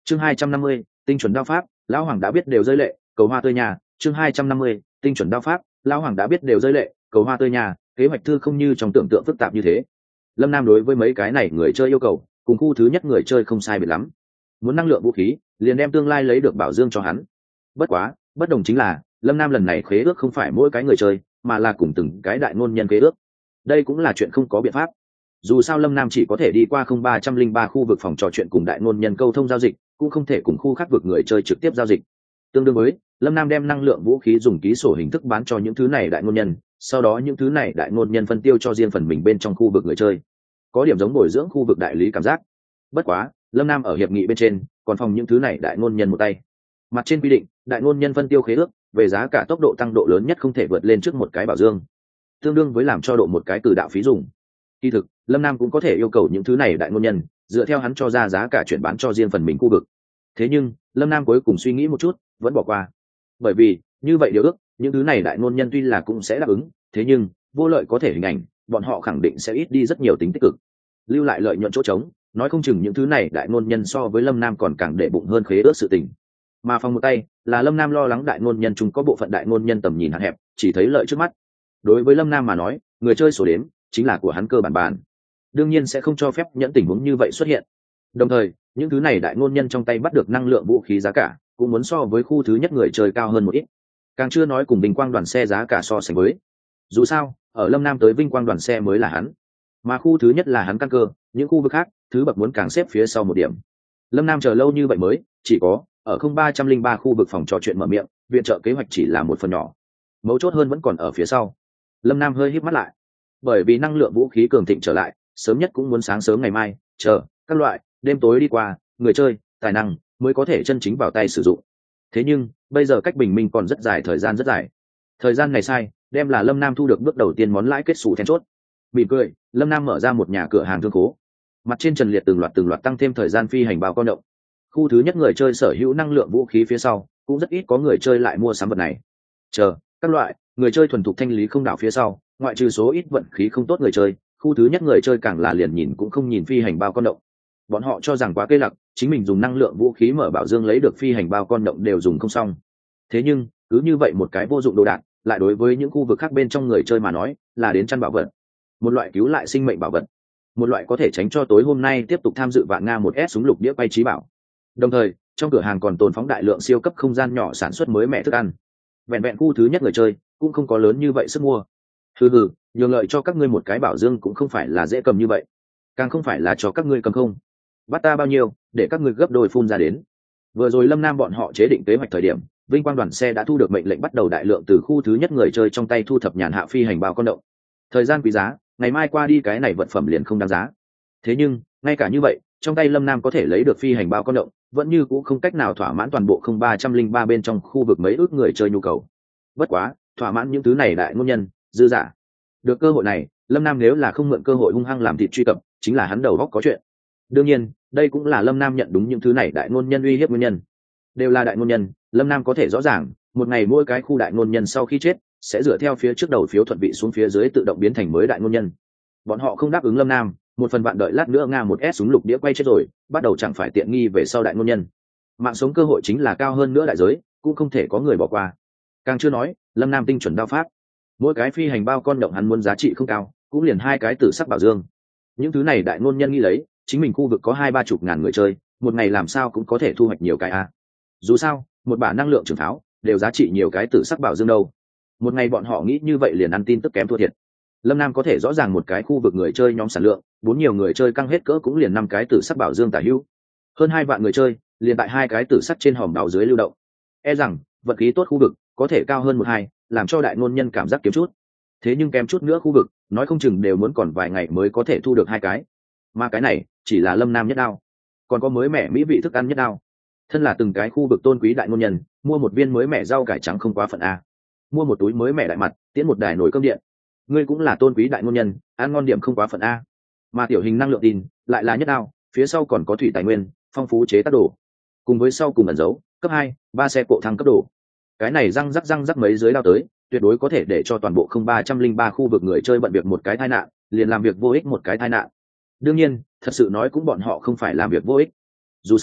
Chương 250, tinh chuẩn đao pháp, lão hoàng đã biết đều rơi lệ, cầu hoa tươi nhà. Chương 250, tinh chuẩn đao pháp, lão hoàng đã biết đều rơi lệ, cầu hoa tươi nhà. Kế hoạch thư không như trong tưởng tượng phức tạp như thế. Lâm Nam đối với mấy cái này người chơi yêu cầu, cùng khu thứ nhất người chơi không sai biệt lắm. Muốn năng lượng vũ khí, liền đem tương lai lấy được bảo dương cho hắn. Bất quá, bất đồng chính là, Lâm Nam lần này khế ước không phải mỗi cái người chơi, mà là cùng từng cái đại ngôn nhân khế ước. Đây cũng là chuyện không có biện pháp. Dù sao Lâm Nam chỉ có thể đi qua 0303 khu vực phòng trò chuyện cùng đại ngôn nhân câu thông giao dịch, cũng không thể cùng khu khác vực người chơi trực tiếp giao dịch. Tương đương với, Lâm Nam đem năng lượng vũ khí dùng ký sổ hình thức bán cho những thứ này đại ngôn nhân, sau đó những thứ này đại ngôn nhân phân tiêu cho riêng phần mình bên trong khu vực người chơi. Có điểm giống bồi dưỡng khu vực đại lý cảm giác. Bất quá, Lâm Nam ở hiệp nghị bên trên, còn phòng những thứ này đại ngôn nhân một tay. Mặt trên quy định, đại ngôn nhân phân tiêu khế ước, về giá cả tốc độ tăng độ lớn nhất không thể vượt lên trước một cái bảo dương, tương đương với làm cho độ một cái cử đạo phí dùng. Kỳ thực, Lâm Nam cũng có thể yêu cầu những thứ này đại ngôn nhân dựa theo hắn cho ra giá cả chuyển bán cho riêng phần mình khu vực. Thế nhưng, Lâm Nam cuối cùng suy nghĩ một chút, vẫn bỏ qua. Bởi vì, như vậy điều ước, những thứ này đại ngôn nhân tuy là cũng sẽ đáp ứng, thế nhưng, vô lợi có thể hình ảnh, bọn họ khẳng định sẽ ít đi rất nhiều tính tích cực. Lưu lại lợi nhuận chỗ trống, nói không chừng những thứ này đại ngôn nhân so với Lâm Nam còn càng để bụng hơn khế ước sự tình. Mà phòng một tay, là Lâm Nam lo lắng đại ngôn nhân chúng có bộ phận đại ngôn nhân tầm nhìn hạn hẹp, chỉ thấy lợi trước mắt. Đối với Lâm Nam mà nói, người chơi sổ đếm chính là của hắn cơ bản bàn, đương nhiên sẽ không cho phép những tình huống như vậy xuất hiện. Đồng thời, những thứ này đại ngôn nhân trong tay bắt được năng lượng vũ khí giá cả cũng muốn so với khu thứ nhất người chơi cao hơn một ít, càng chưa nói cùng vinh quang đoàn xe giá cả so sánh với. Dù sao, ở Lâm Nam tới vinh quang đoàn xe mới là hắn, mà khu thứ nhất là hắn căn cơ, những khu vực khác thứ bậc muốn càng xếp phía sau một điểm. Lâm Nam chờ lâu như vậy mới chỉ có ở 0303 khu vực phòng trò chuyện mở miệng, viện trợ kế hoạch chỉ là một phần nhỏ, mấu chốt hơn vẫn còn ở phía sau. Lâm Nam hơi híp mắt lại, bởi vì năng lượng vũ khí cường thịnh trở lại, sớm nhất cũng muốn sáng sớm ngày mai, chờ các loại đêm tối đi qua, người chơi tài năng mới có thể chân chính vào tay sử dụng. Thế nhưng bây giờ cách bình minh còn rất dài, thời gian rất dài. Thời gian này sai đem là Lâm Nam thu được bước đầu tiên món lãi kết xù then chốt. Mỉm cười, Lâm Nam mở ra một nhà cửa hàng thương khố, mặt trên trần liệt từng loạt tăng thêm thời gian phi hành bao con động. Khu thứ nhất người chơi sở hữu năng lượng vũ khí phía sau, cũng rất ít có người chơi lại mua sắm vật này. Chờ các loại người chơi thuần thục thanh lý không đảo phía sau, ngoại trừ số ít vận khí không tốt người chơi, khu thứ nhất người chơi càng là liền nhìn cũng không nhìn phi hành bao con động. Bọn họ cho rằng quá cây lặc, chính mình dùng năng lượng vũ khí mở bảo dương lấy được phi hành bao con động đều dùng không xong. Thế nhưng cứ như vậy một cái vô dụng đồ đạc, lại đối với những khu vực khác bên trong người chơi mà nói là đến chăn bảo vật, một loại cứu lại sinh mệnh bảo vật, một loại có thể tránh cho tối hôm nay tiếp tục tham dự vạn Nga 1S súng lục đĩa quay trí bảo. Đồng thời trong cửa hàng còn tồn phóng đại lượng siêu cấp không gian nhỏ sản xuất mới mẻ thức ăn. Vẹn vẹn khu thứ nhất người chơi cũng không có lớn như vậy sức mua. Nhường lợi cho các ngươi một cái bảo dương cũng không phải là dễ cầm như vậy, càng không phải là cho các ngươi cầm không. Bắt ta bao nhiêu để các ngươi gấp đôi phun ra đến. Vừa rồi Lâm Nam bọn họ chế định kế hoạch thời điểm, vinh quang đoàn xe đã thu được mệnh lệnh bắt đầu đại lượng từ khu thứ nhất người chơi trong tay thu thập nhàn hạ phi hành bao con động. Thời gian quý giá, ngày mai qua đi cái này vật phẩm liền không đáng giá. Thế nhưng ngay cả như vậy, trong tay Lâm Nam có thể lấy được phi hành bao con động vẫn như cũng không cách nào thỏa mãn toàn bộ 0303 bên trong khu vực mấy ước người chơi nhu cầu. Bất quá thỏa mãn những thứ này đại ngôn nhân dư giả. Được cơ hội này, Lâm Nam nếu là không mượn cơ hội hung hăng làm thịt truy cập, chính là hắn đầu góc có chuyện. Đương nhiên đây cũng là Lâm Nam nhận đúng những thứ này đại ngôn nhân uy hiếp nguyên nhân. Đều là đại ngôn nhân, Lâm Nam có thể rõ ràng một ngày mỗi cái khu đại ngôn nhân sau khi chết sẽ dựa theo phía trước đầu phiếu thuận vị xuống phía dưới tự động biến thành mới đại ngôn nhân. Bọn họ không đáp ứng Lâm Nam, một phần bạn đợi lát nữa Nga 1S súng lục đĩa quay chết rồi, bắt đầu chẳng phải tiện nghi về sau đại ngôn nhân. Mạng sống cơ hội chính là cao hơn nữa đại giới, cũng không thể có người bỏ qua. Càng chưa nói Lâm Nam tinh chuẩn đao pháp, mỗi cái phi hành bao con động hắn muốn giá trị không cao, cũng liền 2 cái tử sắc bảo dương. Những thứ này đại ngôn nhân nghĩ lấy, chính mình khu vực có 20-30 ngàn người chơi, một ngày làm sao cũng có thể thu hoạch nhiều cái a. Dù sao một bả năng lượng trường pháo đều giá trị nhiều cái tử sắc bảo dương đâu. Một ngày bọn họ nghĩ như vậy liền ăn tin tức kém thua thiệt. Lâm Nam có thể rõ ràng một cái khu vực người chơi nhóm sản lượng, 4 nhiều người chơi căng hết cỡ cũng liền 5 cái tử sắc bảo dương tả hữu. Hơn 2 vạn người chơi, liền tại 2 cái tử sắc trên hòm đáo dưới lưu động. E rằng vận khí tốt khu vực có thể cao hơn 1-2, làm cho đại ngôn nhân cảm giác kiếm chút. Thế nhưng kém chút nữa khu vực, nói không chừng đều muốn còn vài ngày mới có thể thu được 2 cái. Mà cái này chỉ là Lâm Nam nhất đao, còn có mới mẻ mỹ vị thức ăn nhất đao. Thân là từng cái khu vực tôn quý đại ngôn nhân, mua một viên mới mẻ rau cải trắng không quá phận a, mua một túi mới mẻ đại mặt, tiễn một đài nồi cơm điện. Ngươi cũng là tôn quý đại ngôn nhân, ăn ngon điểm không quá phận a. Mà tiểu hình năng lượng tin lại là nhất đao, phía sau còn có thủy tài nguyên phong phú chế tác đồ, cùng với sau cùng ẩn dấu cấp 2-3 xe cộ thăng cấp đồ. Cái này răng rắc mấy dưới đao tới, tuyệt đối có thể để cho toàn bộ 0303 khu vực người chơi bận việc một cái tai nạn, liền làm việc vô ích một cái tai nạn. Đương nhiên thật sự nói cũng bọn họ không phải làm việc vô ích. Dù sao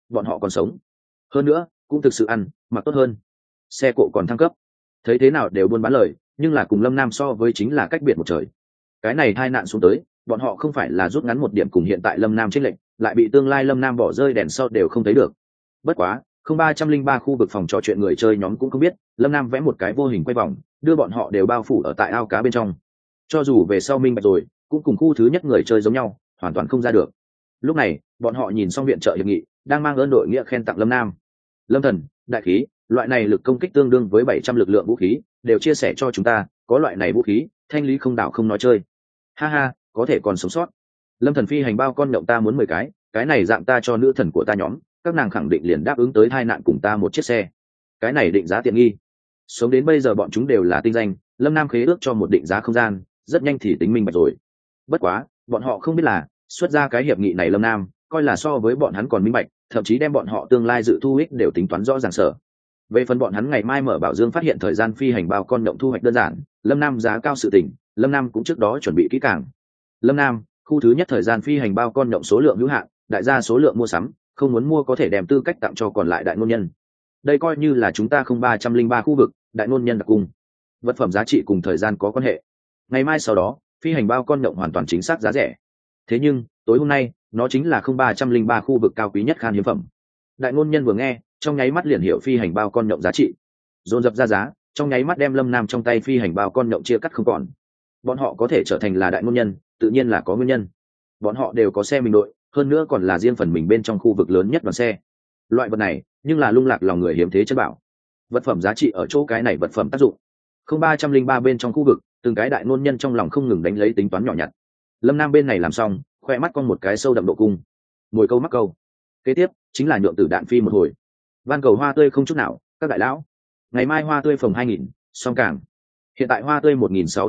bọn họ còn sống, hơn nữa cũng thực sự ăn mặc tốt hơn, xe cộ còn thăng cấp, thấy thế nào đều buôn bán lời, nhưng là cùng Lâm Nam so với chính là cách biệt một trời. Cái này tai nạn xuống tới, bọn họ không phải là rút ngắn một điểm cùng hiện tại Lâm Nam chênh lệch, lại bị tương lai Lâm Nam bỏ rơi đèn sau đều không thấy được. Bất quá, 0303 khu vực phòng trò chuyện người chơi nhóm cũng không biết, Lâm Nam vẽ một cái vô hình quay vòng, đưa bọn họ đều bao phủ ở tại ao cá bên trong. Cho dù về sau minh bạch rồi, cũng cùng khu thứ nhất người chơi giống nhau, hoàn toàn không ra được. Lúc này, bọn họ nhìn xong viện trợ hiệp nghị, đang mang ơn đội nghĩa khen tặng Lâm Nam. Lâm thần, đại khí, loại này lực công kích tương đương với 700 lực lượng vũ khí, đều chia sẻ cho chúng ta, có loại này vũ khí, thanh lý không đảo không nói chơi. Ha ha, có thể còn sống sót. Lâm thần phi hành bao con nhộng ta muốn 10 cái này dạng ta cho nữ thần của ta nhóm, các nàng khẳng định liền đáp ứng tới tai nạn cùng ta một chiếc xe. Cái này định giá tiện nghi. Sống đến bây giờ bọn chúng đều là tinh danh, Lâm Nam khế ước cho một định giá không gian, rất nhanh thì tính minh bạch rồi. Bất quá, bọn họ không biết là, xuất ra cái hiệp nghị này Lâm Nam, coi là so với bọn hắn còn minh bạch, thậm chí đem bọn họ tương lai dự thu ích đều tính toán rõ ràng sở. Về phần bọn hắn ngày mai mở bảo dương phát hiện thời gian phi hành bao con động thu hoạch đơn giản, Lâm Nam giá cao sự tình, Lâm Nam cũng trước đó chuẩn bị kỹ càng. Lâm Nam, khu thứ nhất thời gian phi hành bao con động số lượng hữu hạn, đại gia số lượng mua sắm, không muốn mua có thể đem tư cách tặng cho còn lại đại ngôn nhân. Đây coi như là chúng ta 0303 khu vực, đại ngôn nhân đặc cung. Vật phẩm giá trị cùng thời gian có quan hệ. Ngày mai sau đó, phi hành bao con động hoàn toàn chính xác giá rẻ. Thế nhưng, tối hôm nay, nó chính là 0303 khu vực cao quý nhất khan hiếm phẩm. Đại ngôn nhân vừa nghe, trong nháy mắt liền hiểu phi hành bao con nhộng giá trị, dồn dập ra giá, trong nháy mắt đem Lâm Nam trong tay phi hành bao con nhộng chia cắt không còn. Bọn họ có thể trở thành là đại ngôn nhân, tự nhiên là có nguyên nhân. Bọn họ đều có xe mình đội, hơn nữa còn là riêng phần mình bên trong khu vực lớn nhất đoàn xe. Loại vật này, nhưng là lung lạc lòng người hiếm thế chân bảo. Vật phẩm giá trị ở chỗ cái này vật phẩm tác dụng. 0303 bên trong khu vực, từng cái đại ngôn nhân trong lòng không ngừng đánh lấy tính toán nhỏ nhặt. Lâm Nam bên này làm xong, khoe mắt con một cái sâu đậm độ cung. Ngồi câu mắc câu. Kế tiếp chính là nhượng tử đạn phi một hồi. Van cầu hoa tươi không chút nào, các đại lão. Ngày mai hoa tươi phòng 2000, song cảng. Hiện tại hoa tươi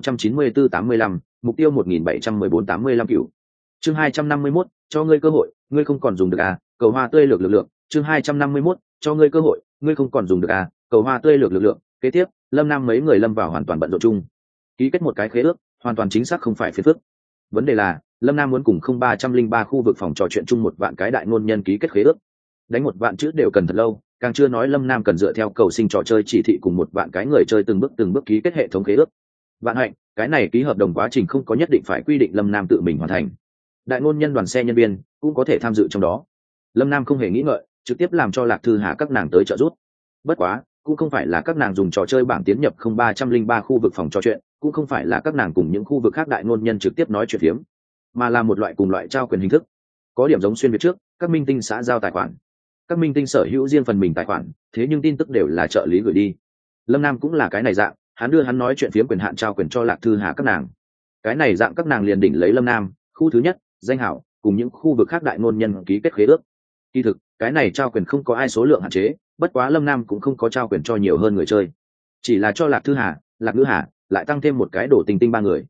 1694-85, mục tiêu 1714-85 cửu. Chương 251, cho ngươi cơ hội, ngươi không còn dùng được à, cầu hoa tươi lược lực lượng. Chương 251, cho ngươi cơ hội, ngươi không còn dùng được à, cầu hoa tươi lược lực lượng. Kế tiếp, Lâm Nam mấy người lâm vào hoàn toàn bận rộn chung. Ký kết một cái khế ước, hoàn toàn chính xác không phải phiền phức. Vấn đề là, Lâm Nam muốn cùng 0303 khu vực phòng trò chuyện chung một vạn cái đại ngôn nhân ký kết khế ước. Đánh một vạn chữ đều cần thật lâu, càng chưa nói Lâm Nam cần dựa theo cầu sinh trò chơi chỉ thị cùng một vạn cái người chơi từng bước ký kết hệ thống khế ước. Vạn hạnh, cái này ký hợp đồng quá trình không có nhất định phải quy định Lâm Nam tự mình hoàn thành. Đại ngôn nhân đoàn xe nhân viên cũng có thể tham dự trong đó. Lâm Nam không hề nghĩ ngợi, trực tiếp làm cho Lạc Thư Hà các nàng tới trợ giúp. Bất quá, cũng không phải là các nàng dùng trò chơi bảng tiến nhập 0303 khu vực phòng trò chuyện, cũng không phải là các nàng cùng những khu vực khác đại ngôn nhân trực tiếp nói chuyện phiếm, mà là một loại cùng loại trao quyền hình thức. Có điểm giống xuyên việt trước, các minh tinh xã giao tài khoản. Các minh tinh sở hữu riêng phần mình tài khoản, thế nhưng tin tức đều là trợ lý gửi đi. Lâm Nam cũng là cái này dạng, hắn đưa hắn nói chuyện phiếm quyền hạn trao quyền cho Lạc Thư Hà các nàng. Cái này dạng các nàng liền đỉnh lấy Lâm Nam, khu thứ nhất, danh hảo, cùng những khu vực khác đại ngôn nhân ký kết khế ước. Kỳ thực, cái này trao quyền không có ai số lượng hạn chế, bất quá Lâm Nam cũng không có trao quyền cho nhiều hơn người chơi, chỉ là cho Lạc Thư Hà, Lạc Ngữ Hà, lại tăng thêm một cái đổ tinh tinh 3 người.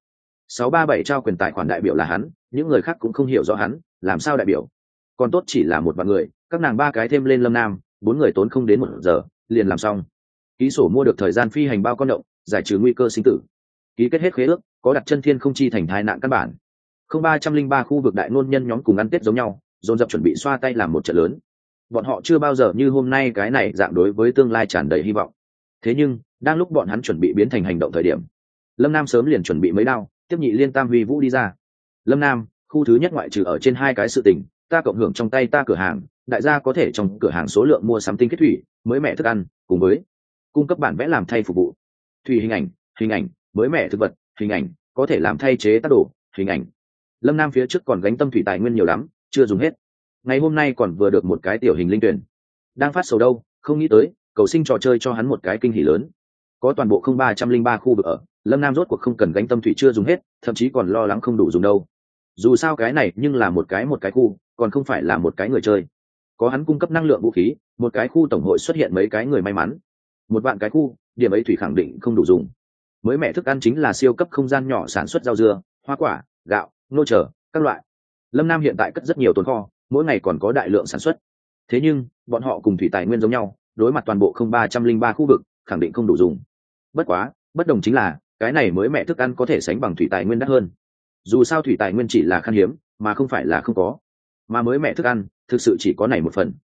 637 trao quyền tài khoản đại biểu là hắn, những người khác cũng không hiểu rõ hắn làm sao đại biểu. Còn tốt chỉ là một vạn người, các nàng 3 cái thêm lên Lâm Nam, 4 người tốn không đến 1 giờ liền làm xong. Ký sổ mua được thời gian phi hành bao con động, giải trừ nguy cơ sinh tử. Ký kết hết khế ước, có đặt chân thiên không chi thành tai nạn căn bản. 0303 khu vực đại ngôn nhân nhóm cùng ăn tết giống nhau, dồn dập chuẩn bị xoa tay làm một trận lớn. Bọn họ chưa bao giờ như hôm nay cái này dạng đối với tương lai tràn đầy hy vọng. Thế nhưng, đang lúc bọn hắn chuẩn bị biến thành hành động thời điểm, Lâm Nam sớm liền chuẩn bị mấy đao, tiếp nhị liên tam huy vũ đi ra. Lâm Nam, khu thứ nhất ngoại trừ ở trên 2 cái sự tình, ta cộng hưởng trong tay ta cửa hàng, đại gia có thể trong cửa hàng số lượng mua sắm tinh khiết thủy, mới mẻ thức ăn, cùng với cung cấp bản vẽ làm thay phục vụ. Thủy hình ảnh, mới mẻ thực vật, hình ảnh, có thể làm thay chế tác đồ, hình ảnh. Lâm Nam phía trước còn gánh tâm thủy tài nguyên nhiều lắm, chưa dùng hết. Ngày hôm nay còn vừa được một cái tiểu hình linh tuyển. Đang phát sầu đâu, không nghĩ tới, cầu sinh trò chơi cho hắn một cái kinh hỉ lớn. Có toàn bộ 0303 khu vực ở, Lâm Nam rốt cuộc không cần gánh tâm thủy chưa dùng hết, thậm chí còn lo lắng không đủ dùng đâu. Dù sao cái này nhưng là một cái khu, còn không phải là một cái người chơi. Có hắn cung cấp năng lượng vũ khí, một cái khu tổng hội xuất hiện mấy cái người may mắn. Một vạn cái khu, điểm ấy thủy khẳng định không đủ dùng. Mới mẻ thức ăn chính là siêu cấp không gian nhỏ sản xuất rau dưa, hoa quả, gạo, nô trở, các loại. Lâm Nam hiện tại cất rất nhiều tồn kho, mỗi ngày còn có đại lượng sản xuất. Thế nhưng, bọn họ cùng thủy tài nguyên giống nhau, đối mặt toàn bộ 0303 khu vực, khẳng định không đủ dùng. Bất quá, bất đồng chính là, cái này mới mẻ thức ăn có thể sánh bằng thủy tài nguyên đắt hơn. Dù sao thủy tài nguyên chỉ là khan hiếm, mà không phải là không có. Mà mới mẻ thức ăn, thực sự chỉ có này một phần.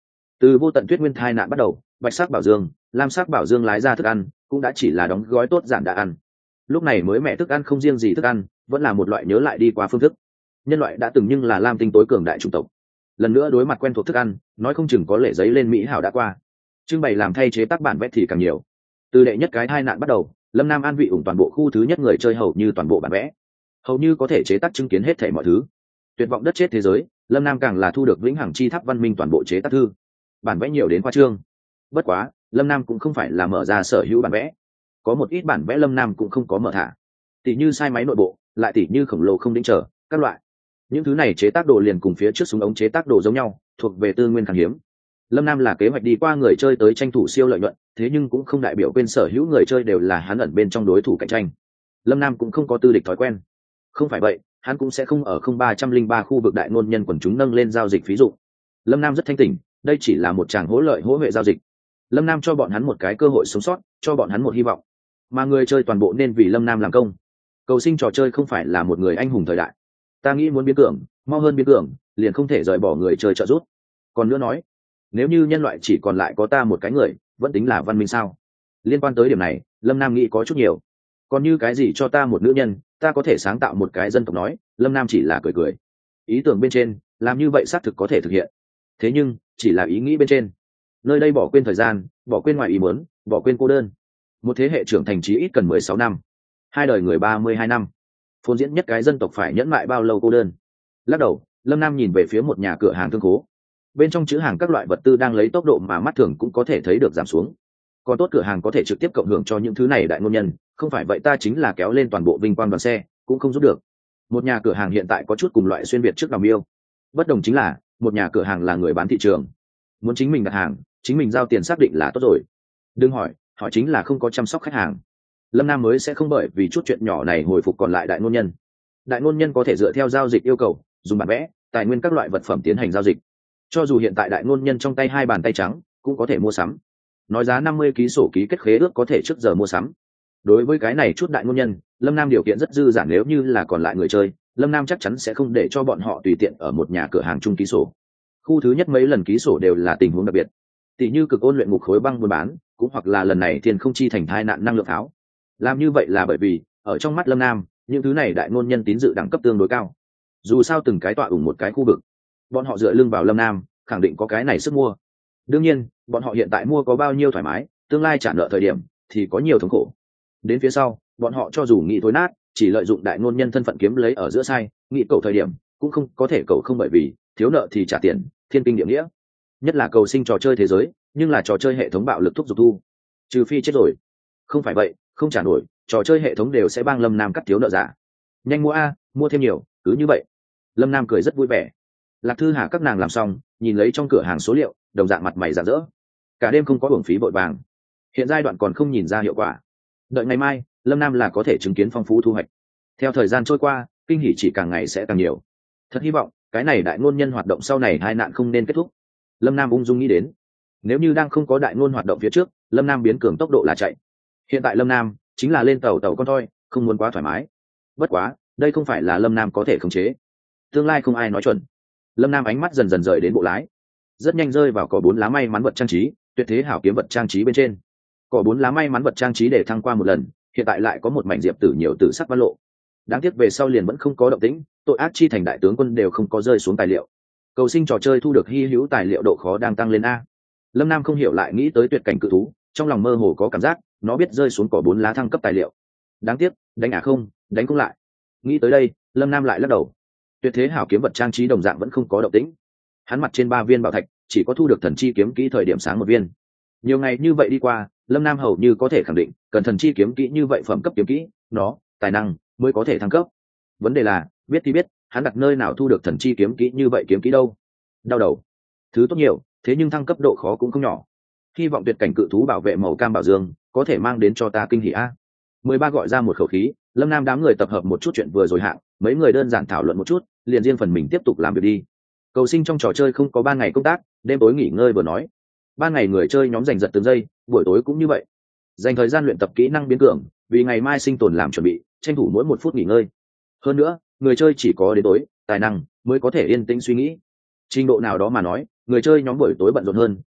Từ vô tận tuyết nguyên thai nạn bắt đầu, bạch sắc bảo dương, lam sắc bảo dương lái ra thức ăn cũng đã chỉ là đóng gói tốt giản đã ăn. Lúc này mới mẹ thức ăn không riêng gì thức ăn, vẫn là một loại nhớ lại đi qua phương thức. Nhân loại đã từng nhưng là lam tinh tối cường đại chủng tộc, lần nữa đối mặt quen thuộc thức ăn, nói không chừng có lệ giấy lên mỹ hảo đã qua. Trưng bày làm thay chế tác bản vẽ thì càng nhiều. Từ đệ nhất cái thai nạn bắt đầu, Lâm Nam an vị ủng toàn bộ khu thứ nhất người chơi hầu như toàn bộ bản vẽ, hầu như có thể chế tác chứng kiến hết thảy mọi thứ. Tuyệt vọng đất chết thế giới, Lâm Nam càng là thu được vĩnh hằng chi tháp văn minh toàn bộ chế tác thư, bản vẽ nhiều đến khoa trương. Bất quá Lâm Nam cũng không phải là mở ra sở hữu bản vẽ, có một ít bản vẽ Lâm Nam cũng không có mở thả, tỉ như sai máy nội bộ, lại tỉ như khổng lồ không đĩnh trở các loại. Những thứ này chế tác đồ liền cùng phía trước súng ống chế tác đồ giống nhau, thuộc về tư nguyên khan hiếm. Lâm Nam là kế hoạch đi qua người chơi tới tranh thủ siêu lợi nhuận, thế nhưng cũng không đại biểu quên sở hữu người chơi đều là hắn ẩn bên trong đối thủ cạnh tranh. Lâm Nam cũng không có tư địch thói quen, không phải vậy hắn cũng sẽ không ở 0303 khu vực đại ngôn nhân quần chúng nâng lên giao dịch phí dụ. Lâm Nam rất thanh tỉnh, đây chỉ là một tràng hỗ lợi hỗ huệ giao dịch. Lâm Nam cho bọn hắn một cái cơ hội sống sót, cho bọn hắn một hy vọng, mà người chơi toàn bộ nên vì Lâm Nam làm công. Cầu sinh trò chơi không phải là một người anh hùng thời đại, ta nghĩ muốn biến cường, mau hơn biến cường, liền không thể rời bỏ người chơi trợ giúp. Còn nữa nói, nếu như nhân loại chỉ còn lại có ta một cái người, vẫn tính là văn minh sao? Liên quan tới điểm này, Lâm Nam nghĩ có chút nhiều. Còn như cái gì cho ta một nữ nhân, ta có thể sáng tạo một cái dân tộc nói, Lâm Nam chỉ là cười cười. Ý tưởng bên trên, làm như vậy xác thực có thể thực hiện. Thế nhưng, chỉ là ý nghĩ bên trên. Nơi đây bỏ quên thời gian, bỏ quên ngoài ý muốn, bỏ quên cô đơn. Một thế hệ trưởng thành chí ít cần 16 năm. Hai đời người 32 năm. Phồn diễn nhất cái dân tộc phải nhẫn mại bao lâu cô đơn. Lắc đầu, Lâm Nam nhìn về phía một nhà cửa hàng thương khố. Bên trong chữ hàng các loại vật tư đang lấy tốc độ mà mắt thường cũng có thể thấy được giảm xuống. Còn tốt cửa hàng có thể trực tiếp cộng hưởng cho những thứ này đại ngôn nhân, không phải vậy ta chính là kéo lên toàn bộ vinh quang đoàn xe cũng không giúp được. Một nhà cửa hàng hiện tại có chút cùng loại xuyên việt trước lòng yêu, bất đồng chính là một nhà cửa hàng là người bán thị trường, muốn chính mình đặt hàng, chính mình giao tiền xác định là tốt rồi. Đừng hỏi chính là không có chăm sóc khách hàng. Lâm Nam mới sẽ không bởi vì chút chuyện nhỏ này hồi phục còn lại đại ngôn nhân. Đại ngôn nhân có thể dựa theo giao dịch yêu cầu, dùng bản vẽ, tài nguyên các loại vật phẩm tiến hành giao dịch. Cho dù hiện tại đại ngôn nhân trong tay hai bàn tay trắng, cũng có thể mua sắm. Nói giá 50 ký sổ ký kết khế ước có thể trước giờ mua sắm. Đối với cái này chút đại ngôn nhân, Lâm Nam điều kiện rất dư dả, nếu như là còn lại người chơi, Lâm Nam chắc chắn sẽ không để cho bọn họ tùy tiện ở một nhà cửa hàng chung ký sổ. Khu thứ nhất mấy lần ký sổ đều là tình huống đặc biệt, tỷ như cực ôn luyện ngục khối băng buôn bán, cũng hoặc là lần này thiên không chi thành thai nạn năng lượng pháo. Làm như vậy là bởi vì ở trong mắt Lâm Nam, những thứ này đại ngôn nhân tín dự đẳng cấp tương đối cao. Dù sao từng cái tọa ủng một cái khu vực, bọn họ dựa lưng vào Lâm Nam, khẳng định có cái này sức mua. Đương nhiên, bọn họ hiện tại mua có bao nhiêu thoải mái, tương lai trả nợ thời điểm thì có nhiều thống khổ. Đến phía sau, bọn họ cho dù nghĩ thối nát, chỉ lợi dụng đại ngôn nhân thân phận kiếm lấy ở giữa sai, nghĩ cầu thời điểm cũng không có thể cầu không, bởi vì thiếu nợ thì trả tiền, thiên kinh địa nghĩa. Nhất là cầu sinh trò chơi thế giới, nhưng là trò chơi hệ thống bạo lực thúc giục thu, trừ phi chết rồi, không phải vậy không trả nổi, trò chơi hệ thống đều sẽ bang Lâm Nam cắt thiếu nợ giả. Nhanh mua a, mua thêm nhiều, cứ như vậy. Lâm Nam cười rất vui vẻ. Lạc Thư Hà các nàng làm xong, nhìn lấy trong cửa hàng số liệu, đồng dạng mặt mày rạng rỡ. Cả đêm không có uổng phí vội vàng. Hiện giai đoạn còn không nhìn ra hiệu quả, đợi ngày mai Lâm Nam là có thể chứng kiến phong phú thu hoạch. Theo thời gian trôi qua, kinh hỉ chỉ càng ngày sẽ càng nhiều. Thật hy vọng cái này đại ngôn nhân hoạt động sau này hai nạn không nên kết thúc. Lâm Nam ung dung nghĩ đến, nếu như đang không có đại ngôn hoạt động phía trước, Lâm Nam biến cường tốc độ là chạy. Hiện tại Lâm Nam chính là lên tàu con thôi, không muốn quá thoải mái. Bất quá đây không phải là Lâm Nam có thể khống chế, tương lai không ai nói chuẩn. Lâm Nam ánh mắt dần dần rời đến bộ lái, rất nhanh rơi vào cỏ 4 lá may mắn vật trang trí, tuyệt thế hảo kiếm vật trang trí bên trên. Cỏ 4 lá may mắn vật trang trí để thăng qua một lần, hiện tại lại có một mảnh diệp tử nhiều tử sắc văn lộ. Đáng tiếc về sau liền vẫn không có động tĩnh, tội ác chi thành đại tướng quân đều không có rơi xuống tài liệu. Cầu sinh trò chơi thu được hy hữu tài liệu độ khó đang tăng lên a. Lâm Nam không hiểu lại nghĩ tới tuyệt cảnh cự thú, trong lòng mơ hồ có cảm giác nó biết rơi xuống cỏ 4 lá thăng cấp tài liệu. Đáng tiếc đánh không lại. Nghĩ tới đây, Lâm Nam lại lắc đầu. Tuyệt thế hảo kiếm vật trang trí đồng dạng vẫn không có động tĩnh. Hắn mặt trên 3 viên bảo thạch, chỉ có thu được thần chi kiếm kỹ thời điểm sáng 1 viên. Nhiều ngày như vậy đi qua, Lâm Nam hầu như có thể khẳng định, cần thần chi kiếm kỹ như vậy phẩm cấp kiếm kỹ, nó tài năng mới có thể thăng cấp. Vấn đề là, biết thì biết, hắn đặt nơi nào thu được thần chi kiếm kỹ như vậy kiếm kỹ đâu. Đau đầu. Thứ tốt nhiều, thế nhưng thăng cấp độ khó cũng không nhỏ. Hy vọng tuyệt cảnh cự thú bảo vệ màu cam bảo dương có thể mang đến cho ta kinh hỉ a. 13 gọi ra một khẩu khí, Lâm Nam đám người tập hợp một chút chuyện vừa rồi hạng, mấy người đơn giản thảo luận một chút, liền riêng phần mình tiếp tục làm việc đi. Cầu sinh trong trò chơi không có 3 ngày công tác, đêm tối nghỉ ngơi vừa nói. 3 ngày người chơi nhóm giành giật từng giây, buổi tối cũng như vậy. Dành thời gian luyện tập kỹ năng biến cường, vì ngày mai sinh tồn làm chuẩn bị, tranh thủ mỗi 1 phút nghỉ ngơi. Hơn nữa, người chơi chỉ có đến tối, tài năng mới có thể yên tĩnh suy nghĩ. Trình độ nào đó mà nói, người chơi nhóm buổi tối bận rộn hơn,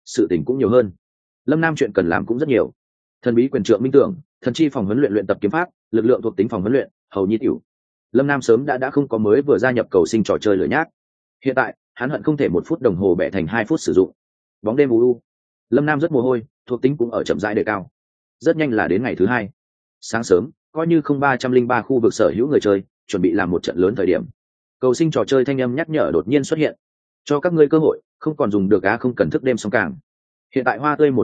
sự tình cũng nhiều hơn. Lâm Nam chuyện cần làm cũng rất nhiều. Thần bí quyền trượng minh tưởng, thần chi phòng huấn luyện luyện tập kiếm pháp, lực lượng thuộc tính phòng huấn luyện, hầu nhi tiểu. Lâm Nam sớm đã không có mới vừa gia nhập cầu sinh trò chơi lửa nhác. Hiện tại hắn hận không thể 1 phút đồng hồ bẻ thành 2 phút sử dụng. Bóng đêm u u, Lâm Nam rất mồ hôi, thuộc tính cũng ở chậm rãi đề cao. Rất nhanh là đến ngày thứ 2. Sáng sớm, coi như 0303 khu vực sở hữu người chơi chuẩn bị làm một trận lớn thời điểm, cầu sinh trò chơi thanh âm nhắc nhở đột nhiên xuất hiện, cho các ngươi cơ hội, không còn dùng được á, không cần thức đêm xong càng. Hiện tại hoa tươi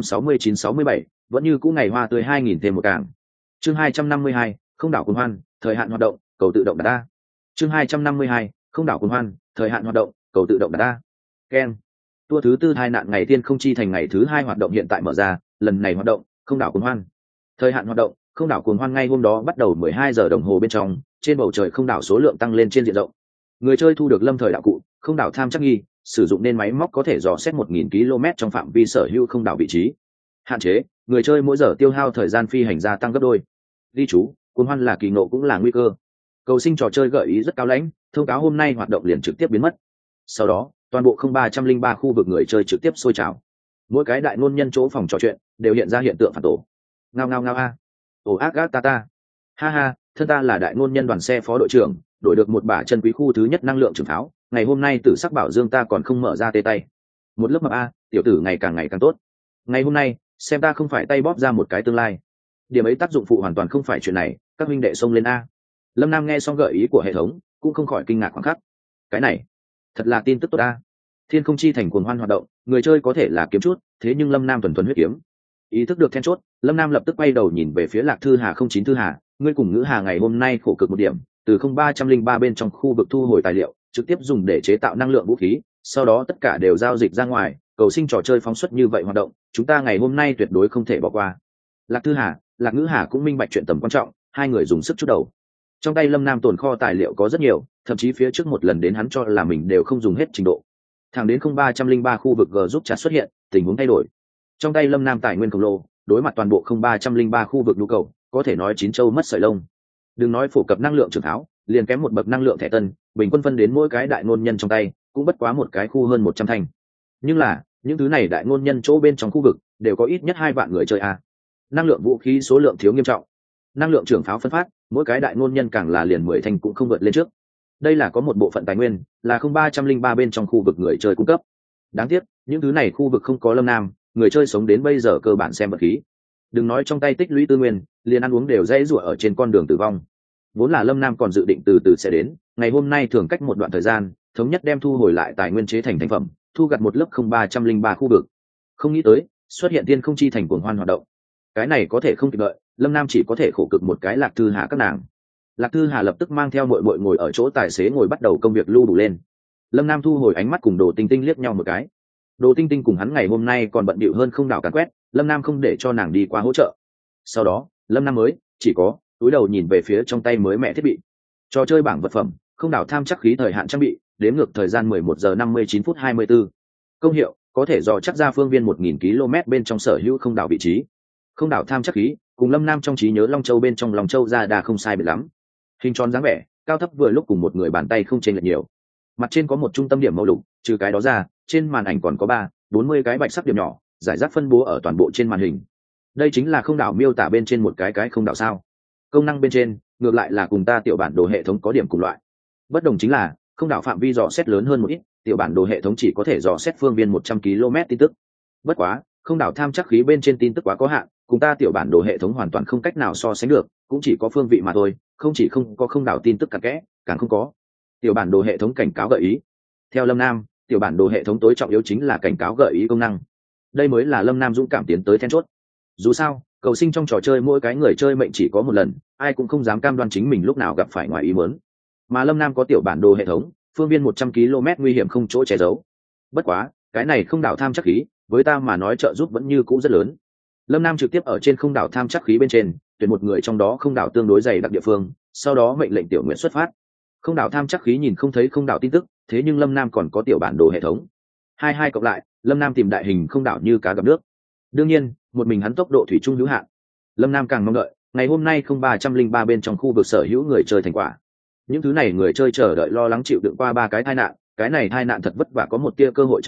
1169-67, vẫn như cũ ngày hoa tươi 2000 thêm một càng. Chương 252, không đảo cuồng hoan, thời hạn hoạt động, cầu tự động đặt ta. Chương 252, không đảo cuồng hoan, thời hạn hoạt động, cầu tự động đặt ta. Ken. Tour thứ 4 hai nạn ngày tiên không chi thành ngày thứ 2 hoạt động hiện tại mở ra, lần này hoạt động, không đảo cuồng hoan. Thời hạn hoạt động, không đảo cuồng hoan ngay hôm đó bắt đầu 12 giờ đồng hồ bên trong, trên bầu trời không đảo số lượng tăng lên trên diện rộng. Người chơi thu được lâm thời đạo cụ, không đảo tham chắc nghi, sử dụng nên máy móc có thể dò xét 1000 km trong phạm vi sở hữu không đảo vị trí. Hạn chế, người chơi mỗi giờ tiêu hao thời gian phi hành gia tăng gấp đôi. Ghi chú, cuồng hoan là kỳ ngộ cũng là nguy cơ. Cầu sinh trò chơi gợi ý rất cao lãnh, thông cáo hôm nay hoạt động liền trực tiếp biến mất. Sau đó, toàn bộ 0303 khu vực người chơi trực tiếp sôi trào. Mỗi cái đại ngôn nhân chỗ phòng trò chuyện đều hiện ra hiện tượng phản tổ. Ngao ngao ngao a. Ồ ác ác ta ta. Ha ha, thân ta là đại ngôn nhân đoàn xe phó đội trưởng, đổi được một bả chân quý khu thứ nhất năng lượng trường tháo, ngày hôm nay tử sắc bảo dương ta còn không mở ra tê tay. Một lớp mập a, tiểu tử ngày càng tốt. Ngày hôm nay, xem ta không phải tay bóp ra một cái tương lai. Điểm ấy tác dụng phụ hoàn toàn không phải chuyện này, các huynh đệ xông lên a. Lâm Nam nghe xong gợi ý của hệ thống, cũng không khỏi kinh ngạc khoảng khắc. Cái này, thật là tin tức tốt a. Thiên không chi thành cuồng hoan hoạt động, người chơi có thể là kiếm chút, thế nhưng Lâm Nam thuần thuần huyết kiếm. Ý thức được then chốt, Lâm Nam lập tức quay đầu nhìn về phía Lạc Thư Hà 09 Thư Hà, ngươi cùng Ngữ Hà ngày hôm nay khổ cực một điểm, từ 0303 bên trong khu vực thu hồi tài liệu, trực tiếp dùng để chế tạo năng lượng vũ khí, sau đó tất cả đều giao dịch ra ngoài, cầu sinh trò chơi phóng xuất như vậy hoạt động, chúng ta ngày hôm nay tuyệt đối không thể bỏ qua. Lạc Thư Hà, Lạc Ngữ Hà cũng minh bạch chuyện tầm quan trọng, hai người dùng sức chút đầu. Trong tay Lâm Nam tồn kho tài liệu có rất nhiều, thậm chí phía trước một lần đến hắn cho là mình đều không dùng hết trình độ. Thẳng đến 0303 khu vực G giúp chat xuất hiện, tình huống thay đổi. Trong tay Lâm Nam tài nguyên khổng lồ, đối mặt toàn bộ 0303 khu vực nhu cầu, có thể nói chín châu mất sợi lông. Đừng nói phổ cập năng lượng trường tháo, liền kém một bậc năng lượng thẻ tân, bình quân phân đến mỗi cái đại ngôn nhân trong tay, cũng bất quá một cái khu hơn 100 thanh. Nhưng là, những thứ này đại ngôn nhân chỗ bên trong khu vực đều có ít nhất 2 vạn người chơi a. Năng lượng vũ khí số lượng thiếu nghiêm trọng. Năng lượng trường pháo phân phát, mỗi cái đại ngôn nhân càng là liền 10 thanh cũng không vượt lên trước. Đây là có một bộ phận tài nguyên, là 0303 bên trong khu vực người chơi cung cấp. Đáng tiếc, những thứ này khu vực không có Lâm Nam, người chơi sống đến bây giờ cơ bản xem vật khí. Đừng nói trong tay tích lũy tư nguyên, liền ăn uống đều dễ rủa ở trên con đường tử vong. Vốn là Lâm Nam còn dự định từ từ sẽ đến, ngày hôm nay thường cách một đoạn thời gian, thống nhất đem thu hồi lại tài nguyên chế thành thành phẩm, thu gặt một lớp 0303 khu vực. Không nghĩ tới, xuất hiện tiên không chi thành cuồng hoan hoạt động. Cái này có thể không kịp đợi, Lâm Nam chỉ có thể khổ cực một cái Lạc Thư Hà các nàng. Lạc Thư Hà lập tức mang theo muội muội ngồi ở chỗ tài xế ngồi bắt đầu công việc lưu đủ lên. Lâm Nam thu hồi ánh mắt cùng Đồ Tinh Tinh liếc nhau một cái. Đồ Tinh Tinh cùng hắn ngày hôm nay còn bận bịu hơn không đảo càn quét, Lâm Nam không để cho nàng đi qua hỗ trợ. Sau đó, Lâm Nam mới chỉ có túi đầu nhìn về phía trong tay mới mẹ thiết bị. Trò chơi bảng vật phẩm, không đảo tham chắc khí thời hạn trang bị, đếm ngược thời gian 11 giờ 59 phút 24. Công hiệu, có thể dò chắc ra phương viên 1000 km bên trong sở hữu không đảo vị trí. Không đảo tham chắc khí, cùng Lâm Nam trong trí nhớ Long Châu bên trong Long Châu ra đà không sai biệt lắm. Hình tròn dáng vẻ, cao thấp vừa lúc cùng một người bàn tay không chênh lệch nhiều. Mặt trên có một trung tâm điểm màu lục, trừ cái đó ra, trên màn ảnh còn có 40 cái bạch sắc điểm nhỏ, giải rác phân bố ở toàn bộ trên màn hình. Đây chính là không đảo miêu tả bên trên một cái không đảo sao? Công năng bên trên, ngược lại là cùng ta tiểu bản đồ hệ thống có điểm cùng loại. Bất đồng chính là, không đảo phạm vi dò xét lớn hơn một ít, tiểu bản đồ hệ thống chỉ có thể dò xét phương viên 100 km tin tức. Bất quá, không đảo tham chắc khí bên trên tin tức quá có hạn, cùng ta tiểu bản đồ hệ thống hoàn toàn không cách nào so sánh được, cũng chỉ có phương vị mà thôi, không chỉ không có không đảo tin tức cặn kẽ, càng không có tiểu bản đồ hệ thống cảnh cáo gợi ý. Theo Lâm Nam, tiểu bản đồ hệ thống tối trọng yếu chính là cảnh cáo gợi ý công năng. Đây mới là Lâm Nam dũng cảm tiến tới then chốt. Dù sao, cầu sinh trong trò chơi mỗi cái người chơi mệnh chỉ có một lần, ai cũng không dám cam đoan chính mình lúc nào gặp phải ngoài ý muốn. Mà Lâm Nam có tiểu bản đồ hệ thống, phương viên 100 km nguy hiểm không chỗ che giấu. Bất quá, cái này không đảo tham chắc khí, với ta mà nói trợ giúp vẫn như cũ rất lớn. Lâm Nam trực tiếp ở trên không đảo tham chắc khí bên trên, tuyển một người trong đó không đảo tương đối dày đặc địa phương, sau đó mệnh lệnh tiểu nguyện xuất phát. Không đảo tham chắc khí nhìn không thấy không đảo tin tức, thế nhưng Lâm Nam còn có tiểu bản đồ hệ thống. Hai cộng lại, Lâm Nam tìm đại hình không đảo như cá gặp nước. Đương nhiên, một mình hắn tốc độ thủy chung hữu hạn. Lâm Nam càng mong đợi, ngày hôm nay 0303 bên trong khu vực sở hữu người chơi thành quả. Những thứ này người chơi chờ đợi lo lắng chịu đựng qua 3 cái tai nạn, cái này tai nạn thật vất vả có một tia cơ hội trở mình,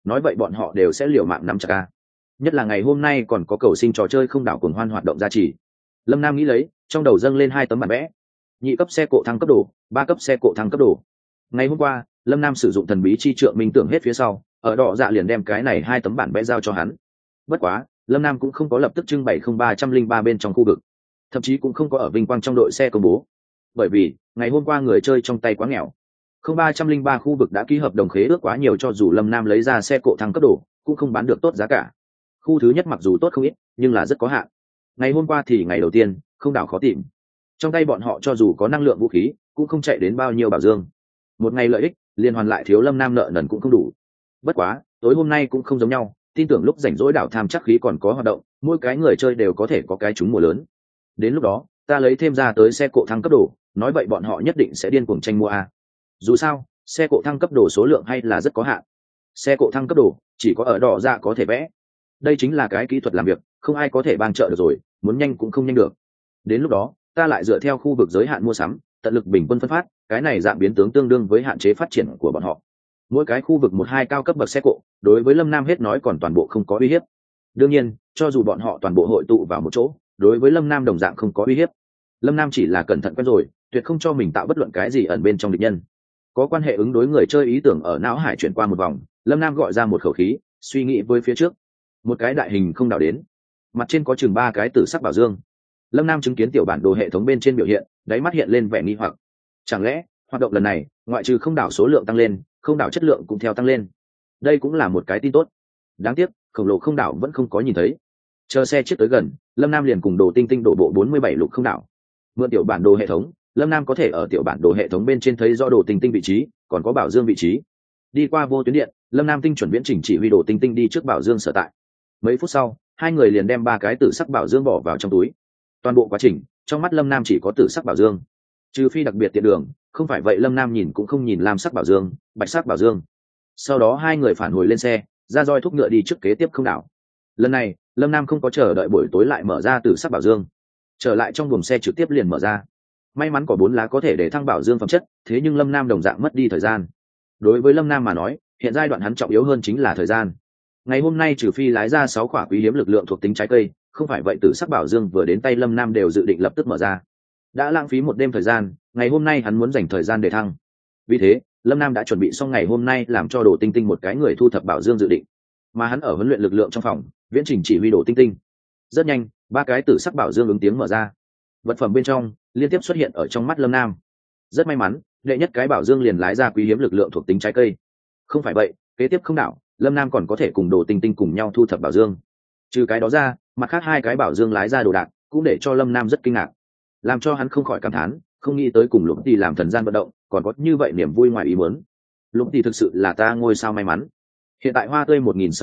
nói vậy bọn họ đều sẽ liều mạng nắm chặt ca. Nhất là ngày hôm nay còn có cầu sinh trò chơi không đảo cuồng hoan hoạt động gia trì. Lâm Nam nghĩ lấy, trong đầu dâng lên 2 tấm bản vẽ. Nhị cấp xe cộ thăng cấp đồ, 3 cấp xe cộ thăng cấp đồ. Ngày hôm qua, Lâm Nam sử dụng thần bí chi trượng minh tưởng hết phía sau, ở đỏ dạ liền đem cái này 2 tấm bản vẽ giao cho hắn. Bất quá, Lâm Nam cũng không có lập tức trưng bày 0303 bên trong khu vực, thậm chí cũng không có ở vinh quang trong đội xe công bố, bởi vì ngày hôm qua người chơi trong tay quá nghèo. 0303 khu vực đã ký hợp đồng khế ước quá nhiều, cho dù Lâm Nam lấy ra xe cộ thăng cấp đồ cũng không bán được tốt giá cả. Khu thứ nhất mặc dù tốt không ít, nhưng là rất có hạn. Ngày hôm qua thì ngày đầu tiên, không đảo khó tìm. Trong tay bọn họ cho dù có năng lượng vũ khí, cũng không chạy đến bao nhiêu bảo dương. Một ngày lợi ích, liên hoàn lại thiếu Lâm Nam nợ nần cũng không đủ. Bất quá, tối hôm nay cũng không giống nhau, tin tưởng lúc rảnh rỗi đảo tham chắc khí còn có hoạt động, mỗi cái người chơi đều có thể có cái trúng mùa lớn. Đến lúc đó, ta lấy thêm ra tới xe cộ thăng cấp đồ, nói vậy bọn họ nhất định sẽ điên cuồng tranh mua a. Dù sao, xe cộ thăng cấp đồ số lượng hay là rất có hạn. Xe cộ thăng cấp đồ chỉ có ở đỏ dạ có thể vẽ. Đây chính là cái kỹ thuật làm việc, không ai có thể bang trợ được rồi, muốn nhanh cũng không nhanh được. Đến lúc đó, ta lại dựa theo khu vực giới hạn mua sắm, tận lực bình quân phân phát, cái này dạng biến tướng tương đương với hạn chế phát triển của bọn họ. Mỗi cái khu vực 1-2 cao cấp bậc xe cộ, đối với Lâm Nam hết nói còn toàn bộ không có uy hiếp. Đương nhiên, cho dù bọn họ toàn bộ hội tụ vào một chỗ, đối với Lâm Nam đồng dạng không có uy hiếp. Lâm Nam chỉ là cẩn thận quen rồi, tuyệt không cho mình tạo bất luận cái gì ẩn bên trong địch nhân. Có quan hệ ứng đối người chơi ý tưởng ở não hải chuyển qua một vòng, Lâm Nam gọi ra một khẩu khí, suy nghĩ với phía trước. Một cái đại hình không đảo đến, mặt trên có chừng 3 cái tử sắc bảo dương. Lâm Nam chứng kiến tiểu bản đồ hệ thống bên trên biểu hiện, đáy mắt hiện lên vẻ nghi hoặc. Chẳng lẽ hoạt động lần này ngoại trừ không đảo số lượng tăng lên, không đảo chất lượng cũng theo tăng lên? Đây cũng là một cái tin tốt. Đáng tiếc khổng lồ không đảo vẫn không có nhìn thấy. Chờ xe chiếc tới gần, Lâm Nam liền cùng Đồ Tinh Tinh đổ bộ 47 lục không đảo. Mượn tiểu bản đồ hệ thống, Lâm Nam có thể ở tiểu bản đồ hệ thống bên trên thấy rõ Đồ Tinh Tinh vị trí, còn có bảo dương vị trí. Đi qua vô tuyến điện, Lâm Nam tinh chuẩn viễn chỉnh chỉ huy Đồ Tinh Tinh đi trước bảo dương sở tại. Mấy phút sau, 2 người liền đem 3 cái tử sắc bảo dương bỏ vào trong túi. Toàn bộ quá trình, trong mắt Lâm Nam chỉ có tử sắc bảo dương, trừ phi đặc biệt tiện đường, không phải vậy Lâm Nam nhìn cũng không nhìn lam sắc bảo dương, bạch sắc bảo dương. Sau đó 2 người phản hồi lên xe, ra roi thúc ngựa đi trước kế tiếp không đảo. Lần này, Lâm Nam không có chờ đợi buổi tối lại mở ra tử sắc bảo dương, trở lại trong buồng xe trực tiếp liền mở ra. May mắn có 4 lá có thể để thăng bảo dương phẩm chất, thế nhưng Lâm Nam đồng dạng mất đi thời gian. Đối với Lâm Nam mà nói, hiện giai đoạn hắn trọng yếu hơn chính là thời gian. Ngày hôm nay trừ phi lái ra 6 quả quý hiếm lực lượng thuộc tính trái cây, không phải vậy tử sắc bảo dương vừa đến tay Lâm Nam đều dự định lập tức mở ra. Đã lãng phí một đêm thời gian, ngày hôm nay hắn muốn dành thời gian để thăng. Vì thế, Lâm Nam đã chuẩn bị xong ngày hôm nay làm cho Đồ Tinh Tinh một cái người thu thập bảo dương dự định, mà hắn ở huấn luyện lực lượng trong phòng, viễn trình chỉ huy Đồ Tinh Tinh. Rất nhanh, 3 cái tử sắc bảo dương ứng tiếng mở ra. Vật phẩm bên trong liên tiếp xuất hiện ở trong mắt Lâm Nam. Rất may mắn, đệ nhất cái bảo dương liền lái ra quý hiếm lực lượng thuộc tính trái cây. Không phải vậy, kế tiếp không đảo, Lâm Nam còn có thể cùng Đồ Tinh Tinh cùng nhau thu thập bảo dương. Trừ cái đó ra, mặt khác 2 cái bảo dương lái ra đồ đạc, cũng để cho Lâm Nam rất kinh ngạc, làm cho hắn không khỏi cảm thán, không nghĩ tới cùng Lục Tỷ làm thần gian vận động, còn có như vậy niềm vui ngoài ý muốn. Lục Tỷ thực sự là ta ngôi sao may mắn. Hiện tại hoa tươi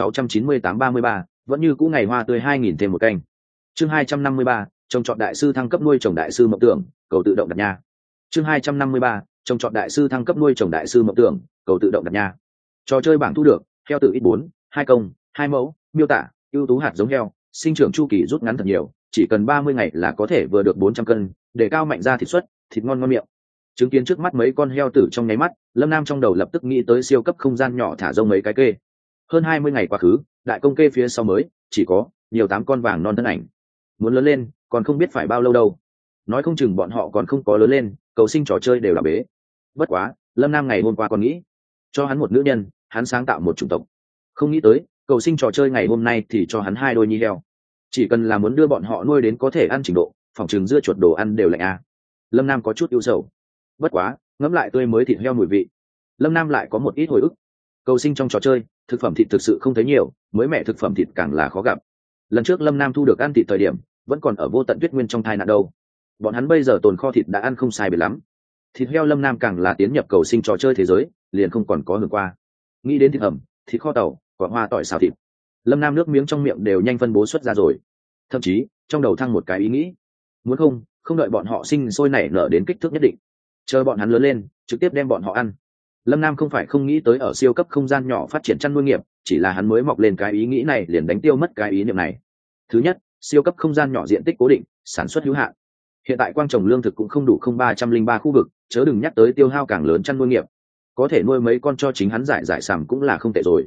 1698-33, vẫn như cũ ngày hoa tươi 2000 thêm một canh. Chương 253, trồng trọt đại sư thăng cấp nuôi trồng đại sư mộng tưởng, cầu tự động đặt nha. Chương 253, trồng trọt đại sư thăng cấp nuôi trồng đại sư mộng tưởng, cầu tự động đặt nha. Trò chơi bảng thu được, heo tự ít 4, 2 công, 2 mẫu, miêu tả, ưu tú hạt giống heo, sinh trưởng chu kỳ rút ngắn thật nhiều, chỉ cần 30 ngày là có thể vừa được 400 cân, để cao mạnh ra thịt suất, thịt ngon ngon miệng. Chứng kiến trước mắt mấy con heo tử trong nháy mắt, Lâm Nam trong đầu lập tức nghĩ tới siêu cấp không gian nhỏ thả rông mấy cái kê. Hơn 20 ngày quá khứ, đại công kê phía sau mới chỉ có nhiều 8 con vàng non thân ảnh. Muốn lớn lên, còn không biết phải bao lâu đâu. Nói không chừng bọn họ còn không có lớn lên, cầu sinh trò chơi đều là bế. Bất quá, Lâm Nam ngày hôm qua còn nghĩ, cho hắn một nữ nhân, hắn sáng tạo một chủng tộc. Không nghĩ tới, cầu sinh trò chơi ngày hôm nay thì cho hắn 2 đôi nhi heo. Chỉ cần là muốn đưa bọn họ nuôi đến có thể ăn trình độ, phòng chừng dưa chuột đồ ăn đều lạnh a. Lâm Nam có chút ưu sầu. Bất quá, ngẫm lại tươi mới thịt heo mùi vị, Lâm Nam lại có một ít hồi ức. Cầu sinh trong trò chơi, thực phẩm thịt thực sự không thấy nhiều, mới mẻ thực phẩm thịt càng là khó gặp. Lần trước Lâm Nam thu được ăn thịt thời điểm, vẫn còn ở vô tận tuyết nguyên trong thai nạn đâu. Bọn hắn bây giờ tồn kho thịt đã ăn không sai biệt lắm. Thịt heo Lâm Nam càng là tiến nhập cầu sinh trò chơi thế giới, liền không còn có hưởng qua. Nghĩ đến thịt hầm, thịt kho tàu, quả hoa tỏi xào thịt, Lâm Nam nước miếng trong miệng đều nhanh phân bố xuất ra rồi. Thậm chí trong đầu thăng một cái ý nghĩ, muốn không đợi bọn họ sinh sôi nảy nở đến kích thước nhất định, chờ bọn hắn lớn lên trực tiếp đem bọn họ ăn. Lâm Nam không phải không nghĩ tới ở siêu cấp không gian nhỏ phát triển chăn nuôi nghiệp, chỉ là hắn mới mọc lên cái ý nghĩ này liền đánh tiêu mất cái ý niệm này. Thứ nhất, siêu cấp không gian nhỏ diện tích cố định, sản xuất hữu hạn. Hiện tại quang trồng lương thực cũng không đủ 0303 khu vực, chớ đừng nhắc tới tiêu hao càng lớn chăn nuôi nghiệp. Có thể nuôi mấy con cho chính hắn giải sàm cũng là không tệ rồi.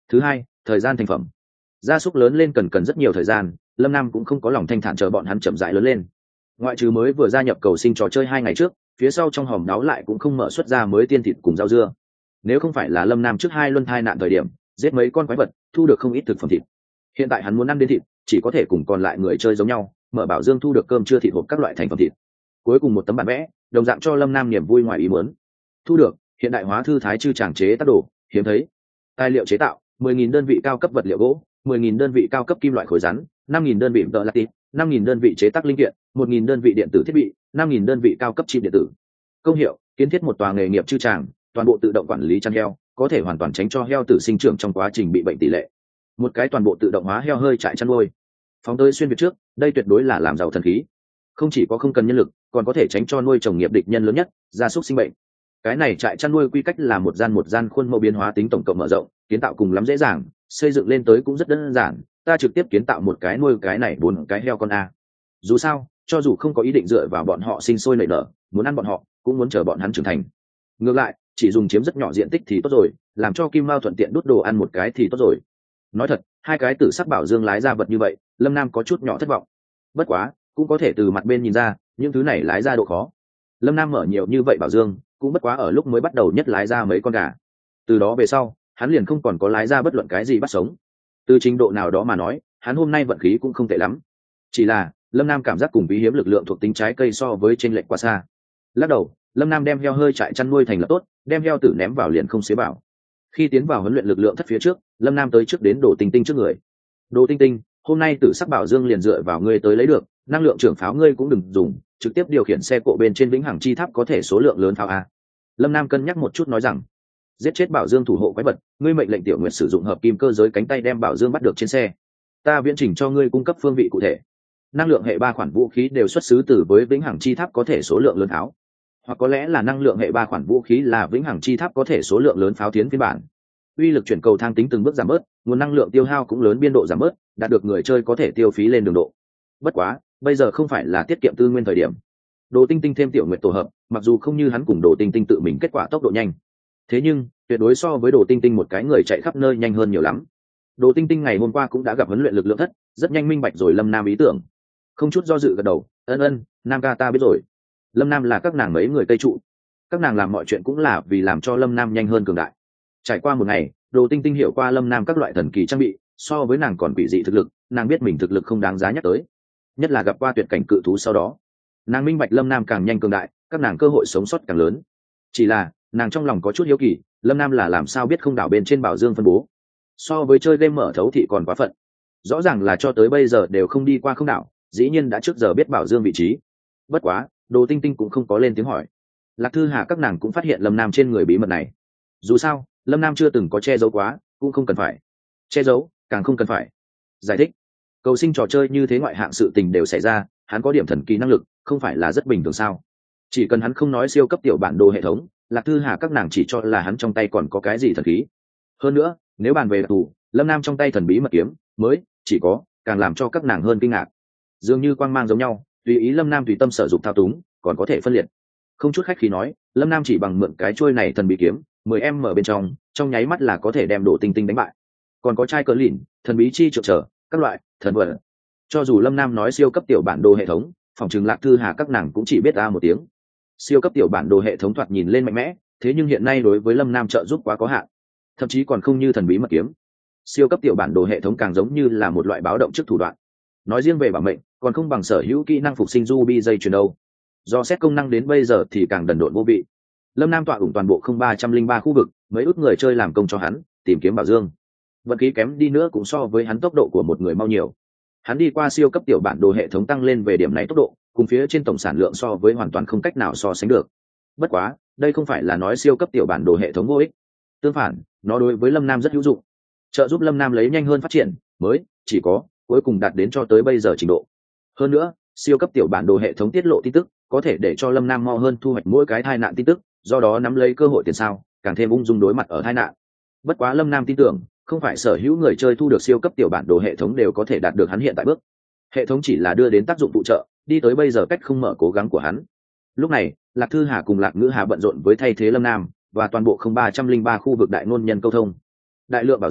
Thứ hai, thời gian thành phẩm. Gia súc lớn lên cần rất nhiều thời gian, lâm nam cũng không có lòng thanh thản chờ bọn hắn chậm rãi lớn lên. Ngoại trừ mới vừa gia nhập cầu sinh trò chơi 2 ngày trước, phía sau trong hòm đáo lại cũng không mở xuất ra mới tiên thịt cùng rau dưa. Nếu không phải là lâm nam trước 2 luân thai nạn thời điểm giết mấy con quái vật, thu được không ít thực phẩm thịt, hiện tại hắn muốn ăn đến thịt chỉ có thể cùng còn lại người chơi giống nhau mở bảo dương thu được cơm trưa thịt hộp các loại thành phẩm thịt. Cuối cùng một tấm bản vẽ đồng dạng cho lâm nam niềm vui ngoài ý muốn. Thu được hiện đại hóa thư thái chư tràng chế tác đồ hiếm thấy. Tài liệu chế tạo 10.000 đơn vị cao cấp vật liệu gỗ, 10.000 đơn vị cao cấp kim loại khối rắn, 5.000 đơn vị tợ lạt tít, 5.000 đơn vị chế tác linh kiện, 1.000 đơn vị điện tử thiết bị, 5.000 đơn vị cao cấp chip điện tử. Công hiệu kiến thiết một tòa nghề nghiệp chư tràng, toàn bộ tự động quản lý chăn heo, có thể hoàn toàn tránh cho heo tử sinh trưởng trong quá trình bị bệnh tỷ lệ. Một cái toàn bộ tự động hóa heo hơi trại chăn nuôi. Phóng tới xuyên việt trước, đây tuyệt đối là làm giàu thần khí. Không chỉ có không cần nhân lực, còn có thể tránh cho nuôi trồng nghiệp địch nhân lớn nhất, gia súc sinh bệnh. Cái này trại chăn nuôi quy cách là một gian khuôn mẫu biến hóa tính tổng cộng mở rộng, kiến tạo cùng lắm dễ dàng, xây dựng lên tới cũng rất đơn giản, ta trực tiếp kiến tạo một cái nuôi cái này 4 cái heo con a. Dù sao, cho dù không có ý định dựa vào bọn họ sinh sôi nảy nở, muốn ăn bọn họ, cũng muốn chờ bọn hắn trưởng thành. Ngược lại, chỉ dùng chiếm rất nhỏ diện tích thì tốt rồi, làm cho Kim Mao thuận tiện đút đồ ăn một cái thì tốt rồi. Nói thật, 2 cái tử sắc bảo dương lái ra vật như vậy, Lâm Nam có chút nhỏ thất vọng. Bất quá, cũng có thể từ mặt bên nhìn ra, những thứ này lái ra độ khó. Lâm Nam mở nhiều như vậy bảo dương, cũng bất quá ở lúc mới bắt đầu nhất lái ra mấy con gà. Từ đó về sau, hắn liền không còn có lái ra bất luận cái gì bắt sống. Từ trình độ nào đó mà nói, hắn hôm nay vận khí cũng không tệ lắm. Chỉ là, Lâm Nam cảm giác cùng bí hiếm lực lượng thuộc tính trái cây so với chênh lệch quá xa. Lắc đầu, Lâm Nam đem heo hơi trại chăn nuôi thành lập tốt, đem heo tử ném vào liền không xế bảo. Khi tiến vào huấn luyện lực lượng thất phía trước, Lâm Nam tới trước đến Đồ Tinh Tinh trước người. Đồ Tinh Tinh, hôm nay tử sắc bảo dương liền dựa vào ngươi tới lấy được, năng lượng trưởng pháo ngươi cũng đừng dùng, trực tiếp điều khiển xe cộ bên trên vĩnh hằng chi tháp có thể số lượng lớn pháo a. Lâm Nam cân nhắc một chút nói rằng, giết chết bảo dương thủ hộ quái vật, ngươi mệnh lệnh Tiểu Nguyệt sử dụng hợp kim cơ giới cánh tay đem bảo dương bắt được trên xe. Ta viễn trình cho ngươi cung cấp phương vị cụ thể. Năng lượng hệ 3 khoản vũ khí đều xuất xứ từ với vĩnh hằng chi tháp có thể số lượng lớn pháo, hoặc có lẽ là năng lượng hệ 3 khoản vũ khí là vĩnh hằng chi tháp có thể số lượng lớn pháo tiến phiên bản. Uy lực chuyển cầu thang tính từng bước giảm bớt, nguồn năng lượng tiêu hao cũng lớn biên độ giảm bớt, đạt được người chơi có thể tiêu phí lên đường độ. Bất quá, bây giờ không phải là tiết kiệm tư nguyên thời điểm. Đồ Tinh Tinh thêm Tiểu Nguyệt tổ hợp, mặc dù không như hắn cùng Đồ Tinh Tinh tự mình kết quả tốc độ nhanh, thế nhưng tuyệt đối so với Đồ Tinh Tinh một cái người chạy khắp nơi nhanh hơn nhiều lắm. Đồ Tinh Tinh ngày hôm qua cũng đã gặp huấn luyện lực lượng thất, rất nhanh minh bạch rồi Lâm Nam ý tưởng, không chút do dự gật đầu, ân, Nam ca ta biết rồi. Lâm Nam là các nàng mấy người tây trụ, các nàng làm mọi chuyện cũng là vì làm cho Lâm Nam nhanh hơn cường đại. Trải qua một ngày, Đồ Tinh Tinh hiểu qua Lâm Nam các loại thần kỳ trang bị, so với nàng còn quỷ dị thực lực, nàng biết mình thực lực không đáng giá nhắc tới, nhất là gặp qua tuyệt cảnh cự thú sau đó, nàng minh bạch Lâm Nam càng nhanh cường đại, các nàng cơ hội sống sót càng lớn. Chỉ là nàng trong lòng có chút hiếu kỳ, Lâm Nam là làm sao biết không đảo bên trên bảo dương phân bố, so với chơi game mở thấu thị còn quá phận, rõ ràng là cho tới bây giờ đều không đi qua không đảo, dĩ nhiên đã trước giờ biết bảo dương vị trí. Bất quá, Đồ Tinh Tinh cũng không có lên tiếng hỏi. Lạc Thư Hà các nàng cũng phát hiện Lâm Nam trên người bí mật này. Dù sao, Lâm Nam chưa từng có che giấu quá, cũng không cần phải che giấu, càng không cần phải giải thích. Cầu sinh trò chơi như thế ngoại hạng sự tình đều xảy ra, hắn có điểm thần kỳ năng lực, không phải là rất bình thường sao? Chỉ cần hắn không nói siêu cấp tiểu bản đồ hệ thống, Lạc Thư Hà các nàng chỉ cho là hắn trong tay còn có cái gì thần khí. Hơn nữa, nếu bàn về đặc thù, Lâm Nam trong tay thần bí mật kiếm mới chỉ có, càng làm cho các nàng hơn kinh ngạc. Dường như quang mang giống nhau, tùy ý Lâm Nam tùy tâm sử dụng thao túng, còn có thể phân liệt. Không chút khách khí nói, Lâm Nam chỉ bằng mượn cái chuôi này thần bí kiếm 10M ở bên trong nháy mắt là có thể đem Đồ Tinh Tinh đánh bại. Còn có trai cờ lìn, thần bí chi trượng trở, các loại thần vật. Cho dù Lâm Nam nói siêu cấp tiểu bản đồ hệ thống, phòng trường Lạc Thư Hà các nàng cũng chỉ biết ra một tiếng. Siêu cấp tiểu bản đồ hệ thống thoạt nhìn lên mạnh mẽ, thế nhưng hiện nay đối với Lâm Nam trợ giúp quá có hạn, thậm chí còn không như thần bí mật kiếm. Siêu cấp tiểu bản đồ hệ thống càng giống như là một loại báo động trước thủ đoạn. Nói riêng về bảo mệnh, còn không bằng sở hữu kỹ năng phục sinh ruby dây chuyền đâu. Do xét công năng đến bây giờ thì càng đần độn vô vị. Lâm Nam tọa ủng toàn bộ 0303 khu vực, mấy ước người chơi làm công cho hắn tìm kiếm bảo dương. Vận khí kém đi nữa cũng so với hắn tốc độ của một người mau nhiều. Hắn đi qua siêu cấp tiểu bản đồ hệ thống tăng lên về điểm này tốc độ, cùng phía trên tổng sản lượng so với hoàn toàn không cách nào so sánh được. Bất quá, đây không phải là nói siêu cấp tiểu bản đồ hệ thống vô ích. Tương phản, nó đối với Lâm Nam rất hữu dụng, trợ giúp Lâm Nam lấy nhanh hơn phát triển, mới chỉ có cuối cùng đạt đến cho tới bây giờ trình độ. Hơn nữa, siêu cấp tiểu bản đồ hệ thống tiết lộ tin tức, có thể để cho Lâm Nam mau hơn thu hoạch mỗi cái tai nạn tin tức, do đó nắm lấy cơ hội tiền sao, càng thêm ung dung đối mặt ở tai nạn. Bất quá Lâm Nam tin tưởng, không phải sở hữu người chơi thu được siêu cấp tiểu bản đồ hệ thống đều có thể đạt được hắn hiện tại bước. Hệ thống chỉ là đưa đến tác dụng phụ trợ, đi tới bây giờ cách không mở cố gắng của hắn. Lúc này, Lạc Thư Hà cùng Lạc Ngữ Hà bận rộn với thay thế Lâm Nam và toàn bộ 0303 khu vực đại ngôn nhân câu thông. Đại lượng bảo dương,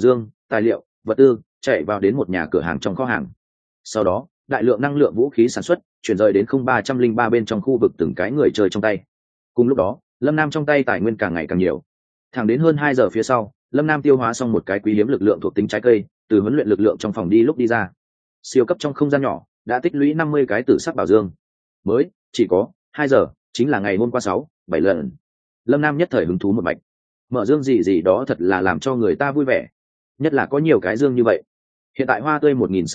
tài liệu, vật tư chạy vào đến một nhà cửa hàng trong kho hàng. Sau đó đại lượng năng lượng vũ khí sản xuất chuyển rời đến 0303 bên trong khu vực từng cái người chơi trong tay. Cùng lúc đó Lâm Nam trong tay tài nguyên càng ngày càng nhiều. Thẳng đến hơn 2 giờ phía sau, Lâm Nam tiêu hóa xong một cái quý hiếm lực lượng thuộc tính trái cây, từ huấn luyện lực lượng trong phòng đi lúc đi ra. Siêu cấp trong không gian nhỏ đã tích lũy 50 cái tử sắc bảo dương. Mới chỉ có 2 giờ, chính là ngày hôm qua 6-7 lần. Lâm Nam nhất thời hứng thú một mạch. Mở dương gì gì đó thật là làm cho người ta vui vẻ, nhất là có nhiều cái dương như vậy. Hiện tại hoa tươi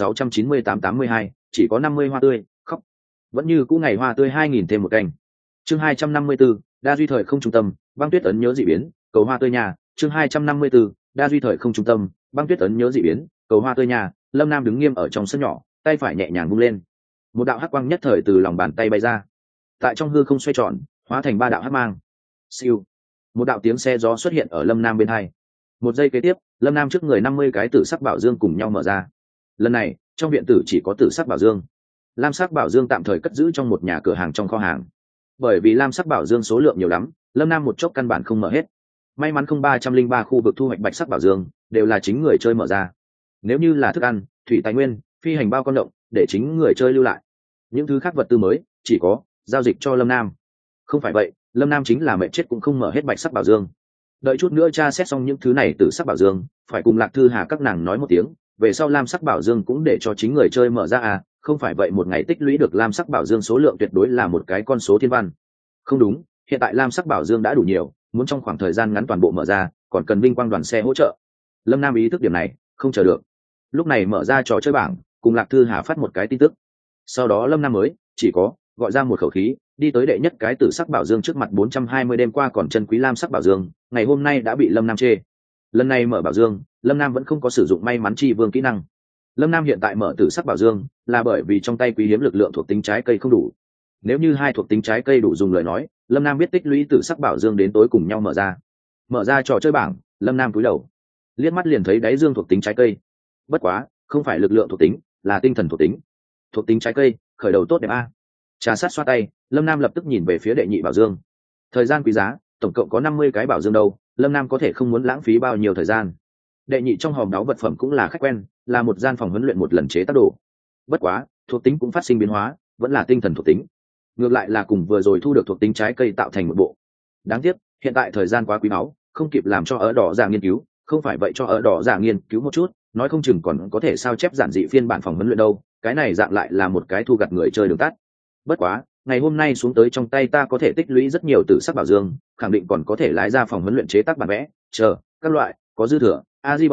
1698-82, chỉ có 50 hoa tươi, khóc. Vẫn như cũ ngày hoa tươi 2000 thêm một canh. Chương 254, đa duy thời không trung tâm, băng tuyết ấn nhớ dị biến, cầu hoa tươi nhà. Chương 254, đa duy thời không trung tâm, băng tuyết ấn nhớ dị biến, cầu hoa tươi nhà. Lâm Nam đứng nghiêm ở trong sân nhỏ, tay phải nhẹ nhàng vung lên. Một đạo hắc quang nhất thời từ lòng bàn tay bay ra, tại trong hư không xoay tròn, hóa thành 3 đạo hắc mang. Siêu. Một đạo tiếng xe gió xuất hiện ở Lâm Nam bên hai. Một giây kế tiếp, Lâm Nam trước người 50 cái tử sắc bảo dương cùng nhau mở ra. Lần này trong viện tử chỉ có tử sắc bảo dương, lam sắc bảo dương tạm thời cất giữ trong một nhà cửa hàng trong kho hàng. Bởi vì lam sắc bảo dương số lượng nhiều lắm, Lâm Nam một chốc căn bản không mở hết. May mắn 0303 khu vực thu hoạch bạch sắc bảo dương đều là chính người chơi mở ra. Nếu như là thức ăn, thủy tài nguyên, phi hành bao con động, để chính người chơi lưu lại. Những thứ khác vật tư mới chỉ có giao dịch cho Lâm Nam. Không phải vậy, Lâm Nam chính là mẹ chết cũng không mở hết bạch sắc bảo dương. Đợi chút nữa tra xét xong những thứ này từ sắc bảo dương, phải cùng Lạc Thư Hà các nàng nói một tiếng, về sau lam sắc bảo dương cũng để cho chính người chơi mở ra à, không phải vậy một ngày tích lũy được lam sắc bảo dương số lượng tuyệt đối là một cái con số thiên văn. Không đúng, hiện tại lam sắc bảo dương đã đủ nhiều, muốn trong khoảng thời gian ngắn toàn bộ mở ra, còn cần vinh quang đoàn xe hỗ trợ. Lâm Nam ý thức điểm này, không chờ được. Lúc này mở ra trò chơi bảng, cùng Lạc Thư Hà phát một cái tin tức. Sau đó Lâm Nam mới chỉ có gọi ra một khẩu khí, đi tới đệ nhất cái tử sắc bảo dương trước mặt 420 đêm qua còn chân quý lam sắc bảo dương, ngày hôm nay đã bị Lâm Nam chê. Lần này mở bảo dương, Lâm Nam vẫn không có sử dụng may mắn chi vương kỹ năng. Lâm Nam hiện tại mở tử sắc bảo dương là bởi vì trong tay quý hiếm lực lượng thuộc tính trái cây không đủ. Nếu như 2 thuộc tính trái cây đủ dùng lời nói, Lâm Nam biết tích lũy tử sắc bảo dương đến tối cùng nhau mở ra. Mở ra trò chơi bảng, Lâm Nam cúi đầu, liếc mắt liền thấy đáy dương thuộc tính trái cây. Bất quá, không phải lực lượng thuộc tính, là tinh thần thuộc tính. Thuộc tính trái cây, khởi đầu tốt đẹp a. Trà sát xoa tay, Lâm Nam lập tức nhìn về phía đệ nhị bảo dương. Thời gian quý giá, tổng cộng có 50 cái bảo dương đâu, Lâm Nam có thể không muốn lãng phí bao nhiêu thời gian. Đệ nhị trong hòm đáo vật phẩm cũng là khách quen, là một gian phòng huấn luyện một lần chế tác đồ. Bất quá, thuộc tính cũng phát sinh biến hóa, vẫn là tinh thần thuộc tính. Ngược lại là cùng vừa rồi thu được thuộc tính trái cây tạo thành một bộ. Đáng tiếc, hiện tại thời gian quá quý báu, không kịp làm cho ở đỏ giả nghiên cứu, không phải vậy cho ở đỏ giả nghiên cứu một chút, nói không chừng còn có thể sao chép giản dị phiên bản phòng huấn luyện đâu, cái này dạng lại là một cái thu gặt người chơi đường tắt. Bất quá, ngày hôm nay xuống tới trong tay ta có thể tích lũy rất nhiều tử sắc bảo dương, khẳng định còn có thể lái ra phòng huấn luyện chế tác bản vẽ, chờ các loại có dư thừa,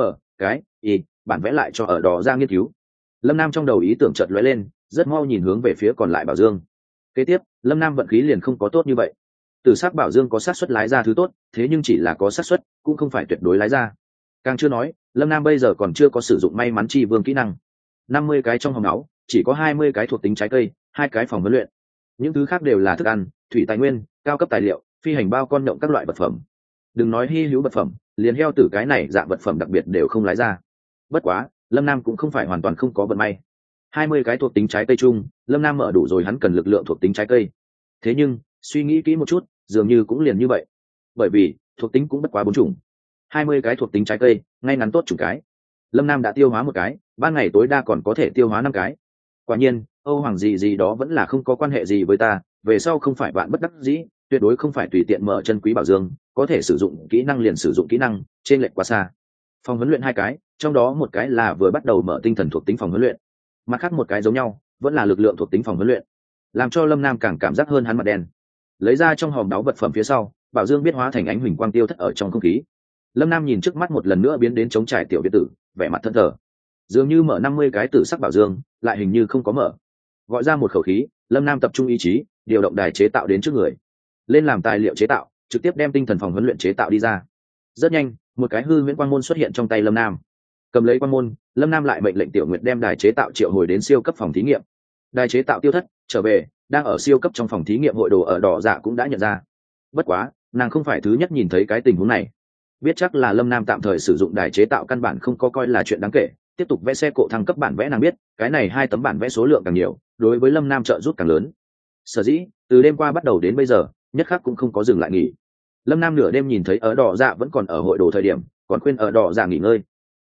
cái bản vẽ lại cho ở đó ra nghiên cứu. Lâm Nam trong đầu ý tưởng chợt lóe lên, rất mau nhìn hướng về phía còn lại bảo dương. Kế tiếp, Lâm Nam vận khí liền không có tốt như vậy. Tử sắc bảo dương có xác suất lái ra thứ tốt, thế nhưng chỉ là có xác suất, cũng không phải tuyệt đối lái ra. Càng chưa nói, Lâm Nam bây giờ còn chưa có sử dụng may mắn chi vương kỹ năng. 50 cái trong hòm máu, chỉ có 20 cái thuộc tính trái cây, 2 cái phòng huấn luyện. Những thứ khác đều là thức ăn, thủy tài nguyên, cao cấp tài liệu, phi hành bao con nhộng các loại vật phẩm. Đừng nói hi hữu vật phẩm, liền heo tử cái này dạng vật phẩm đặc biệt đều không lái ra. Bất quá, Lâm Nam cũng không phải hoàn toàn không có vận may. 20 cái thuộc tính trái cây chung, Lâm Nam mở đủ rồi, hắn cần lực lượng thuộc tính trái cây. Thế nhưng, suy nghĩ kỹ một chút, dường như cũng liền như vậy. Bởi vì, thuộc tính cũng bất quá 4 chủng. 20 cái thuộc tính trái cây, ngay ngắn tốt chủng cái. Lâm Nam đã tiêu hóa một cái, ban ngày tối đa còn có thể tiêu hóa 5 cái. Quả nhiên, Âu Hoàng gì đó vẫn là không có quan hệ gì với ta, về sau không phải bạn bất đắc dĩ, tuyệt đối không phải tùy tiện mở chân quý bảo dương, có thể sử dụng kỹ năng liền sử dụng kỹ năng, trên lệch quá xa. Phòng huấn luyện 2 cái, trong đó một cái là vừa bắt đầu mở tinh thần thuộc tính phòng huấn luyện, mặt khác một cái giống nhau, vẫn là lực lượng thuộc tính phòng huấn luyện, làm cho Lâm Nam càng cảm giác hơn hắn mặt đen. Lấy ra trong hòm đáo vật phẩm phía sau, bảo dương biết hóa thành ánh huỳnh quang tiêu thất ở trong không khí. Lâm Nam nhìn trước mắt một lần nữa biến đến chống trải tiểu biệt tử, vẻ mặt thẫn thờ. Dường như mở 50 cái tử sắc bảo dương, lại hình như không có mở. Gọi ra một khẩu khí, Lâm Nam tập trung ý chí, điều động đài chế tạo đến trước người, lên làm tài liệu chế tạo, trực tiếp đem tinh thần phòng huấn luyện chế tạo đi ra. Rất nhanh, một cái hư huyễn quang môn xuất hiện trong tay Lâm Nam. Cầm lấy quang môn, Lâm Nam lại mệnh lệnh Tiểu Nguyệt đem đài chế tạo triệu hồi đến siêu cấp phòng thí nghiệm. Đài chế tạo tiêu thất, trở về, đang ở siêu cấp trong phòng thí nghiệm hội đồ ở đỏ dạ cũng đã nhận ra. Bất quá, nàng không phải thứ nhất nhìn thấy cái tình huống này. Biết chắc là Lâm Nam tạm thời sử dụng đài chế tạo căn bản không có coi là chuyện đáng kể, tiếp tục vẽ xe cộ thăng cấp bản vẽ, nàng biết cái này 2 tấm bản vẽ số lượng càng nhiều, đối với Lâm Nam trợ giúp càng lớn. Sở dĩ từ đêm qua bắt đầu đến bây giờ, nhất khắc cũng không có dừng lại nghỉ. Lâm Nam nửa đêm nhìn thấy ở đỏ dạ vẫn còn ở hội đồ thời điểm, còn khuyên ở đỏ dạ nghỉ ngơi.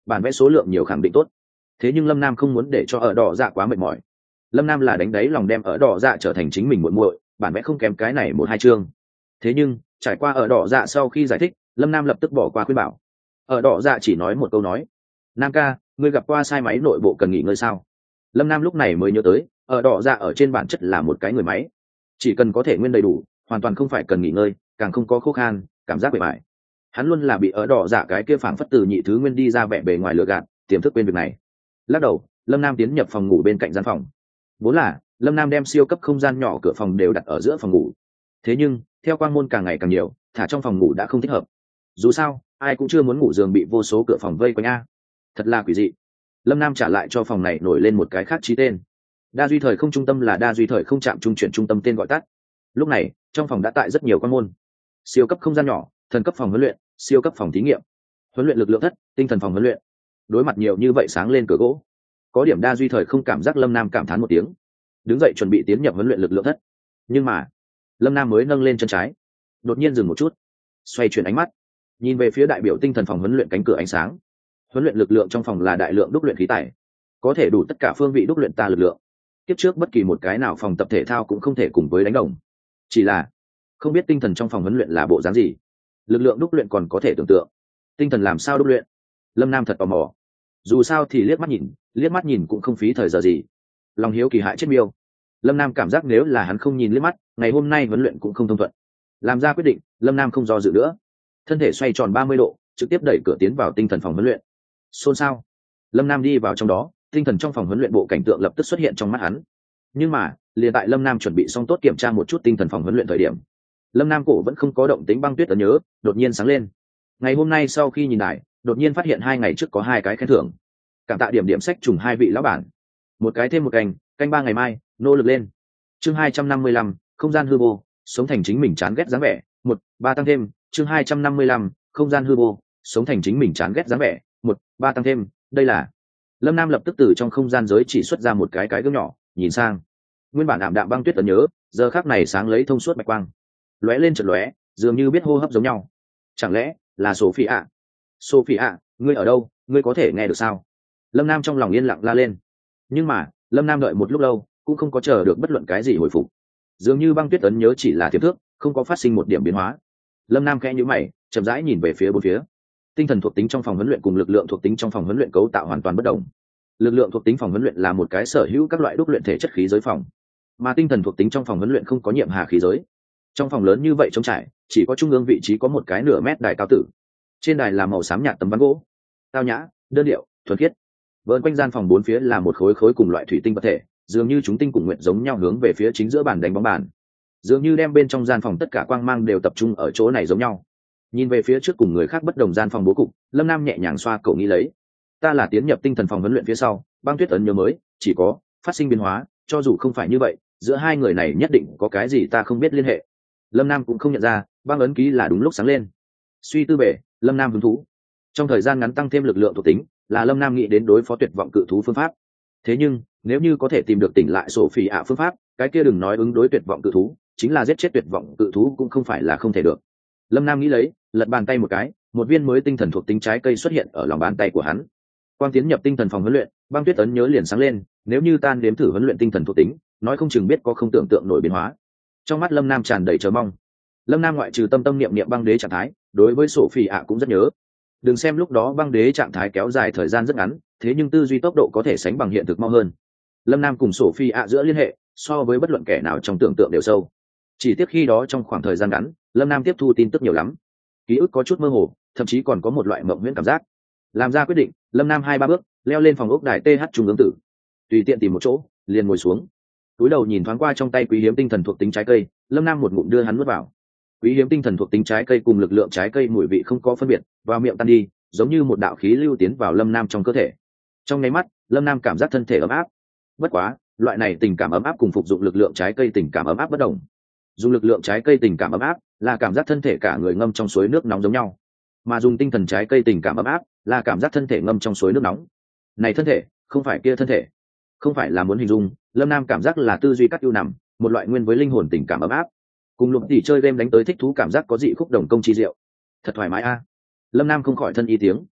bản vẽ số lượng nhiều khẳng định tốt. Thế nhưng lâm nam không muốn để cho ở đỏ dạ quá mệt mỏi. Lâm nam là đánh đáy lòng đem ở đỏ dạ trở thành chính mình muội muội, bản vẽ không kém cái này một hai chương. Thế nhưng trải qua ở đỏ dạ sau khi giải thích, lâm nam lập tức bỏ qua khuyên bảo. Ở đỏ dạ chỉ nói một câu nói: nam ca, ngươi gặp qua sai máy nội bộ cần nghỉ ngơi sao? Lâm nam lúc này mới nhớ tới, ở đỏ dạ ở trên bản chất là một cái người máy, chỉ cần có thể nguyên đầy đủ, hoàn toàn không phải cần nghỉ ngơi, càng không có khô khan cảm giác bề bài. Hắn luôn là bị ở đỏ dạ cái kia phảng phất từ nhị thứ nguyên đi ra vẻ bề ngoài lừa gạt, tiềm thức quên việc này. Lắc đầu, lâm nam tiến nhập phòng ngủ bên cạnh gian phòng. Vốn là lâm nam đem siêu cấp không gian nhỏ cửa phòng đều đặt ở giữa phòng ngủ, thế nhưng theo quang môn càng ngày càng nhiều, thả trong phòng ngủ đã không thích hợp. Dù sao ai cũng chưa muốn ngủ giường bị vô số cửa phòng vây quanh a, thật là quỷ dị. Lâm nam trả lại cho phòng này nổi lên một cái khác chí tên. Đa duy thời không trung tâm là đa duy thời không trạm trung chuyển trung tâm tên gọi tắt. Lúc này trong phòng đã tại rất nhiều quan môn: siêu cấp không gian nhỏ, thần cấp phòng huấn luyện, siêu cấp phòng thí nghiệm, huấn luyện lực lượng thất, tinh thần phòng huấn luyện. Đối mặt nhiều như vậy sáng lên cửa gỗ, có điểm đa duy thời không cảm giác lâm nam cảm thán một tiếng, đứng dậy chuẩn bị tiến nhập huấn luyện lực lượng thất. Nhưng mà lâm nam mới nâng lên chân trái, đột nhiên dừng một chút, xoay chuyển ánh mắt nhìn về phía đại biểu tinh thần phòng huấn luyện cánh cửa ánh sáng. Huấn luyện lực lượng trong phòng là đại lượng đúc luyện khí tài, có thể đủ tất cả phương vị đúc luyện ta lực lượng. Tiếp trước bất kỳ một cái nào phòng tập thể thao cũng không thể cùng với đánh đồng. Chỉ là không biết tinh thần trong phòng huấn luyện là bộ dáng gì, lực lượng đúc luyện còn có thể tưởng tượng, tinh thần làm sao đúc luyện? Lâm nam thật tò mò. Dù sao thì liếc mắt nhìn cũng không phí thời giờ gì. Lòng hiếu kỳ hại chết miêu. Lâm nam cảm giác nếu là hắn không nhìn liếc mắt, ngày hôm nay huấn luyện cũng không thông thuận. Làm ra quyết định, lâm nam không do dự nữa, thân thể xoay tròn 30 độ, trực tiếp đẩy cửa tiến vào tinh thần phòng huấn luyện. Xôn xao. Lâm nam đi vào trong đó, tinh thần trong phòng huấn luyện bộ cảnh tượng lập tức xuất hiện trong mắt hắn. Nhưng mà liền tại lâm nam chuẩn bị xong tốt kiểm tra một chút tinh thần phòng huấn luyện thời điểm, lâm nam cổ vẫn không có động tính băng tuyết ấn nhớ đột nhiên sáng lên. Ngày hôm nay sau khi nhìn lại, đột nhiên phát hiện 2 ngày trước có 2 cái khen thưởng. Cảm tạ điểm sách trùng 2 vị lão bản, một cái thêm một canh 3 ngày mai, nỗ lực lên. Chương 255, không gian hư vô, sống thành chính mình chán ghét dáng vẻ, 1-3 tăng thêm. Chương 255, không gian hư vô, sống thành chính mình chán ghét dáng vẻ, 1-3 tăng thêm. Đây là... Lâm nam lập tức từ trong không gian giới chỉ xuất ra một cái gương nhỏ, nhìn sang. Nguyên bản ảm đạm băng tuyết ấn nhớ giờ khắc này sáng lấy thông suốt bạch quang, lóe lên chợt lóe, dường như biết hô hấp giống nhau. Chẳng lẽ là Sophie ạ? Sophie ạ, ngươi ở đâu? Ngươi có thể nghe được sao? Lâm nam trong lòng yên lặng la lên. Nhưng mà lâm nam đợi một lúc lâu cũng không có chờ được bất luận cái gì hồi phục, dường như băng tuyết ấn nhớ chỉ là thiếp thước, không có phát sinh một điểm biến hóa. Lâm nam khẽ nhíu mày, chậm rãi nhìn về phía bốn phía. Tinh thần thuộc tính trong phòng huấn luyện cùng lực lượng thuộc tính trong phòng huấn luyện cấu tạo hoàn toàn bất đồng. Lực lượng thuộc tính phòng huấn luyện là một cái sở hữu các loại đúc luyện thể chất khí giới phòng, mà tinh thần thuộc tính trong phòng huấn luyện không có nhiệm hà khí giới. Trong phòng lớn như vậy trống trải, chỉ có trung ương vị trí có một cái nửa mét đài cao tử. Trên đài là màu xám nhạt tấm ván gỗ, tao nhã, đơn điệu, thuần khiết. Vợn quanh gian phòng bốn phía là một khối khối cùng loại thủy tinh vật thể, dường như chúng tinh cùng nguyện giống nhau hướng về phía chính giữa bàn đánh bóng bàn, dường như đem bên trong gian phòng tất cả quang mang đều tập trung ở chỗ này giống nhau. Nhìn về phía trước cùng người khác bất đồng gian phòng bố cục, lâm nam nhẹ nhàng xoa cổ nghĩ lấy, ta là tiến nhập tinh thần phòng huấn luyện phía sau, băng tuyết ấn nhớ mới chỉ có phát sinh biến hóa, cho dù không phải như vậy, giữa hai người này nhất định có cái gì ta không biết liên hệ. Lâm nam cũng không nhận ra băng ấn ký là đúng lúc sáng lên. Suy tư bể, lâm nam hứng thú. Trong thời gian ngắn tăng thêm lực lượng thuộc tính là lâm nam nghĩ đến đối phó tuyệt vọng cự thú phương pháp. Thế nhưng nếu như có thể tìm được tỉnh lại sổ phỉ ạ phương pháp, cái kia đừng nói ứng đối tuyệt vọng cự thú, chính là giết chết tuyệt vọng cự thú cũng không phải là không thể được. Lâm nam nghĩ lấy, lật bàn tay một cái, một viên mới tinh thần thuộc tính trái cây xuất hiện ở lòng bàn tay của hắn. Quang tiến nhập tinh thần phòng huấn luyện, băng tuyết ấn nhớ liền sáng lên, nếu như tan đếm thử huấn luyện tinh thần thuộc tính, nói không chừng biết có không tưởng tượng nổi biến hóa. Trong mắt lâm nam tràn đầy chờ mong. Lâm nam ngoại trừ tâm tâm niệm niệm băng đế trạng thái, đối với sổ phỉ ạ cũng rất nhớ. Đừng xem lúc đó băng đế trạng thái kéo dài thời gian rất ngắn, thế nhưng tư duy tốc độ có thể sánh bằng hiện thực mau hơn. Lâm nam cùng sổ phi ạ giữa liên hệ so với bất luận kẻ nào trong tưởng tượng đều sâu. Chỉ tiếc khi đó trong khoảng thời gian ngắn, lâm nam tiếp thu tin tức nhiều lắm, ký ức có chút mơ hồ, thậm chí còn có một loại mộng huyễn cảm giác. Làm ra quyết định, lâm nam 2-3 bước leo lên phòng ốc đài th trung ương tử, tùy tiện tìm một chỗ liền ngồi xuống. Túi đầu nhìn thoáng qua trong tay quý hiếm tinh thần thuộc tính trái cây, lâm nam một ngụm đưa hắn nuốt vào. Quý hiếm tinh thần thuộc tính trái cây cùng lực lượng trái cây mùi vị không có phân biệt, vào miệng tan đi, giống như một đạo khí lưu tiến vào lâm nam trong cơ thể. Trong nháy mắt, lâm nam cảm giác thân thể ấm áp. Bất quá, loại này tình cảm ấm áp cùng phục dụng lực lượng trái cây tình cảm ấm áp bất đồng. Dùng lực lượng trái cây tình cảm ấm áp là cảm giác thân thể cả người ngâm trong suối nước nóng giống nhau, mà dùng tinh thần trái cây tình cảm ấm áp là cảm giác thân thể ngâm trong suối nước nóng. Này thân thể, không phải kia thân thể. Không phải là muốn hình dung, lâm nam cảm giác là tư duy cắt ưu nằm, một loại nguyên với linh hồn tình cảm ấm áp. Cùng lục tỷ chơi game đánh tới thích thú cảm giác có dị khúc đồng công chi diệu. Thật thoải mái a. Lâm nam không khỏi thân ý tiếng.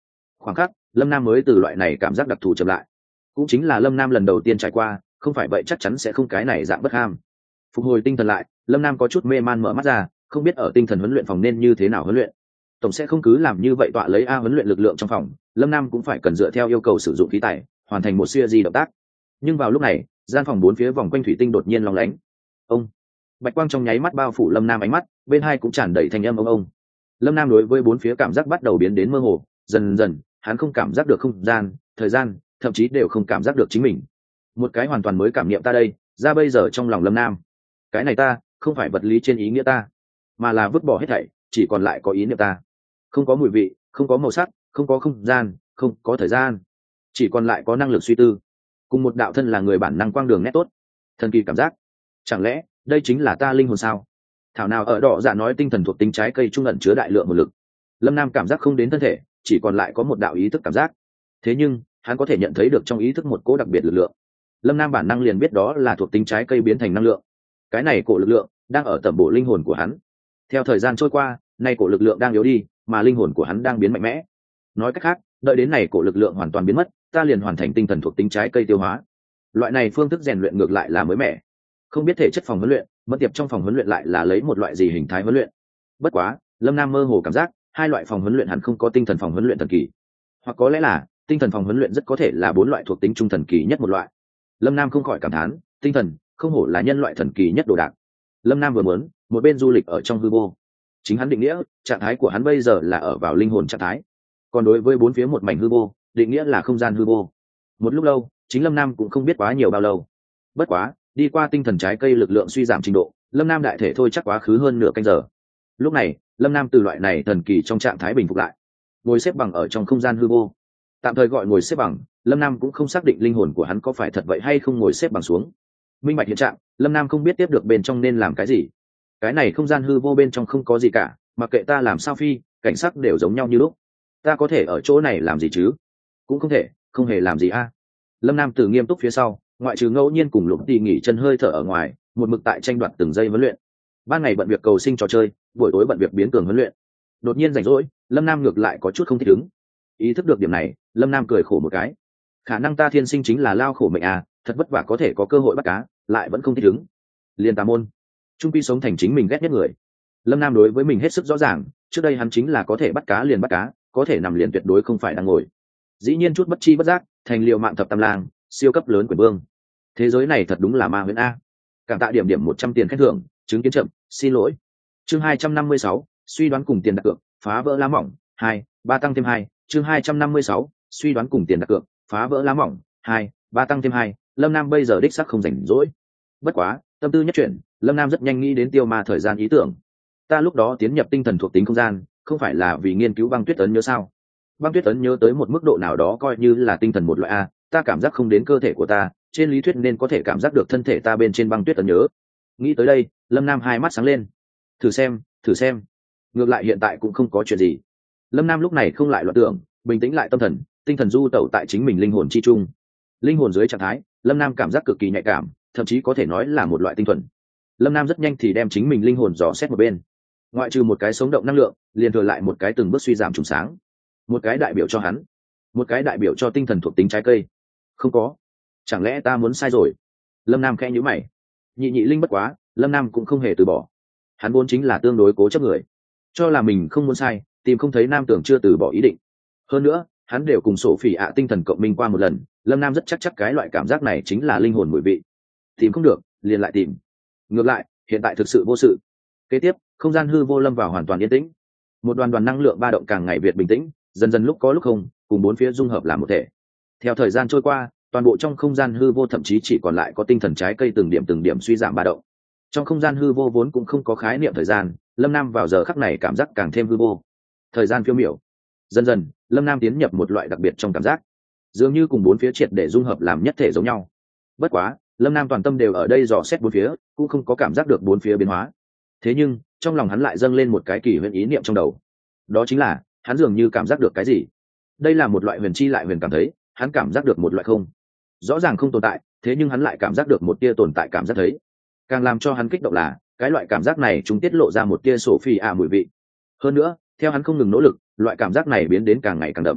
Khoảng khắc Lâm Nam mới từ loại này cảm giác đặc thù chậm lại, cũng chính là Lâm Nam lần đầu tiên trải qua, không phải vậy chắc chắn sẽ không cái này dạng bất ham. Phục hồi tinh thần lại, Lâm Nam có chút mê man mở mắt ra, không biết ở tinh thần huấn luyện phòng nên như thế nào huấn luyện. Tổng sẽ không cứ làm như vậy tọa lấy huấn luyện lực lượng trong phòng, Lâm Nam cũng phải cần dựa theo yêu cầu sử dụng khí tài, hoàn thành một series động tác. Nhưng vào lúc này, gian phòng bốn phía vòng quanh thủy tinh đột nhiên lóng lánh. Ông, bạch quang trong nháy mắt bao phủ Lâm Nam ánh mắt, bên hai cũng tràn đầy thanh âm ông. Lâm Nam đối với bốn phía cảm giác bắt đầu biến đến mơ hồ, dần dần, hắn không cảm giác được không gian, thời gian, thậm chí đều không cảm giác được chính mình. Một cái hoàn toàn mới cảm nghiệm ta đây, ra bây giờ trong lòng Lâm Nam. Cái này ta, không phải vật lý trên ý nghĩa ta, mà là vứt bỏ hết thảy, chỉ còn lại có ý niệm ta. Không có mùi vị, không có màu sắc, không có không gian, không có thời gian, chỉ còn lại có năng lực suy tư, cùng một đạo thân là người bản năng quang đường nét tốt. Thần kỳ cảm giác. Chẳng lẽ đây chính là ta linh hồn sao? Thảo nào ở đỏ dạ nói tinh thần thuộc tính trái cây trung ẩn chứa đại lượng một lực. Lâm Nam cảm giác không đến thân thể, chỉ còn lại có một đạo ý thức cảm giác. Thế nhưng hắn có thể nhận thấy được trong ý thức một cỗ đặc biệt lực lượng. Lâm Nam bản năng liền biết đó là thuộc tính trái cây biến thành năng lượng. Cái này cổ lực lượng đang ở tẩm bổ linh hồn của hắn. Theo thời gian trôi qua, nay cổ lực lượng đang yếu đi, mà linh hồn của hắn đang biến mạnh mẽ. Nói cách khác, đợi đến này cổ lực lượng hoàn toàn biến mất, ta liền hoàn thành tinh thần thuộc tính trái cây tiêu hóa. Loại này phương thức rèn luyện ngược lại là mới mẻ. Không biết thể chất phòng huấn luyện, mất tiệp trong phòng huấn luyện lại là lấy một loại gì hình thái huấn luyện. Bất quá, Lâm Nam mơ hồ cảm giác, hai loại phòng huấn luyện hẳn không có tinh thần phòng huấn luyện thần kỳ, hoặc có lẽ là tinh thần phòng huấn luyện rất có thể là bốn loại thuộc tính trung thần kỳ nhất một loại. Lâm Nam không khỏi cảm thán, tinh thần không hổ là nhân loại thần kỳ nhất đồ đạc. Lâm Nam vừa muốn một bên du lịch ở trong hư vô. Chính hắn định nghĩa, trạng thái của hắn bây giờ là ở vào linh hồn trạng thái. Còn đối với bốn phía một mảnh hư vô, định nghĩa là không gian hư vô. Một lúc lâu, chính Lâm Nam cũng không biết quá nhiều bao lâu. Bất quá, đi qua tinh thần trái cây lực lượng suy giảm trình độ, Lâm Nam đại thể thôi chắc quá khứ hơn nửa canh giờ. Lúc này, Lâm Nam từ loại này thần kỳ trong trạng thái bình phục lại, ngồi xếp bằng ở trong không gian hư vô. Tạm thời gọi ngồi xếp bằng, Lâm Nam cũng không xác định linh hồn của hắn có phải thật vậy hay không ngồi xếp bằng xuống. Minh bạch hiện trạng, Lâm Nam không biết tiếp được bên trong nên làm cái gì. Cái này không gian hư vô bên trong không có gì cả, mặc kệ ta làm sao phi, cảnh sắc đều giống nhau như lúc. Ta có thể ở chỗ này làm gì chứ? Cũng không thể, không hề làm gì a. Lâm Nam từ nghiêm túc phía sau, ngoại trừ ngẫu nhiên cùng Lục Tỷ nghỉ chân hơi thở ở ngoài, một mực tại tranh đoạt từng giây huấn luyện. Ban ngày bận việc cầu sinh trò chơi, buổi tối bận việc biến cường huấn luyện. Đột nhiên rảnh rỗi, Lâm Nam ngược lại có chút không thích ứng. Ý thức được điểm này, Lâm Nam cười khổ một cái. Khả năng ta thiên sinh chính là lao khổ mệnh à, thật vất vả có thể có cơ hội bắt cá, lại vẫn không thích ứng. Liên tà môn, trung quy sống thành chính mình ghét nhất người. Lâm Nam đối với mình hết sức rõ ràng, trước đây hắn chính là có thể bắt cá liền bắt cá, có thể nằm liền tuyệt đối không phải đang ngồi. Dĩ nhiên chút bất chi bất giác, thành liều mạng thập tam lang, siêu cấp lớn quyền vương. Thế giới này thật đúng là ma huyễn a. Cảm tạ điểm điểm 100 tiền khen thưởng, chứng kiến chậm, xin lỗi. Chương 256, suy đoán cùng tiền đặt cược, phá vỡ lá mỏng, 2, 3 tăng thêm 2, chương 256, suy đoán cùng tiền đặt cược, phá vỡ lá mỏng, 2, 3 tăng thêm 2, Lâm Nam bây giờ đích xác không rảnh rỗi. Bất quá, tâm tư nhất chuyển, Lâm Nam rất nhanh nghĩ đến tiêu ma thời gian ý tưởng. Ta lúc đó tiến nhập tinh thần thuộc tính không gian, không phải là vì nghiên cứu băng tuyết ấn nhớ sao? Băng tuyết ấn nhớ tới một mức độ nào đó coi như là tinh thần một loại a, ta cảm giác không đến cơ thể của ta, trên lý thuyết nên có thể cảm giác được thân thể ta bên trên băng tuyết ấn nhớ. Nghĩ tới đây, Lâm Nam hai mắt sáng lên. Thử xem, thử xem. Ngược lại hiện tại cũng không có chuyện gì. Lâm Nam lúc này không lại loạn tưởng, bình tĩnh lại tâm thần, tinh thần du tẩu tại chính mình linh hồn chi trung. Linh hồn dưới trạng thái, Lâm Nam cảm giác cực kỳ nhạy cảm, thậm chí có thể nói là một loại tinh thuần. Lâm Nam rất nhanh thì đem chính mình linh hồn dò xét một bên. Ngoại trừ một cái sống động năng lượng, liền thừa lại một cái từng bước suy giảm trùng sáng. Một cái đại biểu cho hắn, một cái đại biểu cho tinh thần thuộc tính trái cây. Không có. Chẳng lẽ ta muốn sai rồi? Lâm Nam khẽ nhíu mày. Nhị nhị linh bất quá, Lâm Nam cũng không hề từ bỏ. Hắn vốn chính là tương đối cố chấp người, cho là mình không muốn sai, tìm không thấy Nam tưởng chưa từ bỏ ý định. Hơn nữa, hắn đều cùng sổ phỉ ạ tinh thần cộng minh qua một lần, Lâm Nam rất chắc cái loại cảm giác này chính là linh hồn mùi vị. Tìm không được, liền lại tìm. Ngược lại, hiện tại thực sự vô sự. Kế tiếp, không gian hư vô lâm vào hoàn toàn yên tĩnh. Một đoàn đoàn năng lượng ba động càng ngày việt bình tĩnh, dần dần lúc có lúc không, cùng bốn phía dung hợp làm một thể. Theo thời gian trôi qua, toàn bộ trong không gian hư vô thậm chí chỉ còn lại có tinh thần trái cây từng điểm suy giảm ba động. Trong không gian hư vô vốn cũng không có khái niệm thời gian, Lâm Nam vào giờ khắc này cảm giác càng thêm hư vô. Thời gian phiêu miểu. Dần dần, Lâm Nam tiến nhập một loại đặc biệt trong cảm giác, dường như cùng bốn phía triệt để dung hợp làm nhất thể giống nhau. Bất quá, Lâm Nam toàn tâm đều ở đây dò xét bốn phía, cũng không có cảm giác được bốn phía biến hóa. Thế nhưng, trong lòng hắn lại dâng lên một cái kỳ huyền ý niệm trong đầu. Đó chính là, hắn dường như cảm giác được cái gì. Đây là một loại huyền chi lại huyền cảm thấy, hắn cảm giác được một loại không. Rõ ràng không tồn tại, thế nhưng hắn lại cảm giác được một tia tồn tại cảm giác thấy. Càng làm cho hắn kích động là, cái loại cảm giác này chúng tiết lộ ra một tia sổ phi mùi vị. Hơn nữa, theo hắn không ngừng nỗ lực, loại cảm giác này biến đến càng ngày càng đậm.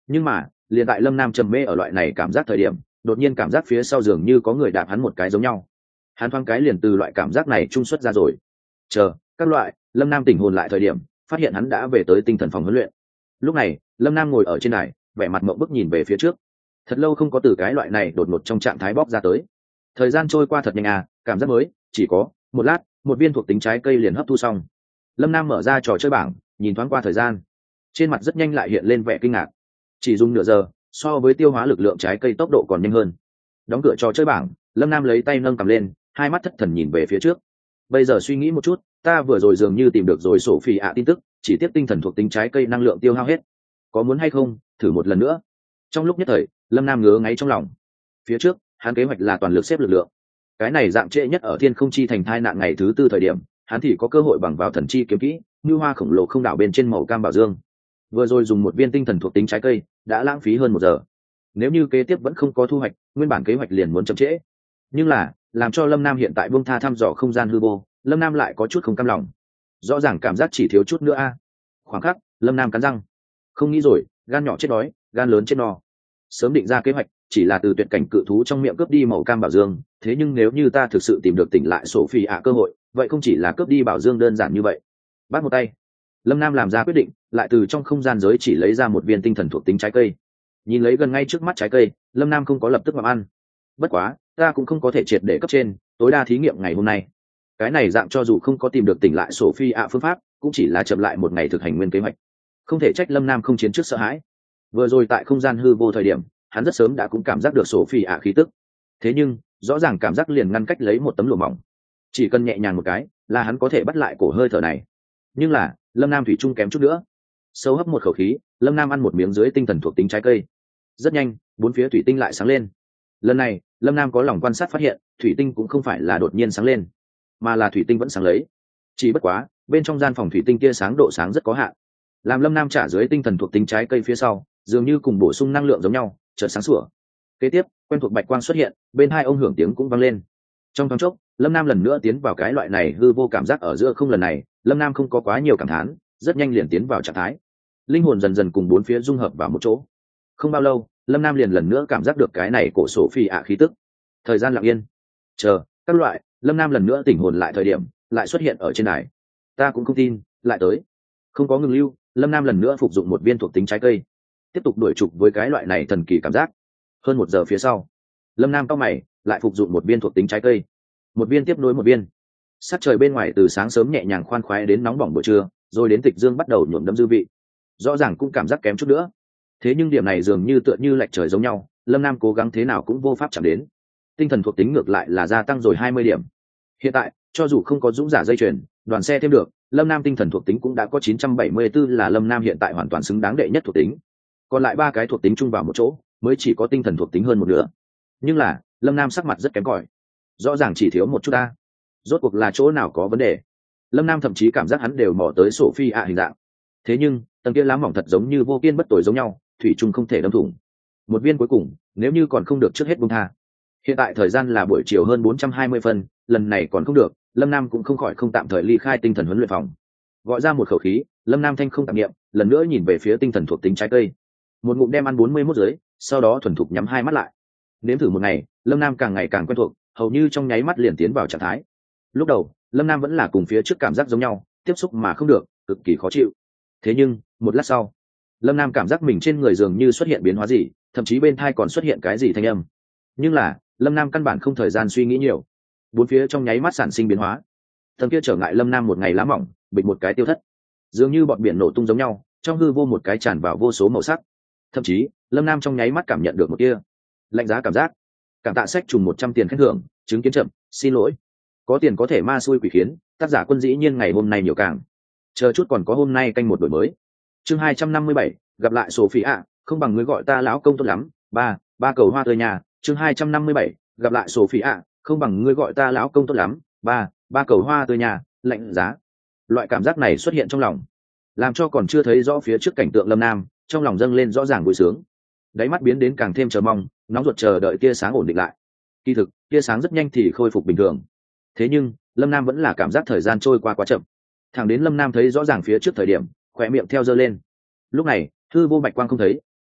Nhưng mà liền tại lâm nam trầm mê ở loại này cảm giác thời điểm, đột nhiên cảm giác phía sau giường như có người đạp hắn một cái giống nhau. Hắn thoáng cái liền từ loại cảm giác này trung xuất ra rồi. Chờ các loại lâm nam tỉnh hồn lại thời điểm, phát hiện hắn đã về tới tinh thần phòng huấn luyện. Lúc này lâm nam ngồi ở trên đài, vẻ mặt mộng bức nhìn về phía trước. Thật lâu không có từ cái loại này đột ngột trong trạng thái bóc ra tới. Thời gian trôi qua thật nhanh à, cảm giác mới chỉ có một lát, một viên thuộc tính trái cây liền hấp thu xong. Lâm nam mở ra trò chơi bảng, nhìn thoáng qua thời gian, trên mặt rất nhanh lại hiện lên vẻ kinh ngạc. Chỉ dùng nửa giờ, so với tiêu hóa lực lượng trái cây tốc độ còn nhanh hơn. Đóng cửa trò chơi bảng, lâm nam lấy tay nâng cầm lên, hai mắt thất thần nhìn về phía trước. Bây giờ suy nghĩ một chút, ta vừa rồi dường như tìm được rồi sổ phi ạ tin tức, chỉ tiếp tinh thần thuộc tính trái cây năng lượng tiêu hao hết, có muốn hay không thử một lần nữa? Trong lúc nhất thời lâm nam ngứa ngáy trong lòng. Phía trước hắn kế hoạch là toàn lực xếp lực lượng, cái này dạng trễ nhất ở thiên không chi thành thai nạn ngày thứ tư thời điểm, hắn thì có cơ hội bằng vào thần chi kiếm kỹ như hoa khổng lồ không đảo bên trên màu cam bảo dương. Vừa rồi dùng một viên tinh thần thuộc tính trái cây đã lãng phí hơn 1 giờ. Nếu như kế tiếp vẫn không có thu hoạch, nguyên bản kế hoạch liền muốn chậm trễ. Nhưng là làm cho lâm nam hiện tại buông tha thăm dò không gian hư vô, lâm nam lại có chút không cam lòng. Rõ ràng cảm giác chỉ thiếu chút nữa a. Khoảng khắc lâm nam cắn răng, không nghĩ rồi, gan nhỏ chết đói, gan lớn chết no. Sớm định ra kế hoạch chỉ là từ tuyệt cảnh cự thú trong miệng cướp đi màu cam bảo dương, thế nhưng nếu như ta thực sự tìm được tỉnh lại sổ phi ạ cơ hội, vậy không chỉ là cướp đi bảo dương đơn giản như vậy. Bắt một tay, lâm nam làm ra quyết định, lại từ trong không gian giới chỉ lấy ra một viên tinh thần thuộc tính trái cây. Nhìn lấy gần ngay trước mắt trái cây, lâm nam không có lập tức mà ăn. Bất quá ta cũng không có thể triệt để cấp trên, tối đa thí nghiệm ngày hôm nay. Cái này dạng cho dù không có tìm được tỉnh lại sổ phi ạ phương pháp, cũng chỉ là chậm lại một ngày thực hành nguyên kế hoạch. Không thể trách lâm nam không chiến trước sợ hãi. Vừa rồi tại không gian hư vô thời điểm, hắn rất sớm đã cũng cảm giác được sổ phi ạ khí tức. Thế nhưng rõ ràng cảm giác liền ngăn cách lấy một tấm lụa mỏng, chỉ cần nhẹ nhàng một cái là hắn có thể bắt lại cổ hơi thở này. Nhưng là lâm nam thủy chung kém chút nữa. Sâu hấp một khẩu khí, lâm nam ăn một miếng dưới tinh thần thuộc tính trái cây. Rất nhanh bốn phía thủy tinh lại sáng lên. Lần này lâm nam có lòng quan sát phát hiện, thủy tinh cũng không phải là đột nhiên sáng lên, mà là thủy tinh vẫn sáng lấy. Chỉ bất quá bên trong gian phòng thủy tinh kia sáng độ sáng rất có hạn. Làm lâm nam trả dưới tinh thần thuộc tính trái cây phía sau, dường như cùng bổ sung năng lượng giống nhau, chợt sáng sủa. Kế tiếp quen thuộc bạch quang xuất hiện, bên hai ông hưởng tiếng cũng vang lên. Trong thoáng chốc lâm nam lần nữa tiến vào cái loại này hư vô cảm giác ở giữa không. Lần này lâm nam không có quá nhiều cảm thán, rất nhanh liền tiến vào trạng thái. Linh hồn dần dần cùng bốn phía dung hợp vào một chỗ. Không bao lâu lâm nam liền lần nữa cảm giác được cái này cổ sổ phi ạ khí tức. Thời gian lặng yên chờ các loại, lâm nam lần nữa tỉnh hồn lại thời điểm, lại xuất hiện ở trên đài. Ta cũng không tin lại tới. Không có ngừng lưu, lâm nam lần nữa phục dụng một viên thuộc tính trái cây, tiếp tục đuổi trục với cái loại này thần kỳ cảm giác. Hơn 1 giờ phía sau, lâm nam cao mày lại phục dụng một viên thuộc tính trái cây, một viên tiếp nối một viên. Sắc trời bên ngoài từ sáng sớm nhẹ nhàng khoan khoái đến nóng bỏng buổi trưa, rồi đến tịch dương bắt đầu nhuộm đẫm dư vị. Rõ ràng cũng cảm giác kém chút nữa, thế nhưng điểm này dường như tựa như lệch trời giống nhau, lâm nam cố gắng thế nào cũng vô pháp chạm đến. Tinh thần thuộc tính ngược lại là gia tăng rồi 20 điểm. Hiện tại cho dù không có dũng giả dây chuyền, đoàn xe thêm được, lâm nam tinh thần thuộc tính cũng đã có 974, là lâm nam hiện tại hoàn toàn xứng đáng đệ nhất thuộc tính. Còn lại 3 cái thuộc tính chung vào một chỗ mới chỉ có tinh thần thuộc tính hơn một nửa. Nhưng là lâm nam sắc mặt rất kém cỏi, rõ ràng chỉ thiếu một chút ta. Rốt cuộc là chỗ nào có vấn đề? Lâm nam thậm chí cảm giác hắn đều mò tới sổ phi ạ hình dạng. Thế nhưng tầng kia lá mỏng thật giống như vô kiên bất tồi giống nhau, thủy chung không thể đâm thủng. Một viên cuối cùng nếu như còn không được trước hết buông tha. Hiện tại thời gian là buổi chiều hơn 420 phân, lần này còn không được, lâm nam cũng không khỏi không tạm thời ly khai tinh thần huấn luyện phòng. Gọi ra một khẩu khí, lâm nam thanh không tạm niệm, lần nữa nhìn về phía tinh thần thuộc tính trái cây. Một ngụm đem ăn 41 dưới, sau đó thuần thục nhắm hai mắt lại. Nếm thử một ngày, lâm nam càng ngày càng quen thuộc, hầu như trong nháy mắt liền tiến vào trạng thái. Lúc đầu lâm nam vẫn là cùng phía trước cảm giác giống nhau, tiếp xúc mà không được, cực kỳ khó chịu. Thế nhưng một lát sau, lâm nam cảm giác mình trên người dường như xuất hiện biến hóa gì, thậm chí bên thai còn xuất hiện cái gì thanh âm. Nhưng là lâm nam căn bản không thời gian suy nghĩ nhiều, bốn phía trong nháy mắt sản sinh biến hóa. Tầng kia trở ngại lâm nam một ngày lá mỏng bịch một cái tiêu thất, dường như bọn biển nổ tung giống nhau, trong hư vô một cái tràn vào vô số màu sắc. Thậm chí lâm nam trong nháy mắt cảm nhận được một kia lạnh giá cảm giác. Cảm tạ sách trùng 100 tiền khen thưởng, chứng kiến chậm, xin lỗi. Có tiền có thể ma xui quỷ khiến, tác giả Quân dĩ nhiên ngày hôm nay nhiều càng. Chờ chút còn có hôm nay canh một đổi mới. Chương 257, gặp lại Sophie ạ, không bằng ngươi gọi ta lão công tốt lắm. Ba cầu hoa tươi nhà. Chương 257, gặp lại Sophie ạ, không bằng ngươi gọi ta lão công tốt lắm. Ba cầu hoa tươi nhà, lạnh giá. Loại cảm giác này xuất hiện trong lòng, làm cho còn chưa thấy rõ phía trước cảnh tượng lâm nam, trong lòng dâng lên rõ ràng vui sướng. Đáy mắt biến đến càng thêm chờ mong, nóng ruột chờ đợi tia sáng ổn định lại. Kỳ thực tia sáng rất nhanh thì khôi phục bình thường. Thế nhưng lâm nam vẫn là cảm giác thời gian trôi qua quá chậm. Thẳng đến lâm nam thấy rõ ràng phía trước thời điểm, khỏe miệng theo giơ lên. Lúc này hư vô bạch quang không thấy,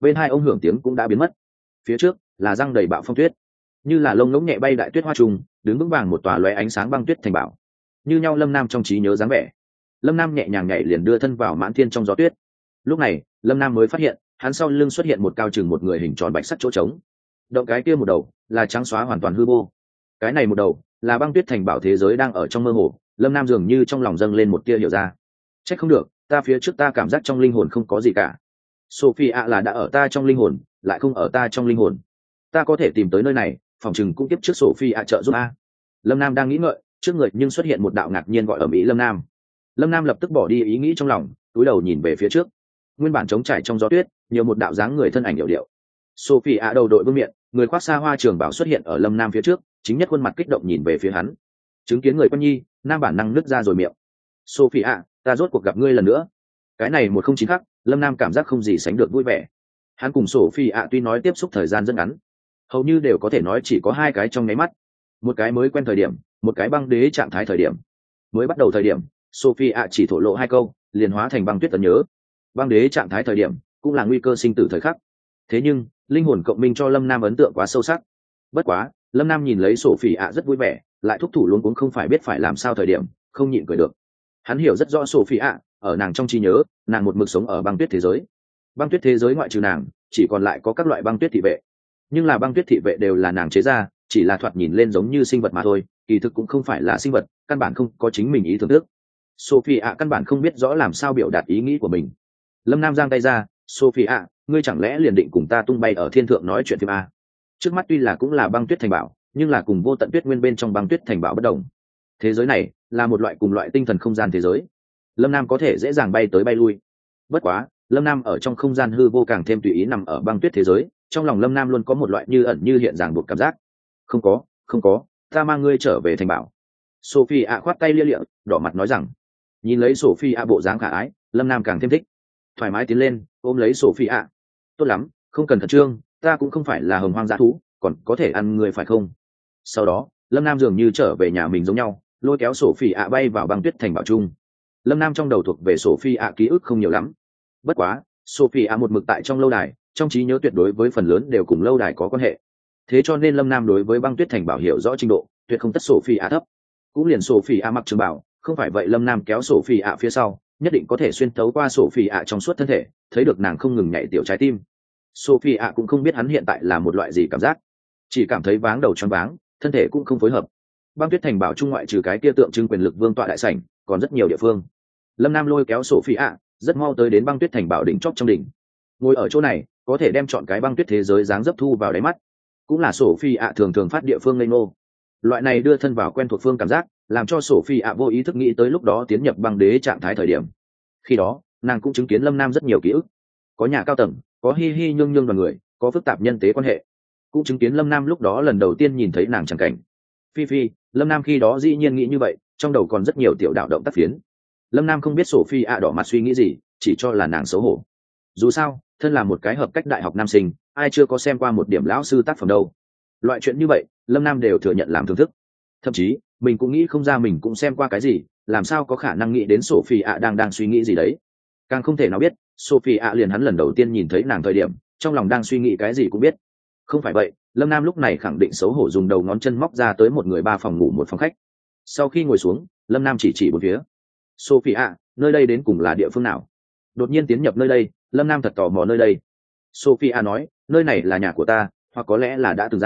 bên hai ông hưởng tiếng cũng đã biến mất. Phía trước là răng đầy bạo phong tuyết, như là lông ngỗng nhẹ bay đại tuyết hoa trùng, đứng vững vàng một tòa lóe ánh sáng băng tuyết thành bảo. Như nhau Lâm Nam trong trí nhớ dáng vẻ. Lâm Nam nhẹ nhàng nhảy liền đưa thân vào mãn thiên trong gió tuyết. Lúc này Lâm Nam mới phát hiện hắn sau lưng xuất hiện một cao chừng một người hình tròn bạch sắc chỗ trống. Động cái kia một đầu là trắng xóa hoàn toàn hư vô, cái này một đầu là băng tuyết thành bảo thế giới đang ở trong mơ hồ. Lâm Nam dường như trong lòng dâng lên một tia hiểu ra. Trách không được, ta phía trước ta cảm giác trong linh hồn không có gì cả. Sophia là đã ở ta trong linh hồn, lại không ở ta trong linh hồn. Ta có thể tìm tới nơi này, phòng chừng cũng tiếp trước Sophia trợ giúp a. Lâm Nam đang nghĩ ngợi, trước người nhưng xuất hiện một đạo ngạc nhiên gọi ở Mỹ Lâm Nam. Lâm Nam lập tức bỏ đi ý nghĩ trong lòng, cúi đầu nhìn về phía trước. Nguyên bản trống trải trong gió tuyết, nhiều một đạo dáng người thân ảnh điệu điệu. Sophia đầu đội vương miện, người khoác xa hoa trường bảo xuất hiện ở Lâm Nam phía trước, chính nhất khuôn mặt kích động nhìn về phía hắn. Chứng kiến người quen nhi, Nam bản năng nứt ra rồi miệng. Sophia, ta rốt cuộc gặp ngươi lần nữa. Cái này 109 khắc, Lâm Nam cảm giác không gì sánh được vui vẻ. Hắn cùng Sophia tuy nói tiếp xúc thời gian rất ngắn, hầu như đều có thể nói chỉ có 2 cái trong nháy mắt. Một cái mới quen thời điểm, một cái băng đế trạng thái thời điểm. Mới bắt đầu thời điểm, Sophia chỉ thổ lộ 2 câu, liền hóa thành băng tuyết ấn nhớ. Băng đế trạng thái thời điểm, cũng là nguy cơ sinh tử thời khắc. Thế nhưng, linh hồn cộng minh cho Lâm Nam ấn tượng quá sâu sắc. Bất quá, Lâm Nam nhìn lấy Sophia rất vui vẻ, lại thúc thủ luống cuống không phải biết phải làm sao thời điểm, không nhịn cười được. Hắn hiểu rất rõ Sophia, ở nàng trong trí nhớ, nàng một mực sống ở băng tuyết thế giới. Băng tuyết thế giới ngoại trừ nàng, chỉ còn lại có các loại băng tuyết thị vệ. Nhưng là băng tuyết thị vệ đều là nàng chế ra, chỉ là thoạt nhìn lên giống như sinh vật mà thôi, kỳ thực cũng không phải là sinh vật, căn bản không có chính mình ý tưởng thức. Sophia căn bản không biết rõ làm sao biểu đạt ý nghĩ của mình. Lâm Nam giang tay ra, Sophia, ngươi chẳng lẽ liền định cùng ta tung bay ở thiên thượng nói chuyện phim a? Trước mắt tuy là cũng là băng tuyết thành bảo, nhưng là cùng vô tận tuyết nguyên bên trong băng tuyết thành bảo bất đồng. Thế giới này là một loại cùng loại tinh thần không gian thế giới. Lâm Nam có thể dễ dàng bay tới bay lui. Bất quá, Lâm Nam ở trong không gian hư vô càng thêm tùy ý nằm ở băng tuyết thế giới, trong lòng Lâm Nam luôn có một loại như ẩn như hiện ràng buộc cảm giác. Không có, ta mang ngươi trở về thành bảo. Sophia khoát tay lia lịa, đỏ mặt nói rằng. Nhìn lấy Sophia bộ dáng khả ái, Lâm Nam càng thêm thích. Thoải mái tiến lên, ôm lấy Sophia. Tốt lắm, không cần khẩn trương, ta cũng không phải là hồng hoang dã thú, còn có thể ăn người phải không? Sau đó, Lâm Nam dường như trở về nhà mình giống nhau, lôi kéo Sophia bay vào băng tuyết thành bảo trung. Lâm Nam trong đầu thuộc về Sophia ký ức không nhiều lắm. Bất quá, Sophia một mực tại trong lâu đài, trong trí nhớ tuyệt đối với phần lớn đều cùng lâu đài có quan hệ. Thế cho nên Lâm Nam đối với băng tuyết thành bảo hiểu rõ trình độ, tuyệt không tất Sophia thấp. Cũng liền Sophia mặc trường bảo, không phải vậy Lâm Nam kéo Sophia phía sau, nhất định có thể xuyên tấu qua Sophia trong suốt thân thể, thấy được nàng không ngừng nhảy tiểu trái tim. Sophia cũng không biết hắn hiện tại là một loại gì cảm giác, chỉ cảm thấy váng đầu choáng váng, thân thể cũng không phối hợp. Băng tuyết thành bảo trung ngoại trừ cái kia tượng trưng quyền lực vương tọa đại sảnh, còn rất nhiều địa phương. Lâm Nam lôi kéo Sophia, rất mau tới đến băng tuyết thành bảo đỉnh chóp trong đỉnh. Ngồi ở chỗ này, có thể đem chọn cái băng tuyết thế giới dáng dấp thu vào đáy mắt, cũng là Sophia thường thường phát địa phương ngây ngô. Loại này đưa thân vào quen thuộc phương cảm giác, làm cho Sophia vô ý thức nghĩ tới lúc đó tiến nhập băng đế trạng thái thời điểm. Khi đó, nàng cũng chứng kiến Lâm Nam rất nhiều ký ức, có nhà cao tầng, có hi hi nhương nhương đoàn người, có phức tạp nhân tế quan hệ, cũng chứng kiến Lâm Nam lúc đó lần đầu tiên nhìn thấy nàng chẳng cảnh. Phi, Lâm Nam khi đó dĩ nhiên nghĩ như vậy, trong đầu còn rất nhiều tiểu đạo động tác phiến. Lâm Nam không biết Sophia đỏ mặt suy nghĩ gì, chỉ cho là nàng xấu hổ. Dù sao, thân là một cái hợp cách đại học nam sinh, ai chưa có xem qua một điểm lão sư tác phẩm đâu. Loại chuyện như vậy, Lâm Nam đều thừa nhận làm thưởng thức. Thậm chí, mình cũng nghĩ không ra mình cũng xem qua cái gì, làm sao có khả năng nghĩ đến Sophia đang suy nghĩ gì đấy. Càng không thể nào biết, Sophia liền hắn lần đầu tiên nhìn thấy nàng thời điểm, trong lòng đang suy nghĩ cái gì cũng biết. Không phải vậy, Lâm Nam lúc này khẳng định xấu hổ dùng đầu ngón chân móc ra tới một người 3 phòng ngủ 1 phòng khách. Sau khi ngồi xuống, Lâm Nam chỉ bốn phía. Sophia, nơi đây đến cùng là địa phương nào? Đột nhiên tiến nhập nơi đây, Lâm Nam thật tò mò nơi đây. Sophia nói, nơi này là nhà của ta, hoặc có lẽ là đã từng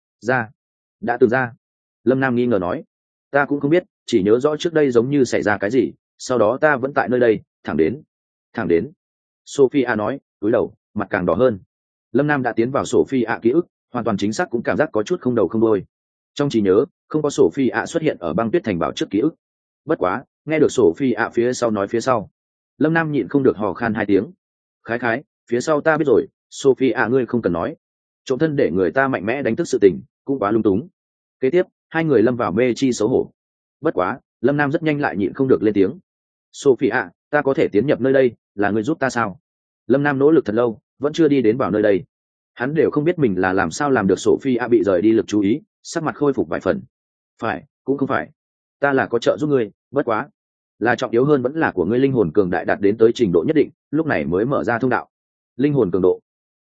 đã từng ra. Lâm Nam nghi ngờ nói, ta cũng không biết, chỉ nhớ rõ trước đây giống như xảy ra cái gì, sau đó ta vẫn tại nơi đây, thẳng đến. Sophia nói, cúi đầu, mặt càng đỏ hơn. Lâm Nam đã tiến vào Sophia ký ức, hoàn toàn chính xác cũng cảm giác có chút không đầu không đuôi. Trong trí nhớ, không có Sophia xuất hiện ở băng tuyết thành bảo trước ký ức. Bất quá, nghe được Sophia phía sau nói phía sau, Lâm Nam nhịn không được hò khan 2 tiếng. Khái, phía sau ta biết rồi, Sophia ngươi không cần nói. Trộm thân để người ta mạnh mẽ đánh thức sự tình, cũng quá lung túng. Kế tiếp, 2 người lâm vào mê chi xấu hổ. Bất quá, Lâm Nam rất nhanh lại nhịn không được lên tiếng. Sophia, ta có thể tiến nhập nơi đây, là ngươi giúp ta sao? Lâm Nam nỗ lực thật lâu, vẫn chưa đi đến vào nơi đây. Hắn đều không biết mình là làm sao làm được Sophia bị rời đi lực chú ý, sắc mặt khôi phục vài phần. Phải, cũng không phải. Ta là có trợ giúp ngươi, bất quá. Là trọng yếu hơn vẫn là của ngươi linh hồn cường đại đạt đến tới trình độ nhất định, lúc này mới mở ra thông đạo. Linh hồn cường độ.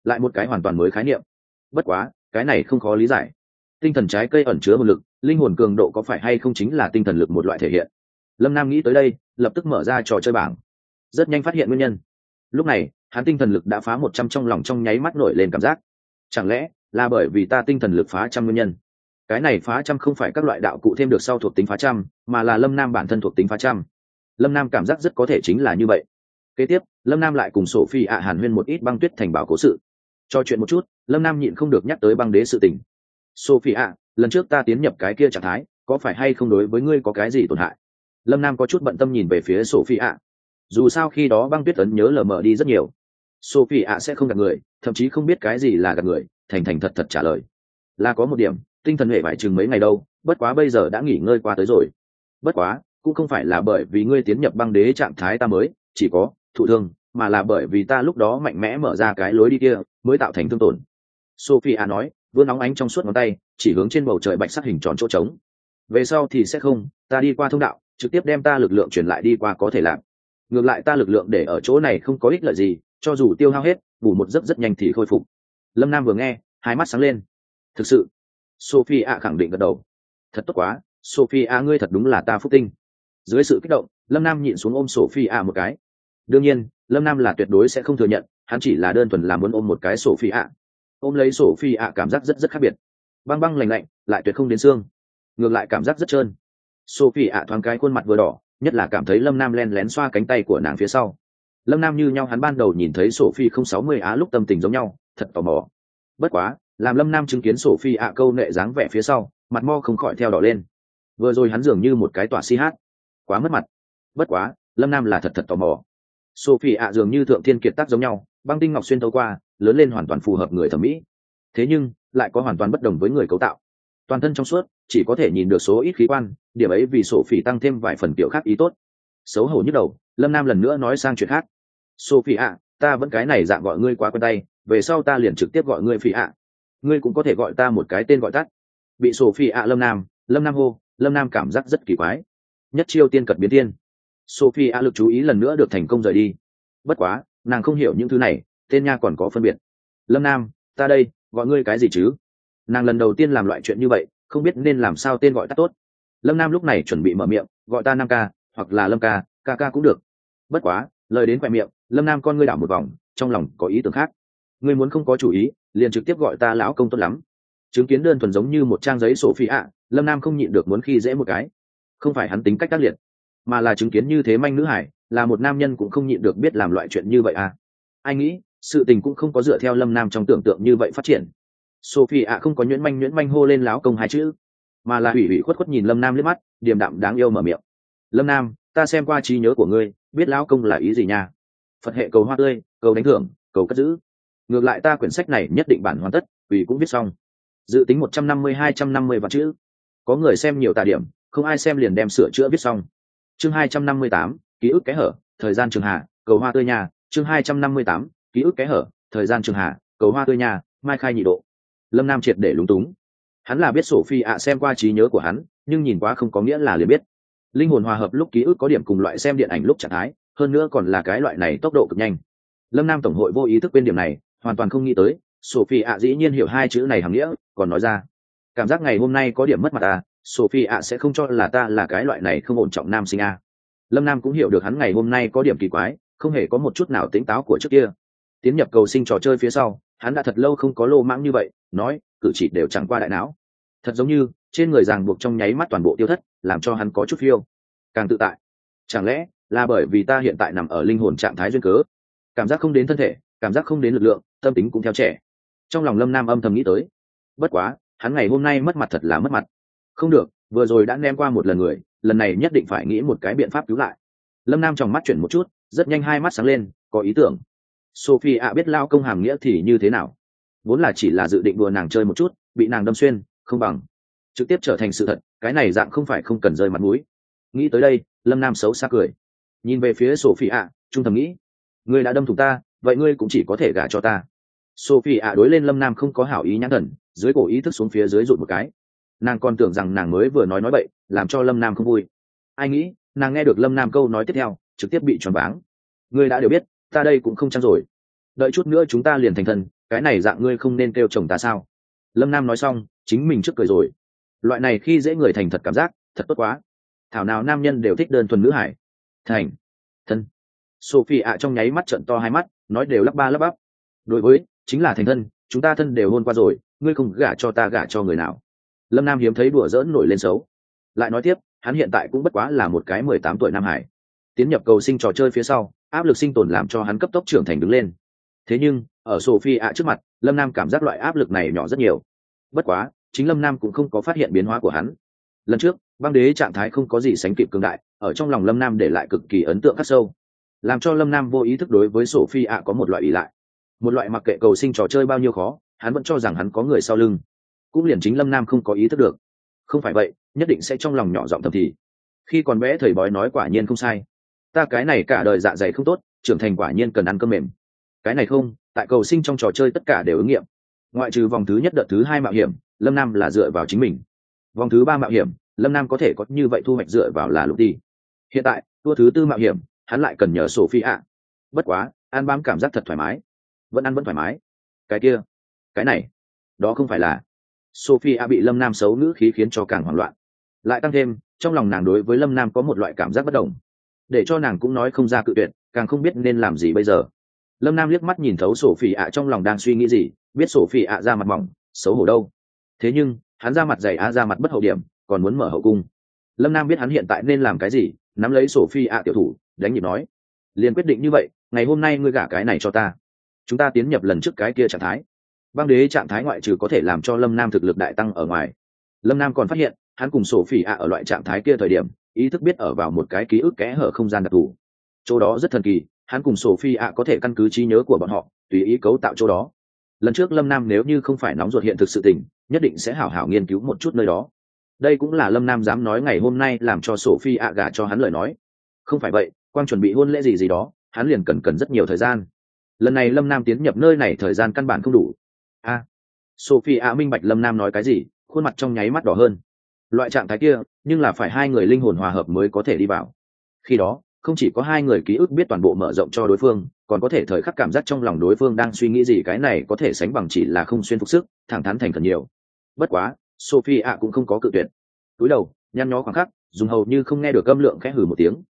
lại một cái hoàn toàn mới khái niệm. Bất quá cái này không khó lý giải. Tinh thần trái cây ẩn chứa hồn lực, linh hồn cường độ có phải hay không chính là tinh thần lực một loại thể hiện. Lâm Nam nghĩ tới đây, lập tức mở ra trò chơi bảng, rất nhanh phát hiện nguyên nhân. Lúc này hắn tinh thần lực đã phá 100, trong lòng trong nháy mắt nổi lên cảm giác, chẳng lẽ là bởi vì ta tinh thần lực phá trăm nguyên nhân? Cái này phá trăm không phải các loại đạo cụ thêm được sau thuộc tính phá trăm, mà là Lâm Nam bản thân thuộc tính phá trăm. Lâm Nam cảm giác rất có thể chính là như vậy. Kế tiếp Lâm Nam lại cùng Sophie ạ hàn huyên một ít băng tuyết thành bảo cố sự. Cho chuyện một chút, Lâm Nam nhịn không được nhắc tới băng đế sự tình. Sophie ạ, lần trước ta tiến nhập cái kia trạng thái, có phải hay không đối với ngươi có cái gì tổn hại? Lâm Nam có chút bận tâm nhìn về phía Sophie ạ. Dù sao khi đó băng tuyết ấn nhớ lờ mờ đi rất nhiều. Sophie ạ sẽ không gạt người, thậm chí không biết cái gì là gạt người, thành thành thật thật trả lời. Là có một điểm, tinh thần hệ phải chừng mấy ngày đâu, bất quá bây giờ đã nghỉ ngơi qua tới rồi. Bất quá cũng không phải là bởi vì ngươi tiến nhập băng đế trạng thái ta mới chỉ có thụ thương, mà là bởi vì ta lúc đó mạnh mẽ mở ra cái lối đi kia mới tạo thành thương tổn. Sophie nói, vươn nóng ánh trong suốt ngón tay chỉ hướng trên bầu trời bạch sắc hình tròn chỗ trống. Về sau thì sẽ không, ta đi qua thông đạo trực tiếp đem ta lực lượng truyền lại đi qua có thể làm. Ngược lại ta lực lượng để ở chỗ này không có ích lợi gì, cho dù tiêu hao hết ngủ một giấc rất nhanh thì khôi phục. Lâm Nam vừa nghe hai mắt sáng lên. Thực sự? Sophie khẳng định gật đầu. Thật tốt quá, Sophie ngươi thật đúng là ta phúc tinh. Dưới sự kích động, Lâm Nam nhịn xuống ôm Sophie một cái. Đương nhiên Lâm Nam là tuyệt đối sẽ không thừa nhận, hắn chỉ là đơn thuần là muốn ôm một cái Sophie. Ôm lấy Sophie cảm giác rất khác biệt, băng băng lạnh lạnh, lại tuyệt không đến xương, ngược lại cảm giác rất trơn. Sophie thoáng cái khuôn mặt vừa đỏ, nhất là cảm thấy Lâm Nam len lén xoa cánh tay của nàng phía sau. Lâm Nam như nhau hắn ban đầu nhìn thấy Sophie 060 lúc tâm tình giống nhau, thật tò mò. Bất quá làm Lâm Nam chứng kiến Sophie câu nệ dáng vẻ phía sau, mặt mo không khỏi theo đỏ lên. Vừa rồi hắn dường như một cái tỏa si hát, quá mất mặt. Bất quá Lâm Nam là thật tò mò. Sophie dường như thượng thiên kiệt tác giống nhau, băng tinh ngọc xuyên thấu qua, lớn lên hoàn toàn phù hợp người thẩm mỹ. Thế nhưng lại có hoàn toàn bất đồng với người cấu tạo, toàn thân trong suốt, chỉ có thể nhìn được số ít khí quan, điểm ấy vì Sophie tăng thêm vài phần kiểu khác ý tốt. Xấu hổ nhức đầu, Lâm Nam lần nữa nói sang chuyện khác. Sophie ta vẫn cái này dạng gọi ngươi quá quen tay, về sau ta liền trực tiếp gọi ngươi Phi ngươi cũng có thể gọi ta một cái tên gọi tắt. Bị Sophie Lâm Nam hô, Lâm Nam cảm giác rất kỳ quái. Nhất chiêu tiên cật biến tiên. Sophie lực chú ý lần nữa được thành công rời đi. Bất quá nàng không hiểu những thứ này, tên nha còn có phân biệt. Lâm Nam, ta đây gọi ngươi cái gì chứ? Nàng lần đầu tiên làm loại chuyện như vậy, không biết nên làm sao tên gọi tắt tốt. Lâm Nam lúc này chuẩn bị mở miệng, gọi ta Nam ca, hoặc là Lâm ca, ca cũng được. Bất quá lời đến khoe miệng, Lâm Nam con ngươi đảo một vòng, trong lòng có ý tưởng khác. Ngươi muốn không có chủ ý, liền trực tiếp gọi ta lão công tốt lắm. Chứng kiến đơn thuần giống như một trang giấy sổ phi Lâm Nam không nhịn được muốn khi dễ một cái. Không phải hắn tính cách tác liệt, mà là chứng kiến như thế manh nữ hải, là một nam nhân cũng không nhịn được biết làm loại chuyện như vậy à. Ai nghĩ sự tình cũng không có dựa theo Lâm Nam trong tưởng tượng như vậy phát triển. Sophie không có nhuyễn manh hô lên láo công hai chữ, mà là ủy khuất nhìn Lâm Nam liếc mắt, điềm đạm đáng yêu mở miệng. Lâm Nam, ta xem qua trí nhớ của ngươi, biết láo công là ý gì nha? Phật hệ cầu hoa tươi, cầu đánh thưởng, cầu cất giữ. Ngược lại ta quyển sách này nhất định bản hoàn tất, ủy cũng viết xong. Dự tính 150-250 vạn chữ. Có người xem nhiều tà điểm, không ai xem liền đem sửa chữa viết xong. Chương 258, ký ức kẽ hở, thời gian trường hạ, cầu hoa tươi nhà. Chương 258, ký ức kẽ hở, thời gian trường hạ, cầu hoa tươi nhà, mai khai nhị độ. Lâm Nam triệt để lúng túng. Hắn là biết Sophie xem qua trí nhớ của hắn, nhưng nhìn quá không có nghĩa là liền biết. Linh hồn hòa hợp lúc ký ức có điểm cùng loại xem điện ảnh lúc trạng thái, hơn nữa còn là cái loại này tốc độ cực nhanh. Lâm Nam tổng hội vô ý thức bên điểm này, hoàn toàn không nghĩ tới Sophie dĩ nhiên hiểu hai chữ này hàm nghĩa, còn nói ra. Cảm giác ngày hôm nay có điểm mất mặt Sophie sẽ không cho là ta là cái loại này không ổn trọng nam sinh Lâm Nam cũng hiểu được hắn ngày hôm nay có điểm kỳ quái, không hề có một chút nào tỉnh táo của trước kia. Tiến nhập cầu sinh trò chơi phía sau, hắn đã thật lâu không có lô mãng như vậy, nói cử chỉ đều chẳng qua đại não, thật giống như trên người ràng buộc trong nháy mắt toàn bộ tiêu thất, làm cho hắn có chút phiêu, càng tự tại. Chẳng lẽ là bởi vì ta hiện tại nằm ở linh hồn trạng thái duyên cớ, cảm giác không đến thân thể, cảm giác không đến lực lượng, tâm tính cũng theo trẻ. Trong lòng Lâm Nam âm thầm nghĩ tới. Bất quá hắn ngày hôm nay mất mặt thật là mất mặt. Không được, vừa rồi đã ném qua một lần người, lần này nhất định phải nghĩ một cái biện pháp cứu lại. Lâm Nam trong mắt chuyển một chút, rất nhanh hai mắt sáng lên, có ý tưởng. Sophie biết lao công hàm nghĩa thì như thế nào? Vốn là chỉ là dự định đùa nàng chơi một chút, bị nàng đâm xuyên, không bằng trực tiếp trở thành sự thật, cái này dạng không phải không cần rơi mặt mũi. Nghĩ tới đây, Lâm Nam xấu xa cười, nhìn về phía Sophie trung thầm nghĩ, ngươi đã đâm thủng ta, vậy ngươi cũng chỉ có thể gả cho ta. Sophie đối lên Lâm Nam không có hảo ý nhãn thần, dưới cổ ý thức xuống phía dưới rụt một cái. Nàng còn tưởng rằng nàng mới vừa nói bậy, làm cho Lâm Nam không vui. Ai nghĩ nàng nghe được Lâm Nam câu nói tiếp theo, trực tiếp bị choáng váng. Ngươi đã đều biết, ta đây cũng không chăng rồi. Đợi chút nữa chúng ta liền thành thân, cái này dạng ngươi không nên kêu chồng ta sao? Lâm Nam nói xong chính mình trước cười rồi. Loại này khi dễ người thành thật cảm giác thật tốt quá. Thảo nào nam nhân đều thích đơn thuần nữ hải. Thành thân. Sophie ạ trong nháy mắt trợn to hai mắt, nói đều lắp ba lắp bắp. Đối với chính là thành thân, chúng ta thân đều hôn qua rồi, ngươi không gả cho ta gả cho người nào? Lâm Nam hiếm thấy đùa giỡn nổi lên xấu. Lại nói tiếp, hắn hiện tại cũng bất quá là một cái 18 tuổi nam hải. Tiến nhập cầu sinh trò chơi phía sau, áp lực sinh tồn làm cho hắn cấp tốc trưởng thành đứng lên. Thế nhưng ở Sophie ạ trước mặt, Lâm Nam cảm giác loại áp lực này nhỏ rất nhiều. Bất quá chính Lâm Nam cũng không có phát hiện biến hóa của hắn. Lần trước băng đế trạng thái không có gì sánh kịp cường đại, ở trong lòng Lâm Nam để lại cực kỳ ấn tượng khắc sâu, làm cho Lâm Nam vô ý thức đối với Sophie ạ có một loại ỷ lại, một loại mặc kệ cầu sinh trò chơi bao nhiêu khó, hắn vẫn cho rằng hắn có người sau lưng. Cũng liền chính Lâm Nam không có ý thức được, không phải vậy nhất định sẽ trong lòng nhỏ giọng thầm thì. Khi còn bé thầy bói nói quả nhiên không sai, ta cái này cả đời dạ dày không tốt, trưởng thành quả nhiên cần ăn cơm mềm. Cái này không, tại cầu sinh trong trò chơi tất cả đều ứng nghiệm. Ngoại trừ vòng thứ nhất đợt thứ hai mạo hiểm, Lâm Nam là dựa vào chính mình. Vòng thứ ba mạo hiểm, Lâm Nam có thể có như vậy thu hoạch dựa vào là lục đi. Hiện tại tour thứ tư mạo hiểm, hắn lại cần nhờ Sophie ạ. Bất quá ăn bám cảm giác thật thoải mái, vẫn ăn vẫn thoải mái. Cái kia, cái này, đó không phải là. Sophie ạ bị Lâm Nam xấu ngữ khí khiến cho càng hoảng loạn. Lại tăng thêm trong lòng nàng đối với Lâm Nam có một loại cảm giác bất đồng, để cho nàng cũng nói không ra cự tuyệt, càng không biết nên làm gì bây giờ. Lâm Nam liếc mắt nhìn thấu Sophie ạ trong lòng đang suy nghĩ gì, biết Sophie ạ ra mặt mỏng xấu hổ đâu. Thế nhưng hắn ra mặt dày á ra mặt bất hậu điểm, còn muốn mở hậu cung. Lâm Nam biết hắn hiện tại nên làm cái gì, nắm lấy Sophie ạ tiểu thủ đánh nhịp nói, liền quyết định như vậy, ngày hôm nay ngươi gả cái này cho ta, chúng ta tiến nhập lần trước cái kia trạng thái. Băng đế trạng thái ngoại trừ có thể làm cho Lâm Nam thực lực đại tăng ở ngoài, Lâm Nam còn phát hiện hắn cùng Sophie ạ ở loại trạng thái kia thời điểm, ý thức biết ở vào một cái ký ức kẽ hở không gian đặc thù. Chỗ đó rất thần kỳ, hắn cùng Sophie ạ có thể căn cứ trí nhớ của bọn họ tùy ý cấu tạo chỗ đó. Lần trước Lâm Nam nếu như không phải nóng ruột hiện thực sự tình, nhất định sẽ hảo hảo nghiên cứu một chút nơi đó. Đây cũng là Lâm Nam dám nói ngày hôm nay làm cho Sophie ạ gả cho hắn lời nói. Không phải vậy, quang chuẩn bị hôn lễ gì gì đó, hắn liền cần rất nhiều thời gian. Lần này Lâm Nam tiến nhập nơi này thời gian căn bản không đủ. Sophie ạ minh bạch Lâm Nam nói cái gì, khuôn mặt trong nháy mắt đỏ hơn. Loại trạng thái kia, nhưng là phải hai người linh hồn hòa hợp mới có thể đi vào. Khi đó không chỉ có hai người ký ức biết toàn bộ mở rộng cho đối phương, còn có thể thời khắc cảm giác trong lòng đối phương đang suy nghĩ gì, cái này có thể sánh bằng chỉ là không xuyên phục sức, thẳng thắn thành thật nhiều. Bất quá Sophie ạ cũng không có cự tuyệt, cúi đầu nhăn nhó khoảng khắc, dùng hầu như không nghe được âm lượng khẽ hừ một tiếng.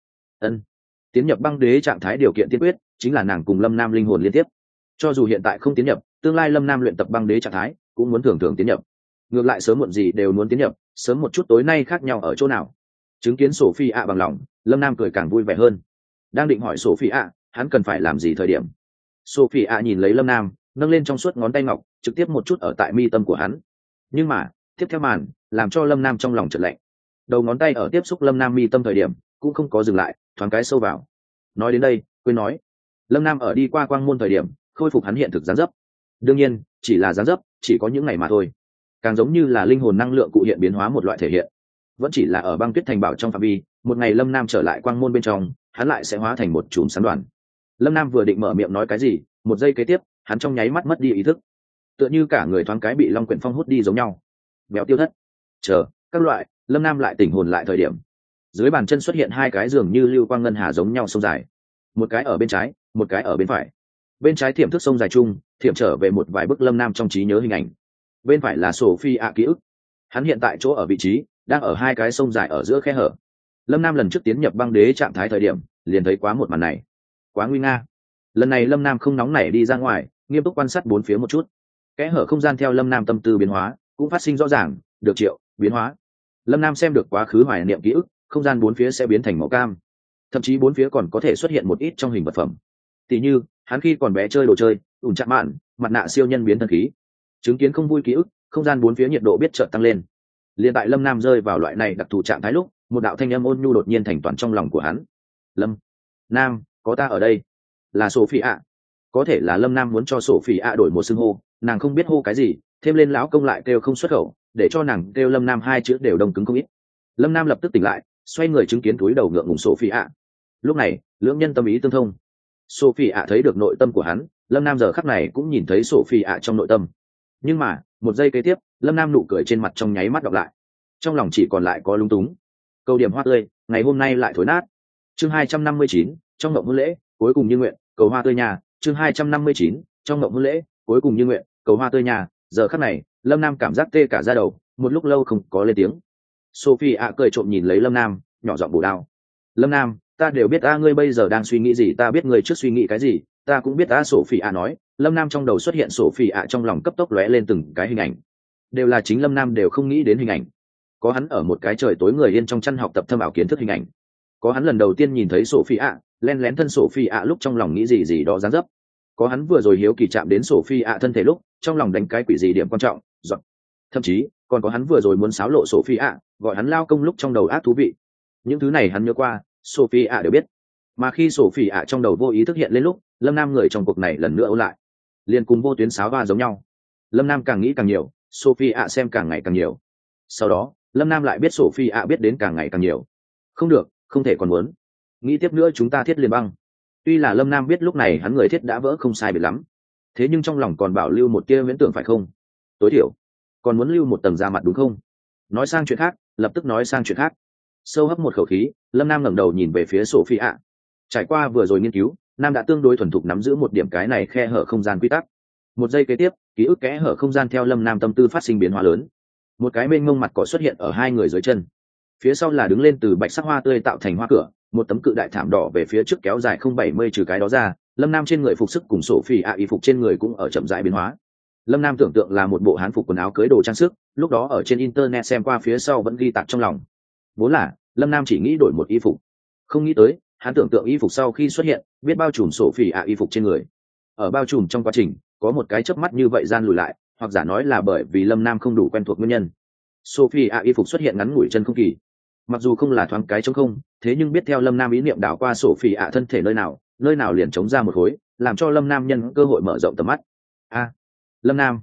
Tiến nhập băng đế trạng thái điều kiện tiên quyết chính là nàng cùng Lâm Nam linh hồn liên tiếp. Cho dù hiện tại không tiến nhập, tương lai Lâm Nam luyện tập băng đế trạng thái cũng muốn thường thường tiến nhập. Ngược lại sớm muộn gì đều muốn tiến nhập, sớm một chút tối nay khác nhau ở chỗ nào. Chứng kiến Sophie ạ bằng lòng, Lâm Nam cười càng vui vẻ hơn. Đang định hỏi Sophie ạ hắn cần phải làm gì thời điểm, Sophie ạ nhìn lấy Lâm Nam, nâng lên trong suốt ngón tay ngọc trực tiếp một chút ở tại mi tâm của hắn. Nhưng mà tiếp theo màn làm cho Lâm Nam trong lòng chợt lạnh. Đầu ngón tay ở tiếp xúc Lâm Nam mi tâm thời điểm cũng không có dừng lại, thoáng cái sâu vào. Nói đến đây quên nói, Lâm Nam ở đi qua quang môn thời điểm khôi phục hắn hiện thực dáng dấp. Đương nhiên chỉ là dáng dấp, chỉ có những ngày mà thôi, càng giống như là linh hồn năng lượng cụ hiện biến hóa một loại thể hiện. Vẫn chỉ là ở băng tuyết thành bảo trong phạm vi, một ngày Lâm Nam trở lại quang môn bên trong, hắn lại sẽ hóa thành một chùm sáng đoàn. Lâm Nam vừa định mở miệng nói cái gì, một giây kế tiếp hắn trong nháy mắt mất đi ý thức, tựa như cả người thoáng cái bị long quyển phong hút đi giống nhau, béo tiêu thất. Chờ các loại Lâm Nam lại tỉnh hồn lại thời điểm, dưới bàn chân xuất hiện hai cái giường như lưu quang ngân hà giống nhau sông dài, một cái ở bên trái, một cái ở bên phải. Bên trái thiểm thức sông dài chung thiểm trở về một vài bức Lâm Nam trong trí nhớ hình ảnh, bên phải là Sophie ạ ký ức. Hắn hiện tại chỗ ở vị trí đang ở hai cái sông dài ở giữa khe hở. Lâm Nam lần trước tiến nhập băng đế trạng thái thời điểm liền thấy quá một màn này, quá nguy nga. Lần này Lâm Nam không nóng nảy đi ra ngoài, nghiêm túc quan sát bốn phía một chút. Kẽ hở không gian theo Lâm Nam tâm tư biến hóa cũng phát sinh rõ ràng, được triệu biến hóa. Lâm Nam xem được quá khứ hoài niệm ký ức, không gian bốn phía sẽ biến thành màu cam, thậm chí bốn phía còn có thể xuất hiện một ít trong hình vật phẩm. Tỷ như hắn khi còn bé chơi đồ chơi ủn chạm mạn, mặt nạ siêu nhân biến thần khí. Chứng kiến không vui ký ức, không gian bốn phía nhiệt độ biết chợt tăng lên. Liên tại Lâm Nam rơi vào loại này đặc thù trạng thái lúc, một đạo thanh âm ôn nhu đột nhiên thành toàn trong lòng của hắn. Lâm Nam, có ta ở đây. Là Sophie ạ. Có thể là Lâm Nam muốn cho Sophie ạ đổi một xưng hô, nàng không biết hô cái gì, thêm lên lão công lại kêu không xuất khẩu, để cho nàng kêu Lâm Nam hai chữ đều đông cứng không ít. Lâm Nam lập tức tỉnh lại, xoay người chứng kiến túi đầu ngượng ngùng Sophie ạ. Lúc này lưỡng nhân tâm ý tương thông, Sophie ạ thấy được nội tâm của hắn, Lâm Nam giờ khắc này cũng nhìn thấy Sophie ạ trong nội tâm. Nhưng mà một giây kế tiếp, Lâm Nam nụ cười trên mặt trong nháy mắt đọc lại, trong lòng chỉ còn lại có lúng túng. Câu điểm hoa tươi ngày hôm nay lại thối nát. Chương 259, trong ngộng hôn lễ cuối cùng như nguyện, cầu hoa tươi nhà. Chương 259, trong ngộng hôn lễ cuối cùng như nguyện, cầu hoa tươi nhà. Giờ khắc này lâm nam cảm giác tê cả da đầu, một lúc lâu không có lên tiếng. Sophie ạ cười trộm nhìn lấy lâm nam, nhỏ giọng bổ đao. Lâm nam, ta đều biết ngươi bây giờ đang suy nghĩ gì, ta biết ngươi trước suy nghĩ cái gì, ta cũng biết Sophie ạ nói. Lâm nam trong đầu xuất hiện Sophie ạ trong lòng cấp tốc lóe lên từng cái hình ảnh, đều là chính lâm nam đều không nghĩ đến hình ảnh. Có hắn ở một cái trời tối người yên trong chăn học tập thâm ảo kiến thức hình ảnh, có hắn lần đầu tiên nhìn thấy Sophie ạ len lén thân Sophie ạ lúc trong lòng nghĩ gì gì đó dáng dấp, có hắn vừa rồi hiếu kỳ chạm đến Sophie ạ thân thể lúc trong lòng đánh cái quỷ gì điểm quan trọng giọt, thậm chí còn có hắn vừa rồi muốn xáo lộ Sophie ạ gọi hắn lao công lúc trong đầu ác thú vị. Những thứ này hắn nhớ qua, Sophie ạ đều biết. Mà khi Sophie ạ trong đầu vô ý thức hiện lên lúc lâm nam người trong cuộc này lần nữa ấu lại, liền cùng vô tuyến sáo va giống nhau. Lâm nam càng nghĩ càng nhiều, Sophie ạ xem càng ngày càng nhiều. Sau đó lâm nam lại biết Sophie ạ biết đến càng ngày càng nhiều. Không được, không thể còn muốn nghĩ tiếp nữa, chúng ta thiết liền băng. Tuy là lâm nam biết lúc này hắn người thiết đã vỡ không sai biệt lắm, thế nhưng trong lòng còn bảo lưu một tia viễn tưởng, phải không? Tối thiểu còn muốn lưu một tầng da mặt, đúng không? Nói sang chuyện khác, lập tức nói sang chuyện khác. Sâu hấp một khẩu khí, lâm nam ngẩng đầu nhìn về phía Sophie ạ. Trải qua vừa rồi nghiên cứu, nam đã tương đối thuần thục nắm giữ một điểm cái này khe hở không gian quy tắc. Một giây kế tiếp, ký ức kẽ hở không gian theo lâm nam tâm tư phát sinh biến hóa lớn. Một cái mênh mông mặt cỏ xuất hiện ở hai người dưới chân, phía sau là đứng lên từ bạch sắc hoa tươi tạo thành hoa cửa, một tấm cự đại thảm đỏ về phía trước kéo dài không 70 trừ cái đó ra, lâm nam trên người phục sức cùng Sophie ạ y phục trên người cũng ở chậm rãi biến hóa. Lâm nam tưởng tượng là một bộ hán phục quần áo cưới đồ trang sức, lúc đó ở trên internet xem qua phía sau vẫn ghi tạc trong lòng. Vốn là lâm nam chỉ nghĩ đổi một y phục, không nghĩ tới hắn tưởng tượng y phục sau khi xuất hiện biết bao trùm Sophie ạ y phục trên người. Ở bao trùm trong quá trình có một cái chớp mắt như vậy gian lùi lại, hoặc giả nói là bởi vì lâm nam không đủ quen thuộc nguyên nhân. Sophie ạ y phục xuất hiện ngắn ngủi chân không kỳ, mặc dù không là thoáng cái trống không, thế nhưng biết theo lâm nam ý niệm đảo qua Sophie ạ thân thể nơi nào liền chống ra một khối, làm cho lâm nam nhân cơ hội mở rộng tầm mắt. Lâm nam,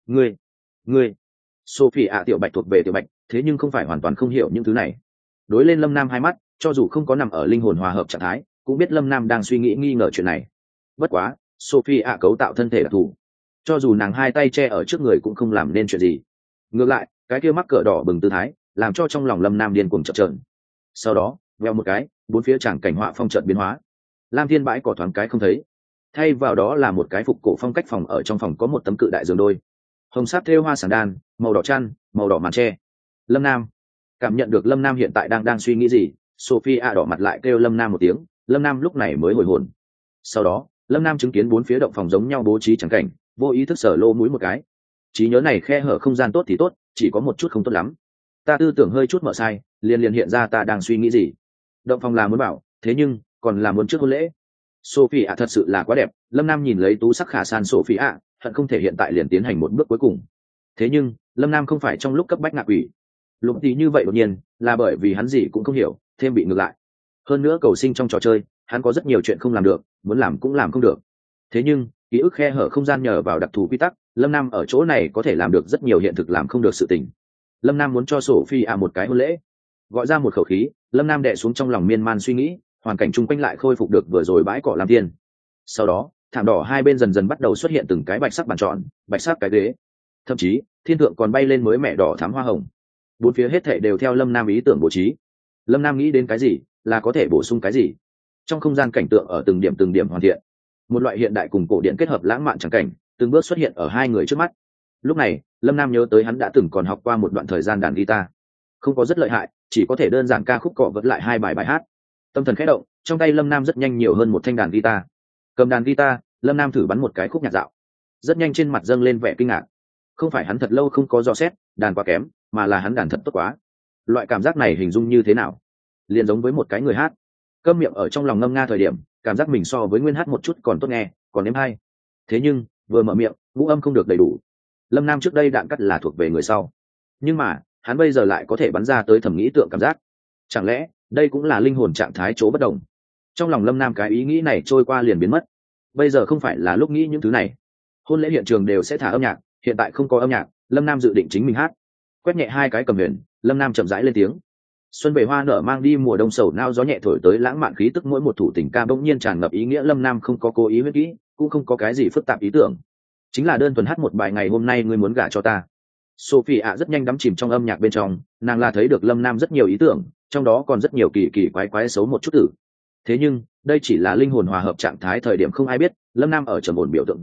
ngươi Sophie ạ tiểu bạch thuộc về tiểu bạch, thế nhưng không phải hoàn toàn không hiểu những thứ này. Đối lên lâm nam hai mắt, cho dù không có nằm ở linh hồn hòa hợp trạng thái, cũng biết lâm nam đang suy nghĩ nghi ngờ chuyện này. Bất quá Sophie ạ cấu tạo thân thể đặc thù, cho dù nàng hai tay che ở trước người cũng không làm nên chuyện gì. Ngược lại cái kia mắc cỡ đỏ bừng tư thái làm cho trong lòng lâm nam điên cuồng chập chờn. Sau đó veo một cái, bốn phía tràng cảnh họa phong trận biến hóa, lam thiên bãi cỏ thoáng cái không thấy, thay vào đó là một cái phục cổ phong cách phòng. Ở trong phòng có một tấm cự đại giường đôi, hồng sáp thêu hoa sảng đan, màu đỏ chăn, màu đỏ màn tre. Lâm nam cảm nhận được lâm nam hiện tại đang suy nghĩ gì, Sophie ạ đỏ mặt lại kêu lâm nam một tiếng, lâm nam lúc này mới hồi hồn. Sau đó lâm nam chứng kiến bốn phía động phòng giống nhau bố trí tràng cảnh, vô ý thức sở lô mũi một cái. Trí nhớ này khe hở không gian tốt thì tốt, chỉ có một chút không tốt lắm. Ta tư tưởng hơi chút mở sai, liền hiện ra ta đang suy nghĩ gì. Động phòng là muốn bảo, thế nhưng còn là muốn trước hôn lễ. Sophie ạ thật sự là quá đẹp. Lâm nam nhìn lấy tú sắc khả san Sophie ạ, hận không thể hiện tại liền tiến hành một bước cuối cùng. Thế nhưng lâm nam không phải trong lúc cấp bách ngạ quỷ. Lục tí như vậy đột nhiên là bởi vì hắn gì cũng không hiểu, thêm bị ngược lại. Hơn nữa cầu sinh trong trò chơi, hắn có rất nhiều chuyện không làm được, muốn làm cũng làm không được. Thế nhưng ký ức khe hở không gian nhờ vào đặc thù quy tắc, lâm nam ở chỗ này có thể làm được rất nhiều hiện thực làm không được sự tình. Lâm nam muốn cho Sophie ạ một cái hôn lễ. Gọi ra một khẩu khí, lâm nam đè xuống trong lòng miên man suy nghĩ, hoàn cảnh chung quanh lại khôi phục được vừa rồi bãi cỏ lam thiên. Sau đó thảm đỏ hai bên dần dần bắt đầu xuất hiện từng cái bạch sắc bàn tròn, bạch sắc cái ghế, thậm chí thiên thượng còn bay lên mới mẹ đỏ thắm hoa hồng. Bốn phía hết thảy đều theo lâm nam ý tưởng bố trí. Lâm nam nghĩ đến cái gì là có thể bổ sung cái gì. Trong không gian cảnh tượng ở từng điểm hoàn thiện, một loại hiện đại cùng cổ điển kết hợp lãng mạn trắng cảnh từng bước xuất hiện ở hai người trước mắt. Lúc này lâm nam nhớ tới hắn đã từng còn học qua một đoạn thời gian đàn guitar, không có rất lợi hại, chỉ có thể đơn giản ca khúc cọ vẫn lại hai bài hát. Tâm thần khẽ động, trong tay lâm nam rất nhanh nhiều hơn một thanh đàn guitar. Cầm đàn guitar, lâm nam thử bắn một cái khúc nhạc dạo, rất nhanh trên mặt dâng lên vẻ kinh ngạc. Không phải hắn thật lâu không có dò xét đàn quá kém, mà là hắn đàn thật tốt quá. Loại cảm giác này hình dung như thế nào? Liền giống với một cái người hát câm miệng ở trong lòng ngâm nga thời điểm, cảm giác mình so với nguyên hát một chút còn tốt nghe, còn êm hay. Thế nhưng vừa mở miệng ngũ âm không được đầy đủ. Lâm nam trước đây đạn cắt là thuộc về người sau, nhưng mà hắn bây giờ lại có thể bắn ra tới thẩm nghĩ tượng cảm giác. Chẳng lẽ đây cũng là linh hồn trạng thái chỗ bất đồng? Trong lòng lâm nam cái ý nghĩ này trôi qua liền biến mất. Bây giờ không phải là lúc nghĩ những thứ này. Hôn lễ hiện trường đều sẽ thả âm nhạc, hiện tại không có âm nhạc, lâm nam dự định chính mình hát. Quét nhẹ hai cái cầm huyền, lâm nam chậm rãi lên tiếng. Xuân về hoa nở mang đi mùa đông sầu nao, gió nhẹ thổi tới lãng mạn khí tức mỗi một thủ tình ca bỗng nhiên tràn ngập ý nghĩa. Lâm nam không có cố ý huyết kỹ, cũng không có cái gì phức tạp ý tưởng, chính là đơn thuần hát một bài ngày hôm nay ngươi muốn gả cho ta. Sophie ạ rất nhanh đắm chìm trong âm nhạc bên trong, nàng là thấy được lâm nam rất nhiều ý tưởng, trong đó còn rất nhiều kỳ kỳ quái quái xấu một chút tử. Thế nhưng đây chỉ là linh hồn hòa hợp trạng thái thời điểm, không ai biết lâm nam ở trầm ổn biểu tượng dưới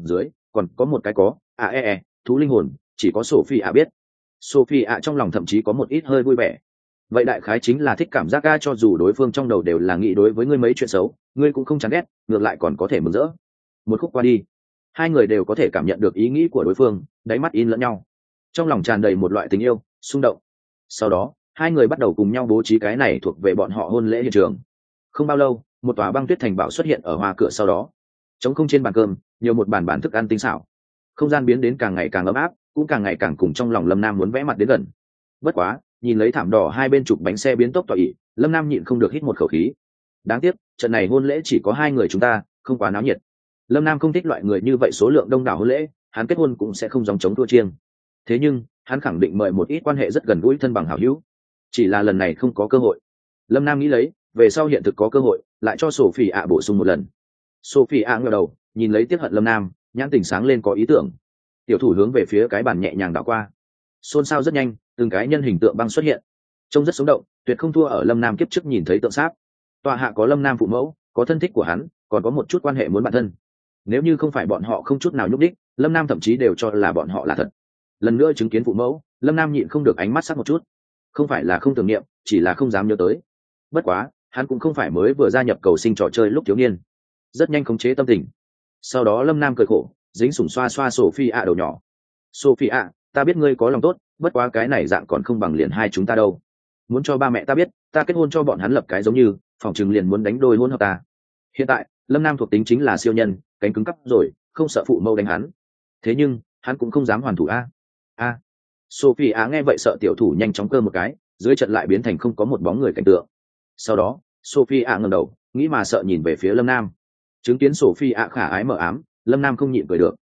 còn có một cái có thú linh hồn, chỉ có Sophie biết. Sophie trong lòng thậm chí có một ít hơi vui vẻ. Vậy đại khái chính là thích cảm giác cho dù đối phương trong đầu đều là nghĩ đối với ngươi mấy chuyện xấu, ngươi cũng không chán ghét, ngược lại còn có thể mừng rỡ. Một khúc qua đi, hai người đều có thể cảm nhận được ý nghĩ của đối phương, đáy mắt in lẫn nhau, trong lòng tràn đầy một loại tình yêu xung động. Sau đó hai người bắt đầu cùng nhau bố trí cái này thuộc về bọn họ hôn lễ hiện trường. Không bao lâu, một tòa băng tuyết thành bảo xuất hiện ở hoa cửa, sau đó trống không trên bàn cơm nhiều một bàn thức ăn tinh xảo, không gian biến đến càng ngày càng ấm áp, cũng càng ngày càng cùng trong lòng Lâm Nam muốn vẽ mặt đến gần. Bất quá nhìn lấy thảm đỏ hai bên chụp bánh xe biến tốc tọa ỵ, Lâm Nam nhịn không được hít một khẩu khí. Đáng tiếc trận này hôn lễ chỉ có hai người chúng ta, không quá náo nhiệt. Lâm Nam không thích loại người như vậy, số lượng đông đảo hôn lễ hắn kết hôn cũng sẽ không dòng chống thua chiêng. Thế nhưng hắn khẳng định mời một ít quan hệ rất gần gũi thân bằng hảo hữu, chỉ là lần này không có cơ hội. Lâm Nam nghĩ lấy về sau hiện thực có cơ hội lại cho Sophie bổ sung một lần. Sophie ngẩng đầu nhìn lấy tiếc hận Lâm Nam, nhãn tình sáng lên có ý tưởng. Tiểu thủ hướng về phía cái bàn nhẹ nhàng đảo qua, xôn xao rất nhanh, từng cái nhân hình tượng băng xuất hiện, trông rất sống động, tuyệt không thua ở Lâm Nam kiếp trước nhìn thấy tượng sáp. Tọa hạ có Lâm Nam phụ mẫu, có thân thích của hắn, còn có một chút quan hệ muốn bạn thân. Nếu như không phải bọn họ không chút nào nhúc đích, Lâm Nam thậm chí đều cho là bọn họ là thật. Lần nữa chứng kiến phụ mẫu, Lâm Nam nhịn không được ánh mắt sắc một chút. Không phải là không tưởng niệm, chỉ là không dám nhớ tới. Bất quá hắn cũng không phải mới vừa gia nhập cầu sinh trò chơi lúc thiếu niên, rất nhanh khống chế tâm tình. Sau đó Lâm Nam cười khổ, dính sủng xoa xoa Sophie đầu nhỏ. Sophie, ta biết ngươi có lòng tốt, bất quá cái này dạng còn không bằng liền hai chúng ta đâu. Muốn cho ba mẹ ta biết ta kết hôn cho bọn hắn lập cái giống như, phỏng chừng liền muốn đánh đôi hôn hợp ta. Hiện tại Lâm Nam thuộc tính chính là siêu nhân, cánh cứng cắp rồi, không sợ phụ mẫu đánh hắn. Thế nhưng hắn cũng không dám hoàn thủ Sophie nghe vậy sợ tiểu thủ nhanh chóng cơ một cái, dưới trận lại biến thành không có một bóng người cảnh tượng. Sau đó Sophie ngẩng đầu, nghĩ mà sợ nhìn về phía Lâm Nam. Chứng kiến Sophie khả ái mờ ám, Lâm Nam không nhịn cười được.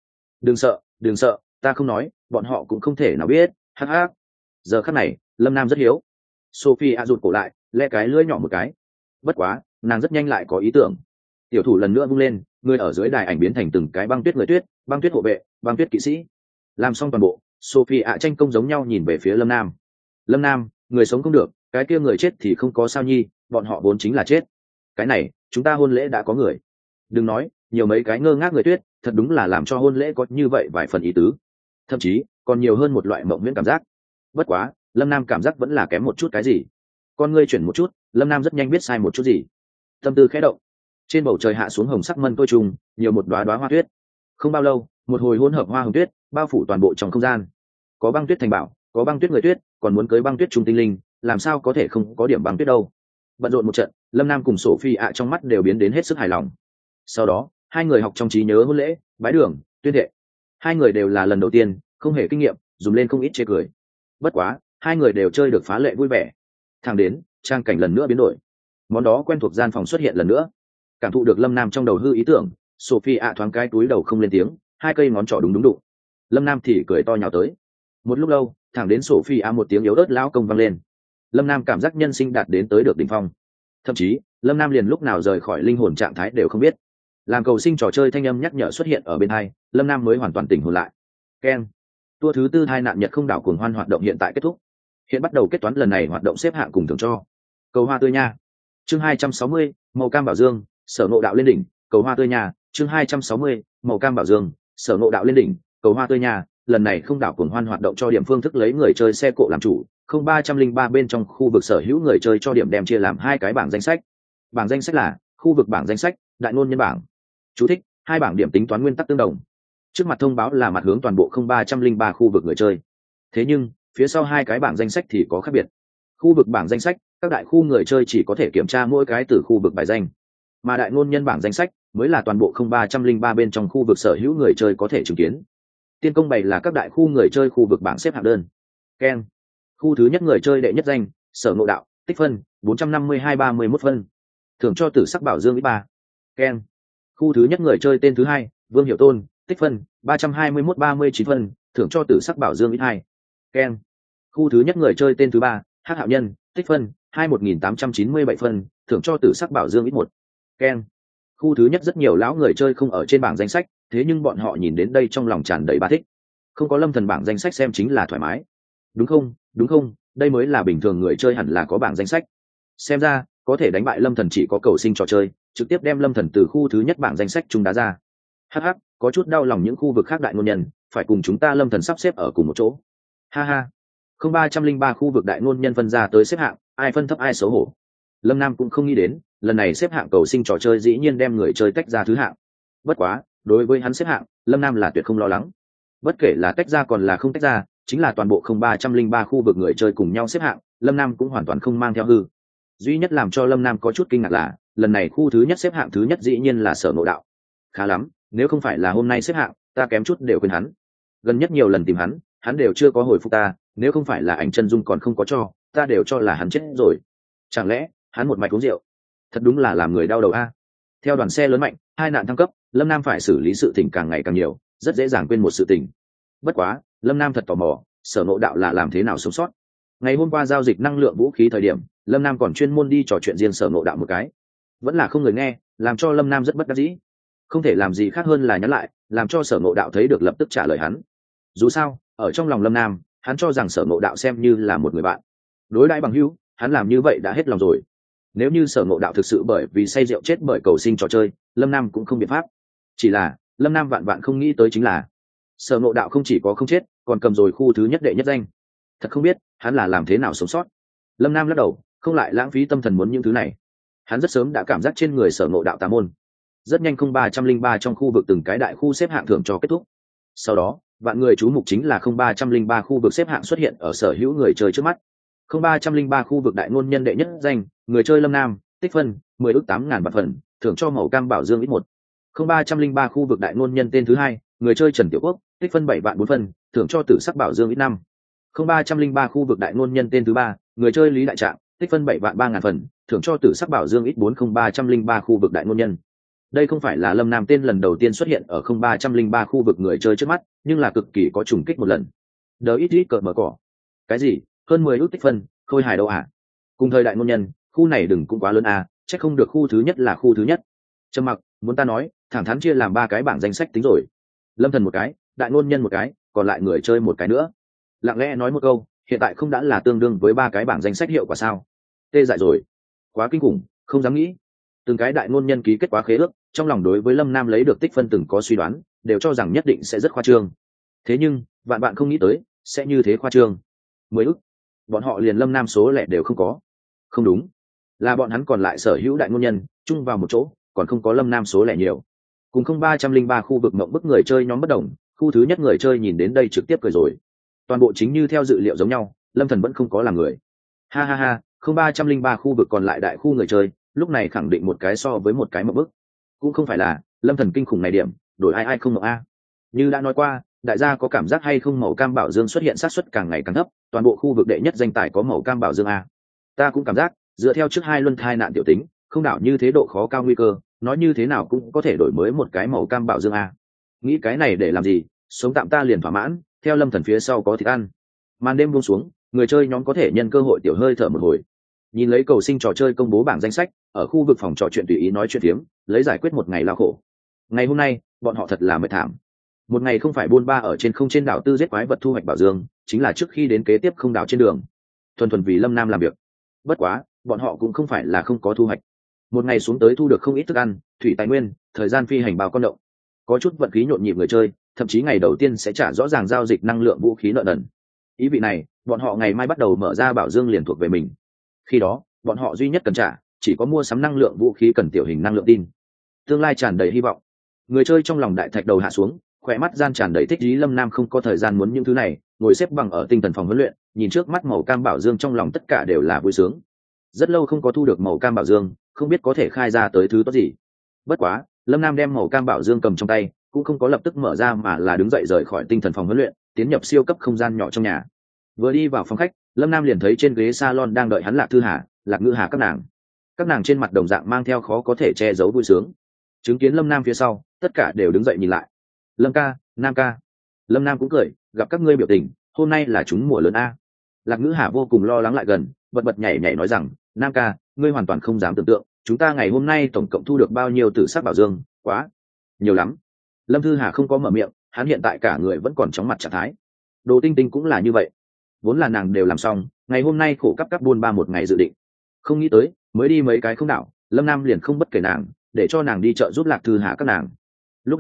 Đừng sợ, ta không nói, bọn họ cũng không thể nào biết. Hắc hắc. Giờ khắc này Lâm Nam rất hiếu. Sophie rụt cổ lại, le cái lưỡi nhỏ một cái. Bất quá nàng rất nhanh lại có ý tưởng. Tiểu thủ lần nữa vung lên, người ở dưới đài ảnh biến thành từng cái băng tuyết người tuyết, băng tuyết hộ vệ, băng tuyết kỵ sĩ. Làm xong toàn bộ, Sophie tranh công giống nhau nhìn về phía Lâm Nam. Lâm Nam, người sống không được, cái kia người chết thì không có sao nhi, bọn họ vốn chính là chết. Cái này chúng ta hôn lễ đã có người. Đừng nói nhiều mấy cái ngơ ngác người tuyết, thật đúng là làm cho hôn lễ có như vậy vài phần ý tứ, thậm chí còn nhiều hơn một loại mộng miễn cảm giác. Bất quá Lâm Nam cảm giác vẫn là kém một chút cái gì. Con ngươi chuyển một chút, Lâm Nam rất nhanh biết sai một chút gì. Tâm tư khẽ động, trên bầu trời hạ xuống hồng sắc mân tôi trùng, nhiều một đóa đóa hoa tuyết. Không bao lâu, một hồi hỗn hợp hoa hồng tuyết bao phủ toàn bộ trong không gian. Có băng tuyết thành bảo, có băng tuyết người tuyết, còn muốn cưới băng tuyết trung tinh linh, làm sao có thể không có điểm băng tuyết đâu. Bận rộn một trận, Lâm Nam cùng Sophie trong mắt đều biến đến hết sức hài lòng. Sau đó hai người học trong trí nhớ hôn lễ, bái đường, tuyên thệ. Hai người đều là lần đầu tiên, không hề kinh nghiệm, dùng lên không ít chê cười. Bất quá hai người đều chơi được phá lệ vui vẻ. Thẳng đến trang cảnh lần nữa biến đổi, món đó quen thuộc gian phòng xuất hiện lần nữa. Cảm thụ được Lâm Nam trong đầu hư ý tưởng, Sophie thoáng cái túi đầu không lên tiếng, hai cây ngón trỏ đúng đụng. Lâm Nam thì cười to nhào tới. Một lúc lâu, thẳng đến Sophie một tiếng yếu ớt lão công vang lên. Lâm Nam cảm giác nhân sinh đạt đến tới được đỉnh phong. Thậm chí Lâm Nam liền lúc nào rời khỏi linh hồn trạng thái đều không biết. Làm cầu sinh trò chơi thanh âm nhắc nhở xuất hiện ở bên hai, Lâm Nam mới hoàn toàn tỉnh hồn lại. Keng. Tour thứ tư hai nạn nhật không đảo cuồng hoan hoạt động hiện tại kết thúc. Hiện bắt đầu kết toán lần này hoạt động xếp hạng cùng thưởng cho. Cầu hoa tươi nha. Chương 260, màu cam bảo dương, sở ngộ đạo lên đỉnh, cầu hoa tươi nha. Chương 260, màu cam bảo dương, sở ngộ đạo lên đỉnh, cầu hoa tươi nha. Lần này không đảo cuồng hoan hoạt động cho điểm phương thức lấy người chơi xe cộ làm chủ, 0303 bên trong khu vực sở hữu người chơi cho điểm đem chia làm hai cái bảng danh sách. Bảng danh sách là khu vực bảng danh sách, đại ngôn nhân bảng. Chú thích: hai bảng điểm tính toán nguyên tắc tương đồng. Trước mặt thông báo là mặt hướng toàn bộ 0303 khu vực người chơi. Thế nhưng phía sau hai cái bảng danh sách thì có khác biệt. Khu vực bảng danh sách, các đại khu người chơi chỉ có thể kiểm tra mỗi cái từ khu vực bài danh, mà đại ngôn nhân bảng danh sách mới là toàn bộ 0303 bên trong khu vực sở hữu người chơi có thể chứng kiến. Tiên công bày là các đại khu người chơi khu vực bảng xếp hạng đơn. Ken. Khu thứ nhất người chơi đệ nhất danh, sở ngộ đạo, tích phân 452-31 phân, thưởng cho tử sắc bảo dương ít 3. Ken. Khu thứ nhất người chơi tên thứ hai, Vương Hiểu Tôn, tích phân 321-39 phân, thưởng cho tử sắc bảo dương ít 2. Ken. Khu thứ nhất người chơi tên thứ ba, Hắc Hạo Nhân, tích phân 21.897 phân, thưởng cho tử sắc bảo dương ít 1. Ken. Khu thứ nhất rất nhiều lão người chơi không ở trên bảng danh sách, thế nhưng bọn họ nhìn đến đây trong lòng tràn đầy ba thích. Không có lâm thần bảng danh sách xem chính là thoải mái. Đúng không, đây mới là bình thường người chơi hẳn là có bảng danh sách. Xem ra có thể đánh bại lâm thần chỉ có cầu sinh trò chơi, trực tiếp đem lâm thần từ khu thứ nhất bảng danh sách trung đá ra. Hắc, có chút đau lòng những khu vực khác đại ngôn nhân phải cùng chúng ta Lâm Thần sắp xếp ở cùng một chỗ. Ha ha, không 303 khu vực đại ngôn nhân phân ra tới xếp hạng, ai phân thấp ai xấu hổ. Lâm Nam cũng không nghĩ đến lần này xếp hạng cầu sinh trò chơi dĩ nhiên đem người chơi tách ra thứ hạng. Bất quá đối với hắn xếp hạng, Lâm Nam là tuyệt không lo lắng. Bất kể là tách ra còn là không tách ra, chính là toàn bộ không 303 khu vực người chơi cùng nhau xếp hạng, Lâm Nam cũng hoàn toàn không mang theo hư. Duy nhất làm cho Lâm Nam có chút kinh ngạc là lần này khu thứ nhất xếp hạng thứ nhất dĩ nhiên là Sở Ngộ Đạo. Khá lắm, nếu không phải là hôm nay xếp hạng, ta kém chút đều quên hắn. Gần nhất nhiều lần tìm hắn đều chưa có hồi phục ta, nếu không phải là ảnh chân dung còn không có cho, ta đều cho là hắn chết rồi. Chẳng lẽ hắn một mạch uống rượu? Thật đúng là làm người đau đầu a. Theo đoàn xe lớn mạnh, hai nạn thăng cấp, Lâm Nam phải xử lý sự tình càng ngày càng nhiều, rất dễ dàng quên một sự tình. Bất quá, Lâm Nam thật tò mò, Sở Ngộ Đạo là làm thế nào sống sót. Ngày hôm qua giao dịch năng lượng vũ khí thời điểm, Lâm Nam còn chuyên môn đi trò chuyện riêng Sở Ngộ Đạo một cái, vẫn là không người nghe, làm cho Lâm Nam rất bất đắc dĩ. Không thể làm gì khác hơn là nhắn lại, làm cho Sở Ngộ Đạo thấy được lập tức trả lời hắn. Dù sao, ở trong lòng Lâm Nam, hắn cho rằng Sở Ngộ Đạo xem như là một người bạn, đối đãi bằng hữu, hắn làm như vậy đã hết lòng rồi. Nếu như Sở Ngộ Đạo thực sự bởi vì say rượu chết bởi cầu sinh trò chơi, Lâm Nam cũng không biện pháp. Chỉ là Lâm Nam vạn vạn không nghĩ tới chính là Sở Ngộ Đạo không chỉ có không chết, còn cầm rồi khu thứ nhất đệ nhất danh. Thật không biết hắn là làm thế nào sống sót. Lâm Nam lắc đầu, không lại lãng phí tâm thần muốn những thứ này. Hắn rất sớm đã cảm giác trên người Sở Ngộ Đạo tà môn. Rất nhanh không 303 trong khu vực từng cái đại khu xếp hạng thưởng cho kết thúc. Sau đó, vạn người chú mục chính là không 303 khu vực xếp hạng xuất hiện ở sở hữu người chơi trước mắt. Không 303 khu vực đại ngôn nhân đệ nhất danh, người chơi Lâm Nam, tích phân 10 ức 8.000 bạc phần, thưởng cho màu cam bảo dương ít một. Không 303 khu vực đại ngôn nhân tên thứ hai, người chơi Trần Tiểu Quốc, tích phân 7 vạn 4 phân, thưởng cho tử sắc bảo dương ít 5. Không 303 khu vực đại ngôn nhân tên thứ ba, người chơi Lý Đại Trạng, tích phân 7 vạn 3.000 phần, thưởng cho tử sắc bảo dương ít 4. Không 303 khu vực đại ngôn nhân. Đây không phải là Lâm Nam tên lần đầu tiên xuất hiện ở không 303 khu vực người chơi trước mắt, nhưng là cực kỳ có trùng kích một lần. Đờ ít ít cợt mở cỏ. Cái gì? Hơn 10 ước tích phân, khôi hài đâu à? Cùng thời đại ngôn nhân, khu này đừng cũng quá lớn à, chắc không được khu thứ nhất là khu thứ nhất. Trầm mặc, muốn ta nói, thẳng thắn chia làm 3 cái bảng danh sách tính rồi. Lâm Thần một cái, đại ngôn nhân một cái, còn lại người chơi một cái nữa. Lặng lẽ nói một câu, hiện tại không đã là tương đương với 3 cái bảng danh sách hiệu quả sao? Tê dại rồi. Quá kinh khủng, không dám nghĩ. Từng cái đại ngôn nhân ký kết quá khế ước, trong lòng đối với Lâm Nam lấy được tích phân từng có suy đoán, đều cho rằng nhất định sẽ rất khoa trương. Thế nhưng, vạn bạn không nghĩ tới, sẽ như thế khoa trương. 10 ức. Bọn họ liền Lâm Nam số lẻ đều không có. Không đúng, là bọn hắn còn lại sở hữu đại ngôn nhân, chung vào một chỗ, còn không có Lâm Nam số lẻ nhiều. Cùng không 303 khu vực mộng bức người chơi nhóm bất đồng, khu thứ nhất người chơi nhìn đến đây trực tiếp cười rồi. Toàn bộ chính như theo dự liệu giống nhau, Lâm Thần vẫn không có làm người. Ha ha ha, không 303 khu vực còn lại đại khu người chơi, lúc này khẳng định một cái so với một cái mộng bức. Cũng không phải là Lâm Thần kinh khủng này điểm, đổi ai ai không mộng a. Như đã nói qua, đại gia có cảm giác hay không màu cam bảo dương xuất hiện xác suất càng ngày càng thấp, toàn bộ khu vực đệ nhất danh tài có màu cam bảo dương a. Ta cũng cảm giác, dựa theo trước hai luân thai nạn tiểu tính, không đảo như thế độ khó cao nguy cơ, nói như thế nào cũng có thể đổi mới một cái màu cam bảo dương a. Nghĩ cái này để làm gì, sống tạm ta liền thỏa mãn, theo Lâm Thần phía sau có thịt ăn. Màn đêm buông xuống, người chơi nhóm có thể nhân cơ hội tiểu hơi thở một hồi. Nhìn lấy cầu sinh trò chơi công bố bảng danh sách, ở khu vực phòng trò chuyện tùy ý nói chuyện phiếm, lấy giải quyết một ngày lao khổ. Ngày hôm nay, bọn họ thật là mệt thảm. Một ngày không phải buôn ba ở trên không trên đảo tư giết quái vật thu hoạch bảo dương, chính là trước khi đến kế tiếp không đảo trên đường. Thuần thuần vì Lâm Nam làm việc. Bất quá, bọn họ cũng không phải là không có thu hoạch. Một ngày xuống tới thu được không ít thức ăn, thủy tài nguyên, thời gian phi hành bao con động. Có chút vận khí nhộn nhịp người chơi, thậm chí ngày đầu tiên sẽ trả rõ ràng giao dịch năng lượng vũ khí nợ nần. Ý vị này, bọn họ ngày mai bắt đầu mở ra bảo dương liền thuộc về mình. Khi đó, bọn họ duy nhất cần trả chỉ có mua sắm năng lượng vũ khí cần tiểu hình năng lượng tin. Tương lai tràn đầy hy vọng. Người chơi trong lòng đại thạch đầu hạ xuống, khỏe mắt gian tràn đầy thích ý. Lâm Nam không có thời gian muốn những thứ này, ngồi xếp bằng ở tinh thần phòng huấn luyện, nhìn trước mắt màu cam bảo dương trong lòng tất cả đều là vui sướng. Rất lâu không có thu được màu cam bảo dương, không biết có thể khai ra tới thứ tốt gì. Bất quá, Lâm Nam đem màu cam bảo dương cầm trong tay, cũng không có lập tức mở ra mà là đứng dậy rời khỏi tinh thần phòng huấn luyện, tiến nhập siêu cấp không gian nhỏ trong nhà. Vừa đi vào phòng khách, Lâm Nam liền thấy trên ghế salon đang đợi hắn Lạc Thư Hà, Lạc Ngữ Hà các nàng trên mặt đồng dạng mang theo khó có thể che giấu vui sướng. Chứng kiến Lâm Nam phía sau, tất cả đều đứng dậy nhìn lại. Lâm ca, Nam ca. Lâm Nam cũng cười, gặp các ngươi biểu tình, hôm nay là trúng mùa lớn a. Lạc Ngữ Hà vô cùng lo lắng lại gần, bật bật nhảy nhảy nói rằng, Nam ca, ngươi hoàn toàn không dám tưởng tượng, chúng ta ngày hôm nay tổng cộng thu được bao nhiêu tử sắc bảo dương, quá nhiều lắm. Lâm Thư Hà không có mở miệng, hắn hiện tại cả người vẫn còn chóng mặt trạng thái. Đồ Tinh Tinh cũng là như vậy, vốn là nàng đều làm xong, ngày hôm nay khổ cấp buôn ba một ngày dự định, không nghĩ tới mới đi mấy cái không đảo, Lâm Nam liền không bất kể nàng, để cho nàng đi chợ giúp Lạc Thư Hà các nàng. Lúc đầu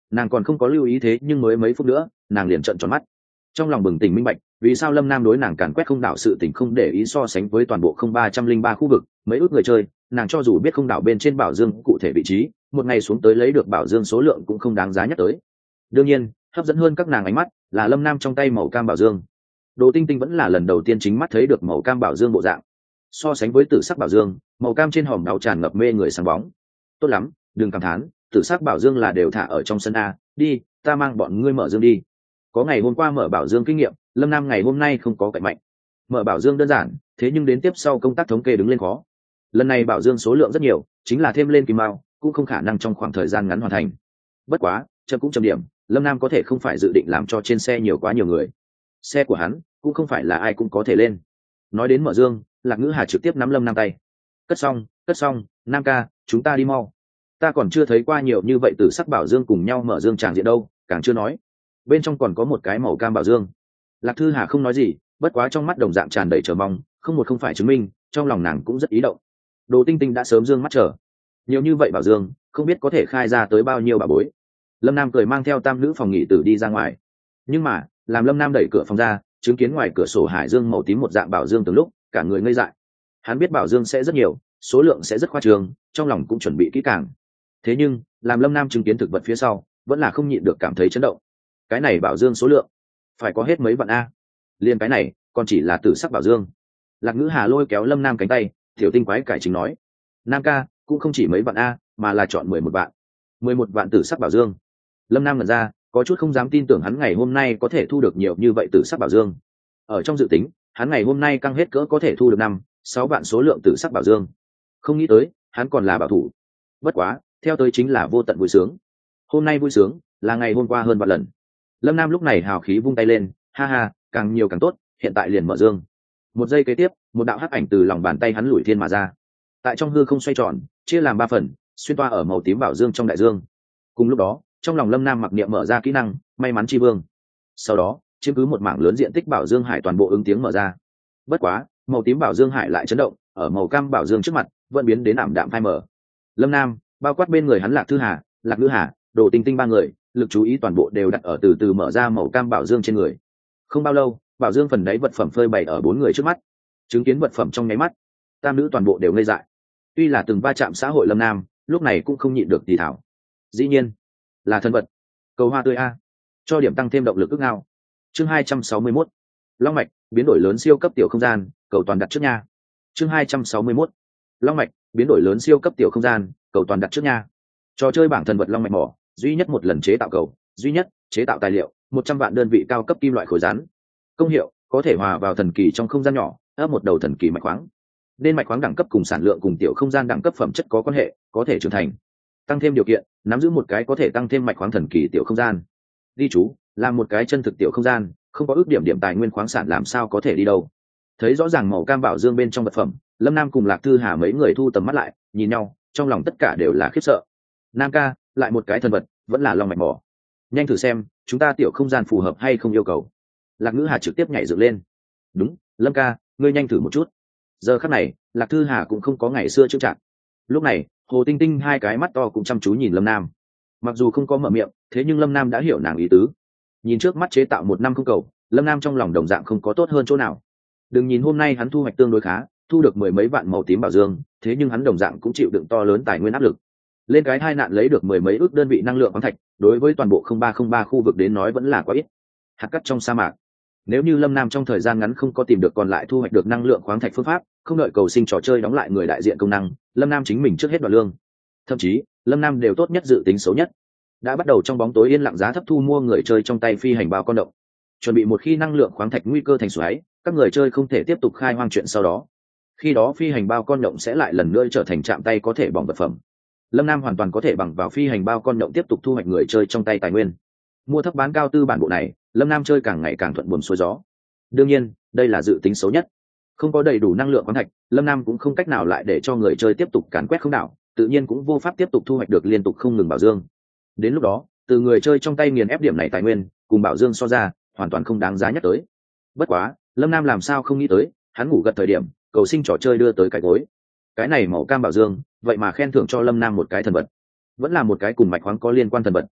nàng còn không có lưu ý thế nhưng mới mấy phút nữa nàng liền trợn tròn mắt, trong lòng bừng tỉnh minh bạch vì sao lâm nam đối nàng càn quét không đảo sự tình không để ý. So sánh với toàn bộ 0303 khu vực mấy ước người chơi, nàng cho dù biết không đảo bên trên bảo dương cụ thể vị trí, một ngày xuống tới lấy được bảo dương số lượng cũng không đáng giá nhắc tới. đương nhiên hấp dẫn hơn các nàng ánh mắt là lâm nam trong tay màu cam bảo dương. Đồ Tinh Tinh vẫn là lần đầu tiên chính mắt thấy được màu cam bảo dương bộ dạng. So sánh với tử sắc bảo dương, màu cam trên hòm đáo tràn ngập mê người sáng bóng. Tốt lắm, đừng cảm thán, tử sắc bảo dương là đều thả ở trong sân a, đi, ta mang bọn ngươi mở dương đi. Có ngày hôm qua mở bảo dương kinh nghiệm, lâm nam ngày hôm nay không có cạnh mạnh. Mở bảo dương đơn giản, thế nhưng đến tiếp sau công tác thống kê đứng lên khó. Lần này bảo dương số lượng rất nhiều, chính là thêm lên kim mao cũng không khả năng trong khoảng thời gian ngắn hoàn thành. Bất quá chậm cũng chậm điểm, lâm nam có thể không phải dự định làm cho trên xe nhiều quá nhiều người. Xe của hắn cũng không phải là ai cũng có thể lên. Nói đến mở dương, Lạc Ngữ Hà trực tiếp nắm lâm nam tay. Cất xong, nam ca, chúng ta đi mau. Ta còn chưa thấy qua nhiều như vậy từ sắc bảo dương cùng nhau mở dương tràng diện đâu, càng chưa nói bên trong còn có một cái màu cam bảo dương. Lạc Thư Hà không nói gì, bất quá trong mắt đồng dạng tràn đầy chờ mong, không phải chứng minh, trong lòng nàng cũng rất ý động. Đồ Tinh Tinh đã sớm dương mắt chờ, nhiều như vậy bảo dương không biết có thể khai ra tới bao nhiêu bảo bối. Lâm Nam cười mang theo tam nữ phòng nghỉ tử đi ra ngoài, nhưng mà làm Lâm Nam đẩy cửa phòng ra, chứng kiến ngoài cửa sổ hải dương màu tím một dạng bảo dương, từng lúc cả người ngây dại. Hắn biết bảo dương sẽ rất nhiều, số lượng sẽ rất khoa trương, trong lòng cũng chuẩn bị kỹ càng. Thế nhưng làm Lâm Nam chứng kiến thực vật phía sau, vẫn là không nhịn được cảm thấy chấn động. Cái này bảo dương số lượng phải có hết mấy vạn a. Liên cái này còn chỉ là tử sắc bảo dương. Lạc Ngữ Hà lôi kéo Lâm Nam cánh tay, tiểu tinh quái cải chính nói, nam ca, cũng không chỉ mấy vạn a, mà là chọn 11 vạn. 11 vạn tử sắc bảo dương. Lâm Nam ngẩn ra, có chút không dám tin tưởng hắn ngày hôm nay có thể thu được nhiều như vậy tử sắc bảo dương. Ở trong dự tính, hắn ngày hôm nay căng hết cỡ có thể thu được 5-6 vạn số lượng tử sắc bảo dương. Không nghĩ tới hắn còn là bảo thủ. Bất quá theo tới chính là vô tận vui sướng. Hôm nay vui sướng là ngày hôm qua hơn vạn lần. Lâm Nam lúc này hào khí vung tay lên, ha ha, càng nhiều càng tốt, hiện tại liền mở dương. Một giây kế tiếp, một đạo hắc ảnh từ lòng bàn tay hắn lủi thiên mà ra, tại trong hư không xoay tròn, chia làm 3 phần, xuyên toa ở màu tím bảo dương trong đại dương. Cùng lúc đó, trong lòng Lâm Nam mặc niệm mở ra kỹ năng may mắn chi vương. Sau đó chiếm cứ một mảng lớn diện tích bảo dương hải toàn bộ ứng tiếng mở ra. Bất quá màu tím bảo dương hải lại chấn động, ở màu cam bảo dương trước mặt vẫn biến đến ảm đạm phai mờ. Lâm Nam bao quát bên người hắn Lạc Thư Hà, Lạc Ngữ Hà, Đồ Tinh Tinh 3 người, lực chú ý toàn bộ đều đặt ở từ từ mở ra màu cam bảo dương trên người. Không bao lâu, bảo dương phần đáy vật phẩm phơi bày ở 4 người trước mắt. Chứng kiến vật phẩm trong nháy mắt, tam nữ toàn bộ đều ngây dại. Tuy là từng va chạm xã hội Lâm Nam, lúc này cũng không nhịn được thì thảo. Dĩ nhiên là thân vật. Cầu hoa tươi a, cho điểm tăng thêm động lực ước ngao. Chương 261. Long mạch biến đổi lớn siêu cấp tiểu không gian, cầu toàn đặt trước nha. Chương 261. Long mạch biến đổi lớn siêu cấp tiểu không gian, cầu toàn đặt trước nha. Trò chơi bảng thần vật long mạch mỏ, duy nhất một lần chế tạo cầu, duy nhất chế tạo tài liệu 100 vạn đơn vị cao cấp kim loại khối rắn. Công hiệu có thể hòa vào thần kỳ trong không gian nhỏ, ấp một đầu thần kỳ mạch khoáng. Nên mạch khoáng đẳng cấp cùng sản lượng cùng tiểu không gian đẳng cấp phẩm chất có quan hệ, có thể trưởng thành. Tăng thêm điều kiện, nắm giữ một cái có thể tăng thêm mạch khoáng thần kỳ tiểu không gian. Đi chú là một cái chân thực tiểu không gian, không có ước điểm điểm tài nguyên khoáng sản làm sao có thể đi đâu. Thấy rõ ràng màu cam bảo dương bên trong vật phẩm, Lâm Nam cùng Lạc Thư Hà mấy người thu tầm mắt lại, nhìn nhau, trong lòng tất cả đều là khiếp sợ. Nam ca, lại một cái thần vật, vẫn là long mạch mỏ. Nhanh thử xem, chúng ta tiểu không gian phù hợp hay không yêu cầu. Lạc Ngữ Hà trực tiếp nhảy dựng lên. Đúng, Lâm ca, ngươi nhanh thử một chút. Giờ khắc này, Lạc Thư Hà cũng không có ngày xưa chững chạc. Lúc này, Hồ Tinh Tinh hai cái mắt to cũng chăm chú nhìn Lâm Nam. Mặc dù không có mở miệng, thế nhưng Lâm Nam đã hiểu nàng ý tứ. Nhìn trước mắt chế tạo 1 năm không cầu, Lâm Nam trong lòng đồng dạng không có tốt hơn chỗ nào. Đừng nhìn hôm nay hắn thu hoạch tương đối khá, thu được 10 mấy vạn màu tím bảo dương, thế nhưng hắn đồng dạng cũng chịu đựng to lớn tài nguyên áp lực. Lên cái tai nạn lấy được 10 mấy ước đơn vị năng lượng khoáng thạch, đối với toàn bộ 0303 khu vực đến nói vẫn là quá ít. Hạt cát trong sa mạc. Nếu như Lâm Nam trong thời gian ngắn không có tìm được còn lại thu hoạch được năng lượng khoáng thạch phương pháp, không đợi cầu sinh trò chơi đóng lại người đại diện công năng, Lâm Nam chính mình trước hết đoạt lương. Thậm chí Lâm Nam đều tốt nhất dự tính xấu nhất, đã bắt đầu trong bóng tối yên lặng giá thấp thu mua người chơi trong tay phi hành bao con động, chuẩn bị một khi năng lượng khoáng thạch nguy cơ thành xoáy, các người chơi không thể tiếp tục khai hoang chuyện sau đó, khi đó phi hành bao con động sẽ lại lần nữa trở thành chạm tay có thể bỏng vật phẩm. Lâm Nam hoàn toàn có thể bằng vào phi hành bao con động tiếp tục thu hoạch người chơi trong tay tài nguyên, mua thấp bán cao tư bản bộ này, Lâm Nam chơi càng ngày càng thuận buồm xuôi gió. Đương nhiên đây là dự tính xấu nhất, không có đầy đủ năng lượng khoáng thạch, Lâm Nam cũng không cách nào lại để cho người chơi tiếp tục càn quét không đảo, tự nhiên cũng vô pháp tiếp tục thu hoạch được liên tục không ngừng bảo dương. Đến lúc đó từ người chơi trong tay nghiền ép điểm này tài nguyên cùng bảo dương so ra hoàn toàn không đáng giá nhắc tới. Bất quá Lâm Nam làm sao không nghĩ tới, hắn ngủ gật thời điểm cầu sinh trò chơi đưa tới cái gối, cái này màu cam bảo dương vậy mà khen thưởng cho Lâm Nam một cái thần vật, vẫn là một cái cùng mạch khoáng có liên quan thần vật.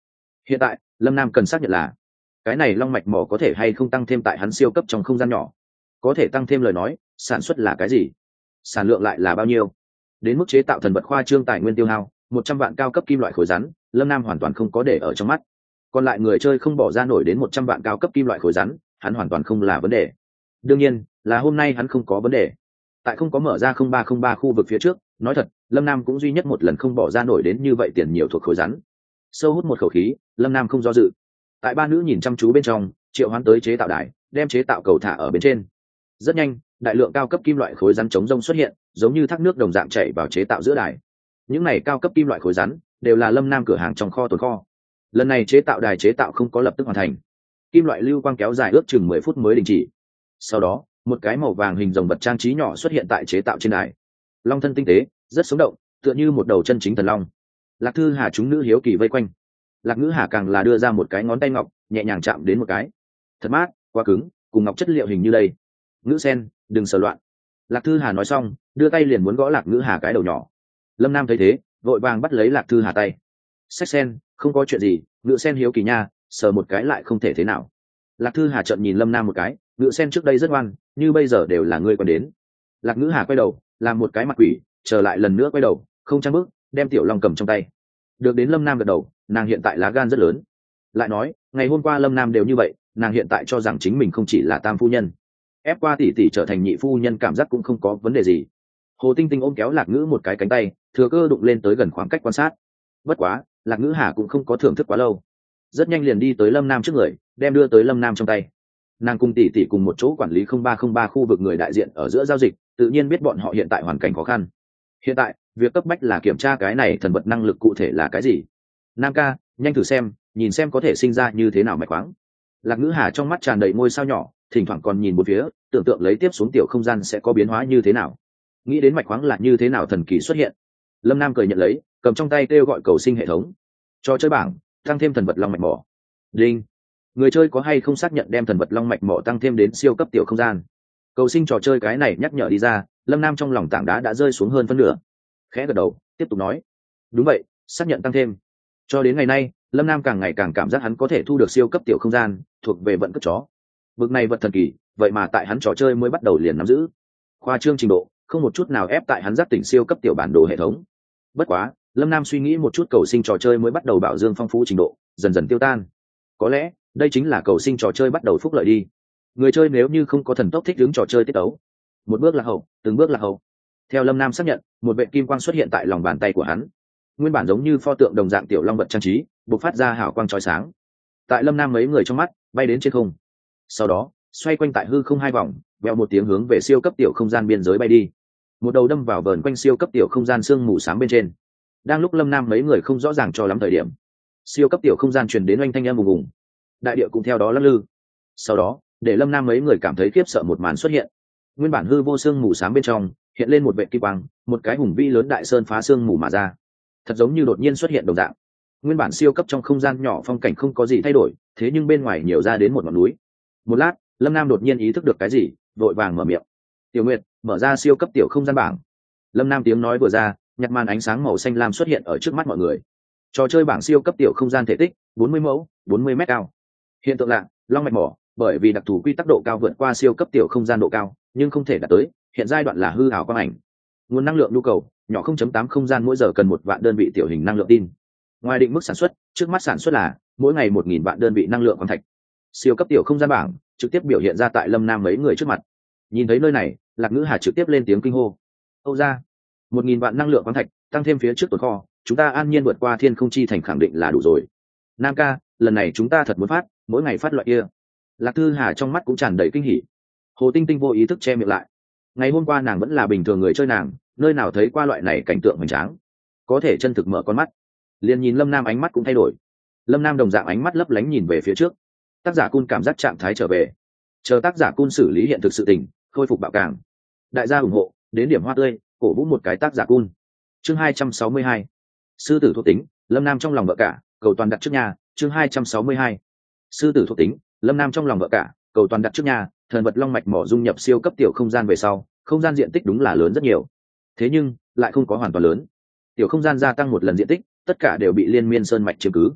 Hiện tại lâm nam cần xác nhận là cái này long mạch mỏ có thể hay không tăng thêm tại hắn siêu cấp trong không gian nhỏ, có thể tăng thêm lời nói sản xuất là cái gì, sản lượng lại là bao nhiêu, đến mức chế tạo thần vật khoa trương tài nguyên tiêu hao 100 vạn cao cấp kim loại khối rắn, lâm nam hoàn toàn không có để ở trong mắt. Còn lại người chơi không bỏ ra nổi đến 100 vạn cao cấp kim loại khối rắn, hắn hoàn toàn không là vấn đề. Đương nhiên là hôm nay hắn không có vấn đề. Tại không có mở ra 0303 khu vực phía trước, nói thật lâm nam cũng duy nhất một lần không bỏ ra nổi đến như vậy tiền nhiều thuộc khối rắn. Sâu hút một khẩu khí, lâm nam không do dự. Tại ba nữ nhìn chăm chú bên trong, triệu hoán tới chế tạo đài, đem chế tạo cầu thả ở bên trên. Rất nhanh đại lượng cao cấp kim loại khối rắn chống rông xuất hiện, giống như thác nước đồng dạng chảy vào chế tạo giữa đài. Những này cao cấp kim loại khối rắn đều là lâm nam cửa hàng trong kho tồn kho. Lần này chế tạo đài chế tạo không có lập tức hoàn thành, kim loại lưu quang kéo dài ước chừng 10 phút mới đình chỉ. Sau đó một cái màu vàng hình rồng vật trang trí nhỏ xuất hiện tại chế tạo trên đài. Long thân tinh tế, rất sống động, tựa như một đầu chân chính thần long. Lạc Thư Hà chúng nữ hiếu kỳ vây quanh. Lạc Ngữ Hà càng là đưa ra một cái ngón tay ngọc, nhẹ nhàng chạm đến một cái. Thật mát, quá cứng, cùng ngọc chất liệu hình như đây. Ngữ Sen, đừng sờ loạn. Lạc Thư Hà nói xong, đưa tay liền muốn gõ Lạc Ngữ Hà cái đầu nhỏ. Lâm Nam thấy thế, vội vàng bắt lấy Lạc Thư Hà tay. Sách Sen, không có chuyện gì, Ngữ Sen hiếu kỳ nha, sờ một cái lại không thể thế nào. Lạc Thư Hà trợn nhìn Lâm Nam một cái, Ngữ Sen trước đây rất ngoan, như bây giờ đều là ngươi còn đến. Lạc Ngữ Hà quay đầu, làm một cái mặt quỷ, trở lại lần nữa quay đầu, không trang bước, đem tiểu long cầm trong tay. Được đến Lâm Nam gật đầu, nàng hiện tại lá gan rất lớn. Lại nói ngày hôm qua Lâm Nam đều như vậy, nàng hiện tại cho rằng chính mình không chỉ là tam phu nhân, ép qua tỷ tỷ trở thành nhị phu nhân cảm giác cũng không có vấn đề gì. Hồ Tinh Tinh ôm kéo Lạc Ngữ một cái cánh tay, thừa cơ đụng lên tới gần khoảng cách quan sát. Bất quá Lạc Ngữ Hà cũng không có thưởng thức quá lâu, rất nhanh liền đi tới Lâm Nam trước người, đem đưa tới Lâm Nam trong tay. Nàng cùng tỷ tỷ cùng một chỗ quản lý 0303 khu vực người đại diện ở giữa giao dịch, tự nhiên biết bọn họ hiện tại hoàn cảnh khó khăn. Hiện tại việc cấp bách là kiểm tra cái này thần vật năng lực cụ thể là cái gì. Nam ca, nhanh thử xem, nhìn xem có thể sinh ra như thế nào mạch khoáng. Lạc Ngữ Hà trong mắt tràn đầy ngôi sao nhỏ, thỉnh thoảng còn nhìn một phía, tưởng tượng lấy tiếp xuống tiểu không gian sẽ có biến hóa như thế nào. Nghĩ đến mạch khoáng là như thế nào thần kỳ xuất hiện. Lâm Nam cười nhận lấy, cầm trong tay kêu gọi cầu sinh hệ thống. Cho chơi bảng, tăng thêm thần vật long mạch mỏ. Đinh. Người chơi có hay không xác nhận đem thần vật long mạch mỏ tăng thêm đến siêu cấp tiểu không gian. Cầu sinh trò chơi cái này nhắc nhở đi ra, Lâm Nam trong lòng tảng đá đã rơi xuống hơn phân nửa. Khẽ gật đầu, tiếp tục nói. Đúng vậy, xác nhận tăng thêm. Cho đến ngày nay Lâm Nam càng ngày càng cảm giác hắn có thể thu được siêu cấp tiểu không gian, thuộc về vận cất chó. Bực này vật thần kỳ, vậy mà tại hắn trò chơi mới bắt đầu liền nắm giữ. Khoa trương trình độ, không một chút nào ép tại hắn giác tỉnh siêu cấp tiểu bản đồ hệ thống. Bất quá, Lâm Nam suy nghĩ một chút, cầu sinh trò chơi mới bắt đầu bảo dương phong phú trình độ, dần dần tiêu tan. Có lẽ, đây chính là cầu sinh trò chơi bắt đầu phúc lợi đi. Người chơi nếu như không có thần tốc thích ứng trò chơi tiết tấu, một bước lạc hậu, từng bước lạc hậu. Theo Lâm Nam xác nhận, một vệ kim quang xuất hiện tại lòng bàn tay của hắn. Nguyên bản giống như pho tượng đồng dạng tiểu long vật trang trí, bộc phát ra hào quang chói sáng. Tại Lâm Nam mấy người trong mắt, bay đến trên không. Sau đó, xoay quanh tại hư không 2 vòng, vèo một tiếng hướng về siêu cấp tiểu không gian biên giới bay đi. Một đầu đâm vào vờn quanh siêu cấp tiểu không gian sương mù sáng bên trên. Đang lúc Lâm Nam mấy người không rõ ràng cho lắm thời điểm, siêu cấp tiểu không gian truyền đến oanh thanh âm ùng ùng. Đại địa cũng theo đó lắc lư. Sau đó, để Lâm Nam mấy người cảm thấy khiếp sợ một màn xuất hiện. Nguyên bản hư vô sương mù sáng bên trong, hiện lên một vệ kim quang, một cái hùng vĩ lớn đại sơn phá sương mù mà ra. Thật giống như đột nhiên xuất hiện đồng dạng. Nguyên bản siêu cấp trong không gian nhỏ phong cảnh không có gì thay đổi, thế nhưng bên ngoài nhiều ra đến một ngọn núi. Một lát, Lâm Nam đột nhiên ý thức được cái gì, vội vàng mở miệng. Tiểu Nguyệt, mở ra siêu cấp tiểu không gian bảng. Lâm Nam tiếng nói vừa ra, nhặt màn ánh sáng màu xanh lam xuất hiện ở trước mắt mọi người. Trò chơi bảng siêu cấp tiểu không gian thể tích 40 mẫu, 40 mét cao. Hiện tượng lạ, long mạch mỏ, bởi vì đặc thù quy tắc độ cao vượt qua siêu cấp tiểu không gian độ cao, nhưng không thể đạt tới, hiện giai đoạn là hư ảo quang ảnh. Nguồn năng lượng nhu cầu, nhỏ 0.8 không gian mỗi giờ cần 1 vạn đơn vị tiểu hình năng lượng tin. Ngoài định mức sản xuất, trước mắt sản xuất là mỗi ngày 1000 vạn đơn vị năng lượng quang thạch. Siêu cấp tiểu không gian bảng trực tiếp biểu hiện ra tại Lâm Nam mấy người trước mặt. Nhìn thấy nơi này, Lạc Ngữ Hà trực tiếp lên tiếng kinh hô. Âu ra, 1000 vạn năng lượng quang thạch, tăng thêm phía trước tồn kho, chúng ta an nhiên vượt qua thiên không chi thành khẳng định là đủ rồi. Nam ca, lần này chúng ta thật muốn phát, mỗi ngày phát loại kia. Lạc Thư Hà trong mắt cũng tràn đầy kinh hỉ. Hồ Tinh Tinh vô ý thức che miệng lại. Ngày hôm qua nàng vẫn là bình thường người chơi nàng, nơi nào thấy qua loại này cảnh tượng hoành tráng. Có thể chân thực mở con mắt, liền nhìn Lâm Nam ánh mắt cũng thay đổi. Lâm Nam đồng dạng ánh mắt lấp lánh nhìn về phía trước. Tác giả Cun cảm giác trạng thái trở về, chờ tác giả Cun xử lý hiện thực sự tình, khôi phục bạo càng. Đại gia ủng hộ, đến điểm hoa tươi, cổ vũ một cái tác giả Cun. Chương 262. Sư tử thuộc tính, Lâm Nam trong lòng vợ cả, cầu toàn đặt trước nhà. Chương 262. Sư tử thuộc tính, Lâm Nam trong lòng vợ cả, cầu toàn đặt trước nhà. Thần vật long mạch mỏ dung nhập siêu cấp tiểu không gian về sau, không gian diện tích đúng là lớn rất nhiều, thế nhưng lại không có hoàn toàn lớn. Tiểu không gian gia tăng một lần diện tích, tất cả đều bị liên miên sơn mạch chiếm cứ.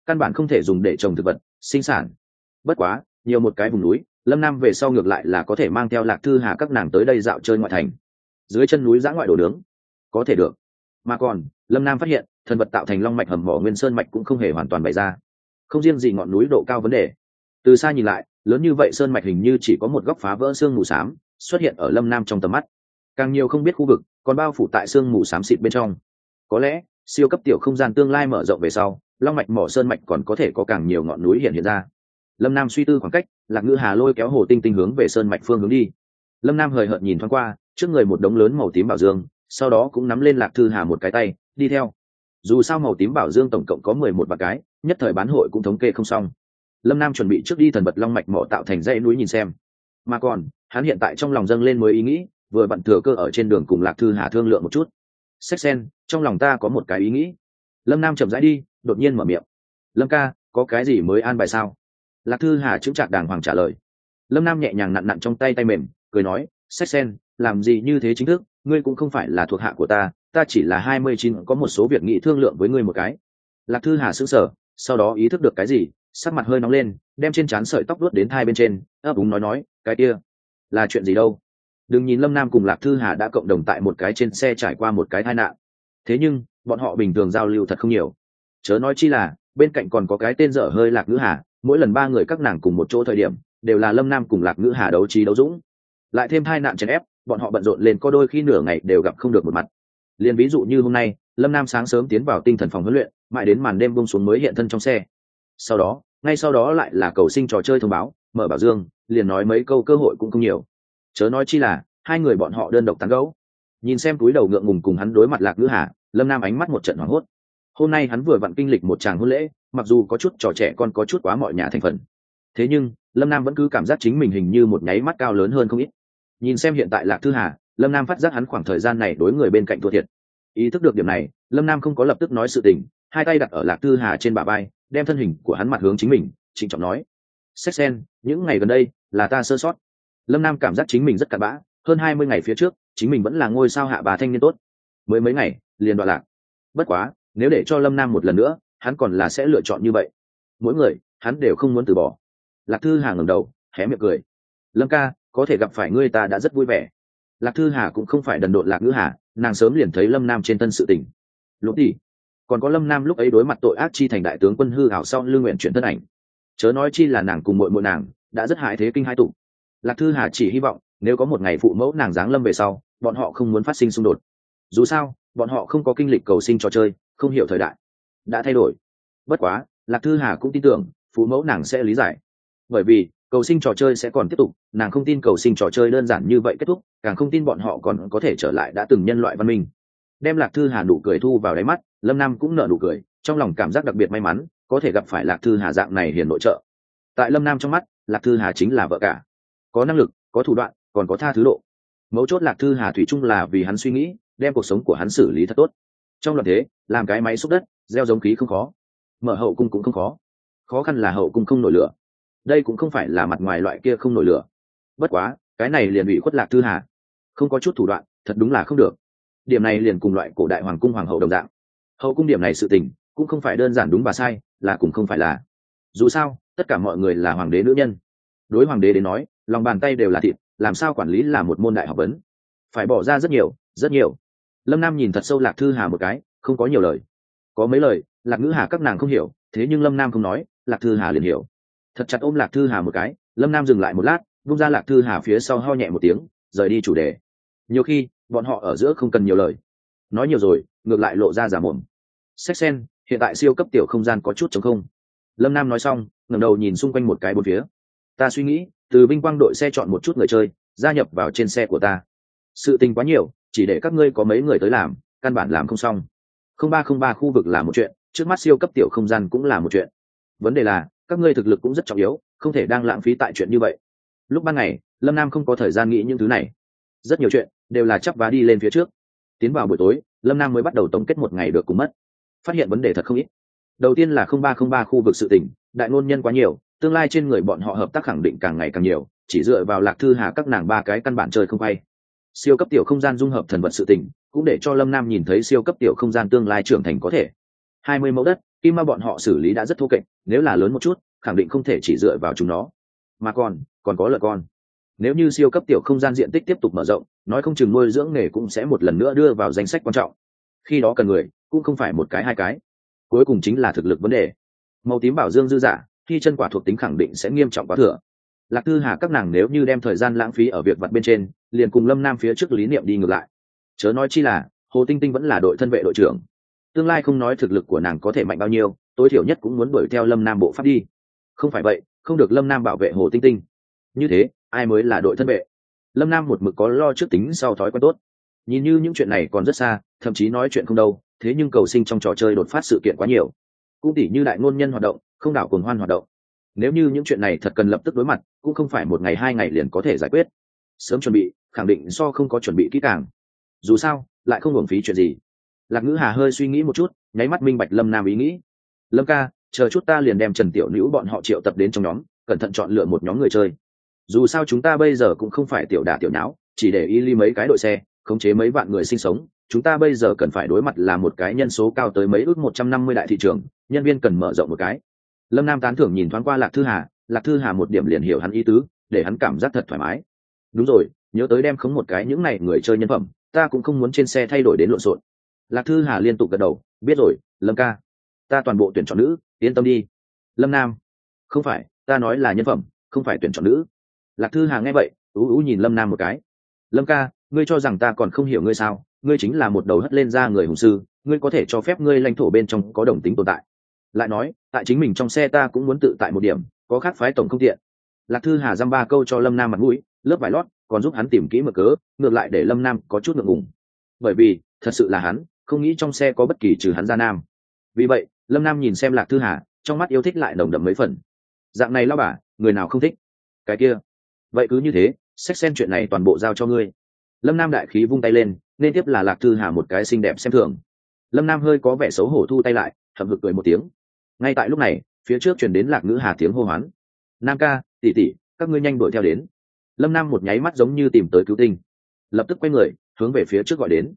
căn bản không thể dùng để trồng thực vật sinh sản. Bất quá nhiều một cái vùng núi, lâm nam về sau ngược lại là có thể mang theo Lạc Thư Hà các nàng tới đây dạo chơi ngoại thành. Dưới chân núi giã ngoại đồ nướng có thể được. Mà còn lâm nam phát hiện thần vật tạo thành long mạch hầm mỏ nguyên sơn mạch cũng không hề hoàn toàn bày ra, không riêng gì ngọn núi độ cao vấn đề. Từ xa nhìn lại, lớn như vậy sơn mạch hình như chỉ có một góc phá vỡ sương mù xám xuất hiện ở lâm nam trong tầm mắt, càng nhiều không biết khu vực còn bao phủ tại sương mù xám xịt bên trong. Có lẽ siêu cấp tiểu không gian tương lai mở rộng về sau, long mạch mỏ sơn mạch còn có thể có càng nhiều ngọn núi hiện ra. Lâm nam suy tư khoảng cách, Lạc Ngữ Hà lôi kéo Hồ Tinh Tinh hướng về sơn mạch phương hướng đi. Lâm nam hời hợt nhìn thoáng qua trước người một đống lớn màu tím bảo dương, sau đó cũng nắm lên Lạc Thư Hà một cái tay đi theo. Dù sao màu tím bảo dương tổng cộng có 11 vạn cái, nhất thời bán hội cũng thống kê không xong. Lâm nam chuẩn bị trước đi thần vật long mạch mỏ tạo thành dãy núi nhìn xem. Mà còn hắn hiện tại trong lòng dâng lên mới ý nghĩ, vừa bận thừa cơ ở trên đường cùng Lạc Thư Hà thương lượng một chút. Sách sen, trong lòng ta có một cái ý nghĩ. Lâm nam chậm rãi đi, đột nhiên mở miệng. Lâm ca, có cái gì mới an bài sao? Lạc Thư Hà chững chạc đàng hoàng trả lời. Lâm nam nhẹ nhàng nặn nặn trong tay mềm, cười nói, sách sen, làm gì như thế chính thức, ngươi cũng không phải là thuộc hạ của ta, ta chỉ là 29, có một số việc nghị thương lượng với ngươi một cái. Lạc Thư Hà sững sờ, sau đó ý thức được cái gì, sắc mặt hơi nóng lên, đem trên trán sợi tóc đuốt đến hai bên trên, ấp úng nói, cái kia là chuyện gì đâu? Đừng nhìn Lâm nam cùng Lạc Thư Hà đã cộng đồng tại một cái trên xe trải qua một cái tai nạn, thế nhưng bọn họ bình thường giao lưu thật không nhiều, chớ nói chi là bên cạnh còn có cái tên dở hơi Lạc Ngữ Hà. Mỗi lần ba người các nàng cùng một chỗ thời điểm đều là Lâm nam cùng Lạc Ngữ Hà đấu trí đấu dũng, lại thêm hai nạn chèn ép, bọn họ bận rộn lên có đôi khi nửa ngày đều gặp không được một mặt. Liên ví dụ như hôm nay, Lâm nam sáng sớm tiến vào tinh thần phòng huấn luyện, mãi đến màn đêm buông xuống mới hiện thân trong xe. Ngay sau đó lại là cầu sinh trò chơi thông báo, mở bảo dương, liền nói mấy câu cơ hội cũng không nhiều, chớ nói chi là hai người bọn họ đơn độc tán gẫu. Nhìn xem túi đầu ngượng ngùng cùng hắn đối mặt Lạc Ngữ Hà, Lâm nam ánh mắt một trận hoảng hốt. Hôm nay hắn vừa vặn kinh lịch một tràng hôn lễ, mặc dù có chút trò trẻ con, có chút quá mọi nhà thành phần, thế nhưng Lâm nam vẫn cứ cảm giác chính mình hình như một nháy mắt cao lớn hơn không ít. Nhìn xem hiện tại Lạc Thư Hà, Lâm nam phát giác hắn khoảng thời gian này đối người bên cạnh thua thiệt. Ý thức được điểm này, Lâm nam không có lập tức nói sự tình, hai tay đặt ở Lạc Thư Hà trên bả vai, đem thân hình của hắn mặt hướng chính mình, trịnh trọng nói, sách sen, những ngày gần đây là ta sơ sót. Lâm nam cảm giác chính mình rất cặn bã, hơn 20 ngày phía trước chính mình vẫn là ngôi sao hạ bà thanh niên tốt, mới mấy ngày liền đoạn lạc. Bất quá nếu để cho Lâm nam một lần nữa, hắn còn là sẽ lựa chọn như vậy. Mỗi người hắn đều không muốn từ bỏ. Lạc Thư Hà ngẩng đầu hé miệng cười, Lâm ca, có thể gặp phải ngươi ta đã rất vui vẻ. Lạc Thư Hà cũng không phải đần độn Lạc Ngữ Hà, nàng sớm liền thấy Lâm nam trên thân sự tình. Lúc đi còn có Lâm nam lúc ấy đối mặt tội ác chi thành đại tướng quân hư ảo sau lương nguyện chuyển thân ảnh, chớ nói chi là nàng cùng muội muội nàng đã rất hại thế kinh hai tụ. Lạc Thư Hà chỉ hy vọng nếu có một ngày phụ mẫu nàng giáng lâm về sau, bọn họ không muốn phát sinh xung đột. Dù sao bọn họ không có kinh lịch cầu sinh trò chơi, không hiểu thời đại đã thay đổi. Bất quá Lạc Thư Hà cũng tin tưởng phụ mẫu nàng sẽ lý giải, bởi vì cầu sinh trò chơi sẽ còn tiếp tục. Nàng không tin cầu sinh trò chơi đơn giản như vậy kết thúc, càng không tin bọn họ còn có thể trở lại đã từng nhân loại văn minh. Đem Lạc Thư Hà nụ cười thu vào đáy mắt, Lâm nam cũng nở nụ cười, trong lòng cảm giác đặc biệt may mắn có thể gặp phải Lạc Thư Hà dạng này hiền nội trợ. Tại Lâm nam trong mắt, Lạc Thư Hà chính là vợ cả, có năng lực, có thủ đoạn, còn có tha thứ độ. Mấu chốt Lạc Thư Hà thủy chung là vì hắn suy nghĩ, đem cuộc sống của hắn xử lý thật tốt. Trong loạn thế, làm cái máy xúc đất, gieo giống khí không khó, mở hậu cung cũng không khó, khó khăn là hậu cung không nổi lửa. Đây cũng không phải là mặt ngoài loại kia không nổi lửa. Bất quá cái này liền bị khuất Lạc Thư Hà, không có chút thủ đoạn thật đúng là không được. Điểm này liền cùng loại cổ đại hoàng cung hoàng hậu đồng dạng. Hậu cung điểm này sự tình cũng không phải đơn giản đúng và sai, là cũng không phải là. Dù sao tất cả mọi người là hoàng đế nữ nhân, đối hoàng đế đến nói lòng bàn tay đều là thịt, làm sao quản lý là một môn đại học vấn, phải bỏ ra rất nhiều rất nhiều. Lâm nam nhìn thật sâu Lạc Thư Hà một cái, không có nhiều lời. Có mấy lời Lạc Ngữ Hà các nàng không hiểu, thế nhưng Lâm nam không nói, Lạc Thư Hà liền hiểu. Thật chặt ôm Lạc Thư Hà một cái, Lâm nam dừng lại một lát, vung ra Lạc Thư Hà phía sau ho nhẹ một tiếng, rời đi chủ đề. Nhiều khi bọn họ ở giữa không cần nhiều lời, nói nhiều rồi ngược lại lộ ra giả mồm. Sách sen, hiện tại siêu cấp tiểu không gian có chút trống không. Lâm nam nói xong ngẩng đầu nhìn xung quanh một cái bốn phía. Ta suy nghĩ từ binh quang đội xe chọn một chút người chơi gia nhập vào trên xe của ta. Sự tình quá nhiều, chỉ để các ngươi có mấy người tới làm, căn bản làm không xong. 0303 khu vực là một chuyện, trước mắt siêu cấp tiểu không gian cũng là một chuyện. Vấn đề là các ngươi thực lực cũng rất trọng yếu, không thể đang lãng phí tại chuyện như vậy. Lúc ban ngày Lâm nam không có thời gian nghĩ những thứ này, rất nhiều chuyện đều là chắp vá đi lên phía trước. Tiến vào buổi tối, Lâm nam mới bắt đầu tổng kết một ngày được cùng mất, phát hiện vấn đề thật không ít. Đầu tiên là 0303 khu vực sự tình, đại ngôn nhân quá nhiều, tương lai trên người bọn họ hợp tác khẳng định càng ngày càng nhiều, chỉ dựa vào Lạc Thư Hà các nàng ba cái căn bản chơi không quay. Siêu cấp tiểu không gian dung hợp thần vật sự tình cũng để cho Lâm nam nhìn thấy siêu cấp tiểu không gian tương lai trưởng thành có thể. 20 mẫu đất, kim ma bọn họ xử lý đã rất thô kệch, nếu là lớn một chút khẳng định không thể chỉ dựa vào chúng nó, mà còn có lợn con. Nếu như siêu cấp tiểu không gian diện tích tiếp tục mở rộng, nói không chừng nuôi dưỡng nghề cũng sẽ một lần nữa đưa vào danh sách quan trọng. Khi đó cần người cũng không phải một cái hai cái, cuối cùng chính là thực lực vấn đề. Màu tím bảo dương dư giả, khi chân quả thuộc tính khẳng định sẽ nghiêm trọng quá thừa. Lạc Thư Hà các nàng nếu như đem thời gian lãng phí ở việc vặt bên trên, liền cùng Lâm Nam phía trước lý niệm đi ngược lại. Chớ nói chi là Hồ Tinh Tinh vẫn là đội thân vệ đội trưởng, tương lai không nói thực lực của nàng có thể mạnh bao nhiêu, tối thiểu nhất cũng muốn đuổi theo Lâm Nam bộ pháp đi. Không phải vậy không được Lâm Nam bảo vệ Hồ Tinh Tinh. Như thế ai mới là đội thân vệ? Lâm Nam một mực có lo trước tính sau thói quen tốt, nhìn như những chuyện này còn rất xa, thậm chí nói chuyện không đâu, thế nhưng cầu sinh trong trò chơi đột phát sự kiện quá nhiều, cũng tỉ như đại ngôn nhân hoạt động, không đảo cuồng hoan hoạt động. Nếu như những chuyện này thật cần lập tức đối mặt, cũng không phải một ngày hai ngày liền có thể giải quyết. Sớm chuẩn bị khẳng định so không có chuẩn bị kỹ càng. Dù sao lại không hưởng phí chuyện gì. Lạc Ngữ Hà hơi suy nghĩ một chút, nháy mắt minh bạch Lâm Nam ý nghĩ. Lâm ca, chờ chút ta liền đem Trần Tiểu Nữ bọn họ triệu tập đến trong nhóm, cẩn thận chọn lựa một nhóm người chơi. Dù sao chúng ta bây giờ cũng không phải tiểu đả tiểu nháo, chỉ để y ly mấy cái đội xe, khống chế mấy vạn người sinh sống. Chúng ta bây giờ cần phải đối mặt là một cái nhân số cao tới mấy ước 150 đại thị trường, nhân viên cần mở rộng một cái. Lâm Nam tán thưởng nhìn thoáng qua Lạc Thư Hà, Lạc Thư Hà một điểm liền hiểu hắn ý tứ, để hắn cảm giác thật thoải mái. Đúng rồi, nhớ tới đem khống một cái những này người chơi nhân phẩm, ta cũng không muốn trên xe thay đổi đến lộn xộn. Lạc Thư Hà liên tục gật đầu, biết rồi, Lâm ca, ta toàn bộ tuyển chọn nữ, yên tâm đi. Lâm Nam, không phải, ta nói là nhân phẩm, không phải tuyển chọn nữ. Lạc Thư Hà nghe vậy, ú nhìn Lâm Nam một cái. Lâm ca, ngươi cho rằng ta còn không hiểu ngươi sao? Ngươi chính là một đầu hất lên ra người hùng sư, ngươi có thể cho phép ngươi lãnh thổ bên trong có đồng tính tồn tại. Lại nói, tại chính mình trong xe ta cũng muốn tự tại một điểm, có khác phái tổng không tiện. Lạc Thư Hà dăm ba câu cho Lâm Nam mặt mũi, lớp vải lót, còn giúp hắn tìm kỹ mở cớ, ngược lại để Lâm Nam có chút ngượng ngùng. Bởi vì, thật sự là hắn không nghĩ trong xe có bất kỳ trừ hắn ra nam. Vì vậy, Lâm Nam nhìn xem Lạc Thư Hà, trong mắt yêu thích lại nồng đậm mấy phần. Dạng này lao bà, người nào không thích? Cái kia, vậy cứ như thế, xách xen chuyện này toàn bộ giao cho ngươi. Lâm Nam đại khí vung tay lên, nên tiếp là Lạc Thư Hà một cái xinh đẹp xem thường. Lâm Nam hơi có vẻ xấu hổ thu tay lại, hậm hực cười một tiếng. Ngay tại lúc này, phía trước truyền đến Lạc Ngữ Hà tiếng hô hoán. Nam ca, tỷ tỷ, các ngươi nhanh đuổi theo đến. Lâm Nam một nháy mắt giống như tìm tới cứu tinh, lập tức quay người hướng về phía trước gọi đến.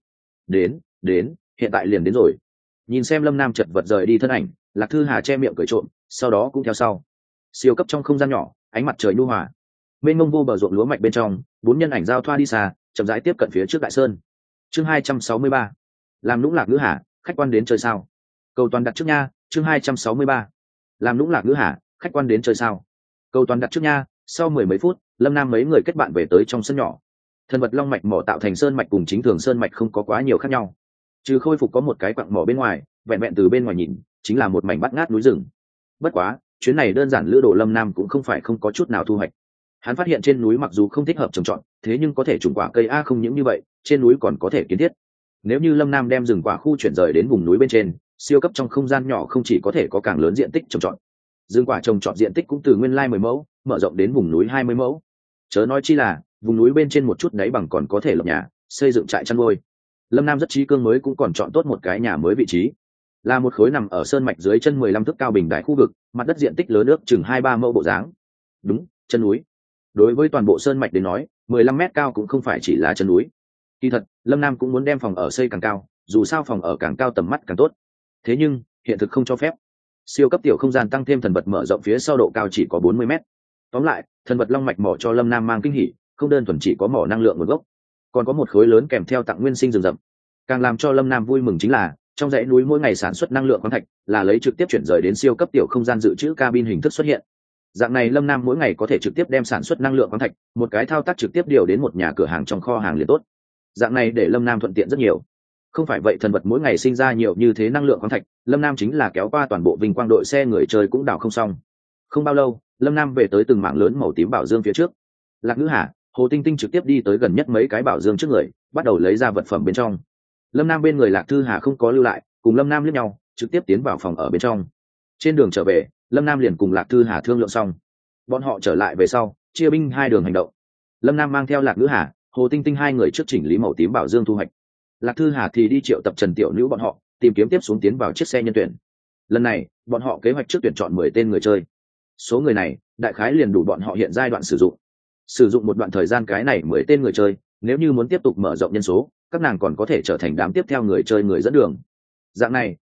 Đến, hiện tại liền đến rồi. Nhìn xem Lâm Nam chật vật rời đi thân ảnh, Lạc Thư Hà che miệng cười trộm, sau đó cũng theo sau. Siêu cấp trong không gian nhỏ, ánh mặt trời nhu hòa, mênh mông vô bờ ruộng lúa mạch bên trong, bốn nhân ảnh giao thoa đi xa, chậm rãi tiếp cận phía trước đại sơn. Chương 263, làm lũng Lạc Ngữ Hà, khách quan đến chơi sao? Cầu toàn đặt trước nha. Chương 263, làm lũng Lạc Ngữ Hà, khách quan đến chơi sao? Cầu toàn đặt trước nha. Sau mười mấy phút, Lâm Nam mấy người kết bạn về tới trong sân nhỏ. Thần vật long mạch mỏ tạo thành sơn mạch cùng chính thường sơn mạch không có quá nhiều khác nhau, trừ khôi phục có một cái quặng mỏ bên ngoài, vẹn vẹn từ bên ngoài nhìn chính là một mảnh bát ngát núi rừng. Bất quá chuyến này đơn giản lữ đồ Lâm Nam cũng không phải không có chút nào thu hoạch. Hắn phát hiện trên núi mặc dù không thích hợp trồng trọt, thế nhưng có thể trồng quả cây a, không những như vậy, trên núi còn có thể kiến thiết. Nếu như Lâm Nam đem rừng quả khu chuyển rời đến vùng núi bên trên, siêu cấp trong không gian nhỏ không chỉ có thể có càng lớn diện tích trồng trọt, rừng quả trồng trọt diện tích cũng từ nguyên lai 10 mẫu mở rộng đến vùng núi 20 mẫu. Chớ nói chi là vùng núi bên trên một chút đáy bằng còn có thể lập nhà, xây dựng trại chăn nuôi. Lâm Nam rất trí cương mới cũng còn chọn tốt một cái nhà mới vị trí, là một khối nằm ở sơn mạch dưới chân 15 thước cao bình đại khu vực, mặt đất diện tích lớn ước chừng 2-3 mẫu bộ dáng. Đúng, chân núi. Đối với toàn bộ sơn mạch đến nói, 15 mét cao cũng không phải chỉ là chân núi. Kỳ thật, Lâm Nam cũng muốn đem phòng ở xây càng cao, dù sao phòng ở càng cao tầm mắt càng tốt. Thế nhưng, hiện thực không cho phép. Siêu cấp tiểu không gian tăng thêm thần vật mở rộng phía sau độ cao chỉ có 40 mét. Tóm lại, thần vật long mạch mỏ cho Lâm Nam mang kinh hỉ, không đơn thuần chỉ có mỏ năng lượng nguồn gốc, còn có một khối lớn kèm theo tặng nguyên sinh rừng rậm. Càng làm cho Lâm Nam vui mừng chính là, trong dãy núi mỗi ngày sản xuất năng lượng khoáng thạch là lấy trực tiếp chuyển rời đến siêu cấp tiểu không gian dự trữ cabin hình thức xuất hiện. Dạng này Lâm Nam mỗi ngày có thể trực tiếp đem sản xuất năng lượng khoáng thạch, một cái thao tác trực tiếp điều đến một nhà cửa hàng trong kho hàng liền tốt. Dạng này để Lâm Nam thuận tiện rất nhiều. Không phải vậy thần vật mỗi ngày sinh ra nhiều như thế năng lượng khoáng thạch, Lâm Nam chính là kéo qua toàn bộ vinh quang đội xe người chơi cũng đào không xong. Không bao lâu, Lâm Nam về tới từng mảng lớn màu tím bảo dương phía trước. Lạc Ngữ Hà, Hồ Tinh Tinh trực tiếp đi tới gần nhất mấy cái bảo dương trước người, bắt đầu lấy ra vật phẩm bên trong. Lâm Nam bên người Lạc Thư Hà không có lưu lại, cùng Lâm Nam liếc nhau, trực tiếp tiến vào phòng ở bên trong. Trên đường trở về, Lâm Nam liền cùng Lạc Thư Hà thương lượng xong, bọn họ trở lại về sau, chia binh hai đường hành động. Lâm Nam mang theo Lạc Ngữ Hà, Hồ Tinh Tinh hai người trước chỉnh lý màu tím bảo dương thu hoạch. Lạc Thư Hà thì đi triệu tập Trần Tiểu Nữ bọn họ, tìm kiếm tiếp xuống tiến vào chiếc xe nhân tuyển. Lần này, bọn họ kế hoạch trước tuyển chọn 10 tên người chơi. Số người này, đại khái liền đủ bọn họ hiện giai đoạn sử dụng một đoạn thời gian. Cái này 10 tên người chơi, nếu như muốn tiếp tục mở rộng nhân số, các nàng còn có thể trở thành đám tiếp theo người chơi người dẫn đường. Dạng này,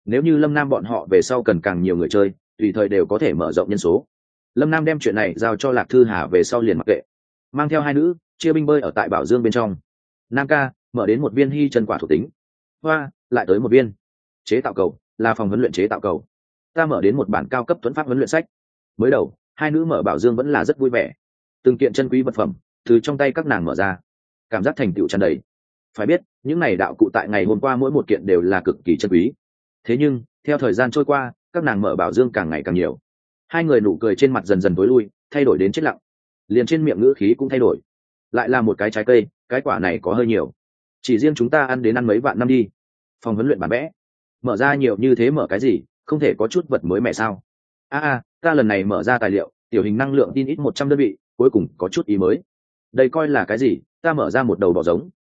nếu như lâm nam bọn họ về sau cần càng nhiều người chơi tùy thời đều có thể mở rộng nhân số. Lâm nam đem chuyện này giao cho Lạc Thư Hà về sau liền mặc kệ, mang theo hai nữ chia binh bơi ở tại Bảo Dương bên trong. Nam ca mở đến một viên hy chân quả thuộc tính. Hoa lại tới một viên. Chế tạo cầu là phòng huấn luyện chế tạo cầu. Ta mở đến một bản cao cấp tuấn pháp huấn luyện sách. Mới đầu hai nữ mở Bảo Dương vẫn là rất vui vẻ, từng kiện chân quý vật phẩm từ trong tay các nàng mở ra, cảm giác thành tựu tràn đầy. Phải biết những này đạo cụ tại ngày hôm qua mỗi một kiện đều là cực kỳ chân quý. Thế nhưng theo thời gian trôi qua các nàng mở Bảo Dương càng ngày càng nhiều, hai người nụ cười trên mặt dần dần tối lui, thay đổi đến chết lặng, liền trên miệng ngữ khí cũng thay đổi. Lại là một cái trái cây, cái quả này có hơi nhiều, chỉ riêng chúng ta ăn đến ăn mấy vạn năm đi. Phòng huấn luyện bản vẽ mở ra nhiều như thế mở cái gì, không thể có chút vật mới mẻ sao? Ta lần này mở ra tài liệu tiểu hình năng lượng tin ít 100 đơn vị, cuối cùng có chút ý mới. Đây coi là cái gì? Ta mở ra một đầu bò giống.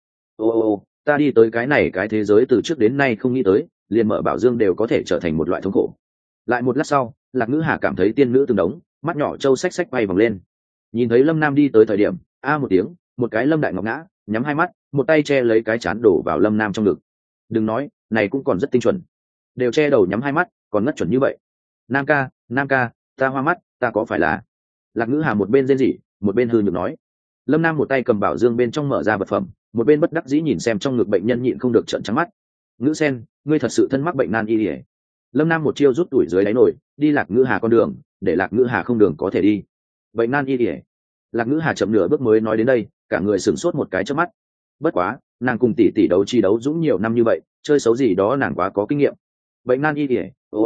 Ta đi tới cái này cái thế giới từ trước đến nay không nghĩ tới, liền mở Bảo Dương đều có thể trở thành một loại thống khổ. Lại một lát sau Lạc Ngữ Hà cảm thấy tiên nữ từng đống, mắt nhỏ trâu xách xách bay vòng lên. Nhìn thấy Lâm Nam đi tới thời điểm một tiếng, một cái Lâm Đại Ngọc ngã, nhắm hai mắt, một tay che lấy cái chán đổ vào Lâm Nam trong ngực. Đừng nói, này cũng còn rất tinh chuẩn, đều che đầu nhắm hai mắt còn ngất chuẩn như vậy. Nam ca ta hoa mắt, ta có phải là... Lạc Ngữ Hà một bên rên rỉ một bên hư nhược nói. Lâm Nam một tay cầm Bảo Dương bên trong mở ra vật phẩm, một bên bất đắc dĩ nhìn xem trong ngực bệnh nhân nhịn không được trợn trắng mắt. Ngữ Sen, ngươi thật sự thân mắc bệnh nan y ỉa. Lâm Nam một chiêu rút tuổi dưới đáy nổi, đi Lạc Ngữ Hà con đường, để Lạc Ngữ Hà không đường có thể đi. Bệnh nan y ỉa. Lạc Ngữ Hà chậm nửa bước mới nói đến đây, cả người sửng sốt một cái chớp mắt. Bất quá nàng cùng tỷ tỷ đấu chi đấu dũng nhiều năm như vậy, chơi xấu gì đó nàng quá có kinh nghiệm. Bệnh nan y ỉa.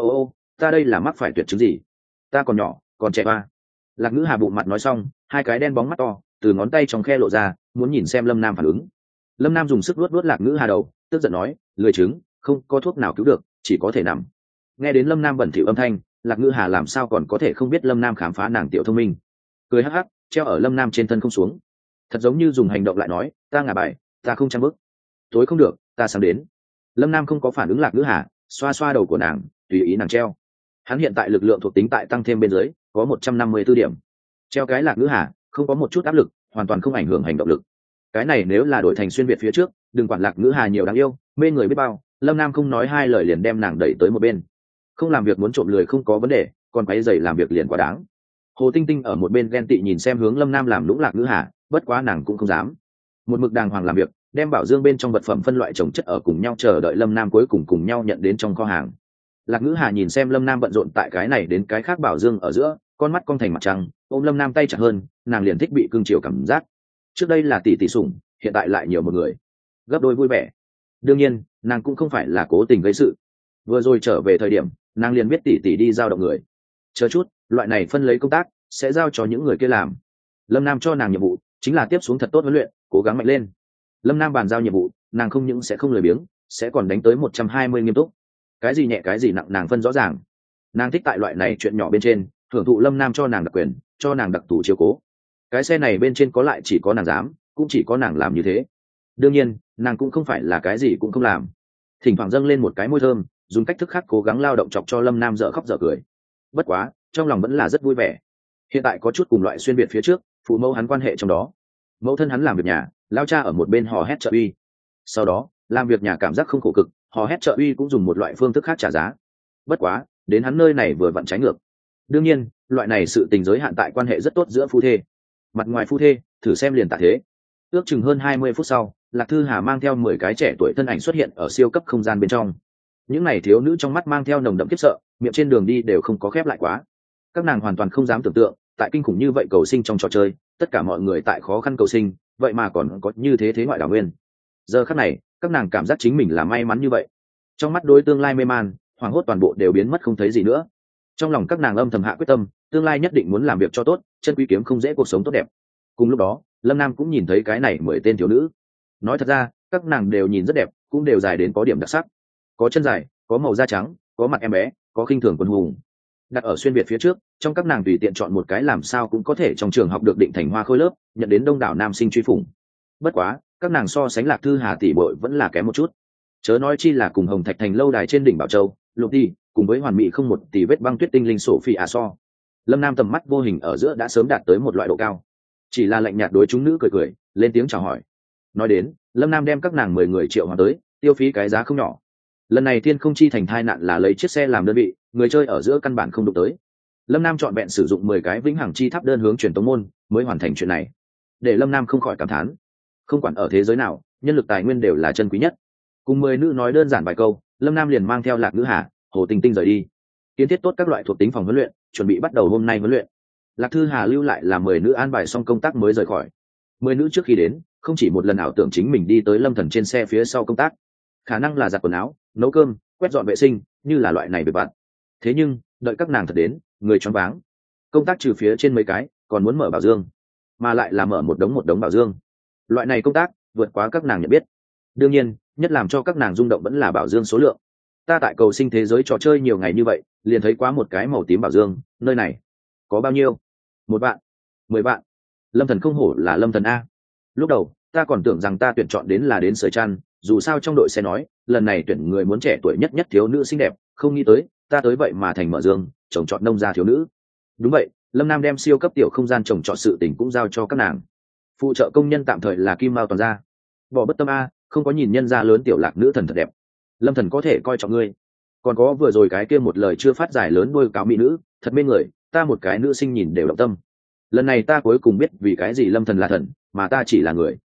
Ta đây là mắc phải tuyệt chứng gì? Ta còn nhỏ còn trẻ ba. Lạc Ngữ Hà bụng mặt nói xong, hai cái đen bóng mắt to từ ngón tay trong khe lộ ra, muốn nhìn xem Lâm Nam phản ứng. Lâm Nam dùng sức luốt Lạc Ngữ Hà đầu, tức giận nói, lười chứng, không có thuốc nào cứu được, chỉ có thể nằm. Nghe đến Lâm Nam bẩn thỉu âm thanh, Lạc Ngữ Hà làm sao còn có thể không biết Lâm Nam khám phá nàng tiểu thông minh. Cười hắc hắc treo ở Lâm Nam trên thân không xuống, thật giống như dùng hành động lại nói, ta ngả bài, ta không trang bức. Tối không được, ta sáng đến. Lâm Nam không có phản ứng Lạc Ngữ Hà, xoa xoa đầu của nàng, tùy ý nàng treo. Hắn hiện tại lực lượng thuộc tính tại tăng thêm bên dưới có 154 điểm, treo cái Lạc Ngữ Hà không có một chút áp lực, hoàn toàn không ảnh hưởng hành động lực. Cái này nếu là đổi thành xuyên việt phía trước, đừng quản Lạc Ngữ Hà nhiều đáng yêu mê người biết bao, Lâm Nam không nói hai lời liền đem nàng đẩy tới một bên. Không làm việc muốn trộm lười không có vấn đề, còn quấy rầy làm việc liền quá đáng. Hồ Tinh Tinh ở một bên ghen tị nhìn xem hướng Lâm Nam làm lũng Lạc Ngữ Hà, bất quá nàng cũng không dám. Một mực đàng hoàng làm việc, đem Bảo Dương bên trong vật phẩm phân loại chồng chất ở cùng nhau, chờ đợi Lâm Nam cuối cùng nhau nhận đến trong kho hàng. Lạc Ngữ Hà nhìn xem Lâm Nam bận rộn tại cái này đến cái khác Bảo Dương ở giữa, con mắt cong thành mặt trăng, ôm Lâm Nam tay chặt hơn, nàng liền thích bị cưng chiều cảm giác. Trước đây là tỷ tỷ sủng, hiện tại lại nhiều một người, gấp đôi vui vẻ. Đương nhiên nàng cũng không phải là cố tình gây sự, vừa rồi trở về thời điểm nàng liền biết tỷ tỷ đi giao động người, chờ chút loại này phân lấy công tác sẽ giao cho những người kia làm. Lâm Nam cho nàng nhiệm vụ chính là tiếp xuống thật tốt huấn luyện, cố gắng mạnh lên. Lâm Nam bàn giao nhiệm vụ, nàng không những sẽ không lười biếng, sẽ còn đánh tới 120 nghiêm túc. Cái gì nhẹ cái gì nặng nàng phân rõ ràng. Nàng thích tại loại này chuyện nhỏ bên trên hưởng thụ Lâm Nam cho nàng đặc quyền, cho nàng đặc thù chiếu cố. Cái xe này bên trên có lại chỉ có nàng dám, cũng chỉ có nàng làm như thế. Đương nhiên nàng cũng không phải là cái gì cũng không làm, thỉnh thoảng dâng lên một cái môi thơm, dùng cách thức khác cố gắng lao động chọc cho Lâm Nam dở khóc dở cười. Bất quá trong lòng vẫn là rất vui vẻ. Hiện tại có chút cùng loại xuyên việt phía trước, phụ mẫu hắn quan hệ trong đó. Mẫu thân hắn làm việc nhà, lao cha ở một bên hò hét trợ uy. Sau đó làm việc nhà cảm giác không khổ cực, hò hét trợ uy cũng dùng một loại phương thức khác trả giá. Bất quá đến hắn nơi này vừa vặn trái ngược. Đương nhiên loại này sự tình giới hạn tại quan hệ rất tốt giữa phu thê. Mặt ngoài phu thê thử xem liền tạ thế. Ước chừng hơn 20 phút sau, Lạc Thư Hà mang theo 10 cái trẻ tuổi thân ảnh xuất hiện ở siêu cấp không gian bên trong. Những này thiếu nữ trong mắt mang theo nồng đậm khiếp sợ, miệng trên đường đi đều không có khép lại quá. Các nàng hoàn toàn không dám tưởng tượng, tại kinh khủng như vậy cầu sinh trong trò chơi, tất cả mọi người tại khó khăn cầu sinh, vậy mà còn có như thế thế ngoại đảo nguyên. Giờ khắc này, các nàng cảm giác chính mình là may mắn như vậy. Trong mắt đối tương lai mê man, hoảng hốt toàn bộ đều biến mất không thấy gì nữa. Trong lòng các nàng âm thầm hạ quyết tâm, tương lai nhất định muốn làm việc cho tốt, chân quý kiếm không dễ cuộc sống tốt đẹp. Cùng lúc đó, Lâm Nam cũng nhìn thấy cái này 10 tên thiếu nữ. Nói thật ra, các nàng đều nhìn rất đẹp, cũng đều dài đến có điểm đặc sắc. Có chân dài, có màu da trắng, có mặt em bé, có khinh thường quân hùng. Đặt ở xuyên việt phía trước, trong các nàng tùy tiện chọn một cái làm sao cũng có thể trong trường học được định thành hoa khôi lớp, nhận đến đông đảo nam sinh truy phủng. Bất quá, các nàng so sánh Lạc Thư Hà tỷ bội vẫn là kém một chút. Chớ nói chi là cùng Hồng Thạch Thành lâu đài trên đỉnh Bảo Châu, Lục đi, cùng với hoàn mỹ không một tỷ vết băng tuyết tinh linh Sophie so. Lâm Nam tầm mắt vô hình ở giữa đã sớm đạt tới một loại độ cao. Chỉ là lạnh nhạt đối chúng nữ cười, lên tiếng chào hỏi. Nói đến, Lâm Nam đem các nàng 10 người triệu hoàng tới, tiêu phí cái giá không nhỏ. lần này thiên không chi thành thai nạn là lấy chiếc xe làm đơn vị, người chơi ở giữa căn bản không đụng tới. Lâm Nam chọn vẹn sử dụng 10 cái vĩnh hằng chi tháp đơn hướng truyền tống môn mới hoàn thành chuyện này, để Lâm Nam không khỏi cảm thán. Không quản ở thế giới nào, nhân lực tài nguyên đều là chân quý nhất. Cùng 10 nữ nói đơn giản vài câu, Lâm Nam liền mang theo Lạc Nữ Hà, Hồ Tinh Tinh rời đi, kiến thiết tốt các loại thuộc tính phòng huấn luyện, chuẩn bị bắt đầu hôm nay huấn luyện. Lạc Thư Hà lưu lại là 10 nữ an bài xong công tác mới rời khỏi. 10 nữ trước khi đến, không chỉ một lần ảo tưởng chính mình đi tới Lâm Thần trên xe phía sau công tác, khả năng là giặt quần áo, nấu cơm, quét dọn vệ sinh, như là loại này việc vặt. Thế nhưng, đợi các nàng thật đến, người choáng váng. Công tác trừ phía trên mấy cái, còn muốn mở bảo dương, mà lại là mở một đống bảo dương. Loại này công tác vượt quá các nàng nhận biết. Đương nhiên, nhất làm cho các nàng rung động vẫn là bảo dương số lượng. Ta tại cầu sinh thế giới trò chơi nhiều ngày như vậy, liền thấy quá một cái màu tím bảo dương, nơi này có bao nhiêu? 1 vạn, 10 vạn. Lâm Thần không hổ là Lâm Thần a. Lúc đầu ta còn tưởng rằng ta tuyển chọn đến là đến sưởi chăn, dù sao trong đội sẽ nói lần này tuyển người muốn trẻ tuổi nhất thiếu nữ xinh đẹp, không nghĩ tới ta tới vậy mà thành mở dương trồng trọt nông gia thiếu nữ. Đúng vậy, Lâm Nam đem siêu cấp tiểu không gian trồng trọt sự tình cũng giao cho các nàng. Phụ trợ công nhân tạm thời là Kim Mao toàn gia. Bỏ bất tâm a, không có nhìn nhân gia lớn tiểu Lạc nữ thần thật đẹp. Lâm Thần có thể coi trọng ngươi. Còn có vừa rồi cái kia một lời chưa phát giải lớn đuôi cáo mỹ nữ, thật mê người, ta một cái nữ sinh nhìn đều động tâm. Lần này ta cuối cùng biết vì cái gì Lâm Thần là thần, mà ta chỉ là người.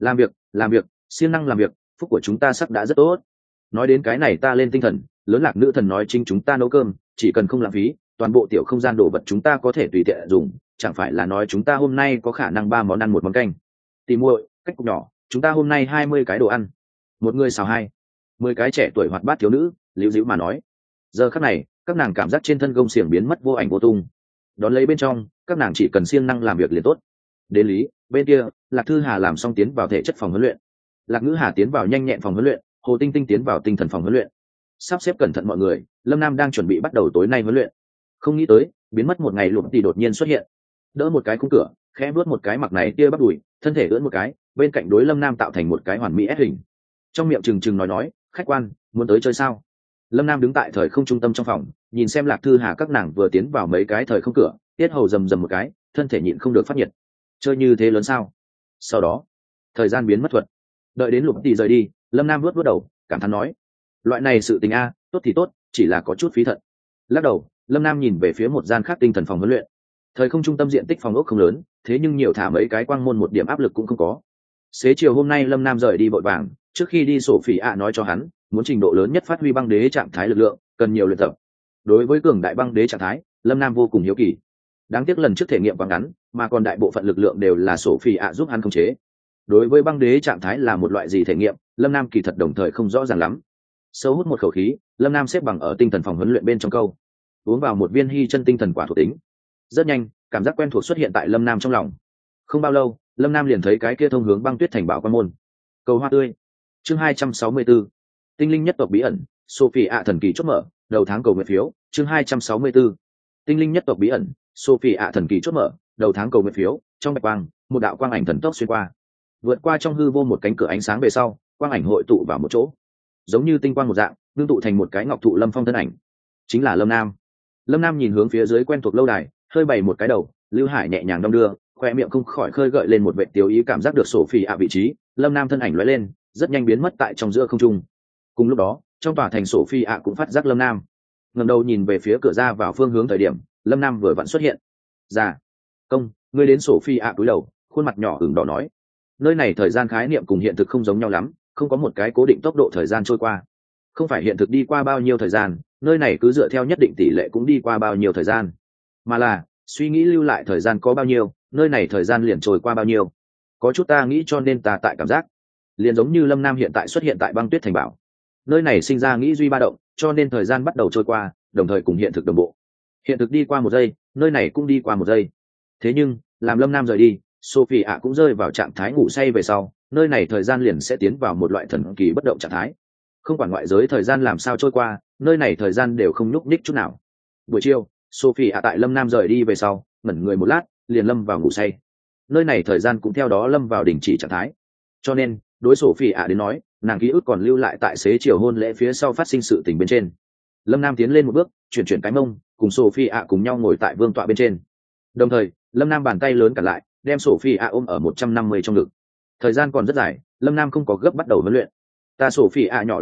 Làm việc, siêng năng làm việc, phúc của chúng ta sắp đã rất tốt. Nói đến cái này ta lên tinh thần, lớn Lạc nữ thần nói chính chúng ta nấu cơm, chỉ cần không lãng phí, toàn bộ tiểu không gian đồ vật chúng ta có thể tùy tiện dùng, chẳng phải là nói chúng ta hôm nay có khả năng 3 món ăn 1 món canh. Tìm muội, cách cục nhỏ, chúng ta hôm nay 20 cái đồ ăn, một người xào 10 cái trẻ tuổi hoạt bát thiếu nữ, liễu dĩu mà nói. Giờ khắc này, các nàng cảm giác trên thân gông xiềng biến mất vô ảnh vô tung. Đón lấy bên trong, các nàng chỉ cần siêng năng làm việc liền tốt. Đến lý, bên kia, Lạc Thư Hà làm xong tiến vào thể chất phòng huấn luyện. Lạc Ngữ Hà tiến vào nhanh nhẹn phòng huấn luyện, Hồ Tinh Tinh tiến vào tinh thần phòng huấn luyện. Sắp xếp cẩn thận mọi người, Lâm Nam đang chuẩn bị bắt đầu tối nay huấn luyện. Không nghĩ tới, biến mất một ngày Lục Tỷ đột nhiên xuất hiện. Đỡ một cái khung cửa, khẽ bước một cái mặc này tia bắp đùi, thân thể ưỡn một cái, bên cạnh đối Lâm Nam tạo thành một cái hoàn mỹ S hình. Trong miệng trừng nói, khách quan, muốn tới chơi sao? Lâm Nam đứng tại thời không trung tâm trong phòng, nhìn xem Lạc Thư Hà các nàng vừa tiến vào mấy cái thời không cửa, tiết hầu rầm một cái, thân thể nhịn không được phát nhiệt. Chơi như thế lớn sao? Sau đó, thời gian biến mất thuật. Đợi đến Lục Tỷ rời đi, Lâm Nam vuốt đầu, cảm thán nói: loại này sự tình a, tốt thì tốt, chỉ là có chút phí thận. Lắc đầu, Lâm Nam nhìn về phía một gian khác tinh thần phòng huấn luyện. Thời không trung tâm diện tích phòng ốc không lớn, thế nhưng nhiều thả mấy cái quang môn một điểm áp lực cũng không có. Xế chiều hôm nay Lâm Nam rời đi vội vàng, trước khi đi sổ phỉ ạ nói cho hắn, muốn trình độ lớn nhất phát huy băng đế trạng thái lực lượng, cần nhiều luyện tập. Đối với cường đại băng đế trạng thái, Lâm Nam vô cùng hiếu kỳ. Đáng tiếc lần trước thể nghiệm quá ngắn, mà còn đại bộ phận lực lượng đều là sổ phỉ ạ giúp hắn khống chế. Đối với băng đế trạng thái là một loại gì thể nghiệm, Lâm Nam kỳ thật đồng thời không rõ ràng lắm. Sâu hút một khẩu khí, Lâm Nam xếp bằng ở tinh thần phòng huấn luyện bên trong câu, uống vào một viên hy chân tinh thần quả thuộc tính. Rất nhanh, cảm giác quen thuộc xuất hiện tại Lâm Nam trong lòng. Không bao lâu, Lâm Nam liền thấy cái kia thông hướng băng tuyết thành bảo quan môn. Cầu hoa tươi. Chương 264. Tinh linh nhất tộc bí ẩn, Sophie ạ thần kỳ chốt mở, đầu tháng cầu nguyện phiếu. Chương 264. Tinh linh nhất tộc bí ẩn, Sophie ạ thần kỳ chốt mở, đầu tháng cầu nguyện phiếu. Trong bạch quang, một đạo quang ảnh thần tốc xuyên qua, vượt qua trong hư vô một cánh cửa ánh sáng về sau, quang ảnh hội tụ vào một chỗ, giống như tinh quang một dạng, ngưng tụ thành một cái ngọc thụ lâm phong thân ảnh, chính là Lâm Nam. Lâm Nam nhìn hướng phía dưới quen thuộc lâu đài, hơi bày một cái đầu, Lưu Hải nhẹ nhàng đong đưa, khoe miệng không khỏi khơi gợi lên một vệ tiêu ý, cảm giác được Sophie ạ vị trí. Lâm Nam thân ảnh lóe lên, rất nhanh biến mất tại trong giữa không trung. Cùng lúc đó, trong tòa thành Sophie ạ cũng phát giác Lâm Nam, ngẩng đầu nhìn về phía cửa ra vào phương hướng thời điểm, Lâm Nam vừa vặn xuất hiện. "Dạ, công, ngươi đến." Sophie ạ cúi đầu, khuôn mặt nhỏ ửng đỏ nói: "Nơi này thời gian khái niệm cùng hiện thực không giống nhau lắm, không có một cái cố định tốc độ thời gian trôi qua. Không phải hiện thực đi qua bao nhiêu thời gian, nơi này cứ dựa theo nhất định tỷ lệ cũng đi qua bao nhiêu thời gian, mà là suy nghĩ lưu lại thời gian có bao nhiêu, nơi này thời gian liền trôi qua bao nhiêu. Có chút ta nghĩ cho nên ta tại cảm giác, liền giống như Lâm Nam hiện tại xuất hiện tại băng tuyết thành bảo, nơi này sinh ra nghĩ duy ba động, cho nên thời gian bắt đầu trôi qua, đồng thời cùng hiện thực đồng bộ. Hiện thực đi qua 1 giây, nơi này cũng đi qua 1 giây. Thế nhưng, làm Lâm Nam rời đi, Sophie ạ cũng rơi vào trạng thái ngủ say về sau, nơi này thời gian liền sẽ tiến vào một loại thần kỳ bất động trạng thái. Không quản ngoại giới thời gian làm sao trôi qua, nơi này thời gian đều không nhúc nhích chút nào. Buổi chiều, Sophie ạ tại Lâm Nam rời đi về sau, ngẩn người một lát, liền lâm vào ngủ say. Nơi này thời gian cũng theo đó lâm vào đình chỉ trạng thái. Cho nên, đối Sophie ạ đến nói, nàng ký ức còn lưu lại tại xế chiều hôn lễ phía sau phát sinh sự tình bên trên. Lâm Nam tiến lên một bước, chuyển cái mông, cùng Sophie ạ cùng nhau ngồi tại vương tọa bên trên. Đồng thời, Lâm Nam bàn tay lớn cản lại, đem Sophie ạ ôm ở 150 trong ngực. Thời gian còn rất dài, Lâm Nam không có gấp bắt đầu huấn luyện. "Ta Sophie ạ nhỏ lão bà,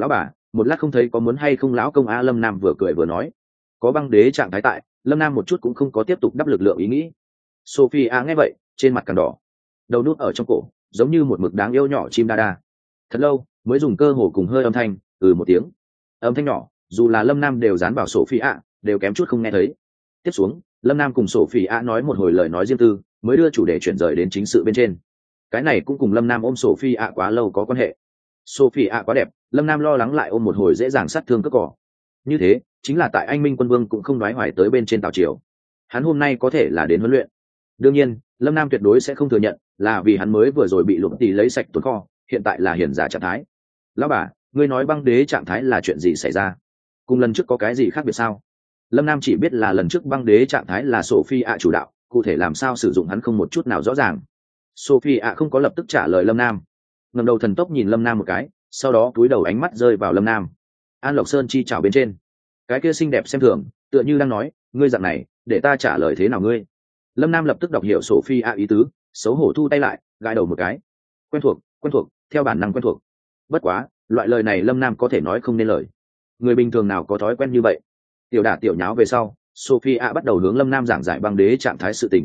một lát không thấy có muốn hay không lão công a. Lâm Nam vừa cười vừa nói, có băng đế trạng thái tại, Lâm Nam một chút cũng không có tiếp tục đắp lực lượng ý nghĩ. Sophia nghe vậy trên mặt càng đỏ, đầu nút ở trong cổ giống như một mực đáng yêu nhỏ chim đa đa. Thật lâu mới dùng cơ hồ cùng hơi âm thanh một tiếng, âm thanh nhỏ dù là Lâm Nam đều dán vào Sophia đều kém chút không nghe thấy. Tiếp xuống Lâm Nam cùng Sophia nói một hồi lời nói riêng tư, mới đưa chủ đề chuyển rời đến chính sự bên trên. Cái này cũng cùng Lâm Nam ôm Sophia quá lâu có quan hệ. Sophia quá đẹp, Lâm Nam lo lắng lại ôm một hồi dễ dàng sát thương cất cỏ. Như thế chính là tại anh Minh Quân Vương cũng không nói hoài tới bên trên Tào Triều. Hắn hôm nay có thể là đến huấn luyện. Đương nhiên Lâm Nam tuyệt đối sẽ không thừa nhận là vì hắn mới vừa rồi bị Lục Tỷ lấy sạch tồn kho, hiện tại là hiển giả trạng thái. Lão bà, ngươi nói băng đế trạng thái là chuyện gì xảy ra? Cùng lần trước có cái gì khác biệt sao? Lâm Nam chỉ biết là lần trước băng đế trạng thái là Sophia chủ đạo, cụ thể làm sao sử dụng hắn không một chút nào rõ ràng. Sophia không có lập tức trả lời Lâm Nam, ngẩng đầu thần tốc nhìn Lâm Nam một cái, sau đó cúi đầu ánh mắt rơi vào Lâm Nam. An Lộc Sơn chi chảo bên trên, cái kia xinh đẹp xem thường, tựa như đang nói, ngươi dạng này, để ta trả lời thế nào ngươi? Lâm Nam lập tức đọc hiểu Sophia ý tứ, xấu hổ thu tay lại, gãi đầu một cái. Quen thuộc, theo bản năng quen thuộc. Bất quá, loại lời này Lâm Nam có thể nói không nên lời. Người bình thường nào có thói quen như vậy? Tiểu đả tiểu nháo về sau, Sophia bắt đầu hướng Lâm Nam giảng giải băng đế trạng thái sự tình.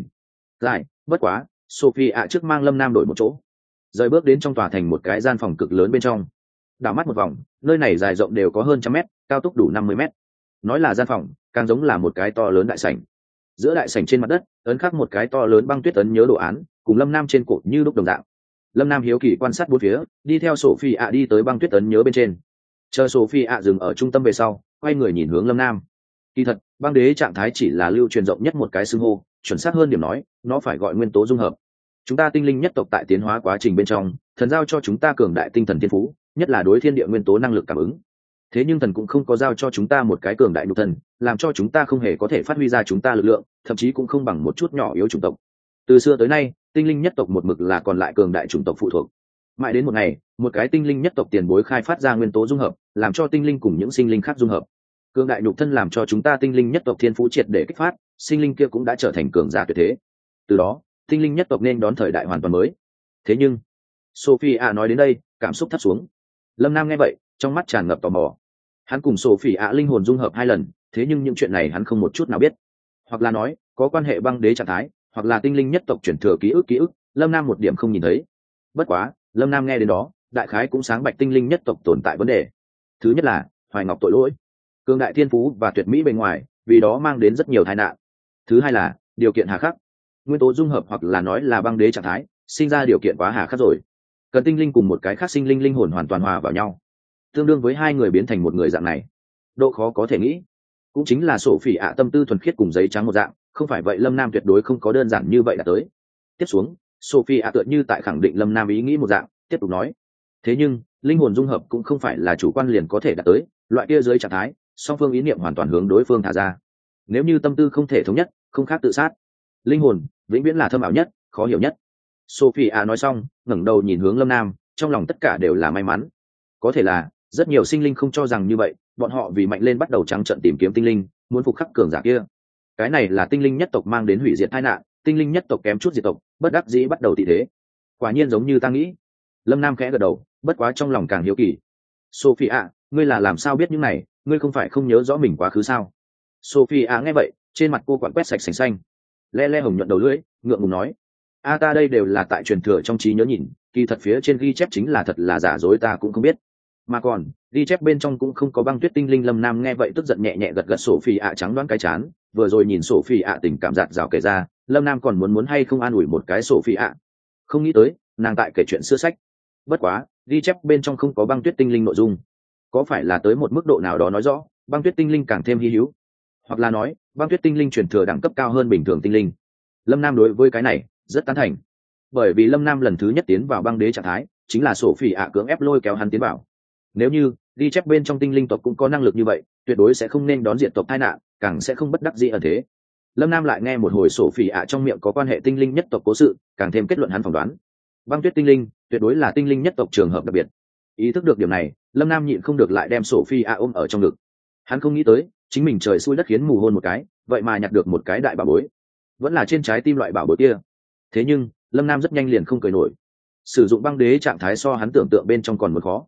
Bất quá, Sophia trước mang Lâm Nam đổi một chỗ, rời bước đến trong tòa thành một cái gian phòng cực lớn bên trong. Đảo mắt một vòng, nơi này dài rộng đều có hơn 100 mét, cao tốc đủ 50 mét. Nói là gian phòng, càng giống là một cái to lớn đại sảnh. Giữa đại sảnh trên mặt đất ấn khắc một cái to lớn băng tuyết ấn nhớ đồ án, cùng Lâm Nam trên cổ như lúc đồng dạng. Lâm Nam hiếu kỳ quan sát bốn phía, đi theo Sophia đi tới băng tuyết ấn nhớ bên trên. Chờ Sophia dừng ở trung tâm về sau, quay người nhìn hướng Lâm Nam. Kỳ thật, băng đế trạng thái chỉ là lưu truyền rộng nhất một cái xưng hô, chuẩn xác hơn điểm nói, nó phải gọi nguyên tố dung hợp. Chúng ta tinh linh nhất tộc tại tiến hóa quá trình bên trong, thần giao cho chúng ta cường đại tinh thần thiên phú, nhất là đối thiên địa nguyên tố năng lực cảm ứng. Thế nhưng thần cũng không có giao cho chúng ta một cái cường đại nhục thần, làm cho chúng ta không hề có thể phát huy ra chúng ta lực lượng, thậm chí cũng không bằng một chút nhỏ yếu chủng tộc. Từ xưa tới nay, tinh linh nhất tộc một mực là còn lại cường đại chủng tộc phụ thuộc. Mãi đến một ngày, một cái tinh linh nhất tộc tiền bối khai phát ra nguyên tố dung hợp, làm cho tinh linh cùng những sinh linh khác dung hợp. Cường đại nhục thân làm cho chúng ta tinh linh nhất tộc thiên phú triệt để kích phát, sinh linh kia cũng đã trở thành cường giả tuyệt thế. Từ đó, tinh linh nhất tộc nên đón thời đại hoàn toàn mới. Thế nhưng, Sophia nói đến đây, cảm xúc thấp xuống. Lâm Nam nghe vậy, trong mắt tràn ngập tò mò. Hắn cùng Sophia linh hồn dung hợp 2 lần, thế nhưng những chuyện này hắn không một chút nào biết. Hoặc là nói, có quan hệ băng đế trạng thái, hoặc là tinh linh nhất tộc chuyển thừa ký ức, Lâm Nam một điểm không nhìn thấy. Bất quá, Lâm Nam nghe đến đó, đại khái cũng sáng bạch tinh linh nhất tộc tồn tại vấn đề. Thứ nhất là, Hoài Ngọc tội lỗi, cường đại thiên phú và tuyệt mỹ bên ngoài, vì đó mang đến rất nhiều tai nạn. Thứ hai là, điều kiện hà khắc, nguyên tố dung hợp hoặc là nói là băng đế trạng thái, sinh ra điều kiện quá hà khắc rồi. Cần tinh linh cùng một cái khác sinh linh linh hồn hoàn toàn hòa vào nhau, tương đương với 2 người biến thành một người dạng này. Độ khó có thể nghĩ, cũng chính là Sophia tâm tư thuần khiết cùng giấy trắng một dạng, không phải vậy Lâm Nam tuyệt đối không có đơn giản như vậy đã tới. Tiếp xuống, Sophia tựa như tại khẳng định Lâm Nam ý nghĩ một dạng, tiếp tục nói. Thế nhưng, linh hồn dung hợp cũng không phải là chủ quan liền có thể đạt tới, loại kia dưới trạng thái, song phương ý niệm hoàn toàn hướng đối phương thả ra. Nếu như tâm tư không thể thống nhất, không khác tự sát. Linh hồn vĩnh viễn là thâm ảo nhất, khó hiểu nhất. Sophia nói xong, ngẩng đầu nhìn hướng Lâm Nam, trong lòng tất cả đều là may mắn. Có thể là, rất nhiều sinh linh không cho rằng như vậy, bọn họ vì mạnh lên bắt đầu trắng trợn tìm kiếm tinh linh, muốn phục khắc cường giả kia. Cái này là tinh linh nhất tộc mang đến hủy diệt tai nạn, tinh linh nhất tộc kém chút diệt tộc, bất đắc dĩ bắt đầu tị thế. Quả nhiên giống như ta nghĩ. Lâm Nam khẽ gật đầu, bất quá trong lòng càng hiếu kỳ. Sophia, ngươi là làm sao biết những này, ngươi không phải không nhớ rõ mình quá khứ sao? Sophia nghe vậy, trên mặt cô quặn quét sạch sành xanh, le le hồng nhuận đầu lưỡi, ngượng ngùng nói: ta đây đều là tại truyền thừa trong trí nhớ nhìn, kỳ thật phía trên ghi chép chính là thật là giả dối ta cũng không biết. Mà còn, ghi chép bên trong cũng không có băng tuyết tinh linh. Lâm Nam nghe vậy tức giận nhẹ nhẹ gật gật. Sophia trắng đoán cái chán, vừa rồi nhìn Sophia tình cảm giạt rào kể ra, Lâm Nam còn muốn hay không an ủi một cái Sophia. Không nghĩ tới, nàng tại kể chuyện xưa sách. Bất quá, ghi chép bên trong không có băng tuyết tinh linh nội dung. Có phải là tới một mức độ nào đó nói rõ, băng tuyết tinh linh càng thêm hy hữu, hoặc là nói, băng tuyết tinh linh truyền thừa đẳng cấp cao hơn bình thường tinh linh. Lâm Nam đối với cái này rất tán thành, bởi vì Lâm Nam lần thứ nhất tiến vào băng đế trạng thái, chính là Sophia cưỡng ép lôi kéo hắn tiến vào. Nếu như ghi chép bên trong tinh linh tộc cũng có năng lực như vậy, tuyệt đối sẽ không nên đón diện tộc tai nạn, càng sẽ không bất đắc dĩ ở thế. Lâm Nam lại nghe một hồi Sophia trong miệng có quan hệ tinh linh nhất tộc cố sự, càng thêm kết luận hắn phỏng đoán, băng tuyết tinh linh tuyệt đối là tinh linh nhất tộc trường hợp đặc biệt. Ý thức được điểm này, Lâm Nam nhịn không được lại đem Sophia ôm ở trong ngực. Hắn không nghĩ tới, chính mình trời xui đất khiến mù hôn một cái, vậy mà nhặt được một cái đại bảo bối, vẫn là trên trái tim loại bảo bối kia. Thế nhưng Lâm Nam rất nhanh liền không cười nổi, sử dụng băng đế trạng thái so hắn tưởng tượng bên trong còn một khó.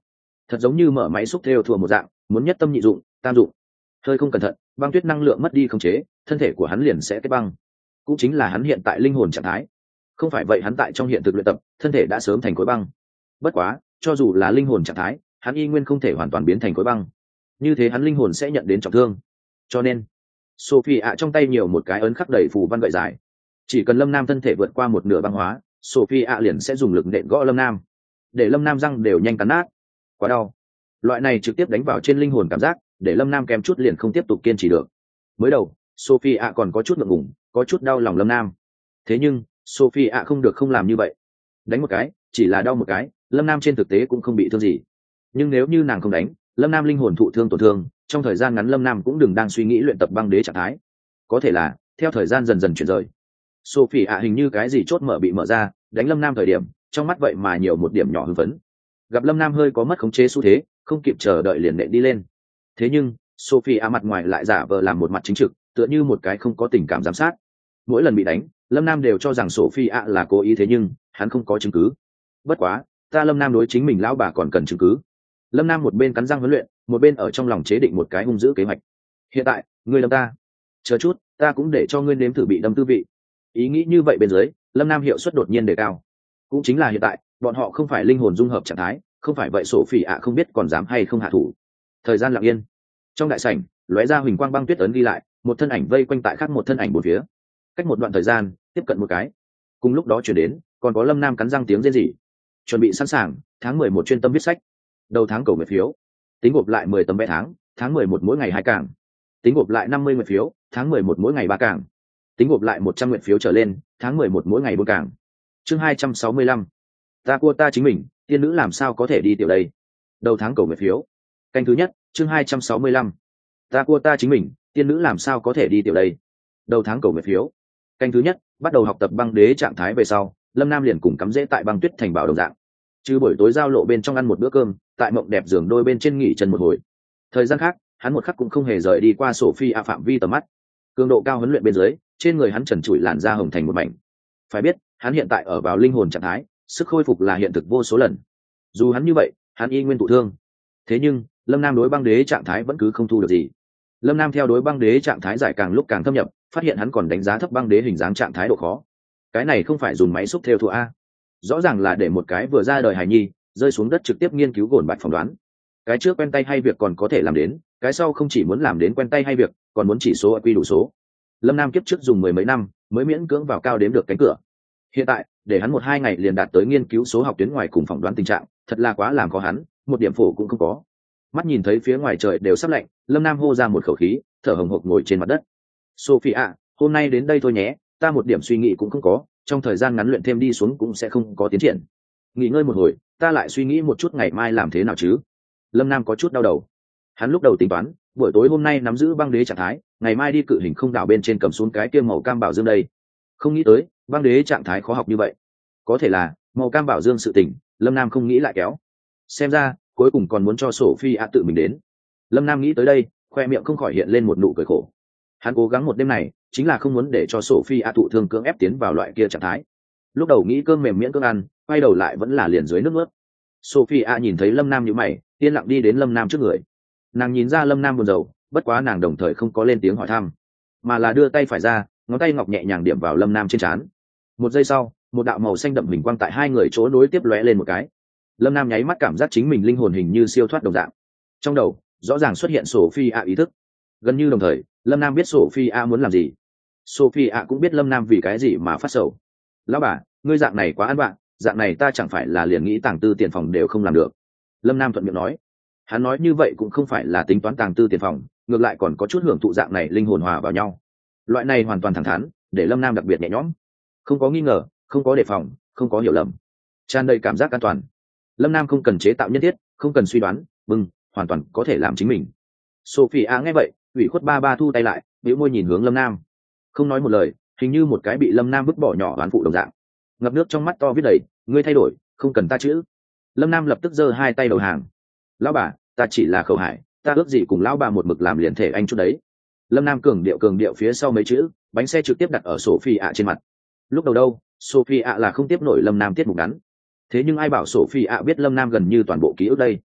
thật giống như mở máy xúc theo thùa một dạng, muốn nhất tâm nhị dụng tam dụng. Hơi không cẩn thận, băng tuyết năng lượng mất đi khống chế, thân thể của hắn liền sẽ kết băng, cũng chính là hắn hiện tại linh hồn trạng thái. Không phải vậy hắn tại trong hiện thực luyện tập, thân thể đã sớm thành khối băng. Bất quá cho dù là linh hồn trạng thái, hắn y nguyên không thể hoàn toàn biến thành khối băng, như thế hắn linh hồn sẽ nhận đến trọng thương. Cho nên Sophie ạ trong tay nhiều một cái ấn khắc đầy phù văn gậy dài, chỉ cần Lâm Nam thân thể vượt qua một nửa băng hóa, Sophie ạ liền sẽ dùng lực nện gõ Lâm Nam, để Lâm Nam răng đều nhanh cắn nát. Quá đau, loại này trực tiếp đánh vào trên linh hồn cảm giác để Lâm Nam kém chút liền không tiếp tục kiên trì được. Mới đầu Sophie ạ còn có chút ngượng ngùng, có chút đau lòng Lâm Nam, thế nhưng Sophie ạ không được không làm như vậy. Đánh một cái chỉ là đau một cái, Lâm Nam trên thực tế cũng không bị thương gì, nhưng nếu như nàng không đánh, Lâm Nam linh hồn thụ thương tổn thương, trong thời gian ngắn Lâm Nam cũng đừng đang suy nghĩ luyện tập băng đế trạng thái. Có thể là theo thời gian dần dần chuyển rời, Sophie ạ hình như cái gì chốt mở bị mở ra, đánh Lâm Nam thời điểm trong mắt vậy mà nhiều một điểm nhỏ hưng phấn. Gặp Lâm Nam hơi có mất khống chế xu thế, không kịp chờ đợi liền nện đi lên. Thế nhưng Sophie ạ mặt ngoài lại giả vờ làm một mặt chính trực, tựa như một cái không có tình cảm giám sát. Mỗi lần bị đánh, Lâm Nam đều cho rằng Sophie ạ là cố ý, thế nhưng hắn không có chứng cứ. Bất quá ta Lâm Nam đối chính mình lão bà còn cần chứng cứ. Lâm Nam một bên cắn răng huấn luyện, một bên ở trong lòng chế định một cái hung dữ kế hoạch. Hiện tại ngươi đâm ta, chờ chút ta cũng để cho ngươi nếm thử bị đâm tư vị. Ý nghĩ như vậy bên dưới, Lâm Nam hiệu suất đột nhiên đề cao. Cũng chính là hiện tại bọn họ không phải linh hồn dung hợp trạng thái, không phải vậy Sophie ạ không biết còn dám hay không hạ thủ. Thời gian lặng yên, trong đại sảnh lóe ra huỳnh quang băng tuyết ấn ghi lại, một thân ảnh vây quanh tại khác một thân ảnh bốn phía. Cách một đoạn thời gian tiếp cận một cái, cùng lúc đó chuyển đến còn có Lâm Nam cắn răng tiếng rên rỉ. Chuẩn bị sẵn sàng, tháng 11 chuyên tâm viết sách. Đầu tháng cầu nguyện phiếu, tính gộp lại 10 tấm vé tháng 11 mỗi ngày 2 càng, tính gộp lại 50 nguyện phiếu, tháng 11 mỗi ngày 3 càng, tính gộp lại 100 nguyện phiếu trở lên, tháng 11 mỗi ngày 4 càng. Chương 265. Ta cua ta chính mình, tiên nữ làm sao có thể đi tiểu đây. Đầu tháng cầu nguyện phiếu. Canh thứ nhất, chương 265. Ta cua ta chính mình, tiên nữ làm sao có thể đi tiểu đây. Đầu tháng cầu nguyện phiếu. Canh thứ nhất, bắt đầu học tập băng đế trạng thái về sau, Lâm Nam liền cùng cắm rễ tại băng tuyết thành bảo đồng dạng. Chứ buổi tối giao lộ bên trong ăn một bữa cơm, tại mộng đẹp giường đôi bên trên nghỉ chân một hồi. Thời gian khác hắn một khắc cũng không hề rời đi qua Sophie ạ phạm vi tầm mắt. Cường độ cao huấn luyện bên dưới, trên người hắn trần trụi làn da hồng thành một mảnh. Phải biết hắn hiện tại ở vào linh hồn trạng thái, sức khôi phục là hiện thực vô số lần. Dù hắn như vậy, hắn y nguyên thụ thương. Thế nhưng Lâm Nam đối băng đế trạng thái vẫn cứ không thu được gì. Lâm Nam theo đối băng đế trạng thái giải càng lúc càng thâm nhập, phát hiện hắn còn đánh giá thấp băng đế hình dáng trạng thái độ khó. Cái này không phải dùng máy xúc theo thua a, rõ ràng là để một cái vừa ra đời hài nhi rơi xuống đất trực tiếp nghiên cứu gồn bạch phỏng đoán. Cái trước quen tay hay việc còn có thể làm đến, cái sau không chỉ muốn làm đến quen tay hay việc, còn muốn chỉ số quy đủ số. Lâm Nam kiếp trước dùng 10 mấy năm mới miễn cưỡng vào cao đếm được cánh cửa, hiện tại để hắn 1-2 ngày liền đạt tới nghiên cứu số học tuyến ngoài cùng phỏng đoán tình trạng, thật là quá làm khó hắn, một điểm phổ cũng không có. Mắt nhìn thấy phía ngoài trời đều sắp lạnh, Lâm Nam hô ra một khẩu khí, thở hồng hộc ngồi trên mặt đất. Sophie ạ, hôm nay đến đây thôi nhé, ta một điểm suy nghĩ cũng không có, trong thời gian ngắn luyện thêm đi xuống cũng sẽ không có tiến triển. Nghỉ ngơi một hồi, ta lại suy nghĩ một chút ngày mai làm thế nào chứ. Lâm Nam có chút đau đầu. Hắn lúc đầu tính toán buổi tối hôm nay nắm giữ băng đế trạng thái, ngày mai đi cự hình không đảo bên trên cầm xuống cái kia màu cam bảo dương đây. Không nghĩ tới băng đế trạng thái khó học như vậy. Có thể là màu cam bảo dương sự tình, Lâm Nam không nghĩ lại kéo. Xem ra cuối cùng còn muốn cho Sophie ạ tự mình đến. Lâm Nam nghĩ tới đây, khoe miệng không khỏi hiện lên một nụ cười khổ. Hắn cố gắng một đêm này chính là không muốn để cho Sophie ạ thụ thương cưỡng ép tiến vào loại kia trạng thái. Lúc đầu nghĩ cơm mềm miễn cưỡng ăn, quay đầu lại vẫn là liền dưới nước ướt. Sophie ạ nhìn thấy Lâm Nam như mày, yên lặng đi đến Lâm Nam trước người. Nàng nhìn ra Lâm Nam buồn rầu, bất quá nàng đồng thời không có lên tiếng hỏi thăm, mà là đưa tay phải ra, ngón tay ngọc nhẹ nhàng điểm vào Lâm Nam trên trán. Một giây sau, một đạo màu xanh đậm hình quang tại hai người chỗ nối tiếp lóe lên một cái. Lâm Nam nháy mắt cảm giác chính mình linh hồn hình như siêu thoát đồng dạng. Trong đầu rõ ràng xuất hiện Sophie ạ ý thức. Gần như đồng thời, Lâm Nam biết Sophie ạ muốn làm gì. Sophie ạ cũng biết Lâm Nam vì cái gì mà phát sầu. Lão bà, ngươi dạng này quá ăn bạn, dạng này ta chẳng phải là liền nghĩ tàng tư tiền phòng đều không làm được. Lâm Nam thuận miệng nói. Hắn nói như vậy cũng không phải là tính toán tàng tư tiền phòng, ngược lại còn có chút hưởng thụ dạng này linh hồn hòa vào nhau. Loại này hoàn toàn thẳng thắn, để Lâm Nam đặc biệt nhẹ nhõm. Không có nghi ngờ, không có đề phòng, không có hiểu lầm, tràn đầy cảm giác an toàn. Lâm Nam không cần chế tạo nhân thiết, không cần suy đoán, hoàn toàn có thể làm chính mình. Sophie A nghe vậy, ủy khuất ba thu tay lại, bĩu môi nhìn hướng Lâm Nam, không nói một lời, hình như một cái bị Lâm Nam vứt bỏ nhỏ oán phụ đồng dạng. Ngập nước trong mắt to viết đầy, ngươi thay đổi, không cần ta chữ. Lâm Nam lập tức giơ hai tay đầu hàng. Lão bà, ta chỉ là khẩu hải, ta ước gì cùng lão bà một mực làm liền thể anh chút đấy. Lâm Nam cường điệu phía sau mấy chữ, bánh xe trực tiếp đặt ở Sophie ạ trên mặt. Lúc đầu đâu, Sophie ạ là không tiếp nổi Lâm Nam tiết mục ngắn. Thế nhưng ai bảo Sophie ạ biết Lâm Nam gần như toàn bộ ký ức đây.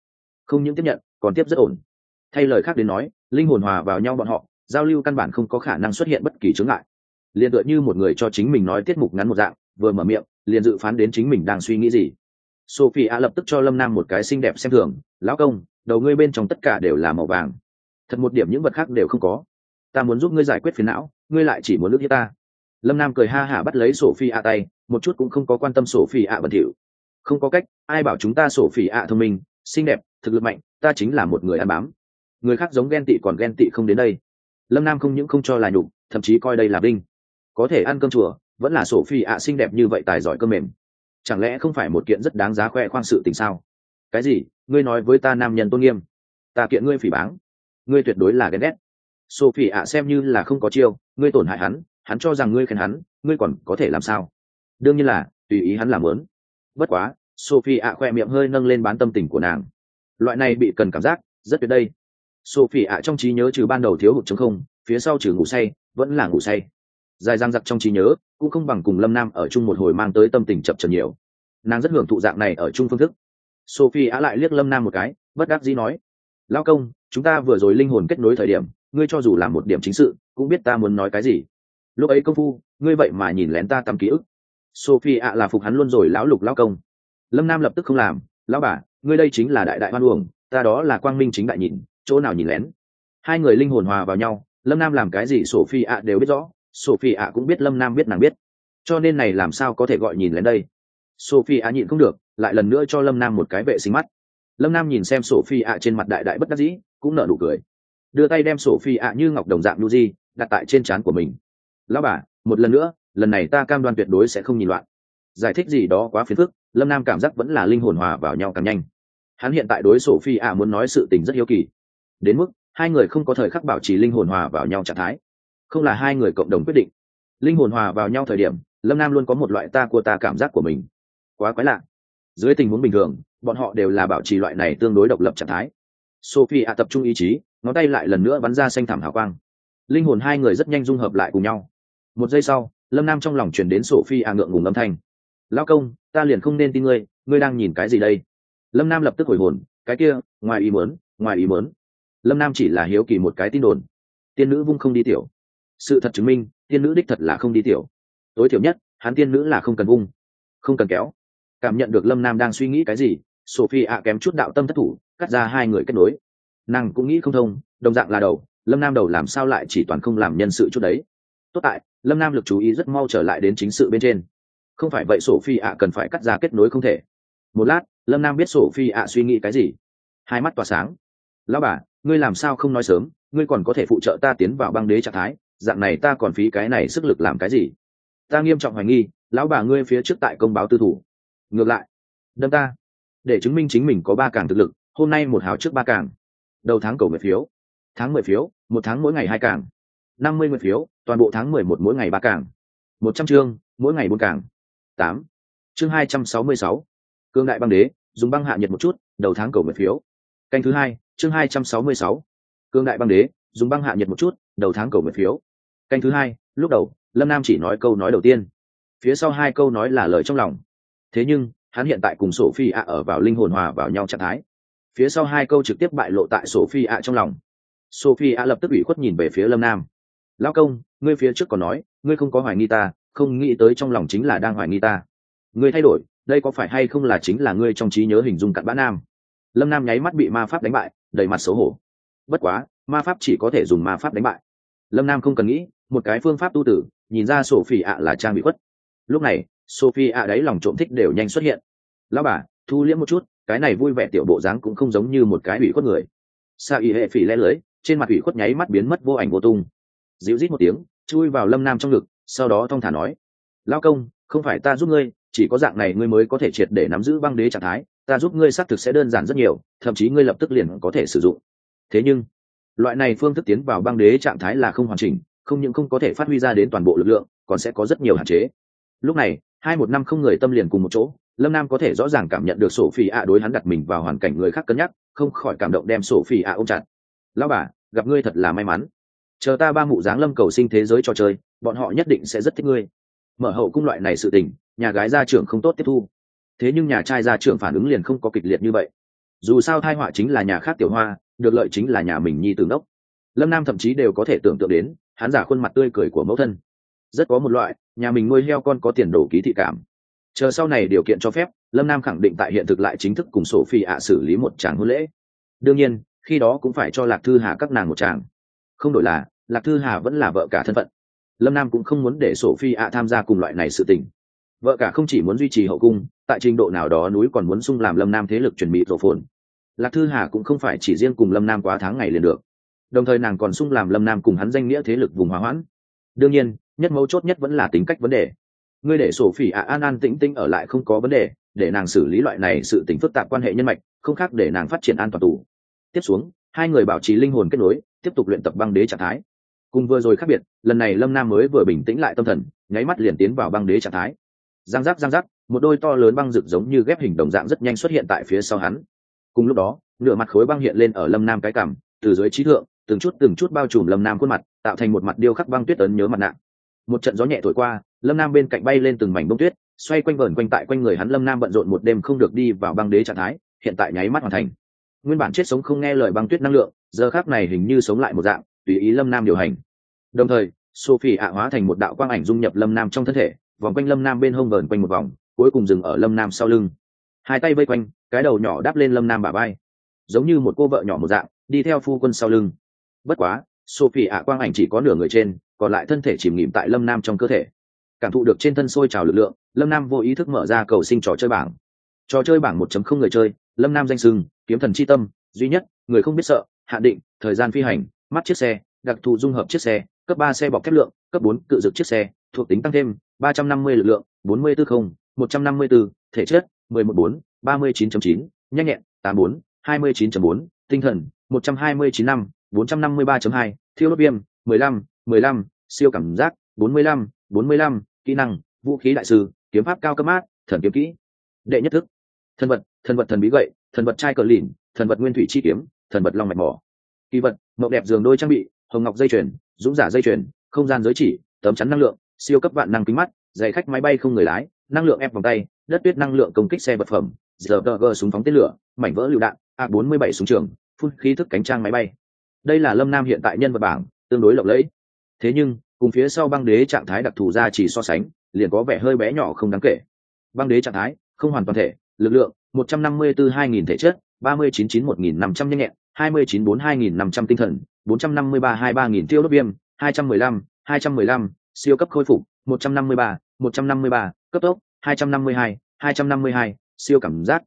không những tiếp nhận còn tiếp rất ổn. Thay lời khác đến nói, linh hồn hòa vào nhau bọn họ giao lưu căn bản không có khả năng xuất hiện bất kỳ chướng ngại. Liền tựa như một người cho chính mình nói tiết mục ngắn một dạng, vừa mở miệng liền dự phán đến chính mình đang suy nghĩ gì. Sophie lập tức cho Lâm Nam một cái xinh đẹp xem thường, lão công, đầu ngươi bên trong tất cả đều là màu vàng, thật một điểm những vật khác đều không có. Ta muốn giúp ngươi giải quyết phiền não, ngươi lại chỉ muốn nước với ta. Lâm Nam cười ha hả bắt lấy Sophie tay, một chút cũng không có quan tâm Sophie bẩn thỉu. Không có cách, ai bảo chúng ta Sophie thông minh, xinh đẹp, thực lực mạnh, ta chính là một người ăn bám. Người khác giống ghen tị còn ghen tị không đến đây. Lâm Nam không những không cho là nhục, thậm chí coi đây là vinh. Có thể ăn cơm chùa, vẫn là Sophie xinh đẹp như vậy, tài giỏi cơm mềm. Chẳng lẽ không phải một kiện rất đáng giá khoe khoang sự tình sao? Cái gì? Ngươi nói với ta nam nhân tôn nghiêm, ta kiện ngươi phỉ báng, ngươi tuyệt đối là ghen ghét. Sophie xem như là không có chiêu, ngươi tổn hại hắn, hắn cho rằng ngươi khen hắn, ngươi còn có thể làm sao? Đương nhiên là tùy ý hắn làm muốn. Bất quá, Sophie khoe miệng hơi nâng lên bán tâm tình của nàng. Loại này bị cần cảm giác rất tuyệt đây. Sophie trong trí nhớ trừ ban đầu thiếu hụt trống không, phía sau trừ ngủ say vẫn là ngủ say. Dài dang dặc trong trí nhớ cũng không bằng cùng Lâm Nam ở chung một hồi mang tới tâm tình chập chờn nhiều. Nàng rất hưởng thụ dạng này ở chung phương thức. Sophie lại liếc Lâm Nam một cái, bất đắc dĩ nói, lão công, chúng ta vừa rồi linh hồn kết nối thời điểm, ngươi cho dù làm một điểm chính sự cũng biết ta muốn nói cái gì. Lúc ấy công phu ngươi vậy mà nhìn lén ta tầm ký ức. Sophie là phục hắn luôn rồi lão lục lão công. Lâm Nam lập tức không làm, lão bà, ngươi đây chính là đại đại hoan uổng, ta đó là quang minh chính đại nhìn, chỗ nào nhìn lén. Hai người linh hồn hòa vào nhau, Lâm Nam làm cái gì Sophie đều biết rõ, Sophie cũng biết Lâm Nam biết nàng biết, cho nên này làm sao có thể gọi nhìn lén đây. Sophie nhịn không được, lại lần nữa cho Lâm Nam một cái vệ sinh mắt. Lâm Nam nhìn xem Sophie trên mặt đại đại bất đắc dĩ, cũng nở nụ cười, đưa tay đem Sophie như ngọc đồng dạng Nuji đặt tại trên trán của mình. Lão bà, một lần nữa, lần này ta cam đoan tuyệt đối sẽ không nhìn loạn. Giải thích gì đó quá phiền phức, Lâm Nam cảm giác vẫn là linh hồn hòa vào nhau càng nhanh. Hắn hiện tại đối Sophie muốn nói sự tình rất hiếu kỳ, đến mức hai người không có thời khắc bảo trì linh hồn hòa vào nhau trạng thái, không là hai người cộng đồng quyết định. Linh hồn hòa vào nhau thời điểm, Lâm Nam luôn có một loại ta của ta cảm giác của mình, quá quái lạ. Dưới tình huống bình thường, bọn họ đều là bảo trì loại này tương đối độc lập trạng thái. Sophie tập trung ý chí, ngón tay lại lần nữa bắn ra xanh thảm hào quang. Linh hồn hai người rất nhanh dung hợp lại cùng nhau. Một giây sau, Lâm Nam trong lòng chuyển đến Sophie ngượng ngùng âm thanh, lão công, ta liền không nên tin ngươi, ngươi đang nhìn cái gì đây? Lâm Nam lập tức hồi hồn, cái kia, ngoài ý muốn, ngoài ý muốn. Lâm Nam chỉ là hiếu kỳ một cái tin đồn, tiên nữ vung không đi tiểu. Sự thật chứng minh, tiên nữ đích thật là không đi tiểu. Tối thiểu nhất, hắn tiên nữ là không cần vung, không cần kéo. Cảm nhận được Lâm Nam đang suy nghĩ cái gì, Sophie kém chút đạo tâm thất thủ, cắt ra hai người kết nối. Nàng cũng nghĩ không thông, đồng dạng là đầu, Lâm Nam đầu làm sao lại chỉ toàn không làm nhân sự chút đấy. Tốt tại, Lâm Nam lực chú ý rất mau trở lại đến chính sự bên trên. Không phải vậy Sophie cần phải cắt ra kết nối không thể. Một lát, Lâm Nam biết Sophie suy nghĩ cái gì, hai mắt tỏa sáng. Lão bà, ngươi làm sao không nói sớm, ngươi còn có thể phụ trợ ta tiến vào băng đế trạng thái, dạng này ta còn phí cái này sức lực làm cái gì? Ta nghiêm trọng hoài nghi, lão bà ngươi phía trước tại công báo tư thủ, ngược lại đâm ta, để chứng minh chính mình có 3 càng thực lực. Hôm nay một hào trước 3 càng, đầu tháng cầu 10 phiếu, tháng 10 phiếu, một tháng mỗi ngày 2 càng, 50 nguyện phiếu, toàn bộ tháng 11 mỗi ngày 3 càng, 100 chương mỗi ngày 4 càng. 8. Chương 266. Cương đại băng đế, dùng băng hạ nhiệt một chút, đầu tháng cầu 10 phiếu. Canh thứ 2, chương 266. Cương đại băng đế, dùng băng hạ nhiệt một chút, đầu tháng cầu 10 phiếu. Canh thứ 2, lúc đầu, Lâm Nam chỉ nói câu nói đầu tiên, phía sau 2 câu nói là lời trong lòng. Thế nhưng, hắn hiện tại cùng Sophie ở vào linh hồn hòa vào nhau trạng thái. Phía sau 2 câu trực tiếp bại lộ tại Sophie trong lòng. Sophie lập tức ủy khuất nhìn về phía Lâm Nam. Lão công, ngươi phía trước còn nói, ngươi không có hoài nghi ta, không nghĩ tới trong lòng chính là đang hoài nghi ta. Ngươi thay đổi, đây có phải hay không là chính là ngươi trong trí nhớ hình dung cặn bã nam? Lâm Nam nháy mắt bị ma pháp đánh bại, đầy mặt xấu hổ. Bất quá, ma pháp chỉ có thể dùng ma pháp đánh bại. Lâm Nam không cần nghĩ, một cái phương pháp tu tử, nhìn ra Sophie là trang bị khuất. Lúc này, Sophie đấy lòng trộm thích đều nhanh xuất hiện. Lão bà, thu liễm một chút, cái này vui vẻ tiểu bộ dáng cũng không giống như một cái ủy khuất người. Sa y hệ phỉ lẽ lưới, trên mặt ủy khuất nháy mắt biến mất vô ảnh vô tung. Dịu rít một tiếng, chui vào Lâm Nam trong ngực, sau đó thong thả nói, lão công, không phải ta giúp ngươi, chỉ có dạng này ngươi mới có thể triệt để nắm giữ băng đế trạng thái, ta giúp ngươi xác thực sẽ đơn giản rất nhiều, thậm chí ngươi lập tức liền có thể sử dụng. Thế nhưng, loại này phương thức tiến vào băng đế trạng thái là không hoàn chỉnh, không những không có thể phát huy ra đến toàn bộ lực lượng, còn sẽ có rất nhiều hạn chế. Lúc này, 2-1-5 người tâm liền cùng một chỗ, Lâm Nam có thể rõ ràng cảm nhận được Sophie đối hắn đặt mình vào hoàn cảnh người khác cân nhắc, không khỏi cảm động đem Sophie ôm chặt. Lão bà, gặp ngươi thật là may mắn. Chờ ta 3 mụ dáng lâm cầu sinh thế giới trò chơi, bọn họ nhất định sẽ rất thích ngươi. Mở hậu cung loại này sự tình, nhà gái gia trưởng không tốt tiếp thu. Thế nhưng nhà trai gia trưởng phản ứng liền không có kịch liệt như vậy. dù sao thai họa chính là nhà khác tiểu hoa, được lợi chính là nhà mình nhi tử đốc. Lâm Nam thậm chí đều có thể tưởng tượng đến hắn giả khuôn mặt tươi cười của mẫu thân, rất có một loại nhà mình nuôi heo con có tiền đồ ký thị cảm. Chờ sau này điều kiện cho phép, Lâm Nam khẳng định tại hiện thực lại chính thức cùng Sophie ạ xử lý một tràng hôn lễ. Đương nhiên khi đó cũng phải cho Lạc Thư Hà các nàng một tràng, không đổi là Lạc Thư Hà vẫn là vợ cả thân phận. Lâm Nam cũng không muốn để Sophie ạ tham gia cùng loại này sự tình. Vợ cả không chỉ muốn duy trì hậu cung, tại trình độ nào đó núi còn muốn sung làm Lâm Nam thế lực chuẩn bị rổ phồn. Lạc Thư Hà cũng không phải chỉ riêng cùng Lâm Nam quá tháng ngày liền được, đồng thời nàng còn sung làm Lâm Nam cùng hắn danh nghĩa thế lực vùng hòa hoãn. Đương nhiên nhất mấu chốt nhất vẫn là tính cách vấn đề. Ngươi để Sophie ạ an an tĩnh tĩnh ở lại không có vấn đề, để nàng xử lý loại này sự tình phức tạp quan hệ nhân mạch, không khác để nàng phát triển an toàn tù. Tiếp xuống hai người bảo trì linh hồn kết nối, tiếp tục luyện tập băng đế trạng thái. Cùng vừa rồi khác biệt, lần này Lâm Nam mới vừa bình tĩnh lại tâm thần, nháy mắt liền tiến vào băng đế trạng thái. Giang giác, một đôi to lớn băng rực giống như ghép hình đồng dạng rất nhanh xuất hiện tại phía sau hắn. Cùng lúc đó nửa mặt khối băng hiện lên ở Lâm Nam cái cằm, từ dưới trí thượng từng chút bao trùm Lâm Nam khuôn mặt, tạo thành một mặt điêu khắc băng tuyết ấn nhớ mặt nạ. Một trận gió nhẹ thổi qua, Lâm Nam bên cạnh bay lên từng mảnh bông tuyết, xoay quanh vờn quanh tại quanh người hắn. Lâm Nam bận rộn một đêm không được đi vào băng đế trạng thái, hiện tại nháy mắt hoàn thành. Nguyên bản chết sống không nghe lời băng tuyết năng lượng, giờ khắc này hình như sống lại một dạng, tùy ý Lâm Nam điều hành. Đồng thời Sophie ạ hóa thành một đạo quang ảnh dung nhập Lâm Nam trong thân thể, vòng quanh Lâm Nam bên hông vờn quanh một vòng, cuối cùng dừng ở Lâm Nam sau lưng, hai tay vây quanh, cái đầu nhỏ đáp lên Lâm Nam bả vai, giống như một cô vợ nhỏ một dạng đi theo phu quân sau lưng. Bất quá Sophie ạ quang ảnh chỉ có nửa người trên, còn lại thân thể chìm nghỉm tại Lâm Nam trong cơ thể. Cảm thụ được trên thân sôi trào lực lượng, Lâm Nam vô ý thức mở ra cầu sinh trò chơi bảng. Trò chơi bảng 1.0 người chơi, Lâm Nam danh xưng kiếm thần chi tâm, duy nhất, người không biết sợ, hạn định, thời gian phi hành, mắt chiếc xe, đặc thù dung hợp chiếc xe, cấp 3 xe bọc thép lượng, cấp 4 cự dược chiếc xe, thuộc tính tăng thêm 350 lực lượng, 40 154, thể chất 114, 39.9, nhanh nhẹn 84, 29.4, tinh thần 129 năm, 453.2, thiêu đốt viêm 15, siêu cảm giác 45, kỹ năng vũ khí đại sư, kiếm pháp cao cấp mát, thần kiếm kỹ. Đệ nhất thức thần vật thần bí gậy, thần vật trai cờ lìn, thần vật nguyên thủy chi kiếm, thần vật long mạch mỏ. Kỳ vật mộng đẹp giường đôi trang bị, hồng ngọc dây chuyền, dũng giả dây chuyền, không gian giới chỉ, tấm chắn năng lượng, siêu cấp vạn năng kính mắt, giày khách máy bay không người lái, năng lượng ép vòng tay, đất tuyết năng lượng công kích xe vật phẩm, ZG súng phóng tên lửa, mảnh vỡ lựu đạn, A47 súng trường, phun khí thức cánh trang máy bay. Đây là Lâm Nam hiện tại nhân vật bảng, tương đối lộng lẫy. Thế nhưng cùng phía sau băng đế trạng thái đặc thù ra chỉ so sánh, liền có vẻ hơi bé nhỏ không đáng kể. Băng đế trạng thái không hoàn toàn thể, lực lượng 154-2000 thể chất, 39-91.500 nhanh nhẹn, 29-42.500 tinh thần, 453-23.000 tiêu đốt viêm, 215, siêu cấp khôi phục 153, cấp tốc 252, siêu cảm giác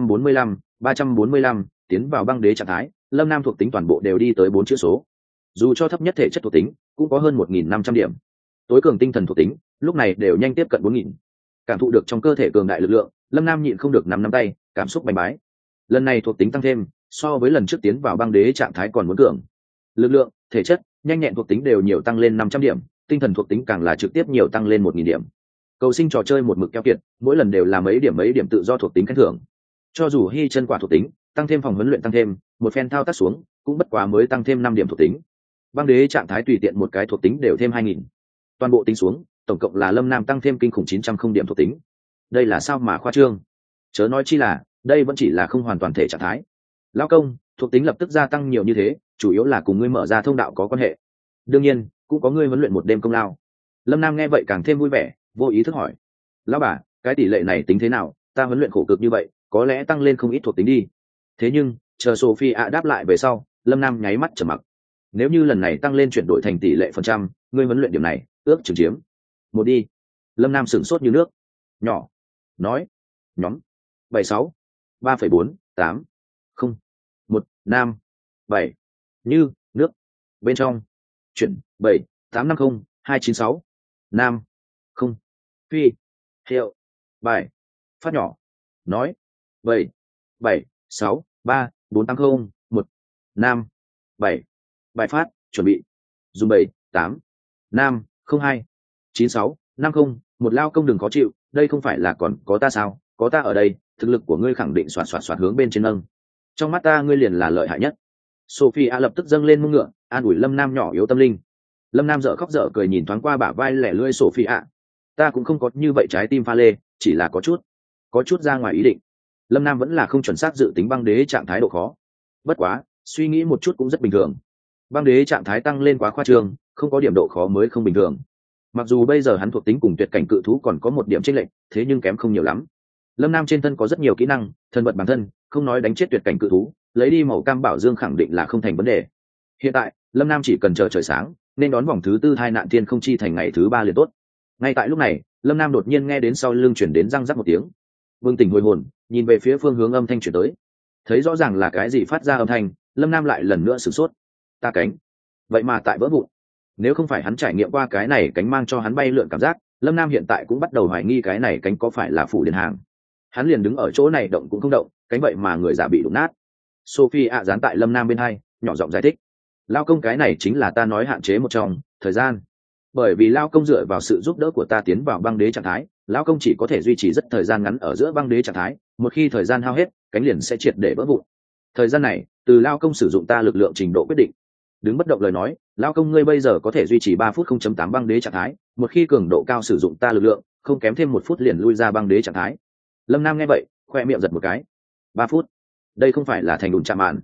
345, tiến vào băng đế trạng thái. Lâm Nam thuộc tính toàn bộ đều đi tới 4 chữ số, dù cho thấp nhất thể chất thuộc tính cũng có hơn 1.500 điểm, tối cường tinh thần thuộc tính lúc này đều nhanh tiếp cận 4.000. Cảm thụ được trong cơ thể cường đại lực lượng, Lâm Nam nhịn không được nắm tay, cảm xúc bành bái. Lần này thuộc tính tăng thêm so với lần trước tiến vào băng đế trạng thái còn muốn cường. Lực lượng, thể chất, nhanh nhẹn thuộc tính đều nhiều tăng lên 500 điểm, tinh thần thuộc tính càng là trực tiếp nhiều tăng lên 1.000 điểm. Cầu sinh trò chơi một mực keo kiệt, mỗi lần đều là mấy điểm tự do thuộc tính khen thưởng. Cho dù hy chân quả thuộc tính tăng thêm, phòng huấn luyện tăng thêm, một phen thao tác xuống cũng bất quá mới tăng thêm 5 điểm thuộc tính. Băng đế trạng thái tùy tiện một cái thuộc tính đều thêm 2.000. Toàn bộ tính xuống tổng cộng là Lâm Nam tăng thêm kinh khủng 900 điểm thuộc tính. Đây là sao mà khoa trương, chớ nói chi là đây vẫn chỉ là không hoàn toàn thể trạng thái. Lão công, thuộc tính lập tức gia tăng nhiều như thế, chủ yếu là cùng ngươi mở ra thông đạo có quan hệ, đương nhiên cũng có ngươi huấn luyện một đêm công lao. Lâm Nam nghe vậy càng thêm vui vẻ, vô ý thức hỏi: lão bà, cái tỷ lệ này tính thế nào? Ta huấn luyện khổ cực như vậy, có lẽ tăng lên không ít thuộc tính đi. Thế nhưng chờ Sophie ạ đáp lại về sau, Lâm Nam nháy mắt trầm mặc. Nếu như lần này tăng lên chuyển đổi thành tỷ lệ phần trăm, ngươi huấn luyện điểm này ước chừng chiếm một đi. Lâm Nam sửng sốt như nước nhỏ, nói: nhóm 76 3,4 8 0 1 nam 7 như nước bên trong chuyển 7 850 296 nam không phi hiệu bài phát nhỏ, nói 7 7 6 3 4 80 1 nam 7 bài phát chuẩn bị dùng 7 8 nam 02 96 50 một lao công đừng khó chịu, đây không phải là còn có ta sao? Có ta ở đây, thực lực của ngươi khẳng định xoạt hướng bên trên nâng. Trong mắt ta ngươi liền là lợi hại nhất. Sophie lập tức dâng lên mông ngựa, an ủi Lâm Nam nhỏ yếu tâm linh. Lâm Nam dở khóc dở cười nhìn thoáng qua bả vai lẻ lươi Sophie, ta cũng không có như vậy trái tim pha lê, chỉ là có chút ra ngoài ý định. Lâm Nam vẫn là không chuẩn xác dự tính băng đế trạng thái độ khó. Bất quá suy nghĩ một chút cũng rất bình thường, băng đế trạng thái tăng lên quá khoa trương, không có điểm độ khó mới không bình thường. Mặc dù bây giờ hắn thuộc tính cùng tuyệt cảnh cự thú còn có một điểm chênh lệch, thế nhưng kém không nhiều lắm. Lâm Nam trên thân có rất nhiều kỹ năng thần vật bản thân, không nói đánh chết tuyệt cảnh cự thú, lấy đi màu cam bảo dương khẳng định là không thành vấn đề. Hiện tại Lâm Nam chỉ cần chờ trời sáng nên đón vòng thứ tư thai nạn thiên không chi thành ngày thứ 3 liền tốt. Ngay tại lúc này Lâm Nam đột nhiên nghe đến sau lưng chuyển đến răng rắc một tiếng. Vương tỉnh hồi hồn nhìn về phía phương hướng âm thanh chuyển tới, thấy rõ ràng là cái gì phát ra âm thanh. Lâm Nam lại lần nữa sửng sốt, ta cánh vậy mà tại vỡ vụn. Nếu không phải hắn trải nghiệm qua cái này cánh mang cho hắn bay lượn cảm giác, Lâm Nam hiện tại cũng bắt đầu hoài nghi cái này cánh có phải là phủ điện hàng. Hắn liền đứng ở chỗ này động cũng không động, cánh vậy mà người giả bị đụng nát. Sophie ạ dán tại Lâm Nam bên hai nhỏ giọng giải thích, lao công cái này chính là ta nói hạn chế một trong thời gian, bởi vì lao công dựa vào sự giúp đỡ của ta tiến vào băng đế trạng thái, lao công chỉ có thể duy trì rất thời gian ngắn ở giữa băng đế trạng thái, một khi thời gian hao hết cánh liền sẽ triệt để vỡ vụn. Thời gian này từ lao công sử dụng ta lực lượng trình độ quyết định. Đứng bất động lời nói, lao công ngươi bây giờ có thể duy trì 3 phút 0.8 băng đế trạng thái, một khi cường độ cao sử dụng ta lực lượng, không kém thêm 1 phút liền lui ra băng đế trạng thái. Lâm Nam nghe vậy khoe miệng giật một cái. 3 phút, đây không phải là thành ủn trạ mạn?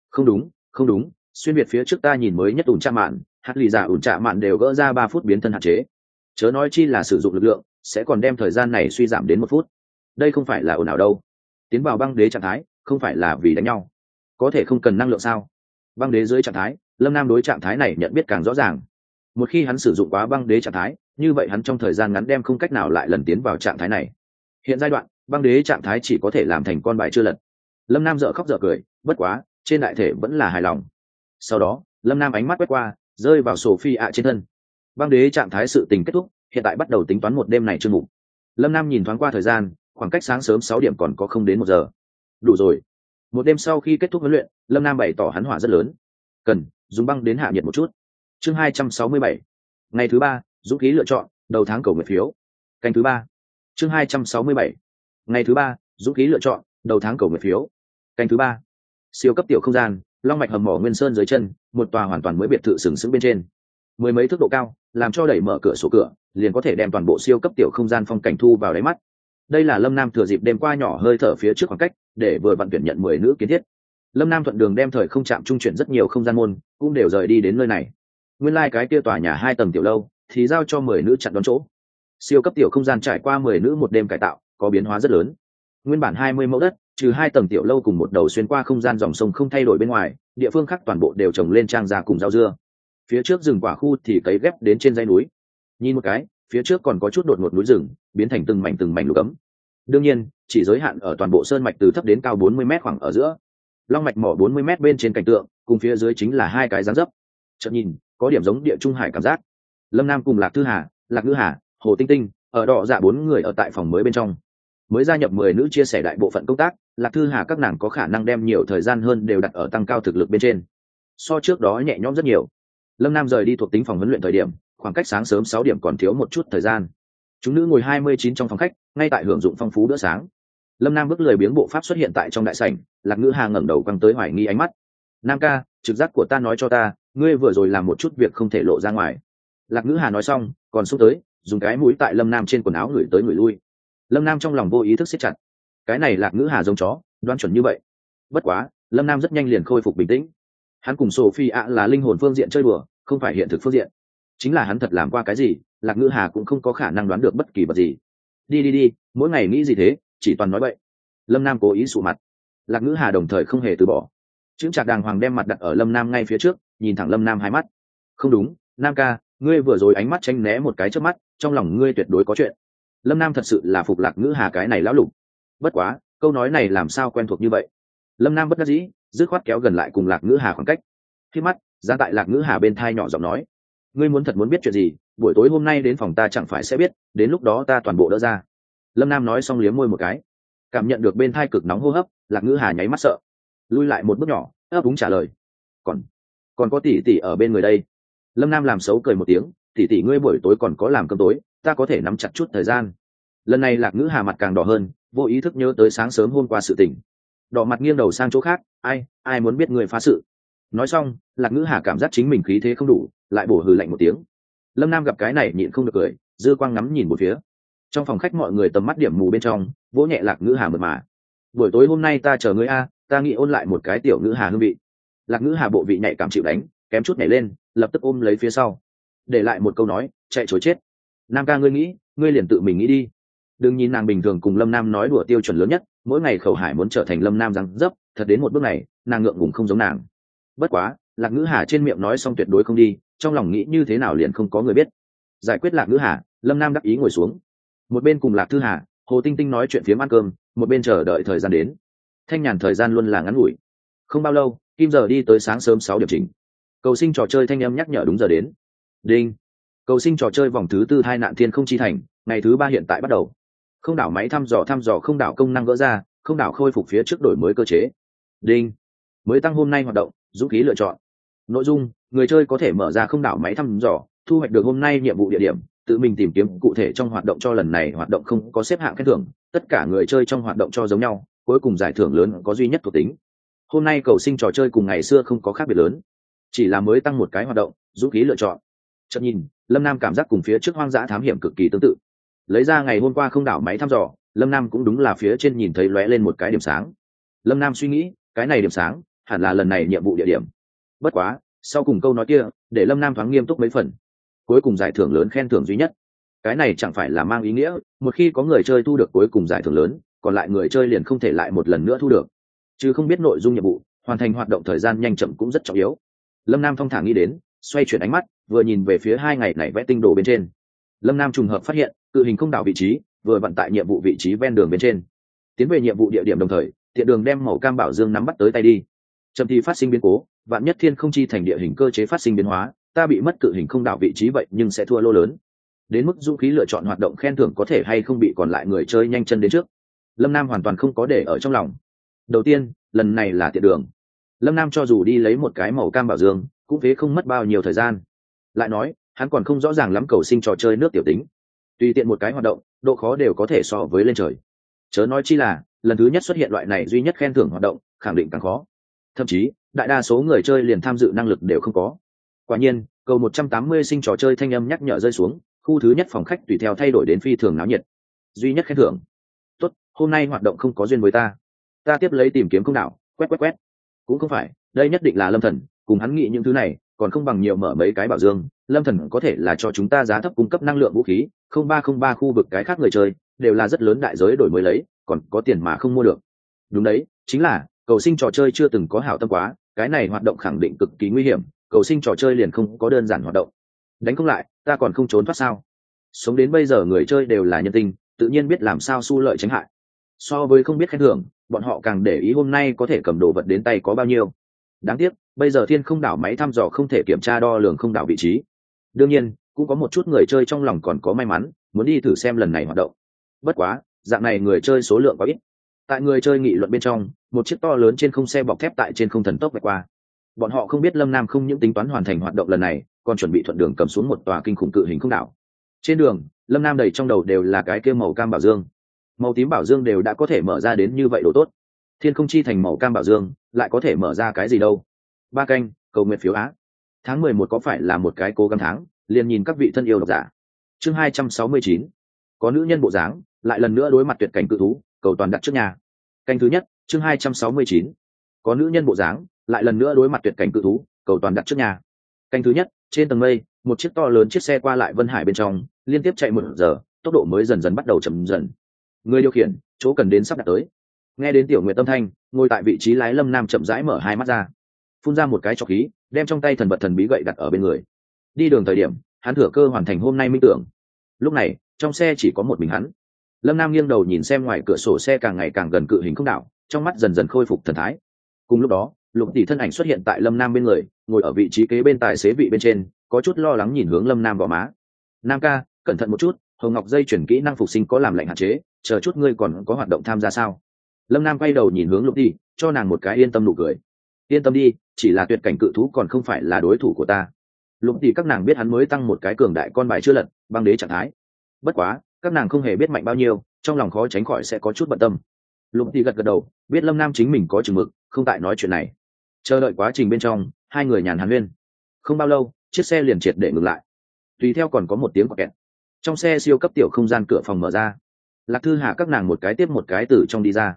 Không đúng, xuyên việt phía trước ta nhìn mới nhất ủn trạ mạn, hát lì giả ủn trạ mạn đều gỡ ra 3 phút biến thân hạn chế, chớ nói chi là sử dụng lực lượng sẽ còn đem thời gian này suy giảm đến 1 phút. Đây không phải là ồn ào đâu. Tiến vào băng đế trạng thái không phải là vì đánh nhau, có thể không cần năng lượng sao? Băng đế dưới trạng thái, Lâm Nam đối trạng thái này nhận biết càng rõ ràng. Một khi hắn sử dụng quá băng đế trạng thái, như vậy hắn trong thời gian ngắn đem không cách nào lại lần tiến vào trạng thái này. Hiện giai đoạn băng đế trạng thái chỉ có thể làm thành con bài chưa lật. Lâm Nam dở khóc dở cười, bất quá trên đại thể vẫn là hài lòng. Sau đó Lâm Nam ánh mắt quét qua rơi vào Sophie ạ trên thân. Băng đế trạng thái sự tình kết thúc, hiện tại bắt đầu tính toán một đêm này chương mục. Lâm Nam nhìn thoáng qua thời gian, khoảng cách sáng sớm 6 điểm còn có không đến 1 giờ. Đủ rồi. Một đêm sau khi kết thúc huấn luyện, Lâm Nam bày tỏ hắn hỏa rất lớn, cần dùng băng đến hạ nhiệt một chút. Chương 267. Ngày thứ 3, dũng khí lựa chọn đầu tháng cầu nguyện phiếu. Canh thứ 3. Chương 267. Ngày thứ 3, dũng khí lựa chọn đầu tháng cầu nguyện phiếu. Canh thứ 3. Siêu cấp tiểu không gian, long mạch hầm mỏ nguyên sơn dưới chân, một tòa hoàn toàn mới biệt thự sừng sững bên trên. Mười mấy thước độ cao, làm cho đẩy mở cửa sổ cửa, liền có thể đem toàn bộ siêu cấp tiểu không gian phong cảnh thu vào đáy mắt. Đây là Lâm Nam thừa dịp đêm qua nhỏ hơi thở phía trước khoảng cách, để vừa vặn tuyển nhận 10 nữ kiến thiết. Lâm Nam thuận đường đem thời không chạm trung chuyển rất nhiều không gian môn, cũng đều rời đi đến nơi này. Nguyên lai cái kia tòa nhà 2 tầng tiểu lâu thì giao cho 10 nữ chặn đón chỗ. Siêu cấp tiểu không gian trải qua 10 nữ một đêm cải tạo, có biến hóa rất lớn. Nguyên bản 20 mẫu đất, trừ 2 tầng tiểu lâu cùng một đầu xuyên qua không gian dòng sông không thay đổi bên ngoài, địa phương khác toàn bộ đều trồng lên trang gia cùng rau dưa. Phía trước rừng quả khu thì cấy ghép đến trên dãy núi. Nhìn một cái, phía trước còn có chút đột ngột núi rừng, biến thành từng mảnh lục ấm. Đương nhiên, chỉ giới hạn ở toàn bộ sơn mạch từ thấp đến cao 40 mét khoảng ở giữa. Long mạch mỏ 40 mét bên trên cảnh tượng, cùng phía dưới chính là 2 cái dáng dấp. Chợt nhìn, có điểm giống địa trung hải cảm giác. Lâm Nam cùng Lạc Thư Hà, Lạc Ngữ Hà, Hồ Tinh Tinh, ở đỏ dạ 4 người ở tại phòng mới bên trong. Mới gia nhập 10 nữ chia sẻ đại bộ phận công tác, Lạc Thư Hà các nàng có khả năng đem nhiều thời gian hơn đều đặt ở tăng cao thực lực bên trên. So trước đó nhẹ nhõm rất nhiều. Lâm Nam rời đi thuộc tính phòng huấn luyện thời điểm, khoảng cách sáng sớm 6 điểm còn thiếu một chút thời gian. Chúng nữ ngồi 29 trong phòng khách, ngay tại hưởng dụng phong phú bữa sáng. Lâm Nam bước lười biếng bộ pháp xuất hiện tại trong đại sảnh, Lạc Ngữ Hà ngẩng đầu quăng tới hoài nghi ánh mắt. Nam ca, trực giác của ta nói cho ta, ngươi vừa rồi làm một chút việc không thể lộ ra ngoài. Lạc Ngữ Hà nói xong, còn xúc tới, dùng cái mũi tại Lâm Nam trên quần áo ngửi tới ngửi lui. Lâm Nam trong lòng vô ý thức siết chặt. Cái này Lạc Ngữ Hà giống chó, đoán chuẩn như vậy. Bất quá, Lâm Nam rất nhanh liền khôi phục bình tĩnh. Hắn cùng Sophie ạ là linh hồn phương diện chơi đùa, không phải hiện thực phương diện. Chính là hắn thật làm qua cái gì, Lạc Ngữ Hà cũng không có khả năng đoán được bất kỳ vật gì. Đi, mỗi ngày nghĩ gì thế, chỉ toàn nói bậy. Lâm Nam cố ý sụ mặt. Lạc Ngữ Hà đồng thời không hề từ bỏ. Chững chạc đàng hoàng đem mặt đặt ở Lâm Nam ngay phía trước, nhìn thẳng Lâm Nam hai mắt. Không đúng, Nam ca, ngươi vừa rồi ánh mắt tránh né một cái trước mắt, trong lòng ngươi tuyệt đối có chuyện. Lâm Nam thật sự là phục Lạc Ngữ Hà cái này lão lục. Bất quá, câu nói này làm sao quen thuộc như vậy. Lâm Nam bất đắc dĩ, dứt khoát kéo gần lại cùng Lạc Ngữ Hà khoảng cách. Khi mắt ra tại Lạc Ngữ Hà bên thai nhỏ giọng nói, ngươi muốn thật muốn biết chuyện gì, buổi tối hôm nay đến phòng ta chẳng phải sẽ biết, đến lúc đó ta toàn bộ đỡ ra. Lâm Nam nói xong liếm môi một cái. Cảm nhận được bên thai cực nóng hô hấp, Lạc Ngữ Hà nháy mắt sợ, lui lại một bước nhỏ, ấp úng trả lời, còn có tỷ tỷ ở bên người đây. Lâm Nam làm xấu cười một tiếng, tỷ tỷ ngươi buổi tối còn có làm cơm tối, ta có thể nắm chặt chút thời gian. Lần này Lạc Ngữ Hà mặt càng đỏ hơn, vô ý thức nhớ tới sáng sớm hôm qua sự tình, đỏ mặt nghiêng đầu sang chỗ khác. Ai muốn biết người phá sự. Nói xong, Lạc Ngữ Hà cảm giác chính mình khí thế không đủ, lại bổ hừ lạnh một tiếng. Lâm Nam gặp cái này nhịn không được cười, dư quang ngắm nhìn một phía. Trong phòng khách mọi người tầm mắt điểm mù bên trong, vỗ nhẹ Lạc Ngữ Hà mượt mà. buổi tối hôm nay ta chờ ngươi a, ta nghĩ ôn lại một cái tiểu ngữ hà hương vị. Lạc ngữ hà bộ vị nhạy cảm chịu đánh, kém chút nhảy lên, lập tức ôm lấy phía sau, để lại một câu nói, chạy chối chết. Nam ca ngươi nghĩ, ngươi liền tự mình nghĩ đi. Đừng nhìn nàng bình thường cùng Lâm Nam nói đùa tiêu chuẩn lớn nhất, mỗi ngày khẩu hải muốn trở thành Lâm Nam răng dấp, thật đến một bước này, nàng ngượng ngùng không giống nàng. Bất quá, Lạc ngữ hà trên miệng nói xong tuyệt đối không đi, trong lòng nghĩ như thế nào liền không có người biết. Giải quyết Lạc ngữ hà, Lâm Nam đắc ý ngồi xuống, một bên cùng Lạc Thư Hà, Hồ Tinh Tinh nói chuyện phiếm ăn cơm, một bên chờ đợi thời gian đến. Thanh nhàn thời gian luôn là ngắn ngủi. Không bao lâu, kim giờ đi tới sáng sớm 6 điểm chỉnh. Cầu sinh trò chơi thanh âm nhắc nhở đúng giờ đến. Đinh. Cầu sinh trò chơi vòng thứ tư hai nạn thiên không chi thành, ngày thứ 3 hiện tại bắt đầu. Không đảo máy thăm dò không đảo công năng gỡ ra, không đảo khôi phục phía trước đổi mới cơ chế. Đinh. Mới tăng hôm nay hoạt động, dũng khí lựa chọn. Nội dung, người chơi có thể mở ra không đảo máy thăm dò, thu hoạch được hôm nay nhiệm vụ địa điểm, tự mình tìm kiếm cụ thể trong hoạt động cho lần này hoạt động không có xếp hạng khen thưởng, tất cả người chơi trong hoạt động cho giống nhau, cuối cùng giải thưởng lớn có duy nhất thuộc tính. Hôm nay cầu sinh trò chơi cùng ngày xưa không có khác biệt lớn, chỉ là mới tăng một cái hoạt động, dũng khí lựa chọn. Chợt nhìn, Lâm Nam cảm giác cùng phía trước hoang dã thám hiểm cực kỳ tương tự. Lấy ra ngày hôm qua không đảo máy thăm dò, Lâm Nam cũng đúng là phía trên nhìn thấy lóe lên một cái điểm sáng. Lâm Nam suy nghĩ, cái này điểm sáng hẳn là lần này nhiệm vụ địa điểm. Bất quá, sau cùng câu nói kia, để Lâm Nam thoáng nghiêm túc mấy phần. Cuối cùng giải thưởng lớn khen thưởng duy nhất, cái này chẳng phải là mang ý nghĩa một khi có người chơi thu được cuối cùng giải thưởng lớn, còn lại người chơi liền không thể lại một lần nữa thu được, chứ không biết nội dung nhiệm vụ, hoàn thành hoạt động thời gian nhanh chậm cũng rất trọng yếu. Lâm Nam thong thả nghĩ đến, xoay chuyển ánh mắt, vừa nhìn về phía 2 ngày này vẽ tinh đồ bên trên. Lâm Nam trùng hợp phát hiện cự hình không đảo vị trí vừa vận tại nhiệm vụ vị trí ven đường bên trên. Tiến về nhiệm vụ địa điểm đồng thời, tiện đường đem màu cam bảo dương nắm bắt tới tay đi. Chậm thì phát sinh biến cố, vạn nhất thiên không chi thành địa hình cơ chế phát sinh biến hóa, ta bị mất cự hình không đảo vị trí vậy nhưng sẽ thua lô lớn. Đến mức dũng khí lựa chọn hoạt động khen thưởng có thể hay không bị còn lại người chơi nhanh chân đến trước, Lâm Nam hoàn toàn không có để ở trong lòng. Đầu tiên, lần này là tiện đường. Lâm Nam cho dù đi lấy một cái màu cam bảo dương cũng phế không mất bao nhiêu thời gian. Lại nói, hắn còn không rõ ràng lắm cầu sinh trò chơi nước tiểu tính, tùy tiện một cái hoạt động độ khó đều có thể so với lên trời, chớ nói chi là lần thứ nhất xuất hiện loại này duy nhất khen thưởng hoạt động, khẳng định càng khó. Thậm chí đại đa số người chơi liền tham dự năng lực đều không có. Quả nhiên, cầu 180 sinh trò chơi thanh âm nhắc nhở rơi xuống, khu thứ nhất phòng khách tùy theo thay đổi đến phi thường náo nhiệt. Duy nhất khen thưởng. Tốt, hôm nay hoạt động không có duyên với ta. Ta tiếp lấy tìm kiếm không đảo, quét. Cũng không phải, đây nhất định là Lâm Thần, cùng hắn nghĩ những thứ này, còn không bằng nhiều mở mấy cái bảo dương. Lâm Thần có thể là cho chúng ta giá thấp cung cấp năng lượng vũ khí, 0303 khu vực cái khác người chơi đều là rất lớn đại giới đổi mới lấy, còn có tiền mà không mua được. Đúng đấy, chính là cầu sinh trò chơi chưa từng có hảo tâm quá, cái này hoạt động khẳng định cực kỳ nguy hiểm, cầu sinh trò chơi liền không có đơn giản hoạt động. Đánh không lại, ta còn không trốn thoát sao? Sống đến bây giờ người chơi đều là nhân tình, tự nhiên biết làm sao xu lợi tránh hại. So với không biết khen thưởng, bọn họ càng để ý hôm nay có thể cầm đồ vật đến tay có bao nhiêu. Đáng tiếc, bây giờ thiên không đảo máy thăm dò không thể kiểm tra đo lường không đảo vị trí. Đương nhiên, cũng có một chút người chơi trong lòng còn có may mắn, muốn đi thử xem lần này hoạt động. Bất quá, dạng này người chơi số lượng quá ít. Tại người chơi nghị luận bên trong, một chiếc to lớn trên không xe bọc thép tại trên không thần tốc vạch qua. Bọn họ không biết Lâm Nam không những tính toán hoàn thành hoạt động lần này, còn chuẩn bị thuận đường cầm xuống một tòa kinh khủng cự hình không đảo. Trên đường, Lâm Nam đầy trong đầu đều là cái kia màu cam bảo dương. Màu tím bảo dương đều đã có thể mở ra đến như vậy độ tốt, thiên không chi thành màu cam bảo dương lại có thể mở ra cái gì đâu. 3 canh, cầu nguyện phiếu Á. Tháng 11 có phải là một cái cố gắng tháng, liền nhìn các vị thân yêu độc giả. Chương 269. Có nữ nhân bộ dáng, lại lần nữa đối mặt tuyệt cảnh cự thú, cầu toàn đặt trước nhà. Canh thứ nhất, chương 269. Có nữ nhân bộ dáng, lại lần nữa đối mặt tuyệt cảnh cự thú, cầu toàn đặt trước nhà. Canh thứ nhất, trên tầng mây, một chiếc to lớn chiếc xe qua lại Vân Hải bên trong, liên tiếp chạy 1 giờ, tốc độ mới dần dần bắt đầu chậm dần. Người điều khiển, chỗ cần đến sắp đặt tới. Nghe đến Tiểu Nguyệt âm thanh, ngồi tại vị trí lái Lâm Nam chậm rãi mở hai mắt ra, phun ra một cái trọc khí, đem trong tay thần vật thần bí gậy đặt ở bên người. Đi đường thời điểm, hắn thừa cơ hoàn thành hôm nay minh tưởng. Lúc này, trong xe chỉ có một mình hắn. Lâm Nam nghiêng đầu nhìn xem ngoài cửa sổ xe càng ngày càng gần cự hình không đảo, trong mắt dần dần khôi phục thần thái. Cùng lúc đó, Lục Tỷ thân ảnh xuất hiện tại Lâm Nam bên người, ngồi ở vị trí kế bên tài xế vị bên trên, có chút lo lắng nhìn hướng Lâm Nam vào má. Nam ca, cẩn thận một chút, Hồng Ngọc dây chuyển kỹ năng phục sinh có làm lệnh hạn chế, chờ chút ngươi còn có hoạt động tham gia sao? Lâm Nam quay đầu nhìn hướng Lục Tỷ, cho nàng một cái yên tâm nụ cười. Yên tâm đi, chỉ là tuyệt cảnh cự thú còn không phải là đối thủ của ta. Lục Tỷ các nàng biết hắn mới tăng một cái cường đại con bài chưa lật, băng đế trạng thái. Bất quá, các nàng không hề biết mạnh bao nhiêu, trong lòng khó tránh khỏi sẽ có chút bận tâm. Lục Tỷ gật gật đầu, biết Lâm Nam chính mình có chừng mực, không tại nói chuyện này. Chờ đợi quá trình bên trong, hai người nhàn hàn huyên. Không bao lâu, chiếc xe liền triệt để ngừng lại. Tùy theo còn có một tiếng quạt kẹt. Trong xe siêu cấp tiểu không gian cửa phòng mở ra. Lạc Thư Hà các nàng một cái tiếp một cái từ trong đi ra.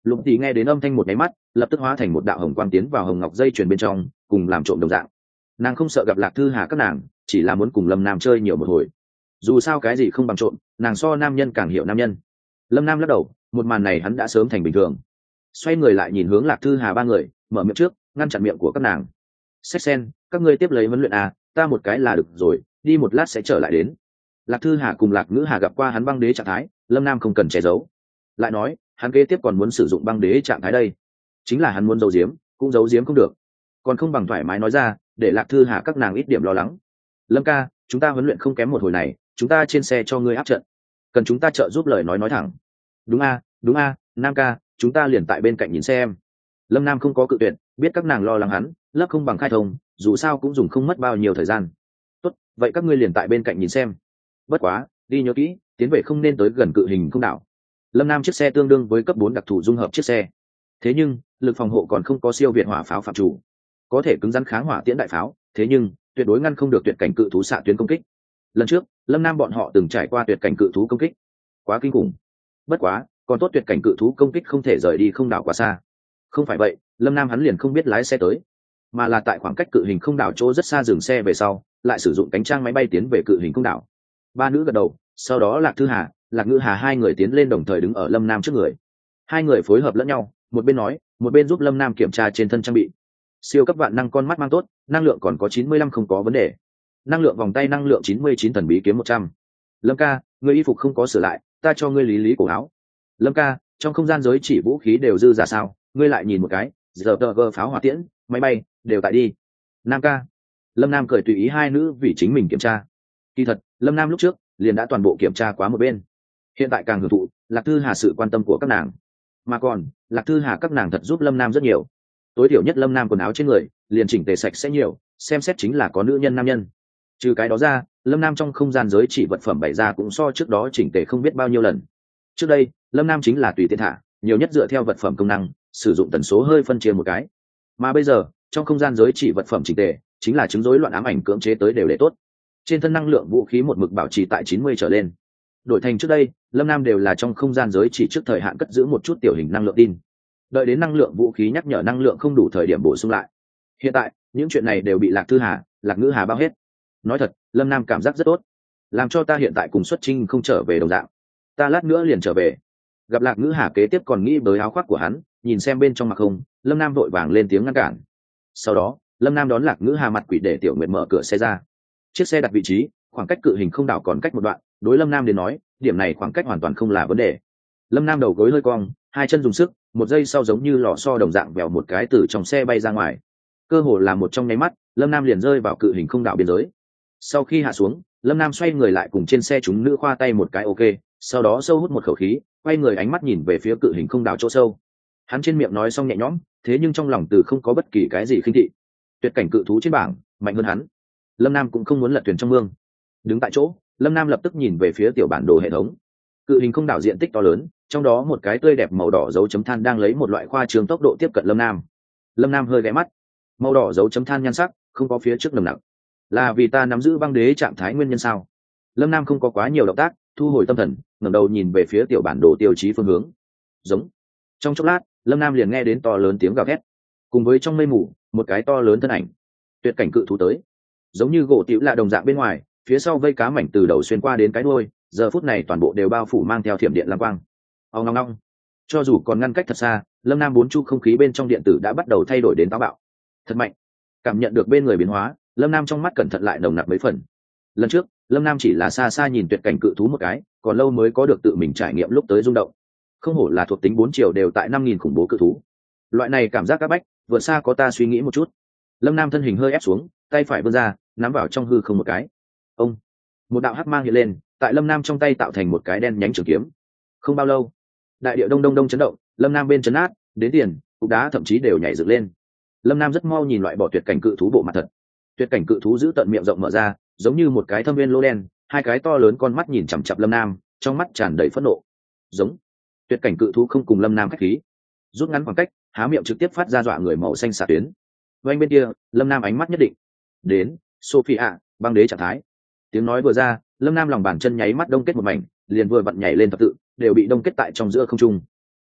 Lục Tỷ nghe đến âm thanh một máy mắt, lập tức hóa thành một đạo hồng quang tiến vào hồng ngọc dây chuyền bên trong, cùng làm trộm đồng dạng. Nàng không sợ gặp Lạc Thư Hà các nàng, chỉ là muốn cùng Lâm Nam chơi nhiều một hồi. Dù sao cái gì không bằng trộm, nàng so nam nhân càng hiểu nam nhân. Lâm Nam lắc đầu, một màn này hắn đã sớm thành bình thường. Xoay người lại nhìn hướng Lạc Thư Hà ba người, mở miệng trước, ngăn chặn miệng của các nàng. Sách sen, các ngươi tiếp lấy huấn luyện à, ta một cái là được rồi, đi một lát sẽ trở lại đến. Lạc Thư Hà cùng Lạc Ngữ Hà gặp qua hắn băng đế trạng thái, Lâm Nam không cần che giấu. Lại nói, hắn kế tiếp còn muốn sử dụng băng đế trạng thái đây, chính là hắn muốn giấu giếm, cũng giấu giếm không được, còn không bằng thoải mái nói ra, để Lạc Thư Hà các nàng ít điểm lo lắng. Lâm ca, chúng ta huấn luyện không kém một hồi này, chúng ta trên xe cho ngươi áp trận, cần chúng ta trợ giúp lời nói thẳng. Đúng a, Nam ca, chúng ta liền tại bên cạnh nhìn xem. Lâm Nam không có cự tuyệt, biết các nàng lo lắng hắn, lấp không bằng khai thông, dù sao cũng dùng không mất bao nhiêu thời gian. Tốt, vậy các ngươi liền tại bên cạnh nhìn xem. Bất quá, đi nhớ kỹ, tiến về không nên tới gần cự hình không đảo. Lâm Nam chiếc xe tương đương với cấp 4 đặc thù dung hợp chiếc xe. Thế nhưng, lực phòng hộ còn không có siêu việt hỏa pháo phạm chủ. Có thể cứng rắn kháng hỏa tiễn đại pháo, thế nhưng tuyệt đối ngăn không được tuyệt cảnh cự thú xạ tuyến công kích. Lần trước, Lâm Nam bọn họ từng trải qua tuyệt cảnh cự thú công kích, quá kinh khủng. Bất quá, còn tốt tuyệt cảnh cự thú công kích không thể rời đi không đảo quá xa. Không phải vậy, Lâm Nam hắn liền không biết lái xe tới, mà là tại khoảng cách cự hình không đảo chỗ rất xa dừng xe về sau, lại sử dụng cánh trang máy bay tiến về cự hình không đảo. Ba nữ gật đầu, sau đó Lạc Thư Hà, Lạc Ngữ Hà hai người tiến lên đồng thời đứng ở Lâm Nam trước người. Hai người phối hợp lẫn nhau, một bên nói, một bên giúp Lâm Nam kiểm tra trên thân trang bị. Siêu cấp vạn năng con mắt mang tốt, năng lượng còn có 95 không có vấn đề. Năng lượng vòng tay năng lượng 99 thần bí kiếm 100. Lâm ca, ngươi y phục không có sửa lại, ta cho ngươi lý lý cổ áo. Lâm ca, trong không gian giới chỉ vũ khí đều dư giả sao, ngươi lại nhìn một cái, giờ pháo hỏa tiễn, máy bay đều tại đi. Nam ca. Lâm Nam cười tùy ý hai nữ vì chính mình kiểm tra. Kỳ thật, Lâm Nam lúc trước liền đã toàn bộ kiểm tra quá một bên. Hiện tại càng hưởng thụ Lạc Thư Hà sự quan tâm của các nàng, mà còn Lạc Thư Hà các nàng thật giúp Lâm Nam rất nhiều. Tối thiểu nhất Lâm Nam quần áo trên người liền chỉnh tề sạch sẽ nhiều, xem xét chính là có nữ nhân nam nhân. Trừ cái đó ra, Lâm Nam trong không gian giới chỉ vật phẩm bày ra cũng so trước đó chỉnh tề không biết bao nhiêu lần. Trước đây, Lâm Nam chính là tùy tiện thả, nhiều nhất dựa theo vật phẩm công năng, sử dụng tần số hơi phân chia một cái. Mà bây giờ, trong không gian giới chỉ vật phẩm chỉnh tề, chính là chứng rối loạn ám ảnh cưỡng chế tới đều để tốt. Trên thân năng lượng vũ khí một mực bảo trì tại 90 trở lên. Đổi thành trước đây, Lâm Nam đều là trong không gian giới chỉ trước thời hạn cất giữ một chút tiểu hình năng lượng tin, đợi đến năng lượng vũ khí nhắc nhở năng lượng không đủ thời điểm bổ sung lại. Hiện tại, những chuyện này đều bị Lạc Thư Hà, Lạc Ngữ Hà bao hết. Nói thật, Lâm Nam cảm giác rất tốt, làm cho ta hiện tại cùng xuất trinh không trở về đồng dạng. Ta lát nữa liền trở về. Gặp Lạc Ngữ Hà kế tiếp còn nghĩ tới áo khoác của hắn, nhìn xem bên trong mặc không, Lâm Nam vội vàng lên tiếng ngăn cản. Sau đó, Lâm Nam đón Lạc Ngữ Hà mặt quỷ để Tiểu Nguyệt mở cửa xe ra. Chiếc xe đặt vị trí, khoảng cách cự hình không đảo còn cách một đoạn, đối Lâm Nam đến nói, điểm này khoảng cách hoàn toàn không là vấn đề. Lâm Nam đầu gối hơi cong, hai chân dùng sức, một giây sau giống như lò xo đồng dạng vèo một cái từ trong xe bay ra ngoài. Cơ hồ là một trong nháy mắt, Lâm Nam liền rơi vào cự hình không đảo biên giới. Sau khi hạ xuống, Lâm Nam xoay người lại cùng trên xe chúng nữ khoa tay một cái ok, sau đó sâu hút một khẩu khí, quay người ánh mắt nhìn về phía cự hình không đảo chỗ sâu. Hắn trên miệng nói xong nhẹ nhõm, thế nhưng trong lòng từ không có bất kỳ cái gì khinh thị. Tuyệt cảnh cự thú trên bảng mạnh hơn hắn. Lâm Nam cũng không muốn lật thuyền trong mương. Đứng tại chỗ, Lâm Nam lập tức nhìn về phía tiểu bản đồ hệ thống. Cự hình không đảo diện tích to lớn, trong đó một cái tươi đẹp màu đỏ dấu chấm than đang lấy một loại khoa trương tốc độ tiếp cận Lâm Nam. Lâm Nam hơi ghé mắt. Màu đỏ dấu chấm than nhan sắc không có phía trước nồng nặc, là vì ta nắm giữ băng đế trạng thái nguyên nhân sao? Lâm Nam không có quá nhiều động tác, thu hồi tâm thần, ngẩng đầu nhìn về phía tiểu bản đồ tiêu chí phương hướng. Giống. Trong chốc lát, Lâm Nam liền nghe đến to lớn tiếng gào thét, cùng với trong mây mù một cái to lớn thân ảnh. Tuyệt cảnh cự thú tới, giống như gỗ tiểu lạ đồng dạng bên ngoài, phía sau vây cá mảnh từ đầu xuyên qua đến cái đuôi, giờ phút này toàn bộ đều bao phủ mang theo thiểm điện lam quang. Ong ong ong. Cho dù còn ngăn cách thật xa, Lâm Nam bốn chu không khí bên trong điện tử đã bắt đầu thay đổi đến táo bạo. Thật mạnh. Cảm nhận được bên người biến hóa, Lâm Nam trong mắt cẩn thận lại nồng nặc mấy phần. Lần trước, Lâm Nam chỉ là xa xa nhìn tuyệt cảnh cự thú một cái, còn lâu mới có được tự mình trải nghiệm lúc tới rung động. Không hổ là thuộc tính 4 chiều đều tại 5000 khủng bố cự thú. Loại này cảm giác các bách, vượt xa có ta suy nghĩ một chút. Lâm Nam thân hình hơi ép xuống, tay phải vươn ra, nắm vào trong hư không một cái. Ông, một đạo hắc mang hiện lên, tại Lâm Nam trong tay tạo thành một cái đen nhánh trường kiếm. Không bao lâu, đại địa đông đông đông chấn động, Lâm Nam bên chấn át, đến tiền, cục đá thậm chí đều nhảy dựng lên. Lâm Nam rất mau nhìn loại bỏ tuyệt cảnh cự thú bộ mặt thật. Tuyệt cảnh cự thú giữ tận miệng rộng mở ra, giống như một cái thâm viên lô đen, hai cái to lớn con mắt nhìn chằm chằm Lâm Nam, trong mắt tràn đầy phẫn nộ. Giống. Tuyệt cảnh cự thú không cùng Lâm Nam khách khí, rút ngắn khoảng cách, há miệng trực tiếp phát ra dọa người màu xanh xạ tuyến. Vành bên kia, Lâm Nam ánh mắt nhất định. Đến, Sophia, băng đế trạng thái. Tiếng nói vừa ra, Lâm Nam lòng bàn chân nháy mắt đông kết một mảnh, liền vừa vặn nhảy lên thập tự, đều bị đông kết tại trong giữa không trung.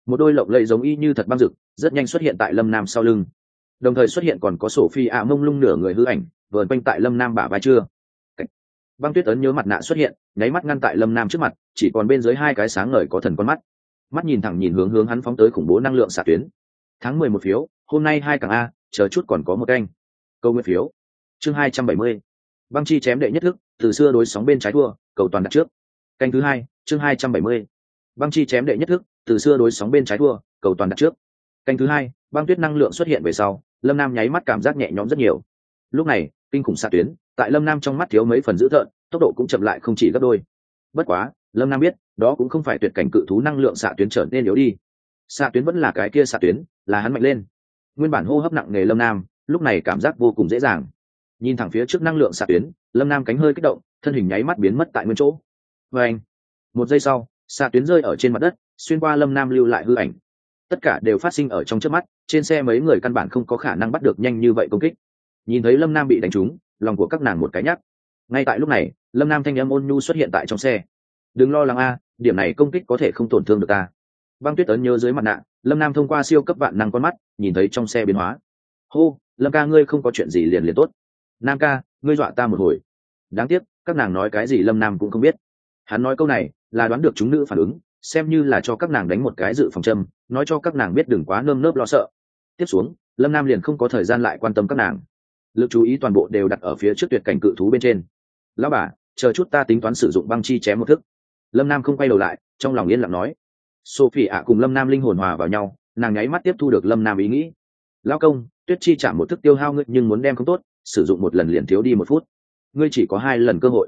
một đôi lộng lẫy giống y như thật băng rực rất nhanh xuất hiện tại lâm nam sau lưng, đồng thời xuất hiện còn có sổ phi ạ mông lung nửa người hư ảnh vờn quanh tại lâm nam bả vai chưa. Băng tuyết ấn nhớ mặt nạ xuất hiện, nháy mắt ngăn tại lâm nam trước mặt, chỉ còn bên dưới hai cái sáng ngời có thần con mắt, mắt nhìn thẳng nhìn hướng hắn phóng tới khủng bố năng lượng xạ tuyến. Tháng 11 phiếu, hôm nay 2 càng a, chờ chút còn có một canh. Câu nguyên phiếu. Chương 270. Băng chi chém đệ nhất thức, từ xưa đối sóng bên trái thua, cầu toàn đặt trước. Canh thứ hai, chương 270. Băng chi chém đệ nhất thức, từ xưa đối sóng bên trái thua, cầu toàn đặt trước. Canh thứ hai, băng tuyết năng lượng xuất hiện về sau, Lâm Nam nháy mắt cảm giác nhẹ nhõm rất nhiều. Lúc này, kinh khủng xạ tuyến, tại Lâm Nam trong mắt thiếu mấy phần dữ tợn, tốc độ cũng chậm lại không chỉ gấp đôi. Bất quá, Lâm Nam biết, đó cũng không phải tuyệt cảnh cự thú năng lượng xạ tuyến trở nên yếu đi. Xạ tuyến vẫn là cái kia xạ tuyến, là hắn mạnh lên. Nguyên bản hô hấp nặng nề Lâm Nam, lúc này cảm giác vô cùng dễ dàng. Nhìn thẳng phía trước năng lượng xạ tuyến, Lâm Nam cánh hơi kích động, thân hình nháy mắt biến mất tại nguyên chỗ. Anh, một giây sau, xạ tuyến rơi ở trên mặt đất, xuyên qua Lâm Nam lưu lại hư ảnh. Tất cả đều phát sinh ở trong chớp mắt, trên xe mấy người căn bản không có khả năng bắt được nhanh như vậy công kích. Nhìn thấy Lâm Nam bị đánh trúng, lòng của các nàng một cái nhắc. Ngay tại lúc này, Lâm Nam thanh âm ôn nhu xuất hiện tại trong xe. Đừng lo lắng a, điểm này công kích có thể không tổn thương được ta. Băng tuyết ấn nhớ dưới mặt nạ, Lâm Nam thông qua siêu cấp vạn năng con mắt nhìn thấy trong xe biến hóa. Hô, Lâm ca ngươi không có chuyện gì liền liền tốt. Nam ca, ngươi dọa ta một hồi. Đáng tiếc, các nàng nói cái gì Lâm Nam cũng không biết. Hắn nói câu này là đoán được chúng nữ phản ứng, xem như là cho các nàng đánh một cái dự phòng châm, nói cho các nàng biết đừng quá nơm nớp lo sợ. Tiếp xuống, Lâm Nam liền không có thời gian lại quan tâm các nàng, lực chú ý toàn bộ đều đặt ở phía trước tuyệt cảnh cự thú bên trên. Lão bà, chờ chút ta tính toán sử dụng băng chi chém một thức. Lâm Nam không quay đầu lại, trong lòng yên lặng nói. Sophie ạ cùng Lâm Nam linh hồn hòa vào nhau, nàng nháy mắt tiếp thu được Lâm Nam ý nghĩ. Lão công, tuyết chi chạm một thức tiêu hao ngươi nhưng muốn đem không tốt, sử dụng một lần liền thiếu đi 1 phút. Ngươi chỉ có 2 lần cơ hội.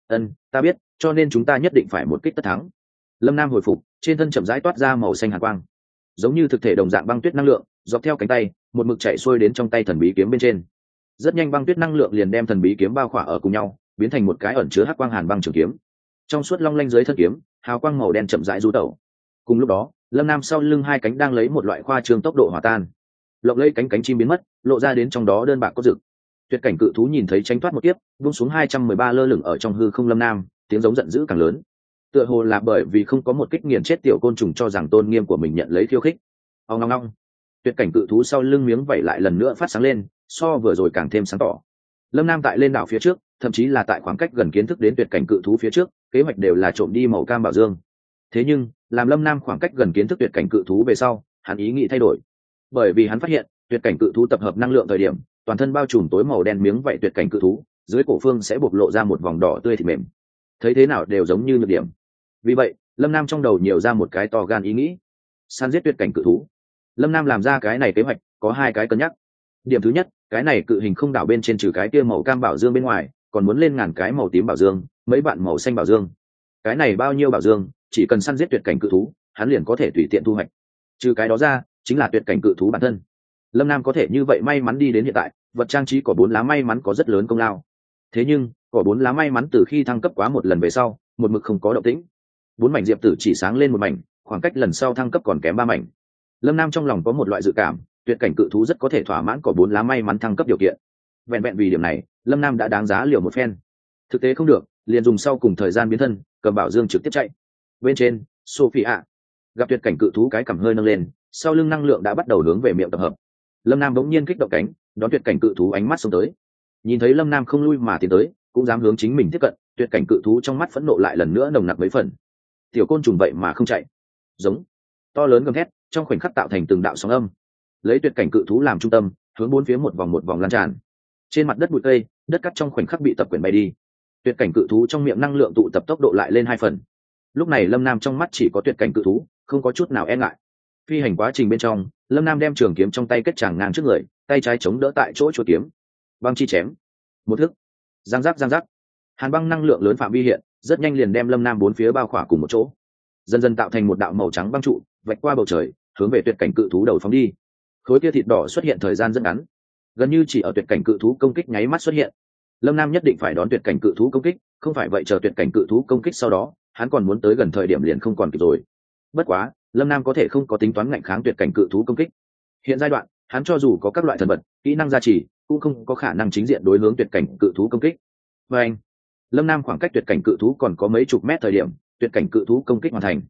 Ta biết, cho nên chúng ta nhất định phải một kích tất thắng. Lâm Nam hồi phục, trên thân chậm rãi toát ra màu xanh hàn quang, giống như thực thể đồng dạng băng tuyết năng lượng dọc theo cánh tay một mực chạy xuôi đến trong tay thần bí kiếm bên trên. Rất nhanh băng tuyết năng lượng liền đem thần bí kiếm bao khỏa ở cùng nhau, biến thành một cái ẩn chứa hắc quang hàn băng trường kiếm. Trong suốt long lanh dưới thân kiếm, hào quang màu đen chậm rãi du tẩu. Cùng lúc đó, Lâm Nam sau lưng 2 cánh đang lấy một loại khoa trương tốc độ hòa tan, lộng lẫy cánh chim biến mất, lộ ra đến trong đó đơn bạc có rực. Tuyệt cảnh cự thú nhìn thấy tránh thoát một kiếp, buông xuống 213 lơ lửng ở trong hư không Lâm Nam, tiếng giống giận dữ càng lớn. Tựa hồ là bởi vì không có một kích nghiền chết tiểu côn trùng cho rằng tôn nghiêm của mình nhận lấy khiêu khích. Ong ong ong. Tuyệt cảnh cự thú sau lưng miếng vảy lại lần nữa phát sáng lên, so vừa rồi càng thêm sáng tỏ. Lâm Nam tại lên đảo phía trước, thậm chí là tại khoảng cách gần kiến thức đến tuyệt cảnh cự thú phía trước, kế hoạch đều là trộm đi màu cam bảo dương. Thế nhưng, làm Lâm Nam khoảng cách gần kiến thức tuyệt cảnh cự thú về sau, hắn ý nghĩ thay đổi. Bởi vì hắn phát hiện, tuyệt cảnh cự thú tập hợp năng lượng thời điểm, toàn thân bao trùm tối màu đen miếng vảy tuyệt cảnh cự thú, dưới cổ phương sẽ bộc lộ ra một vòng đỏ tươi thịt mềm. Thấy thế nào đều giống như nhược điểm. Vì vậy, Lâm Nam trong đầu nhiều ra một cái to gan ý nghĩ. Săn giết tuyệt cảnh cự thú. Lâm Nam làm ra cái này kế hoạch, có 2 cái cân nhắc. Điểm thứ nhất, cái này cự hình không đảo bên trên trừ cái kia màu cam bảo dương bên ngoài, còn muốn lên ngàn cái màu tím bảo dương, mấy bạn màu xanh bảo dương. Cái này bao nhiêu bảo dương, chỉ cần săn giết tuyệt cảnh cự thú, hắn liền có thể tùy tiện thu hoạch. Trừ cái đó ra, chính là tuyệt cảnh cự thú bản thân. Lâm Nam có thể như vậy may mắn đi đến hiện tại, vật trang trí có 4 lá may mắn có rất lớn công lao. Thế nhưng, có 4 lá may mắn từ khi thăng cấp quá một lần về sau, một mực không có động tĩnh. 4 mảnh diệp tử chỉ sáng lên 1 mảnh, khoảng cách lần sau thăng cấp còn kém 3 mảnh. Lâm Nam trong lòng có một loại dự cảm, tuyệt cảnh cự thú rất có thể thỏa mãn có 4 lá may mắn thăng cấp điều kiện. Vẹn vẹn vì điểm này, Lâm Nam đã đáng giá liều một phen. Thực tế không được, liền dùng sau cùng thời gian biến thân, cầm bảo dương trực tiếp chạy. Bên trên, Sophie ạ gặp tuyệt cảnh cự thú cái cằm hơi nâng lên, sau lưng năng lượng đã bắt đầu hướng về miệng tập hợp. Lâm Nam bỗng nhiên kích động cánh, đón tuyệt cảnh cự thú ánh mắt xông tới. Nhìn thấy Lâm Nam không lui mà tiến tới, cũng dám hướng chính mình tiếp cận, tuyệt cảnh cự thú trong mắt phẫn nộ lại lần nữa nồng nặc mấy phần. Tiểu côn trùng vậy mà không chạy. Giống to lớn gầm thét, trong khoảnh khắc tạo thành từng đạo sóng âm. Lấy tuyệt cảnh cự thú làm trung tâm, hướng 4 phía một vòng lan tràn. Trên mặt đất bụi cây, đất cát trong khoảnh khắc bị tập quyển bay đi. Tuyệt cảnh cự thú trong miệng năng lượng tụ tập tốc độ lại lên 2 phần. Lúc này Lâm Nam trong mắt chỉ có tuyệt cảnh cự thú, không có chút nào e ngại. Phi hành quá trình bên trong, Lâm Nam đem trường kiếm trong tay kết tràng ngang trước người, tay trái chống đỡ tại chỗ chuôi kiếm. Băng chi chém. Một thức. Giang giác. Hàn băng năng lượng lớn phạm vi hiện, rất nhanh liền đem Lâm Nam 4 phía bao khỏa cùng một chỗ. Dần dần tạo thành một đạo màu trắng băng trụ, vạch qua bầu trời, hướng về tuyệt cảnh cự thú đầu phóng đi. Khối kia thịt đỏ xuất hiện thời gian rất ngắn, gần như chỉ ở tuyệt cảnh cự thú công kích nháy mắt xuất hiện. Lâm Nam nhất định phải đón tuyệt cảnh cự thú công kích, không phải vậy chờ tuyệt cảnh cự thú công kích sau đó, hắn còn muốn tới gần thời điểm liền không còn kịp rồi. Bất quá, Lâm Nam có thể không có tính toán ngạnh kháng tuyệt cảnh cự thú công kích. Hiện giai đoạn, hắn cho dù có các loại thần vật, kỹ năng gia trì, cũng không có khả năng chính diện đối hướng tuyệt cảnh cự thú công kích. Và anh, Lâm Nam khoảng cách tuyệt cảnh cự thú còn có mấy chục mét thời điểm, tuyệt cảnh cự thú công kích hoàn thành.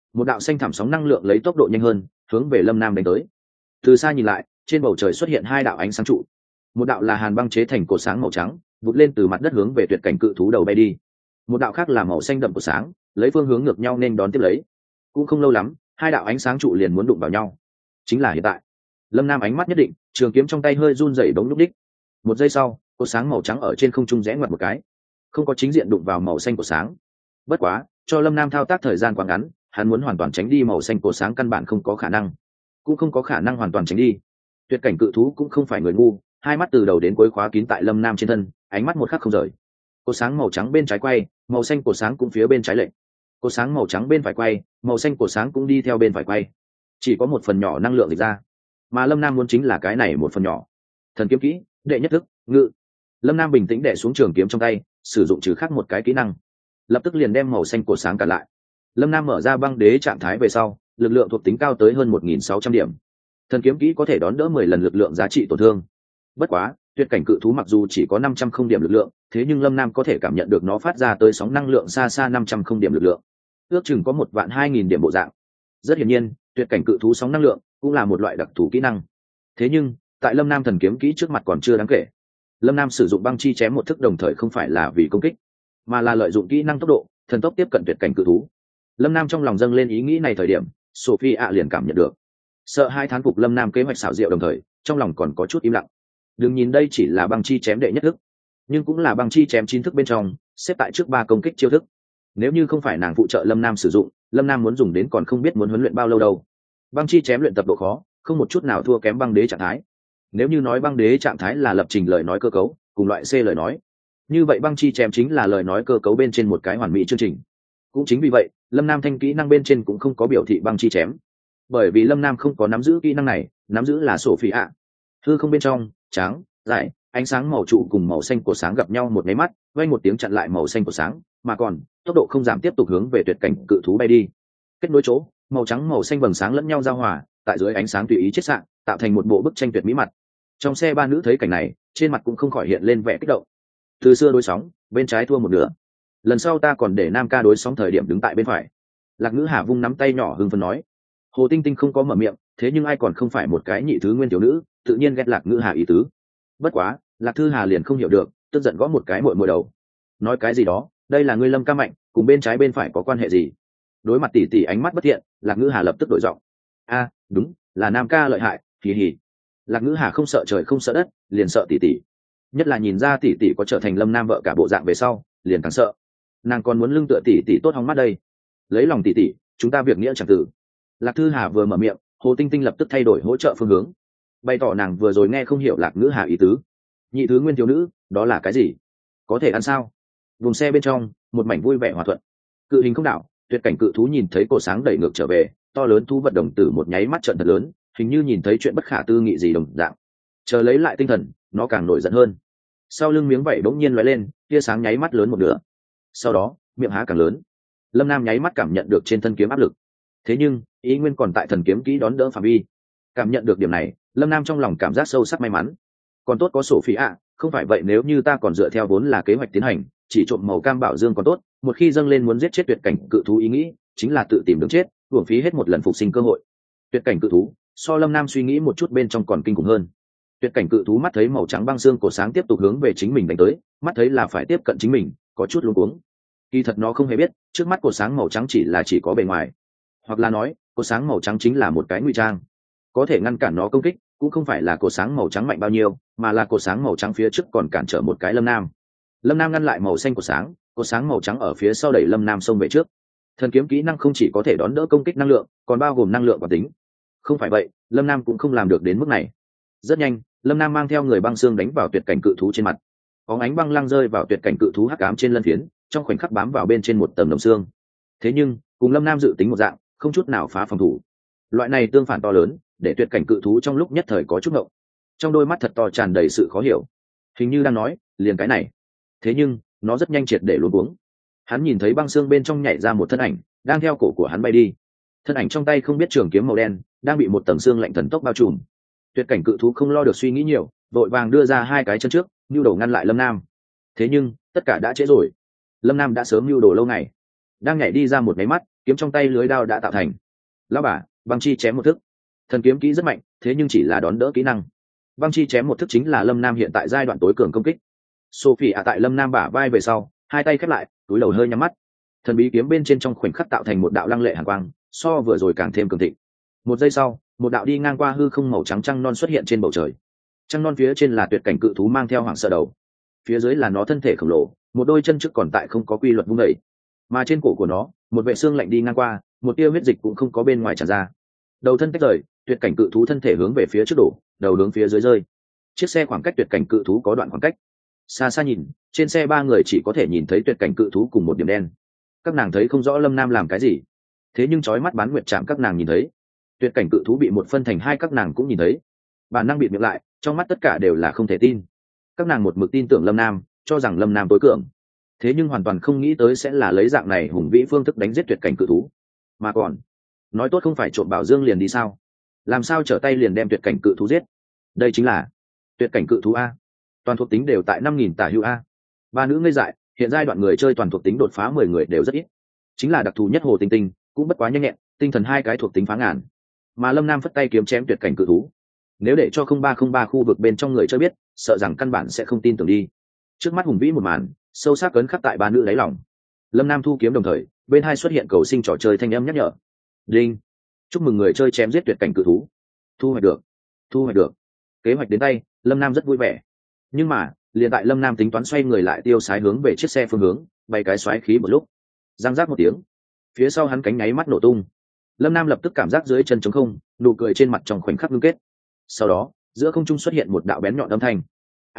một đạo xanh thảm sóng năng lượng lấy tốc độ nhanh hơn hướng về lâm nam đánh tới. Từ xa nhìn lại, trên bầu trời xuất hiện hai đạo ánh sáng trụ, một đạo là hàn băng chế thành cột sáng màu trắng vụt lên từ mặt đất hướng về tuyệt cảnh cự thú đầu bay đi, một đạo khác là màu xanh đậm của sáng lấy phương hướng ngược nhau nên đón tiếp lấy. Cũng không lâu lắm, hai đạo ánh sáng trụ liền muốn đụng vào nhau. Chính là hiện tại. Lâm Nam ánh mắt nhất định, trường kiếm trong tay hơi run rẩy bỗng lúc đích. Một giây sau, cột sáng màu trắng ở trên không trung rẽ ngoặt một cái, không có chính diện đụng vào màu xanh của sáng. Bất quá, cho Lâm Nam thao tác thời gian quá ngắn, hắn muốn hoàn toàn tránh đi màu xanh của sáng căn bản không có khả năng, cũng không có khả năng hoàn toàn tránh đi. Tuyệt cảnh cự thú cũng không phải người ngu, hai mắt từ đầu đến cuối khóa kín tại Lâm Nam trên thân, ánh mắt một khắc không rời. Cột sáng màu trắng bên trái quay, màu xanh của sáng cũng phía bên trái lệch. Cột sáng màu trắng bên phải quay, màu xanh của sáng cũng đi theo bên phải quay. Chỉ có một phần nhỏ năng lượng dịch ra, mà Lâm Nam muốn chính là cái này một phần nhỏ. Thần kiếm kỹ, đệ nhất thức, ngự. Lâm Nam bình tĩnh đè xuống trường kiếm trong tay, sử dụng trừ khác một cái kỹ năng, lập tức liền đem màu xanh của sáng cản lại. Lâm Nam mở ra băng đế trạng thái về sau, lực lượng thuộc tính cao tới hơn 1.600 điểm. Thần kiếm kỹ có thể đón đỡ 10 lần lực lượng giá trị tổn thương. Bất quá, tuyệt cảnh cự thú mặc dù chỉ có 500 không điểm lực lượng, thế nhưng Lâm Nam có thể cảm nhận được nó phát ra tới sóng năng lượng xa xa 500 không điểm lực lượng, ước chừng có 1.200.000 điểm bộ dạng. Rất hiển nhiên, tuyệt cảnh cự thú sóng năng lượng cũng là một loại đặc thù kỹ năng. Thế nhưng, tại Lâm Nam thần kiếm kỹ trước mặt còn chưa đáng kể. Lâm Nam sử dụng băng chi chém một thức đồng thời không phải là vì công kích, mà là lợi dụng kỹ năng tốc độ, thần tốc tiếp cận tuyệt cảnh cự thú. Lâm Nam trong lòng dâng lên ý nghĩ này thời điểm, Sophie ạ liền cảm nhận được. Sợ hai thán phục Lâm Nam kế hoạch xảo diệu đồng thời, trong lòng còn có chút im lặng. Đừng nhìn đây chỉ là băng chi chém đệ nhất thức, nhưng cũng là băng chi chém 9 thức bên trong, xếp tại trước 3 công kích chiêu thức. Nếu như không phải nàng phụ trợ Lâm Nam sử dụng, Lâm Nam muốn dùng đến còn không biết muốn huấn luyện bao lâu đâu. Băng chi chém luyện tập độ khó, không một chút nào thua kém băng đế trạng thái. Nếu như nói băng đế trạng thái là lập trình lời nói cơ cấu, cùng loại C lời nói, như vậy băng chi chém chính là lời nói cơ cấu bên trên một cái hoàn mỹ chương trình. Cũng chính vì vậy, Lâm Nam thanh kỹ năng bên trên cũng không có biểu thị băng chi chém, bởi vì Lâm Nam không có nắm giữ kỹ năng này, nắm giữ là Sophie ạ. Hư không bên trong, trắng, dài, ánh sáng màu trụ cùng màu xanh của sáng gặp nhau một cái mắt, vang một tiếng chặn lại màu xanh của sáng, mà còn tốc độ không giảm tiếp tục hướng về tuyệt cảnh cự thú bay đi. Kết nối chỗ, màu trắng màu xanh vầng sáng lẫn nhau giao hòa, tại dưới ánh sáng tùy ý chiết xạ, tạo thành một bộ bức tranh tuyệt mỹ mặt. Trong xe ba nữ thấy cảnh này, trên mặt cũng không khỏi hiện lên vẻ kích động. Từ xưa đối sóng, bên trái thua một nửa. Lần sau ta còn để Nam ca đối sóng thời điểm đứng tại bên phải. Lạc Ngữ Hà vung nắm tay nhỏ hưng phấn nói. Hồ Tinh Tinh không có mở miệng, thế nhưng ai còn không phải một cái nhị thứ nguyên tiểu nữ, tự nhiên ghét Lạc Ngữ Hà ý tứ. Bất quá, Lạc Thư Hà liền không hiểu được, tức giận gõ một cái muội muội đầu. Nói cái gì đó, đây là ngươi Lâm ca mạnh, cùng bên trái bên phải có quan hệ gì? Đối mặt tỷ tỷ ánh mắt bất thiện, Lạc Ngữ Hà lập tức đổi giọng. A, đúng, là Nam ca lợi hại, hì hì. Lạc Ngữ Hà không sợ trời không sợ đất, liền sợ tỷ tỷ. Nhất là nhìn ra tỷ tỷ có trở thành Lâm Nam vợ cả bộ dạng về sau, liền càng sợ. Nàng còn muốn lưng tựa tỷ tỷ tốt hóng mắt đây. Lấy lòng tỷ tỷ, chúng ta việc nghĩa chẳng tử. Lạc Thư Hà vừa mở miệng, Hồ Tinh Tinh lập tức thay đổi hỗ trợ phương hướng, bày tỏ nàng vừa rồi nghe không hiểu Lạc Ngữ Hà ý tứ. Nhị thứ nguyên thiếu nữ, đó là cái gì? Có thể ăn sao? Vùng xe bên trong, một mảnh vui vẻ hòa thuận. Cự hình không đảo, tuyệt cảnh cự thú nhìn thấy cổ sáng đẩy ngược trở về, to lớn thú vật đồng tử một nháy mắt trợn thật lớn, hình như nhìn thấy chuyện bất khả tư nghị gì đồng dạng. Chờ lấy lại tinh thần, nó càng nổi giận hơn. Sau lưng miếng vảy bỗng nhiên lóe lên, tia sáng nháy mắt lớn một nửa. Sau đó, miệng há càng lớn. Lâm Nam nháy mắt cảm nhận được trên thân kiếm áp lực. Thế nhưng, ý nguyên còn tại thần kiếm kỹ đón đỡ phạm vi. Cảm nhận được điểm này, Lâm Nam trong lòng cảm giác sâu sắc may mắn. Còn tốt có Sophie ạ, không phải vậy nếu như ta còn dựa theo vốn là kế hoạch tiến hành, chỉ trộm màu cam bảo dương còn tốt, một khi dâng lên muốn giết chết tuyệt cảnh cự thú ý nghĩ, chính là tự tìm đường chết, uổng phí hết một lần phục sinh cơ hội. Tuyệt cảnh cự thú, so Lâm Nam suy nghĩ một chút bên trong còn kinh khủng hơn. Tuyệt cảnh cự thú mắt thấy màu trắng băng xương cổ sáng tiếp tục hướng về chính mình đánh tới, mắt thấy là phải tiếp cận chính mình, có chút luống cuống. Kỳ thật nó không hề biết, trước mắt cổ sáng màu trắng chỉ có bề ngoài, hoặc là nói, cổ sáng màu trắng chính là một cái ngụy trang. Có thể ngăn cản nó công kích, cũng không phải là cổ sáng màu trắng mạnh bao nhiêu, mà là cổ sáng màu trắng phía trước còn cản trở một cái Lâm Nam. Lâm Nam ngăn lại màu xanh cổ sáng màu trắng ở phía sau đẩy Lâm Nam xông về trước. Thần kiếm kỹ năng không chỉ có thể đón đỡ công kích năng lượng, còn bao gồm năng lượng quán tính. Không phải vậy, Lâm Nam cũng không làm được đến mức này. Rất nhanh, Lâm Nam mang theo người băng xương đánh vào tuyệt cảnh cự thú trên mặt. Bóng ánh băng lăng rơi vào tuyệt cảnh cự thú hắc ám trên lân phiến, trong khoảnh khắc bám vào bên trên một tầng đồng xương. Thế nhưng, cùng Lâm Nam dự tính một dạng, không chút nào phá phòng thủ. Loại này tương phản to lớn, để tuyệt cảnh cự thú trong lúc nhất thời có chút ngộng. Trong đôi mắt thật to tràn đầy sự khó hiểu. Hình như đang nói, liền cái này. Thế nhưng, nó rất nhanh triệt để luống cuống. Hắn nhìn thấy băng xương bên trong nhảy ra một thân ảnh, đang theo cổ của hắn bay đi. Thân ảnh trong tay không biết trường kiếm màu đen, đang bị một tầng xương lạnh thần tốc bao trùm. Tuyệt cảnh cự thú không lo được suy nghĩ nhiều, vội vàng đưa ra hai cái chân trước, nưu đồ ngăn lại Lâm Nam. Thế nhưng, tất cả đã trễ rồi. Lâm Nam đã sớm nưu đồ lâu ngày. Đang nhảy đi ra một cái mắt, kiếm trong tay lưới đao đã tạo thành. Lão bà, băng chi chém một thức. Thần kiếm kỹ rất mạnh, thế nhưng chỉ là đón đỡ kỹ năng. Băng chi chém một thức chính là Lâm Nam hiện tại giai đoạn tối cường công kích. Sophie tại Lâm Nam bả vai về sau, hai tay khép lại, túi đầu hơi nhắm mắt. Thần bí kiếm bên trên trong khoảnh khắc tạo thành một đạo lăng lệ hàn quang, so vừa rồi càng thêm cường thịnh. Một giây sau, một đạo đi ngang qua hư không màu trắng trăng non xuất hiện trên bầu trời. Trăng non phía trên là tuyệt cảnh cự thú mang theo hoàng sợ đầu, phía dưới là nó thân thể khổng lồ, một đôi chân trước còn tại không có quy luật vung đẩy, mà trên cổ của nó một vệ xương lạnh đi ngang qua, một tia huyết dịch cũng không có bên ngoài tràn ra. Đầu thân tách rời, tuyệt cảnh cự thú thân thể hướng về phía trước đổ, đầu hướng phía dưới rơi. Chiếc xe khoảng cách tuyệt cảnh cự thú có đoạn khoảng cách. Xa xa nhìn, trên xe ba người chỉ có thể nhìn thấy tuyệt cảnh cự thú cùng một điểm đen. Các nàng thấy không rõ Lâm Nam làm cái gì, thế nhưng chói mắt bán nguyệt chạm các nàng nhìn thấy. Tuyệt cảnh cự thú bị một phân thành hai, các nàng cũng nhìn thấy. Bản năng bịt miệng lại, trong mắt tất cả đều là không thể tin. Các nàng một mực tin tưởng Lâm Nam, cho rằng Lâm Nam tối cường, thế nhưng hoàn toàn không nghĩ tới sẽ là lấy dạng này hùng vĩ phương thức đánh giết tuyệt cảnh cự thú. Mà còn nói tốt không phải trộm bảo dương liền đi sao, làm sao trở tay liền đem tuyệt cảnh cự thú giết? Đây chính là tuyệt cảnh cự thú a, toàn thuộc tính đều tại 5.000 tả hữu a. Ba nữ ngây dại, hiện giai đoạn người chơi toàn thuộc tính đột phá 10 người đều rất ít, chính là đặc thù nhất Hồ Tinh Tinh cũng bất quá nhanh nhẹn, tinh thần hai cái thuộc tính phá ngàn, mà Lâm Nam phất tay kiếm chém tuyệt cảnh cự thú. Nếu để cho 0303 khu vực bên trong người chơi biết, sợ rằng căn bản sẽ không tin tưởng đi. Trước mắt hùng vĩ một màn sâu sắc cấn khắc tại ba nữ đáy lòng. Lâm Nam thu kiếm đồng thời bên hai xuất hiện cầu sinh trò chơi thanh âm nhắc nhở. Đinh, chúc mừng người chơi chém giết tuyệt cảnh cự thú, thu hoạch được, thu hoạch được. Kế hoạch đến tay, Lâm Nam rất vui vẻ. Nhưng mà liền tại Lâm Nam tính toán xoay người lại tiêu sái hướng về chiếc xe phương hướng, bay cái xoáy khí một lúc, giang giác một tiếng, phía sau hắn cánh nháy mắt nổ tung. Lâm Nam lập tức cảm giác dưới chân trống không, nụ cười trên mặt trong khoảnh khắc ngưng kết. Sau đó giữa không trung xuất hiện một đạo bén nhọn âm thanh.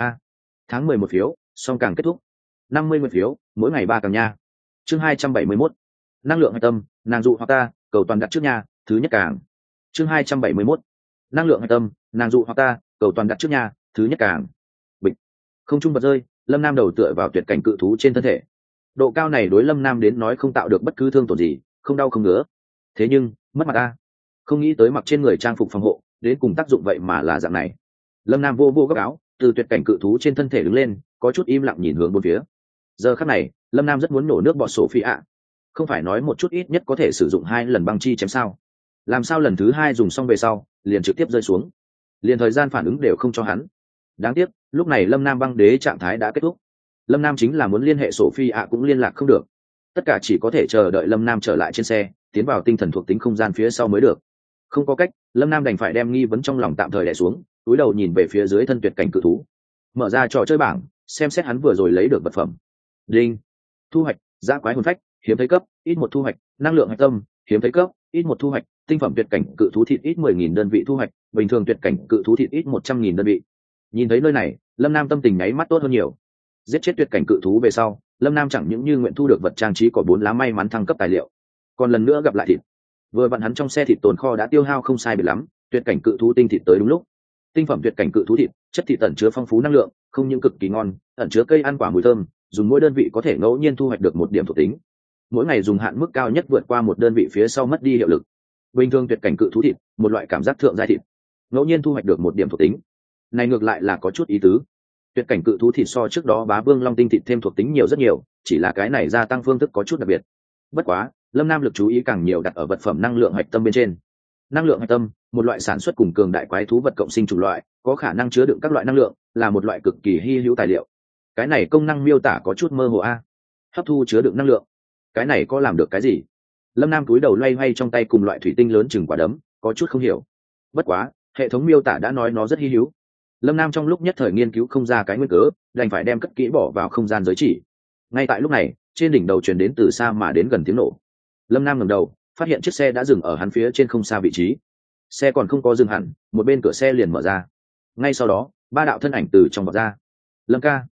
Tháng 11 phiếu, song càng kết thúc. 50 nguyện phiếu, mỗi ngày 3 càng nha. Chương 271. Năng lượng hạch tâm, nàng dụ hoặc ta, cầu toàn đặt trước nha, thứ nhất càng. Chương 271. Năng lượng hạch tâm, nàng dụ hoặc ta, cầu toàn đặt trước nha, thứ nhất càng. Bịch. Không trung bật rơi, Lâm Nam đầu tựa vào tuyệt cảnh cự thú trên thân thể. Độ cao này đối Lâm Nam đến nói không tạo được bất cứ thương tổn gì, không đau không ngứa. Thế nhưng mất mặt ta, không nghĩ tới mặc trên người trang phục phòng hộ đến cùng tác dụng vậy mà là dạng này. Lâm Nam vô góc áo, từ tuyệt cảnh cự thú trên thân thể đứng lên, có chút im lặng nhìn hướng bốn phía. Giờ khắc này Lâm Nam rất muốn nổ nước bọt Sophie ạ. Không phải nói một chút ít nhất có thể sử dụng 2 lần băng chi chém sao? Làm sao lần thứ 2 dùng xong về sau liền trực tiếp rơi xuống, liền thời gian phản ứng đều không cho hắn. Đáng tiếc lúc này Lâm Nam băng đế trạng thái đã kết thúc. Lâm Nam chính là muốn liên hệ Sophie ạ cũng liên lạc không được, tất cả chỉ có thể chờ đợi Lâm Nam trở lại trên xe, tiến vào tinh thần thuộc tính không gian phía sau mới được. Không có cách, Lâm Nam đành phải đem nghi vấn trong lòng tạm thời đè xuống, cúi đầu nhìn về phía dưới thân tuyệt cảnh cự thú, mở ra trò chơi bảng xem xét hắn vừa rồi lấy được vật phẩm. Đinh, thu hoạch dã quái hồn phách, hiếm thấy cấp, ít 1 thu hoạch. Năng lượng hạch tâm, hiếm thấy cấp, ít 1 thu hoạch. Tinh phẩm tuyệt cảnh cự thú thịt, ít 10.000 đơn vị thu hoạch. Bình thường tuyệt cảnh cự thú thịt, ít 100.000 đơn vị. Nhìn thấy nơi này, Lâm Nam tâm tình nháy mắt tốt hơn nhiều. Giết chết tuyệt cảnh cự thú về sau, Lâm Nam chẳng những như nguyện thu được vật trang trí có 4 lá may mắn thăng cấp tài liệu, còn lần nữa gặp lại thịt. Vừa vặn hắn trong xe thịt tồn kho đã tiêu hao không sai biệt lắm, tuyệt cảnh cự thú tinh thịt tới đúng lúc. Tinh phẩm tuyệt cảnh cự thú thịt, chất thịt ẩn chứa phong phú năng lượng, không những cực kỳ ngon, ẩn chứa cây ăn quả mùi thơm, dùng mỗi đơn vị có thể ngẫu nhiên thu hoạch được 1 điểm thuộc tính. Mỗi ngày dùng hạn mức cao nhất vượt qua 1 đơn vị phía sau mất đi hiệu lực. Bình thường tuyệt cảnh cự thú thịt, một loại cảm giác thượng giai thịt, ngẫu nhiên thu hoạch được 1 điểm thuộc tính. Này ngược lại là có chút ý tứ. Tuyệt cảnh cự thú thịt so trước đó bá vương long tinh thịt thêm thuộc tính nhiều rất nhiều, chỉ là cái này gia tăng phương thức có chút đặc biệt. Bất quá Lâm Nam lực chú ý càng nhiều đặt ở vật phẩm năng lượng hạch tâm bên trên. Năng lượng hạch tâm, một loại sản xuất cùng cường đại quái thú vật cộng sinh chủng loại, có khả năng chứa đựng các loại năng lượng, là một loại cực kỳ hy hữu tài liệu. Cái này công năng miêu tả có chút mơ hồ a. Hấp thu chứa đựng năng lượng, cái này có làm được cái gì? Lâm Nam túi đầu loay hoay trong tay cùng loại thủy tinh lớn chừng quả đấm, có chút không hiểu. Bất quá hệ thống miêu tả đã nói nó rất hy hữu. Lâm Nam trong lúc nhất thời nghiên cứu không ra cái nguyên cớ, đành phải đem cất kỹ bỏ vào không gian giới chỉ. Ngay tại lúc này, trên đỉnh đầu truyền đến từ xa mà đến gần tiếng nổ. Lâm Nam ngẩng đầu, phát hiện chiếc xe đã dừng ở hắn phía trên không xa vị trí. Xe còn không có dừng hẳn, một bên cửa xe liền mở ra. Ngay sau đó 3 đạo thân ảnh từ trong vọt ra. Lâm ca,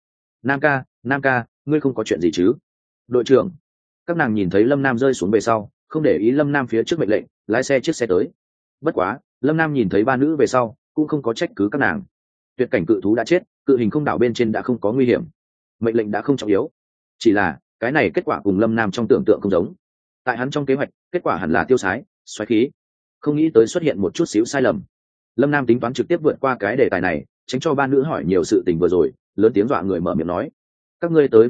Nam ca, ngươi không có chuyện gì chứ? Đội trưởng. Các nàng nhìn thấy Lâm Nam rơi xuống về sau, không để ý Lâm Nam phía trước mệnh lệnh, lái xe chiếc xe tới. Bất quá Lâm Nam nhìn thấy 3 nữ về sau cũng không có trách cứ các nàng. Tuyệt cảnh cự thú đã chết, cự hình không đảo bên trên đã không có nguy hiểm, mệnh lệnh đã không trọng yếu. Chỉ là cái này kết quả cùng Lâm Nam trong tưởng tượng không giống. Tại hắn trong kế hoạch, kết quả hẳn là tiêu sái, xoáy khí, không nghĩ tới xuất hiện một chút xíu sai lầm. Lâm Nam tính toán trực tiếp vượt qua cái đề tài này, tránh cho 3 nữ hỏi nhiều sự tình vừa rồi, lớn tiếng dọa người mở miệng nói: các ngươi tới vừa vặn,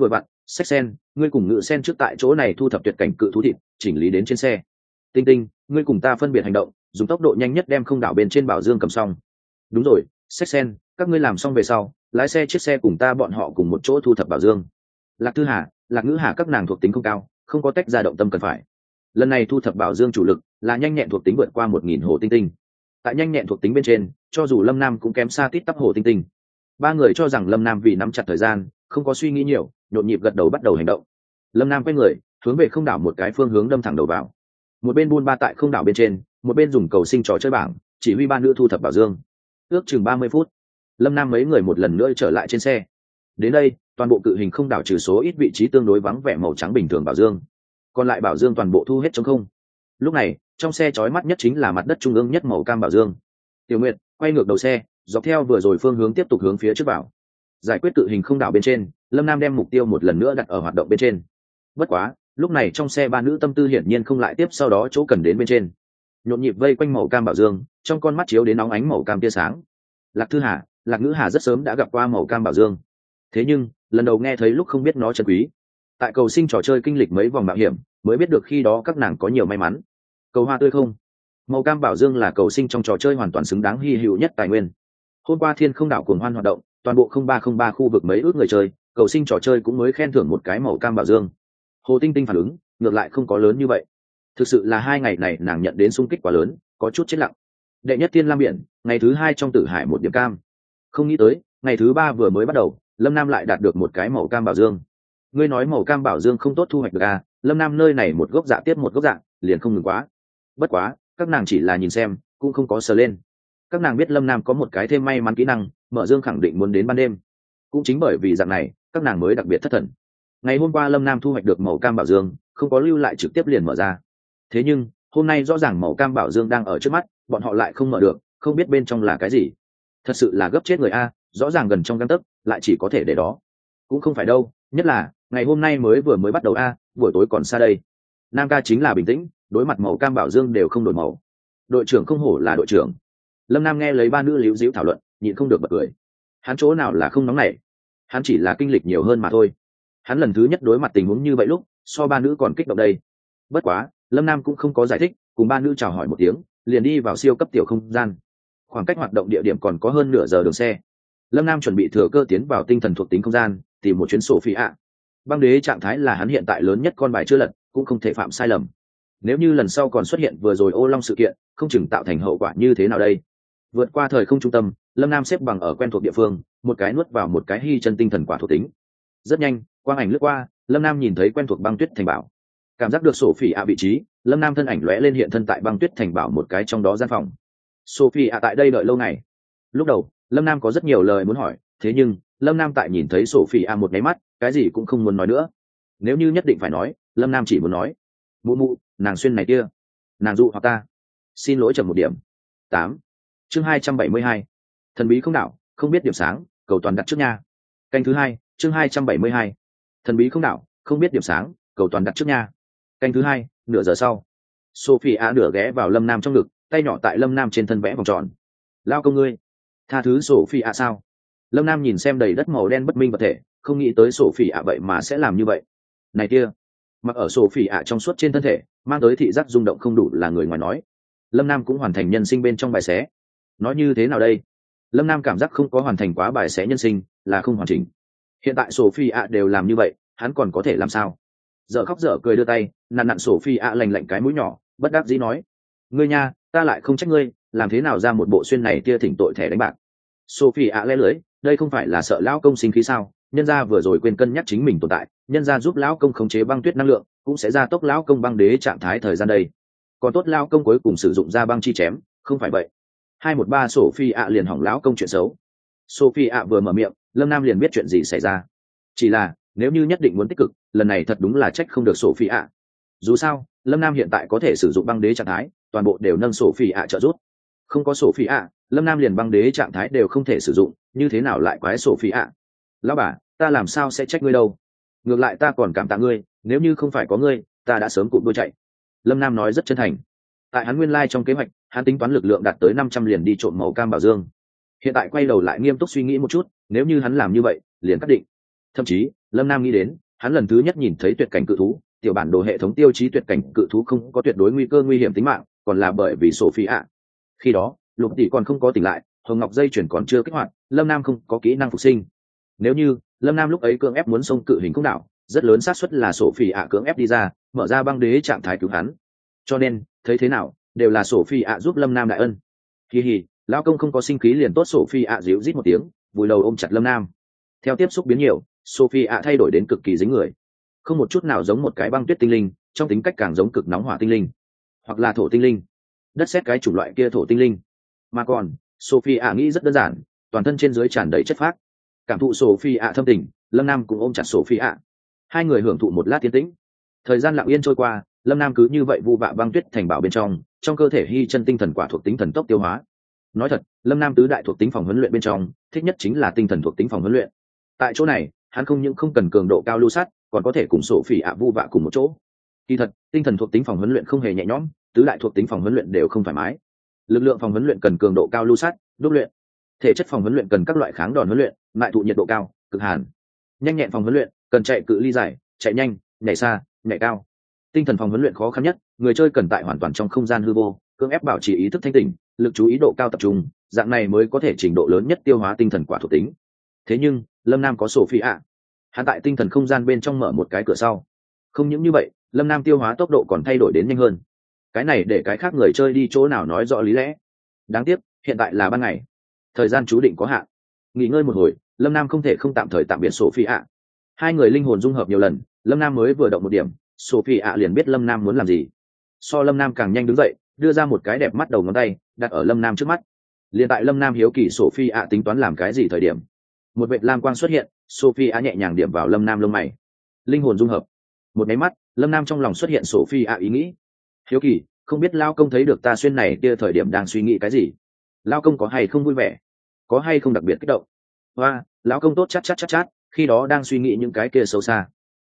Sách sen, ngươi cùng ngự sen trước tại chỗ này thu thập tuyệt cảnh cự thú thịt, chỉnh lý đến trên xe. Tinh tinh, ngươi cùng ta phân biệt hành động, dùng tốc độ nhanh nhất đem không đảo bên trên bảo dương cầm xong. Đúng rồi, sách sen, các ngươi làm xong về sau, lái xe chiếc xe cùng ta bọn họ cùng một chỗ thu thập bảo dương. Lạc Thư Hà, Lạc Ngữ Hà các nàng thuộc tính không cao, không có tách ra động tâm cần phải. Lần này thu thập bảo dương chủ lực là nhanh nhẹn thuộc tính vượt qua 1000 Hồ Tinh Tinh. Tại nhanh nhẹn thuộc tính bên trên, cho dù Lâm Nam cũng kém xa tít tắp Hồ Tinh Tinh. Ba người cho rằng Lâm Nam vì nắm chặt thời gian, không có suy nghĩ nhiều, nhộn nhịp gật đầu bắt đầu hành động. Lâm Nam quay người, hướng về không đảo một cái phương hướng đâm thẳng đầu vào. Một bên buôn ba tại không đảo bên trên, một bên dùng cầu sinh trò chơi bảng, chỉ huy ba nữ thu thập bảo dương. Ước chừng 30 phút, Lâm Nam mấy người một lần nữa trở lại trên xe. Đến đây, toàn bộ cự hình không đảo trừ số ít vị trí tương đối vắng vẻ màu trắng bình thường bảo dương, còn lại bảo dương toàn bộ thu hết trống không. Lúc này, trong xe chói mắt nhất chính là mặt đất trung ương nhất màu cam bảo dương. Tiểu Nguyệt quay ngược đầu xe, dọc theo vừa rồi phương hướng tiếp tục hướng phía trước vào. Giải quyết cự hình không đảo bên trên, Lâm Nam đem mục tiêu một lần nữa đặt ở hoạt động bên trên. Bất quá, lúc này trong xe ba nữ tâm tư hiển nhiên không lại tiếp sau đó chỗ cần đến bên trên. Nhộn nhịp vây quanh màu cam bảo dương, trong con mắt chiếu đến nóng ánh màu cam tia sáng. Lạc Thư Hà, Lạc Ngữ Hà rất sớm đã gặp qua màu cam bảo dương, thế nhưng lần đầu nghe thấy lúc không biết nó chân quý. Tại cầu sinh trò chơi kinh lịch mấy vòng mạo hiểm, mới biết được khi đó các nàng có nhiều may mắn. Cầu hoa tươi không, màu cam bảo dương là cầu sinh trong trò chơi hoàn toàn xứng đáng hy hữu nhất tài nguyên. Hôm qua thiên không đảo cuồng hoan hoạt động, toàn bộ 0303 khu vực mấy ước người chơi, cầu sinh trò chơi cũng mới khen thưởng một cái màu cam bảo dương. Hồ Tinh Tinh phản ứng ngược lại không có lớn như vậy. Thực sự là 2 ngày này nàng nhận đến xung kích quá lớn, có chút chết lặng. Đệ nhất tiên lam biển, ngày thứ 2 trong tử hải 1 điểm cam. Không nghĩ tới, ngày thứ 3 vừa mới bắt đầu, Lâm Nam lại đạt được một cái màu cam bảo dương. Ngươi nói màu cam bảo dương không tốt thu hoạch được à? Lâm Nam nơi này một gốc dạ tiếp một gốc dạ, liền không ngừng quá. Bất quá, các nàng chỉ là nhìn xem, cũng không có sờ lên. Các nàng biết Lâm Nam có một cái thêm may mắn kỹ năng, mở dương khẳng định muốn đến ban đêm. Cũng chính bởi vì dạng này, các nàng mới đặc biệt thất thần. Ngày hôm qua Lâm Nam thu hoạch được màu cam bảo dương, không có lưu lại trực tiếp liền mở ra. Thế nhưng, hôm nay rõ ràng màu cam bảo dương đang ở trước mắt, bọn họ lại không mở được, không biết bên trong là cái gì. Thật sự là gấp chết người a, rõ ràng gần trong gang tấc, lại chỉ có thể để đó. Cũng không phải đâu, nhất là ngày hôm nay vừa mới bắt đầu a, buổi tối còn xa đây. Nam ca chính là bình tĩnh, đối mặt màu cam bảo dương đều không đổi màu. Đội trưởng không hổ là đội trưởng. Lâm Nam nghe lấy ba nữ líu díu thảo luận, nhịn không được bật cười. Hắn chỗ nào là không nóng nảy, hắn chỉ là kinh lịch nhiều hơn mà thôi. Hắn lần thứ nhất đối mặt tình huống như vậy lúc, so ba nữ còn kích động đây. Bất quá, Lâm Nam cũng không có giải thích, cùng ba nữ chào hỏi một tiếng, liền đi vào siêu cấp tiểu không gian. Khoảng cách hoạt động địa điểm còn có hơn nửa giờ đường xe. Lâm Nam chuẩn bị thừa cơ tiến vào tinh thần thuộc tính không gian, tìm một chuyến sổ phi ạ. Băng đế trạng thái là hắn hiện tại lớn nhất con bài chưa lật, cũng không thể phạm sai lầm. Nếu như lần sau còn xuất hiện vừa rồi ô long sự kiện, không chừng tạo thành hậu quả như thế nào đây. Vượt qua thời không trung tâm, Lâm Nam xếp bằng ở quen thuộc địa phương, một cái nuốt vào một cái hy chân tinh thần quả thuộc tính. Rất nhanh, quang ảnh lướt qua, Lâm Nam nhìn thấy quen thuộc băng tuyết thành bảo. Cảm giác được sổ phi ạ vị trí, Lâm Nam thân ảnh lóe lên hiện thân tại băng tuyết thành bảo một cái trong đó gian phòng. Sophie ạ tại đây đợi lâu ngày. Lúc đầu, Lâm Nam có rất nhiều lời muốn hỏi, thế nhưng Lâm Nam tại nhìn thấy Sophie ạ một cái mắt, cái gì cũng không muốn nói nữa. Nếu như nhất định phải nói, Lâm Nam chỉ muốn nói: mụ mụ, nàng xuyên này kia, nàng dụ hoặc ta. Xin lỗi chậm một điểm. 8. Chương 272. Thần bí không đảo, không biết điểm sáng, cầu toàn đặt trước nha. Canh thứ 2, chương 272. Thần bí không đảo, không biết điểm sáng, cầu toàn đặt trước nha. Canh thứ 2, nửa giờ sau. Sophie ạ nửa ghé vào Lâm Nam trong ngực, tay nhỏ tại Lâm Nam trên thân vẽ vòng tròn. Lao công ngươi, tha thứ Sophie ạ sao? Lâm Nam nhìn xem đầy đất màu đen bất minh vật thể, không nghĩ tới Sophie ạ vậy mà sẽ làm như vậy. Này kia, mặc ở Sophie ạ trong suốt trên thân thể, mang tới thị giác rung động không đủ là người ngoài nói. Lâm Nam cũng hoàn thành nhân sinh bên trong bài xé. Nói như thế nào đây? Lâm Nam cảm giác không có hoàn thành quá bài xé nhân sinh, là không hoàn chỉnh. Hiện tại Sophie ạ đều làm như vậy, hắn còn có thể làm sao? Dở khóc dở cười đưa tay, nặn Sophie ạ lành lạnh cái mũi nhỏ, bất đắc dĩ nói: ngươi nha, ta lại không trách ngươi, làm thế nào ra một bộ xuyên này kia thỉnh tội thẻ đánh bạc. Sophie ạ lẽ lưới, đây không phải là sợ lão công sinh khí sao? Nhân gia vừa rồi quên cân nhắc chính mình tồn tại, nhân gia giúp lão công khống chế băng tuyết năng lượng, cũng sẽ gia tốc lão công băng đế trạng thái thời gian đây. Còn tốt lão công cuối cùng sử dụng ra băng chi chém, không phải vậy 213 Sophie ạ liền hỏng lão công chuyện xấu. Sophie ạ vừa mở miệng, Lâm Nam liền biết chuyện gì xảy ra. Chỉ là, nếu như nhất định muốn tích cực, lần này thật đúng là trách không được Sophie ạ. Dù sao, Lâm Nam hiện tại có thể sử dụng băng đế trạng thái, toàn bộ đều nâng Sophie ạ trợ giúp. Không có Sophie ạ, Lâm Nam liền băng đế trạng thái đều không thể sử dụng, như thế nào lại quái Sophie ạ? Lão bà, ta làm sao sẽ trách ngươi đâu? Ngược lại ta còn cảm tạ ngươi, nếu như không phải có ngươi, ta đã sớm cụm đuôi chạy. Lâm Nam nói rất chân thành. Tại hắn nguyên lai trong kế hoạch, hắn tính toán lực lượng đạt tới 500 liền đi trộm màu cam bảo dương. Hiện tại quay đầu lại nghiêm túc suy nghĩ một chút, nếu như hắn làm như vậy, liền cắt định. Thậm chí, Lâm Nam nghĩ đến, hắn lần thứ nhất nhìn thấy tuyệt cảnh cự thú. Tiểu bản đồ hệ thống tiêu chí tuyệt cảnh cự thú không có tuyệt đối nguy cơ nguy hiểm tính mạng, còn là bởi vì Sophie ạ. Khi đó Lục Tỷ còn không có tỉnh lại, hồng ngọc dây chuyển còn chưa kích hoạt, Lâm Nam không có kỹ năng phục sinh. Nếu như Lâm Nam lúc ấy cưỡng ép muốn xông cự hình khúc đảo, rất lớn xác suất là Sophie ạ cưỡng ép đi ra, mở ra băng đế trạng thái cứu hắn. Cho nên thấy thế nào đều là Sophie ạ giúp Lâm Nam đại ân. Hi hi, lão công không có sinh khí liền tốt. Sophie ạ dịu rít một tiếng, vùi đầu ôm chặt Lâm Nam. Theo tiếp xúc biến nhiều, Sophie ạ thay đổi đến cực kỳ dính người, không một chút nào giống một cái băng tuyết tinh linh, trong tính cách càng giống cực nóng hỏa tinh linh, hoặc là thổ tinh linh, đất sét cái chủng loại kia thổ tinh linh. Mà còn Sophie ạ nghĩ rất đơn giản, toàn thân trên dưới tràn đầy chất phác. Cảm thụ Sophie ạ thâm tình, Lâm Nam cũng ôm chặt Sophie ạ. Hai người hưởng thụ một lát tiến tĩnh. Thời gian lặng yên trôi qua, Lâm Nam cứ như vậy vu vạ băng tuyết thành bảo bên trong cơ thể hy chân tinh thần quả thuộc tính thần tốc tiêu hóa. Nói thật, Lâm Nam tứ đại thuộc tính phòng huấn luyện bên trong thích nhất chính là tinh thần thuộc tính phòng huấn luyện. Tại chỗ này hắn không những không cần cường độ cao lưu sát, còn có thể cùng Sophie ạ vu vạ cùng một chỗ. Kỳ thật tinh thần thuộc tính phòng huấn luyện không hề nhẹ nhõm, tứ đại thuộc tính phòng huấn luyện đều không thoải mái. Lực lượng phòng huấn luyện cần cường độ cao lưu sát đúc luyện, thể chất phòng huấn luyện cần các loại kháng đòn huấn luyện, mại thụ nhiệt độ cao cực hàn. Nhanh nhẹn phòng huấn luyện cần chạy cự ly dài, chạy nhanh, nhảy xa, nhảy cao. Tinh thần phòng huấn luyện khó khăn nhất, người chơi cần tại hoàn toàn trong không gian hư vô, cưỡng ép bảo trì ý thức thanh tỉnh, lực chú ý độ cao tập trung, dạng này mới có thể trình độ lớn nhất tiêu hóa tinh thần quả thuộc tính. Thế nhưng Lâm Nam có Sophie ạ, hắn tại tinh thần không gian bên trong mở một cái cửa sau. Không những như vậy, Lâm Nam tiêu hóa tốc độ còn thay đổi đến nhanh hơn. Cái này để cái khác người chơi đi chỗ nào nói rõ lý lẽ. Đáng tiếc hiện tại là ban ngày, thời gian chú định có hạn. Nghỉ ngơi một hồi, Lâm Nam không thể không tạm thời tạm biệt Sophie ạ. Hai người linh hồn dung hợp nhiều lần, Lâm Nam mới vừa động một điểm, Sophie ạ liền biết Lâm Nam muốn làm gì. So Lâm Nam càng nhanh đứng dậy, đưa ra một cái đẹp mắt đầu ngón tay đặt ở Lâm Nam trước mắt. Liền tại Lâm Nam hiếu kỳ Sophie ạ tính toán làm cái gì thời điểm, một vệt lam quang xuất hiện, Sophie ạ nhẹ nhàng điểm vào Lâm Nam lông mày. Linh hồn dung hợp. Một máy mắt, Lâm Nam trong lòng xuất hiện Sophie ạ ý nghĩ. Hiếu kỳ, không biết lao công thấy được ta xuyên này kia thời điểm đang suy nghĩ cái gì? Lao công có hay không vui vẻ? Có hay không đặc biệt kích động? Hoa, lão công tốt chát, khi đó đang suy nghĩ những cái kia xấu xa.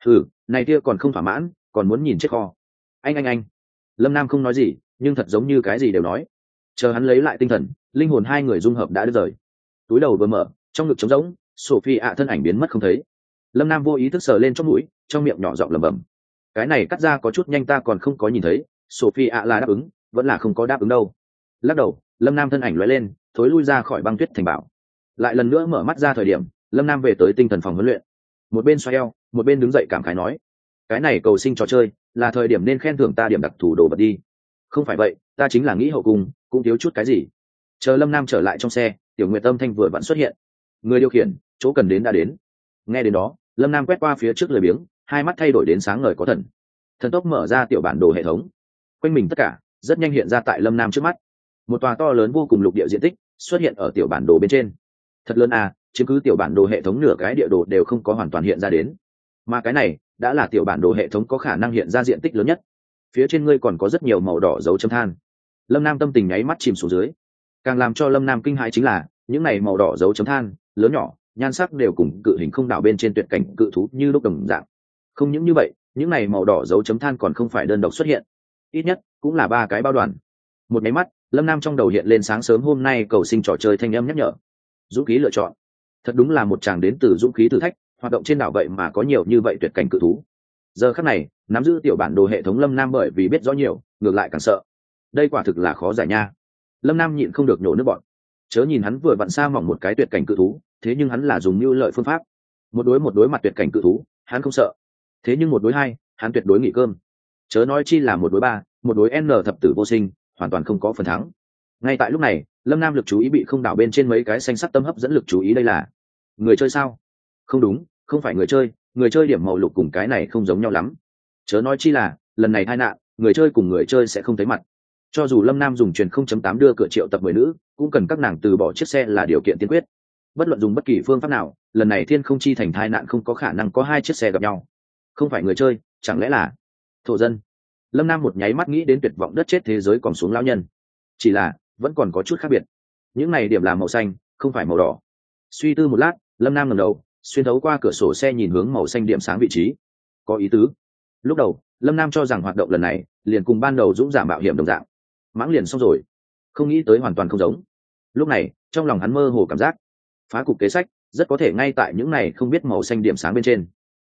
Này kia còn không thỏa mãn, còn muốn nhìn chiếc kho. Anh. Lâm Nam không nói gì, nhưng thật giống như cái gì đều nói. Chờ hắn lấy lại tinh thần, linh hồn hai người dung hợp đã đứt rời. Túi đầu vừa mở, trong ngực trống rỗng, Sophie ạ thân ảnh biến mất không thấy. Lâm Nam vô ý thức sờ lên trong mũi, trong miệng nhỏ giọng lẩm bẩm. Cái này cắt ra có chút nhanh, ta còn không có nhìn thấy Sophie ạ là đáp ứng vẫn là không có đáp ứng đâu. Lắc đầu, Lâm Nam thân ảnh lóe lên, thối lui ra khỏi băng tuyết thành bảo. Lại lần nữa mở mắt ra thời điểm, Lâm Nam về tới tinh thần phòng huấn luyện, một bên xoay eo một bên đứng dậy cảm khái nói: cái này cầu sinh trò chơi là thời điểm nên khen thưởng ta điểm đặc thù đồ vật đi. Không phải vậy, ta chính là nghĩ hậu cung cũng thiếu chút cái gì. Chờ Lâm Nam trở lại trong xe, Tiểu Nguyệt Tâm thanh vừa vặn xuất hiện. Người điều khiển, chỗ cần đến đã đến. Nghe đến đó, Lâm Nam quét qua phía trước lười biếng, hai mắt thay đổi đến sáng ngời có thần. Thần tốc mở ra tiểu bản đồ hệ thống, quanh mình tất cả rất nhanh hiện ra tại Lâm Nam trước mắt. Một tòa to lớn vô cùng lục địa diện tích xuất hiện ở tiểu bản đồ bên trên. Thật lớn à, chiếm cứ tiểu bản đồ hệ thống nửa cái địa đồ đều không có hoàn toàn hiện ra đến. Mà cái này đã là tiểu bản đồ hệ thống có khả năng hiện ra diện tích lớn nhất. Phía trên ngươi còn có rất nhiều màu đỏ dấu chấm than. Lâm Nam tâm tình nháy mắt chìm xuống dưới. Càng làm cho Lâm Nam kinh hãi chính là những này màu đỏ dấu chấm than lớn nhỏ nhan sắc đều cùng cự hình không đảo bên trên tuyệt cảnh cự thú như lúc đồng dạng. Không những như vậy, những này màu đỏ dấu chấm than còn không phải đơn độc xuất hiện, ít nhất cũng là 3 cái bao đoàn. Một máy mắt, Lâm Nam trong đầu hiện lên sáng sớm hôm nay cầu sinh trò chơi thanh âm nhắc nhở. Dũng khí lựa chọn. Thật đúng là một chàng đến từ dũng khí thử thách, hoạt động trên đảo vậy mà có nhiều như vậy tuyệt cảnh cự thú. Giờ khắc này, nắm giữ tiểu bản đồ hệ thống Lâm Nam bởi vì biết rõ nhiều, ngược lại càng sợ. Đây quả thực là khó giải nha. Lâm Nam nhịn không được nhổ nước bọt. Chớ nhìn hắn vừa vặn xa mỏng một cái tuyệt cảnh cự thú, thế nhưng hắn là dùng như lợi phương pháp. Một đối mặt tuyệt cảnh cự thú, hắn không sợ. Thế nhưng một đối hai, hắn tuyệt đối nghỉ cơm. Chớ nói chi là một đối ba, một đối n thập tử vô sinh, hoàn toàn không có phần thắng. Ngay tại lúc này, Lâm Nam lực chú ý bị không đảo bên trên mấy cái xanh sắc tâm hấp dẫn lực chú ý. Đây là người chơi sao? Không đúng, không phải người chơi điểm màu lục cùng cái này không giống nhau lắm. Chớ nói chi là lần này tai nạn, người chơi cùng người chơi sẽ không thấy mặt. Cho dù Lâm Nam dùng truyền 0.8 đưa cửa triệu tập 10 nữ, cũng cần các nàng từ bỏ chiếc xe là điều kiện tiên quyết. Bất luận dùng bất kỳ phương pháp nào, lần này thiên không chi thành tai nạn không có khả năng có 2 chiếc xe gặp nhau. Không phải người chơi, chẳng lẽ là thổ dân? Lâm Nam một nháy mắt nghĩ đến tuyệt vọng đất chết thế giới còn xuống lão nhân. Chỉ là vẫn còn có chút khác biệt. Những này điểm là màu xanh, không phải màu đỏ. Suy tư một lát, Lâm Nam ngẩng đầu, xuyên thấu qua cửa sổ xe nhìn hướng màu xanh điểm sáng vị trí. Có ý tứ. Lúc đầu, Lâm Nam cho rằng hoạt động lần này liền cùng ban đầu dũng cảm mạo hiểm đồng dạng, mãng liền xong rồi. Không nghĩ tới hoàn toàn không giống. Lúc này, trong lòng hắn mơ hồ cảm giác, phá cục kế sách rất có thể ngay tại những này không biết màu xanh điểm sáng bên trên.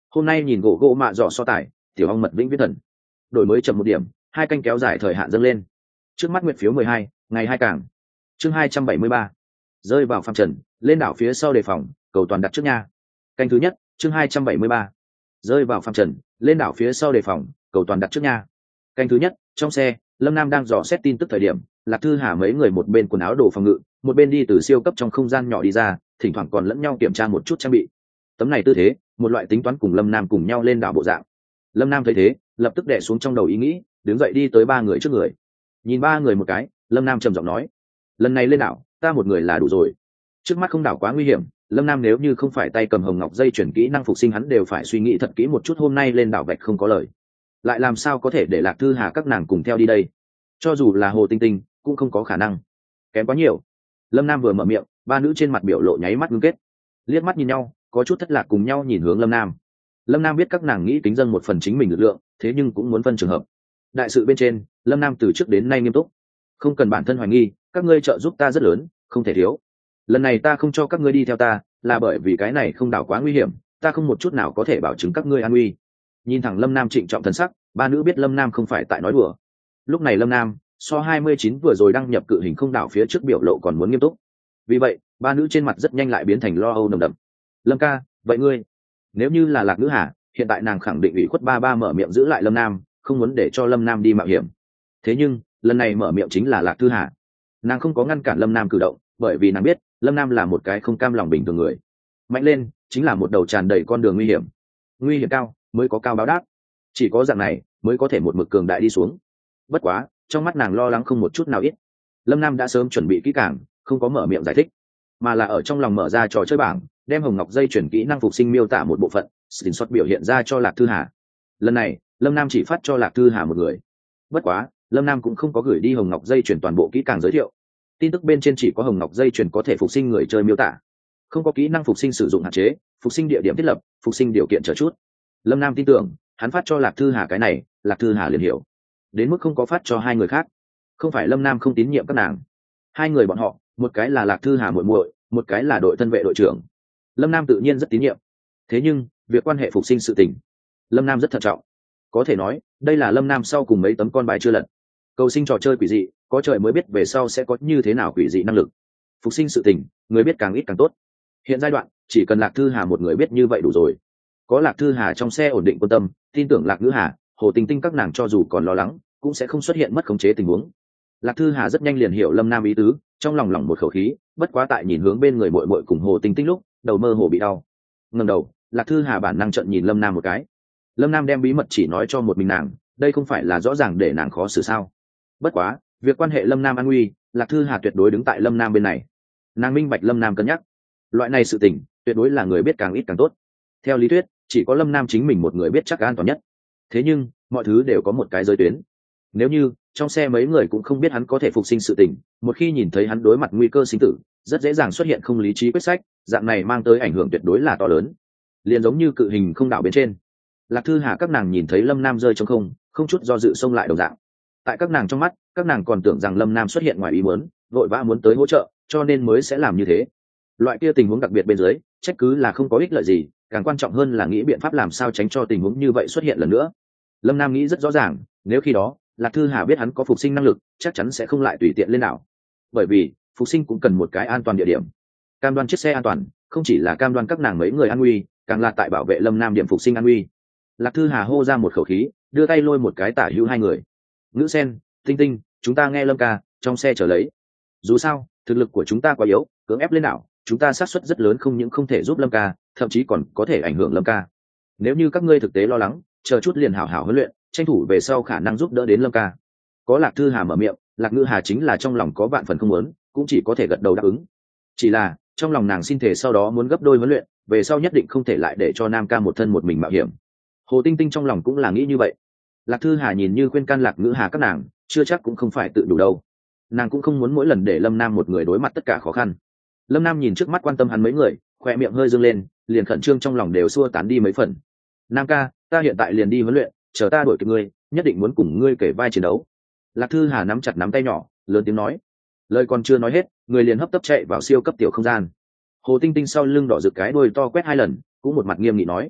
Hôm nay nhìn gỗ gỗ mạ dọ so tài, tiểu ong mật vĩnh viết thần. Đổi mới chậm một điểm, 2 canh kéo dài thời hạn dâng lên. Trước mắt nguyện phiếu 12, ngày 2 càng. Chương 273. Rơi vào phàm trần, lên đảo phía sau đề phòng, cầu toàn đặt trước nha. Canh thứ nhất, chương 273. Rơi vào phàm trần, lên đảo phía sau đề phòng, cầu toàn đặt trước nha. Canh thứ nhất, trong xe, Lâm Nam đang dò xét tin tức thời điểm, Lạc Thư Hà mấy người một bên quần áo đồ phòng ngự, một bên đi từ siêu cấp trong không gian nhỏ đi ra, thỉnh thoảng còn lẫn nhau kiểm tra một chút trang bị. Tấm này tư thế, một loại tính toán cùng Lâm Nam cùng nhau lên đảo bộ dạng. Lâm Nam thấy thế, lập tức đè xuống trong đầu ý nghĩ, đứng dậy đi tới 3 người trước người. Nhìn 3 người một cái, Lâm Nam trầm giọng nói: lần này lên đảo, ta một người là đủ rồi. Trước mắt không đảo quá nguy hiểm, Lâm Nam nếu như không phải tay cầm hồng ngọc dây chuyển kỹ năng phục sinh, hắn đều phải suy nghĩ thật kỹ một chút, hôm nay lên đảo vạch không có lời, lại làm sao có thể để Lạc Thư Hà các nàng cùng theo đi đây. Cho dù là Hồ Tinh Tinh cũng không có khả năng, kém quá nhiều. Lâm Nam vừa mở miệng, 3 nữ trên mặt biểu lộ nháy mắt ngưng kết, liếc mắt nhìn nhau, có chút thất lạc cùng nhau nhìn hướng Lâm Nam. Lâm Nam biết các nàng nghĩ kính dân một phần chính mình lực lượng, thế nhưng cũng muốn phân trường hợp. Đại sự bên trên, Lâm Nam từ trước đến nay nghiêm túc, không cần bản thân hoài nghi, các ngươi trợ giúp ta rất lớn, không thể thiếu. Lần này ta không cho các ngươi đi theo ta, là bởi vì cái này không đảo quá nguy hiểm, ta không một chút nào có thể bảo chứng các ngươi an nguy. Nhìn thẳng Lâm Nam trịnh trọng thần sắc, 3 nữ biết Lâm Nam không phải tại nói đùa. Lúc này Lâm Nam so 29 vừa rồi đăng nhập cự hình không đảo phía trước biểu lộ còn muốn nghiêm túc. Vì vậy 3 nữ trên mặt rất nhanh lại biến thành lo âu nồng đậm. Lâm ca, vậy ngươi, nếu như là Lạc Nữ Hà, hiện tại nàng khẳng định ủy khuất ba mở miệng giữ lại Lâm Nam, không muốn để cho Lâm Nam đi mạo hiểm. Thế nhưng lần này mở miệng chính là Lạc Thư Hà, nàng không có ngăn cản Lâm Nam cử động, bởi vì nàng biết Lâm Nam là một cái không cam lòng bình thường người. Mạnh lên chính là một đầu tràn đầy con đường nguy hiểm cao mới có cao báo đáp, chỉ có dạng này mới có thể một mực cường đại đi xuống. Bất quá trong mắt nàng lo lắng không một chút nào ít. Lâm Nam đã sớm chuẩn bị kỹ càng, không có mở miệng giải thích, mà là ở trong lòng mở ra trò chơi bảng, đem hồng ngọc dây chuyển kỹ năng phục sinh miêu tả một bộ phận screenshot biểu hiện ra cho Lạc Thư Hà. Lần này Lâm Nam chỉ phát cho Lạc Thư Hà một người. Bất quá Lâm Nam cũng không có gửi đi hồng ngọc dây chuyển toàn bộ kỹ càng giới thiệu, tin tức bên trên chỉ có hồng ngọc dây chuyển có thể phục sinh người chơi miêu tả, không có kỹ năng phục sinh sử dụng hạn chế, phục sinh địa điểm thiết lập, phục sinh điều kiện chờ chút. Lâm Nam tin tưởng hắn phát cho Lạc Thư Hà cái này, Lạc Thư Hà liền hiểu, đến mức không có phát cho 2 người khác. Không phải Lâm Nam không tín nhiệm các nàng, 2 người bọn họ, một cái là Lạc Thư Hà muội muội, một cái là đội thân vệ đội trưởng. Lâm Nam tự nhiên rất tín nhiệm, thế nhưng việc quan hệ phục sinh sự tình, Lâm Nam rất thận trọng. Có thể nói đây là Lâm Nam sau cùng mấy tấm con bài chưa lật. Cầu sinh trò chơi quỷ dị, có trời mới biết về sau sẽ có như thế nào quỷ dị năng lực. Phục sinh sự tình, người biết càng ít càng tốt. Hiện giai đoạn chỉ cần Lạc Thư Hà một người biết như vậy đủ rồi. Có Lạc Thư Hà trong xe ổn định quan tâm, tin tưởng Lạc Nữ Hà, Hồ Tinh Tinh các nàng cho dù còn lo lắng, cũng sẽ không xuất hiện mất khống chế tình huống. Lạc Thư Hà rất nhanh liền hiểu Lâm Nam ý tứ, trong lòng lỏng một khẩu khí. Bất quá tại nhìn hướng bên người muội muội cùng Hồ Tinh Tinh lúc, đầu mơ hồ bị đau. Ngẩng đầu, Lạc Thư Hà bản năng trợn nhìn Lâm Nam một cái. Lâm Nam đem bí mật chỉ nói cho một mình nàng, đây không phải là rõ ràng để nàng khó xử sao? Bất quá việc quan hệ Lâm Nam an nguy, Lạc Thư Hà tuyệt đối đứng tại Lâm Nam bên này. Nàng minh bạch Lâm Nam cân nhắc, loại này sự tình tuyệt đối là người biết càng ít càng tốt. Theo lý thuyết chỉ có Lâm Nam chính mình một người biết chắc an toàn nhất, thế nhưng mọi thứ đều có một cái giới tuyến. Nếu như trong xe mấy người cũng không biết hắn có thể phục sinh sự tình, một khi nhìn thấy hắn đối mặt nguy cơ sinh tử, rất dễ dàng xuất hiện không lý trí quyết sách, dạng này mang tới ảnh hưởng tuyệt đối là to lớn. Liền giống như cự hình không đảo bên trên, Lạc Thư Hà các nàng nhìn thấy Lâm Nam rơi trong không, không chút do dự xông lại đồng dạng. Tại các nàng trong mắt, các nàng còn tưởng rằng Lâm Nam xuất hiện ngoài ý muốn, vội vã muốn tới hỗ trợ, cho nên mới sẽ làm như thế. Loại kia tình huống đặc biệt bên dưới, trách cứ là không có ích lợi gì, càng quan trọng hơn là nghĩ biện pháp làm sao tránh cho tình huống như vậy xuất hiện lần nữa. Lâm Nam nghĩ rất rõ ràng, nếu khi đó Lạc Thư Hà biết hắn có phục sinh năng lực, chắc chắn sẽ không lại tùy tiện lên đảo. Bởi vì phục sinh cũng cần một cái an toàn địa điểm. Cam đoan chiếc xe an toàn, không chỉ là cam đoan các nàng mấy người an nguy, càng là tại bảo vệ Lâm Nam điểm phục sinh an nguy. Lạc Thư Hà hô ra một khẩu khí, đưa tay lôi một cái tả hữu 2 người. Ngữ Sen, Tinh Tinh, chúng ta nghe Lâm ca, trong xe chờ lấy. Dù sao thực lực của chúng ta quá yếu, cưỡng ép lên đảo, chúng ta xác suất rất lớn không những không thể giúp Lâm ca, thậm chí còn có thể ảnh hưởng Lâm ca. Nếu như các ngươi thực tế lo lắng, chờ chút liền hảo hảo huấn luyện, tranh thủ về sau khả năng giúp đỡ đến Lâm ca. Có Lạc Thư Hà mở miệng, Lạc Ngữ Hà chính là trong lòng có vạn phần không muốn, cũng chỉ có thể gật đầu đáp ứng. Chỉ là trong lòng nàng xin thể sau đó muốn gấp đôi huấn luyện, về sau nhất định không thể lại để cho Nam ca một thân một mình mạo hiểm. Hồ Tinh Tinh trong lòng cũng là nghĩ như vậy. Lạc Thư Hà nhìn như khuyên can Lạc Ngữ Hà các nàng, chưa chắc cũng không phải tự đủ đâu. Nàng cũng không muốn mỗi lần để Lâm Nam một người đối mặt tất cả khó khăn. Lâm Nam nhìn trước mắt quan tâm hắn mấy người, khoe miệng hơi dương lên, liền khẩn trương trong lòng đều xua tán đi mấy phần. Nam ca, ta hiện tại liền đi huấn luyện, chờ ta đuổi kịp ngươi, nhất định muốn cùng ngươi kể vai chiến đấu. Lạc Thư Hà nắm chặt nắm tay nhỏ, lớn tiếng nói. Lời còn chưa nói hết, người liền hấp tấp chạy vào siêu cấp tiểu không gian. Hồ Tinh Tinh sau lưng đỏ rực cái đuôi to quét 2 lần, cũng một mặt nghiêm nghị nói.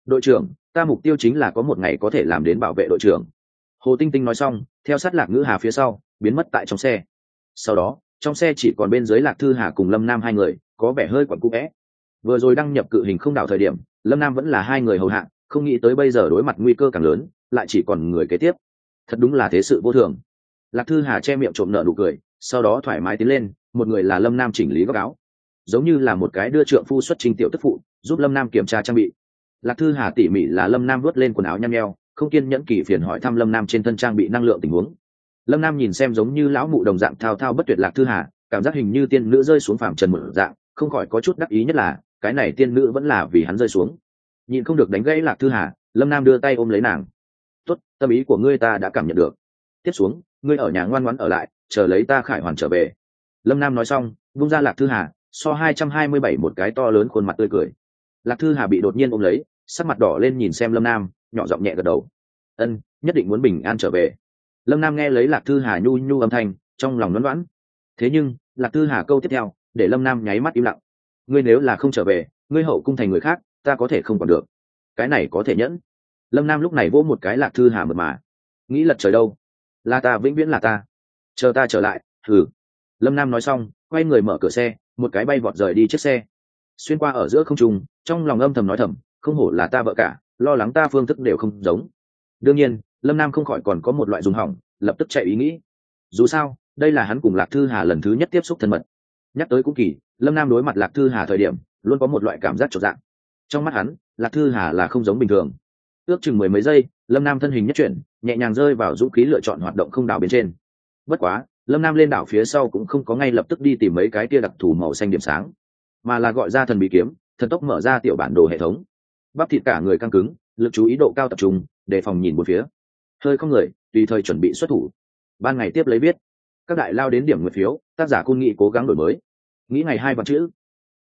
đội trưởng, ta mục tiêu chính là có một ngày có thể làm đến bảo vệ đội trưởng. Hồ Tinh Tinh nói xong theo sát Lạc Ngữ Hà phía sau biến mất tại trong xe. Sau đó trong xe chỉ còn bên dưới Lạc Thư Hà cùng Lâm Nam hai người, có vẻ hơi quặn cũ vẽ. Vừa rồi đăng nhập cự hình không đảo thời điểm Lâm Nam vẫn là hai người hầu hạ, không nghĩ tới bây giờ đối mặt nguy cơ càng lớn lại chỉ còn người kế tiếp. Thật đúng là thế sự vô thường. Lạc Thư Hà che miệng trộm nở nụ cười, sau đó thoải mái tiến lên, một người là Lâm Nam chỉnh lý góc áo, giống như là một cái đưa trượng phu xuất trình tiểu tức phụ, giúp Lâm Nam kiểm tra trang bị. Lạc Thư Hà tỉ mỉ là Lâm Nam vuốt lên quần áo nhăn nheo, không kiên nhẫn kỳ phiền hỏi thăm Lâm Nam trên thân trang bị năng lượng tình huống. Lâm Nam nhìn xem giống như lão mụ đồng dạng thao thao bất tuyệt Lạc Thư Hà, cảm giác hình như tiên nữ rơi xuống phàm trần một dạng, không khỏi có chút đắc ý, nhất là cái này tiên nữ vẫn là vì hắn rơi xuống. Nhìn không được đánh gãy Lạc Thư Hà, Lâm Nam đưa tay ôm lấy nàng. Tốt, tâm ý của ngươi ta đã cảm nhận được. Tiếp xuống ngươi ở nhà ngoan ngoãn ở lại, chờ lấy ta khải hoàn trở về. Lâm Nam nói xong vung ra Lạc Thư Hà, so 227 một cái to lớn khuôn mặt tươi cười. Lạc Thư Hà bị đột nhiên ôm lấy, sắc mặt đỏ lên nhìn xem Lâm Nam, nhỏ giọng nhẹ gật đầu. Ân, nhất định muốn bình an trở về. Lâm Nam nghe lấy Lạc Thư Hà nhu nhu âm thanh, trong lòng loãn loãn. Thế nhưng Lạc Thư Hà câu tiếp theo để Lâm Nam nháy mắt im lặng. Ngươi nếu là không trở về, ngươi hậu cung thành người khác, ta có thể không còn được. Cái này có thể nhẫn. Lâm Nam lúc này vỗ một cái Lạc Thư Hà mượt mà. Nghĩ lật trời đâu, là ta vĩnh viễn là ta, chờ ta trở lại. Thử. Lâm Nam nói xong quay người mở cửa xe, một cái bay vọt rời đi chiếc xe, xuyên qua ở giữa không trung, trong lòng âm thầm nói thầm, không hổ là ta vợ cả, lo lắng ta phương thức đều không giống. Đương nhiên Lâm Nam không khỏi còn có một loại dùng hỏng, lập tức chạy ý nghĩ. Dù sao đây là hắn cùng Lạc Thư Hà lần thứ nhất tiếp xúc thân mật. Nhắc tới cũng kỳ, Lâm Nam đối mặt Lạc Thư Hà thời điểm luôn có một loại cảm giác chột dạng. Trong mắt hắn Lạc Thư Hà là không giống bình thường. Ước chừng mười mấy giây, Lâm Nam thân hình nhất chuyển, nhẹ nhàng rơi vào dũng khí lựa chọn hoạt động không đảo bên trên. Bất quá Lâm Nam lên đảo phía sau cũng không có ngay lập tức đi tìm mấy cái tia đặc thù màu xanh điểm sáng, mà là gọi ra thần bí kiếm, thần tốc mở ra tiểu bản đồ hệ thống. Bắp thịt cả người căng cứng, lực chú ý độ cao tập trung, đề phòng nhìn một phía, hơi không người tùy thời chuẩn bị xuất thủ. Ban ngày tiếp lấy viết các đại lao đến điểm nguyện phiếu, tác giả cung nghị cố gắng đổi mới. Nghĩ ngày 2 vạn chữ,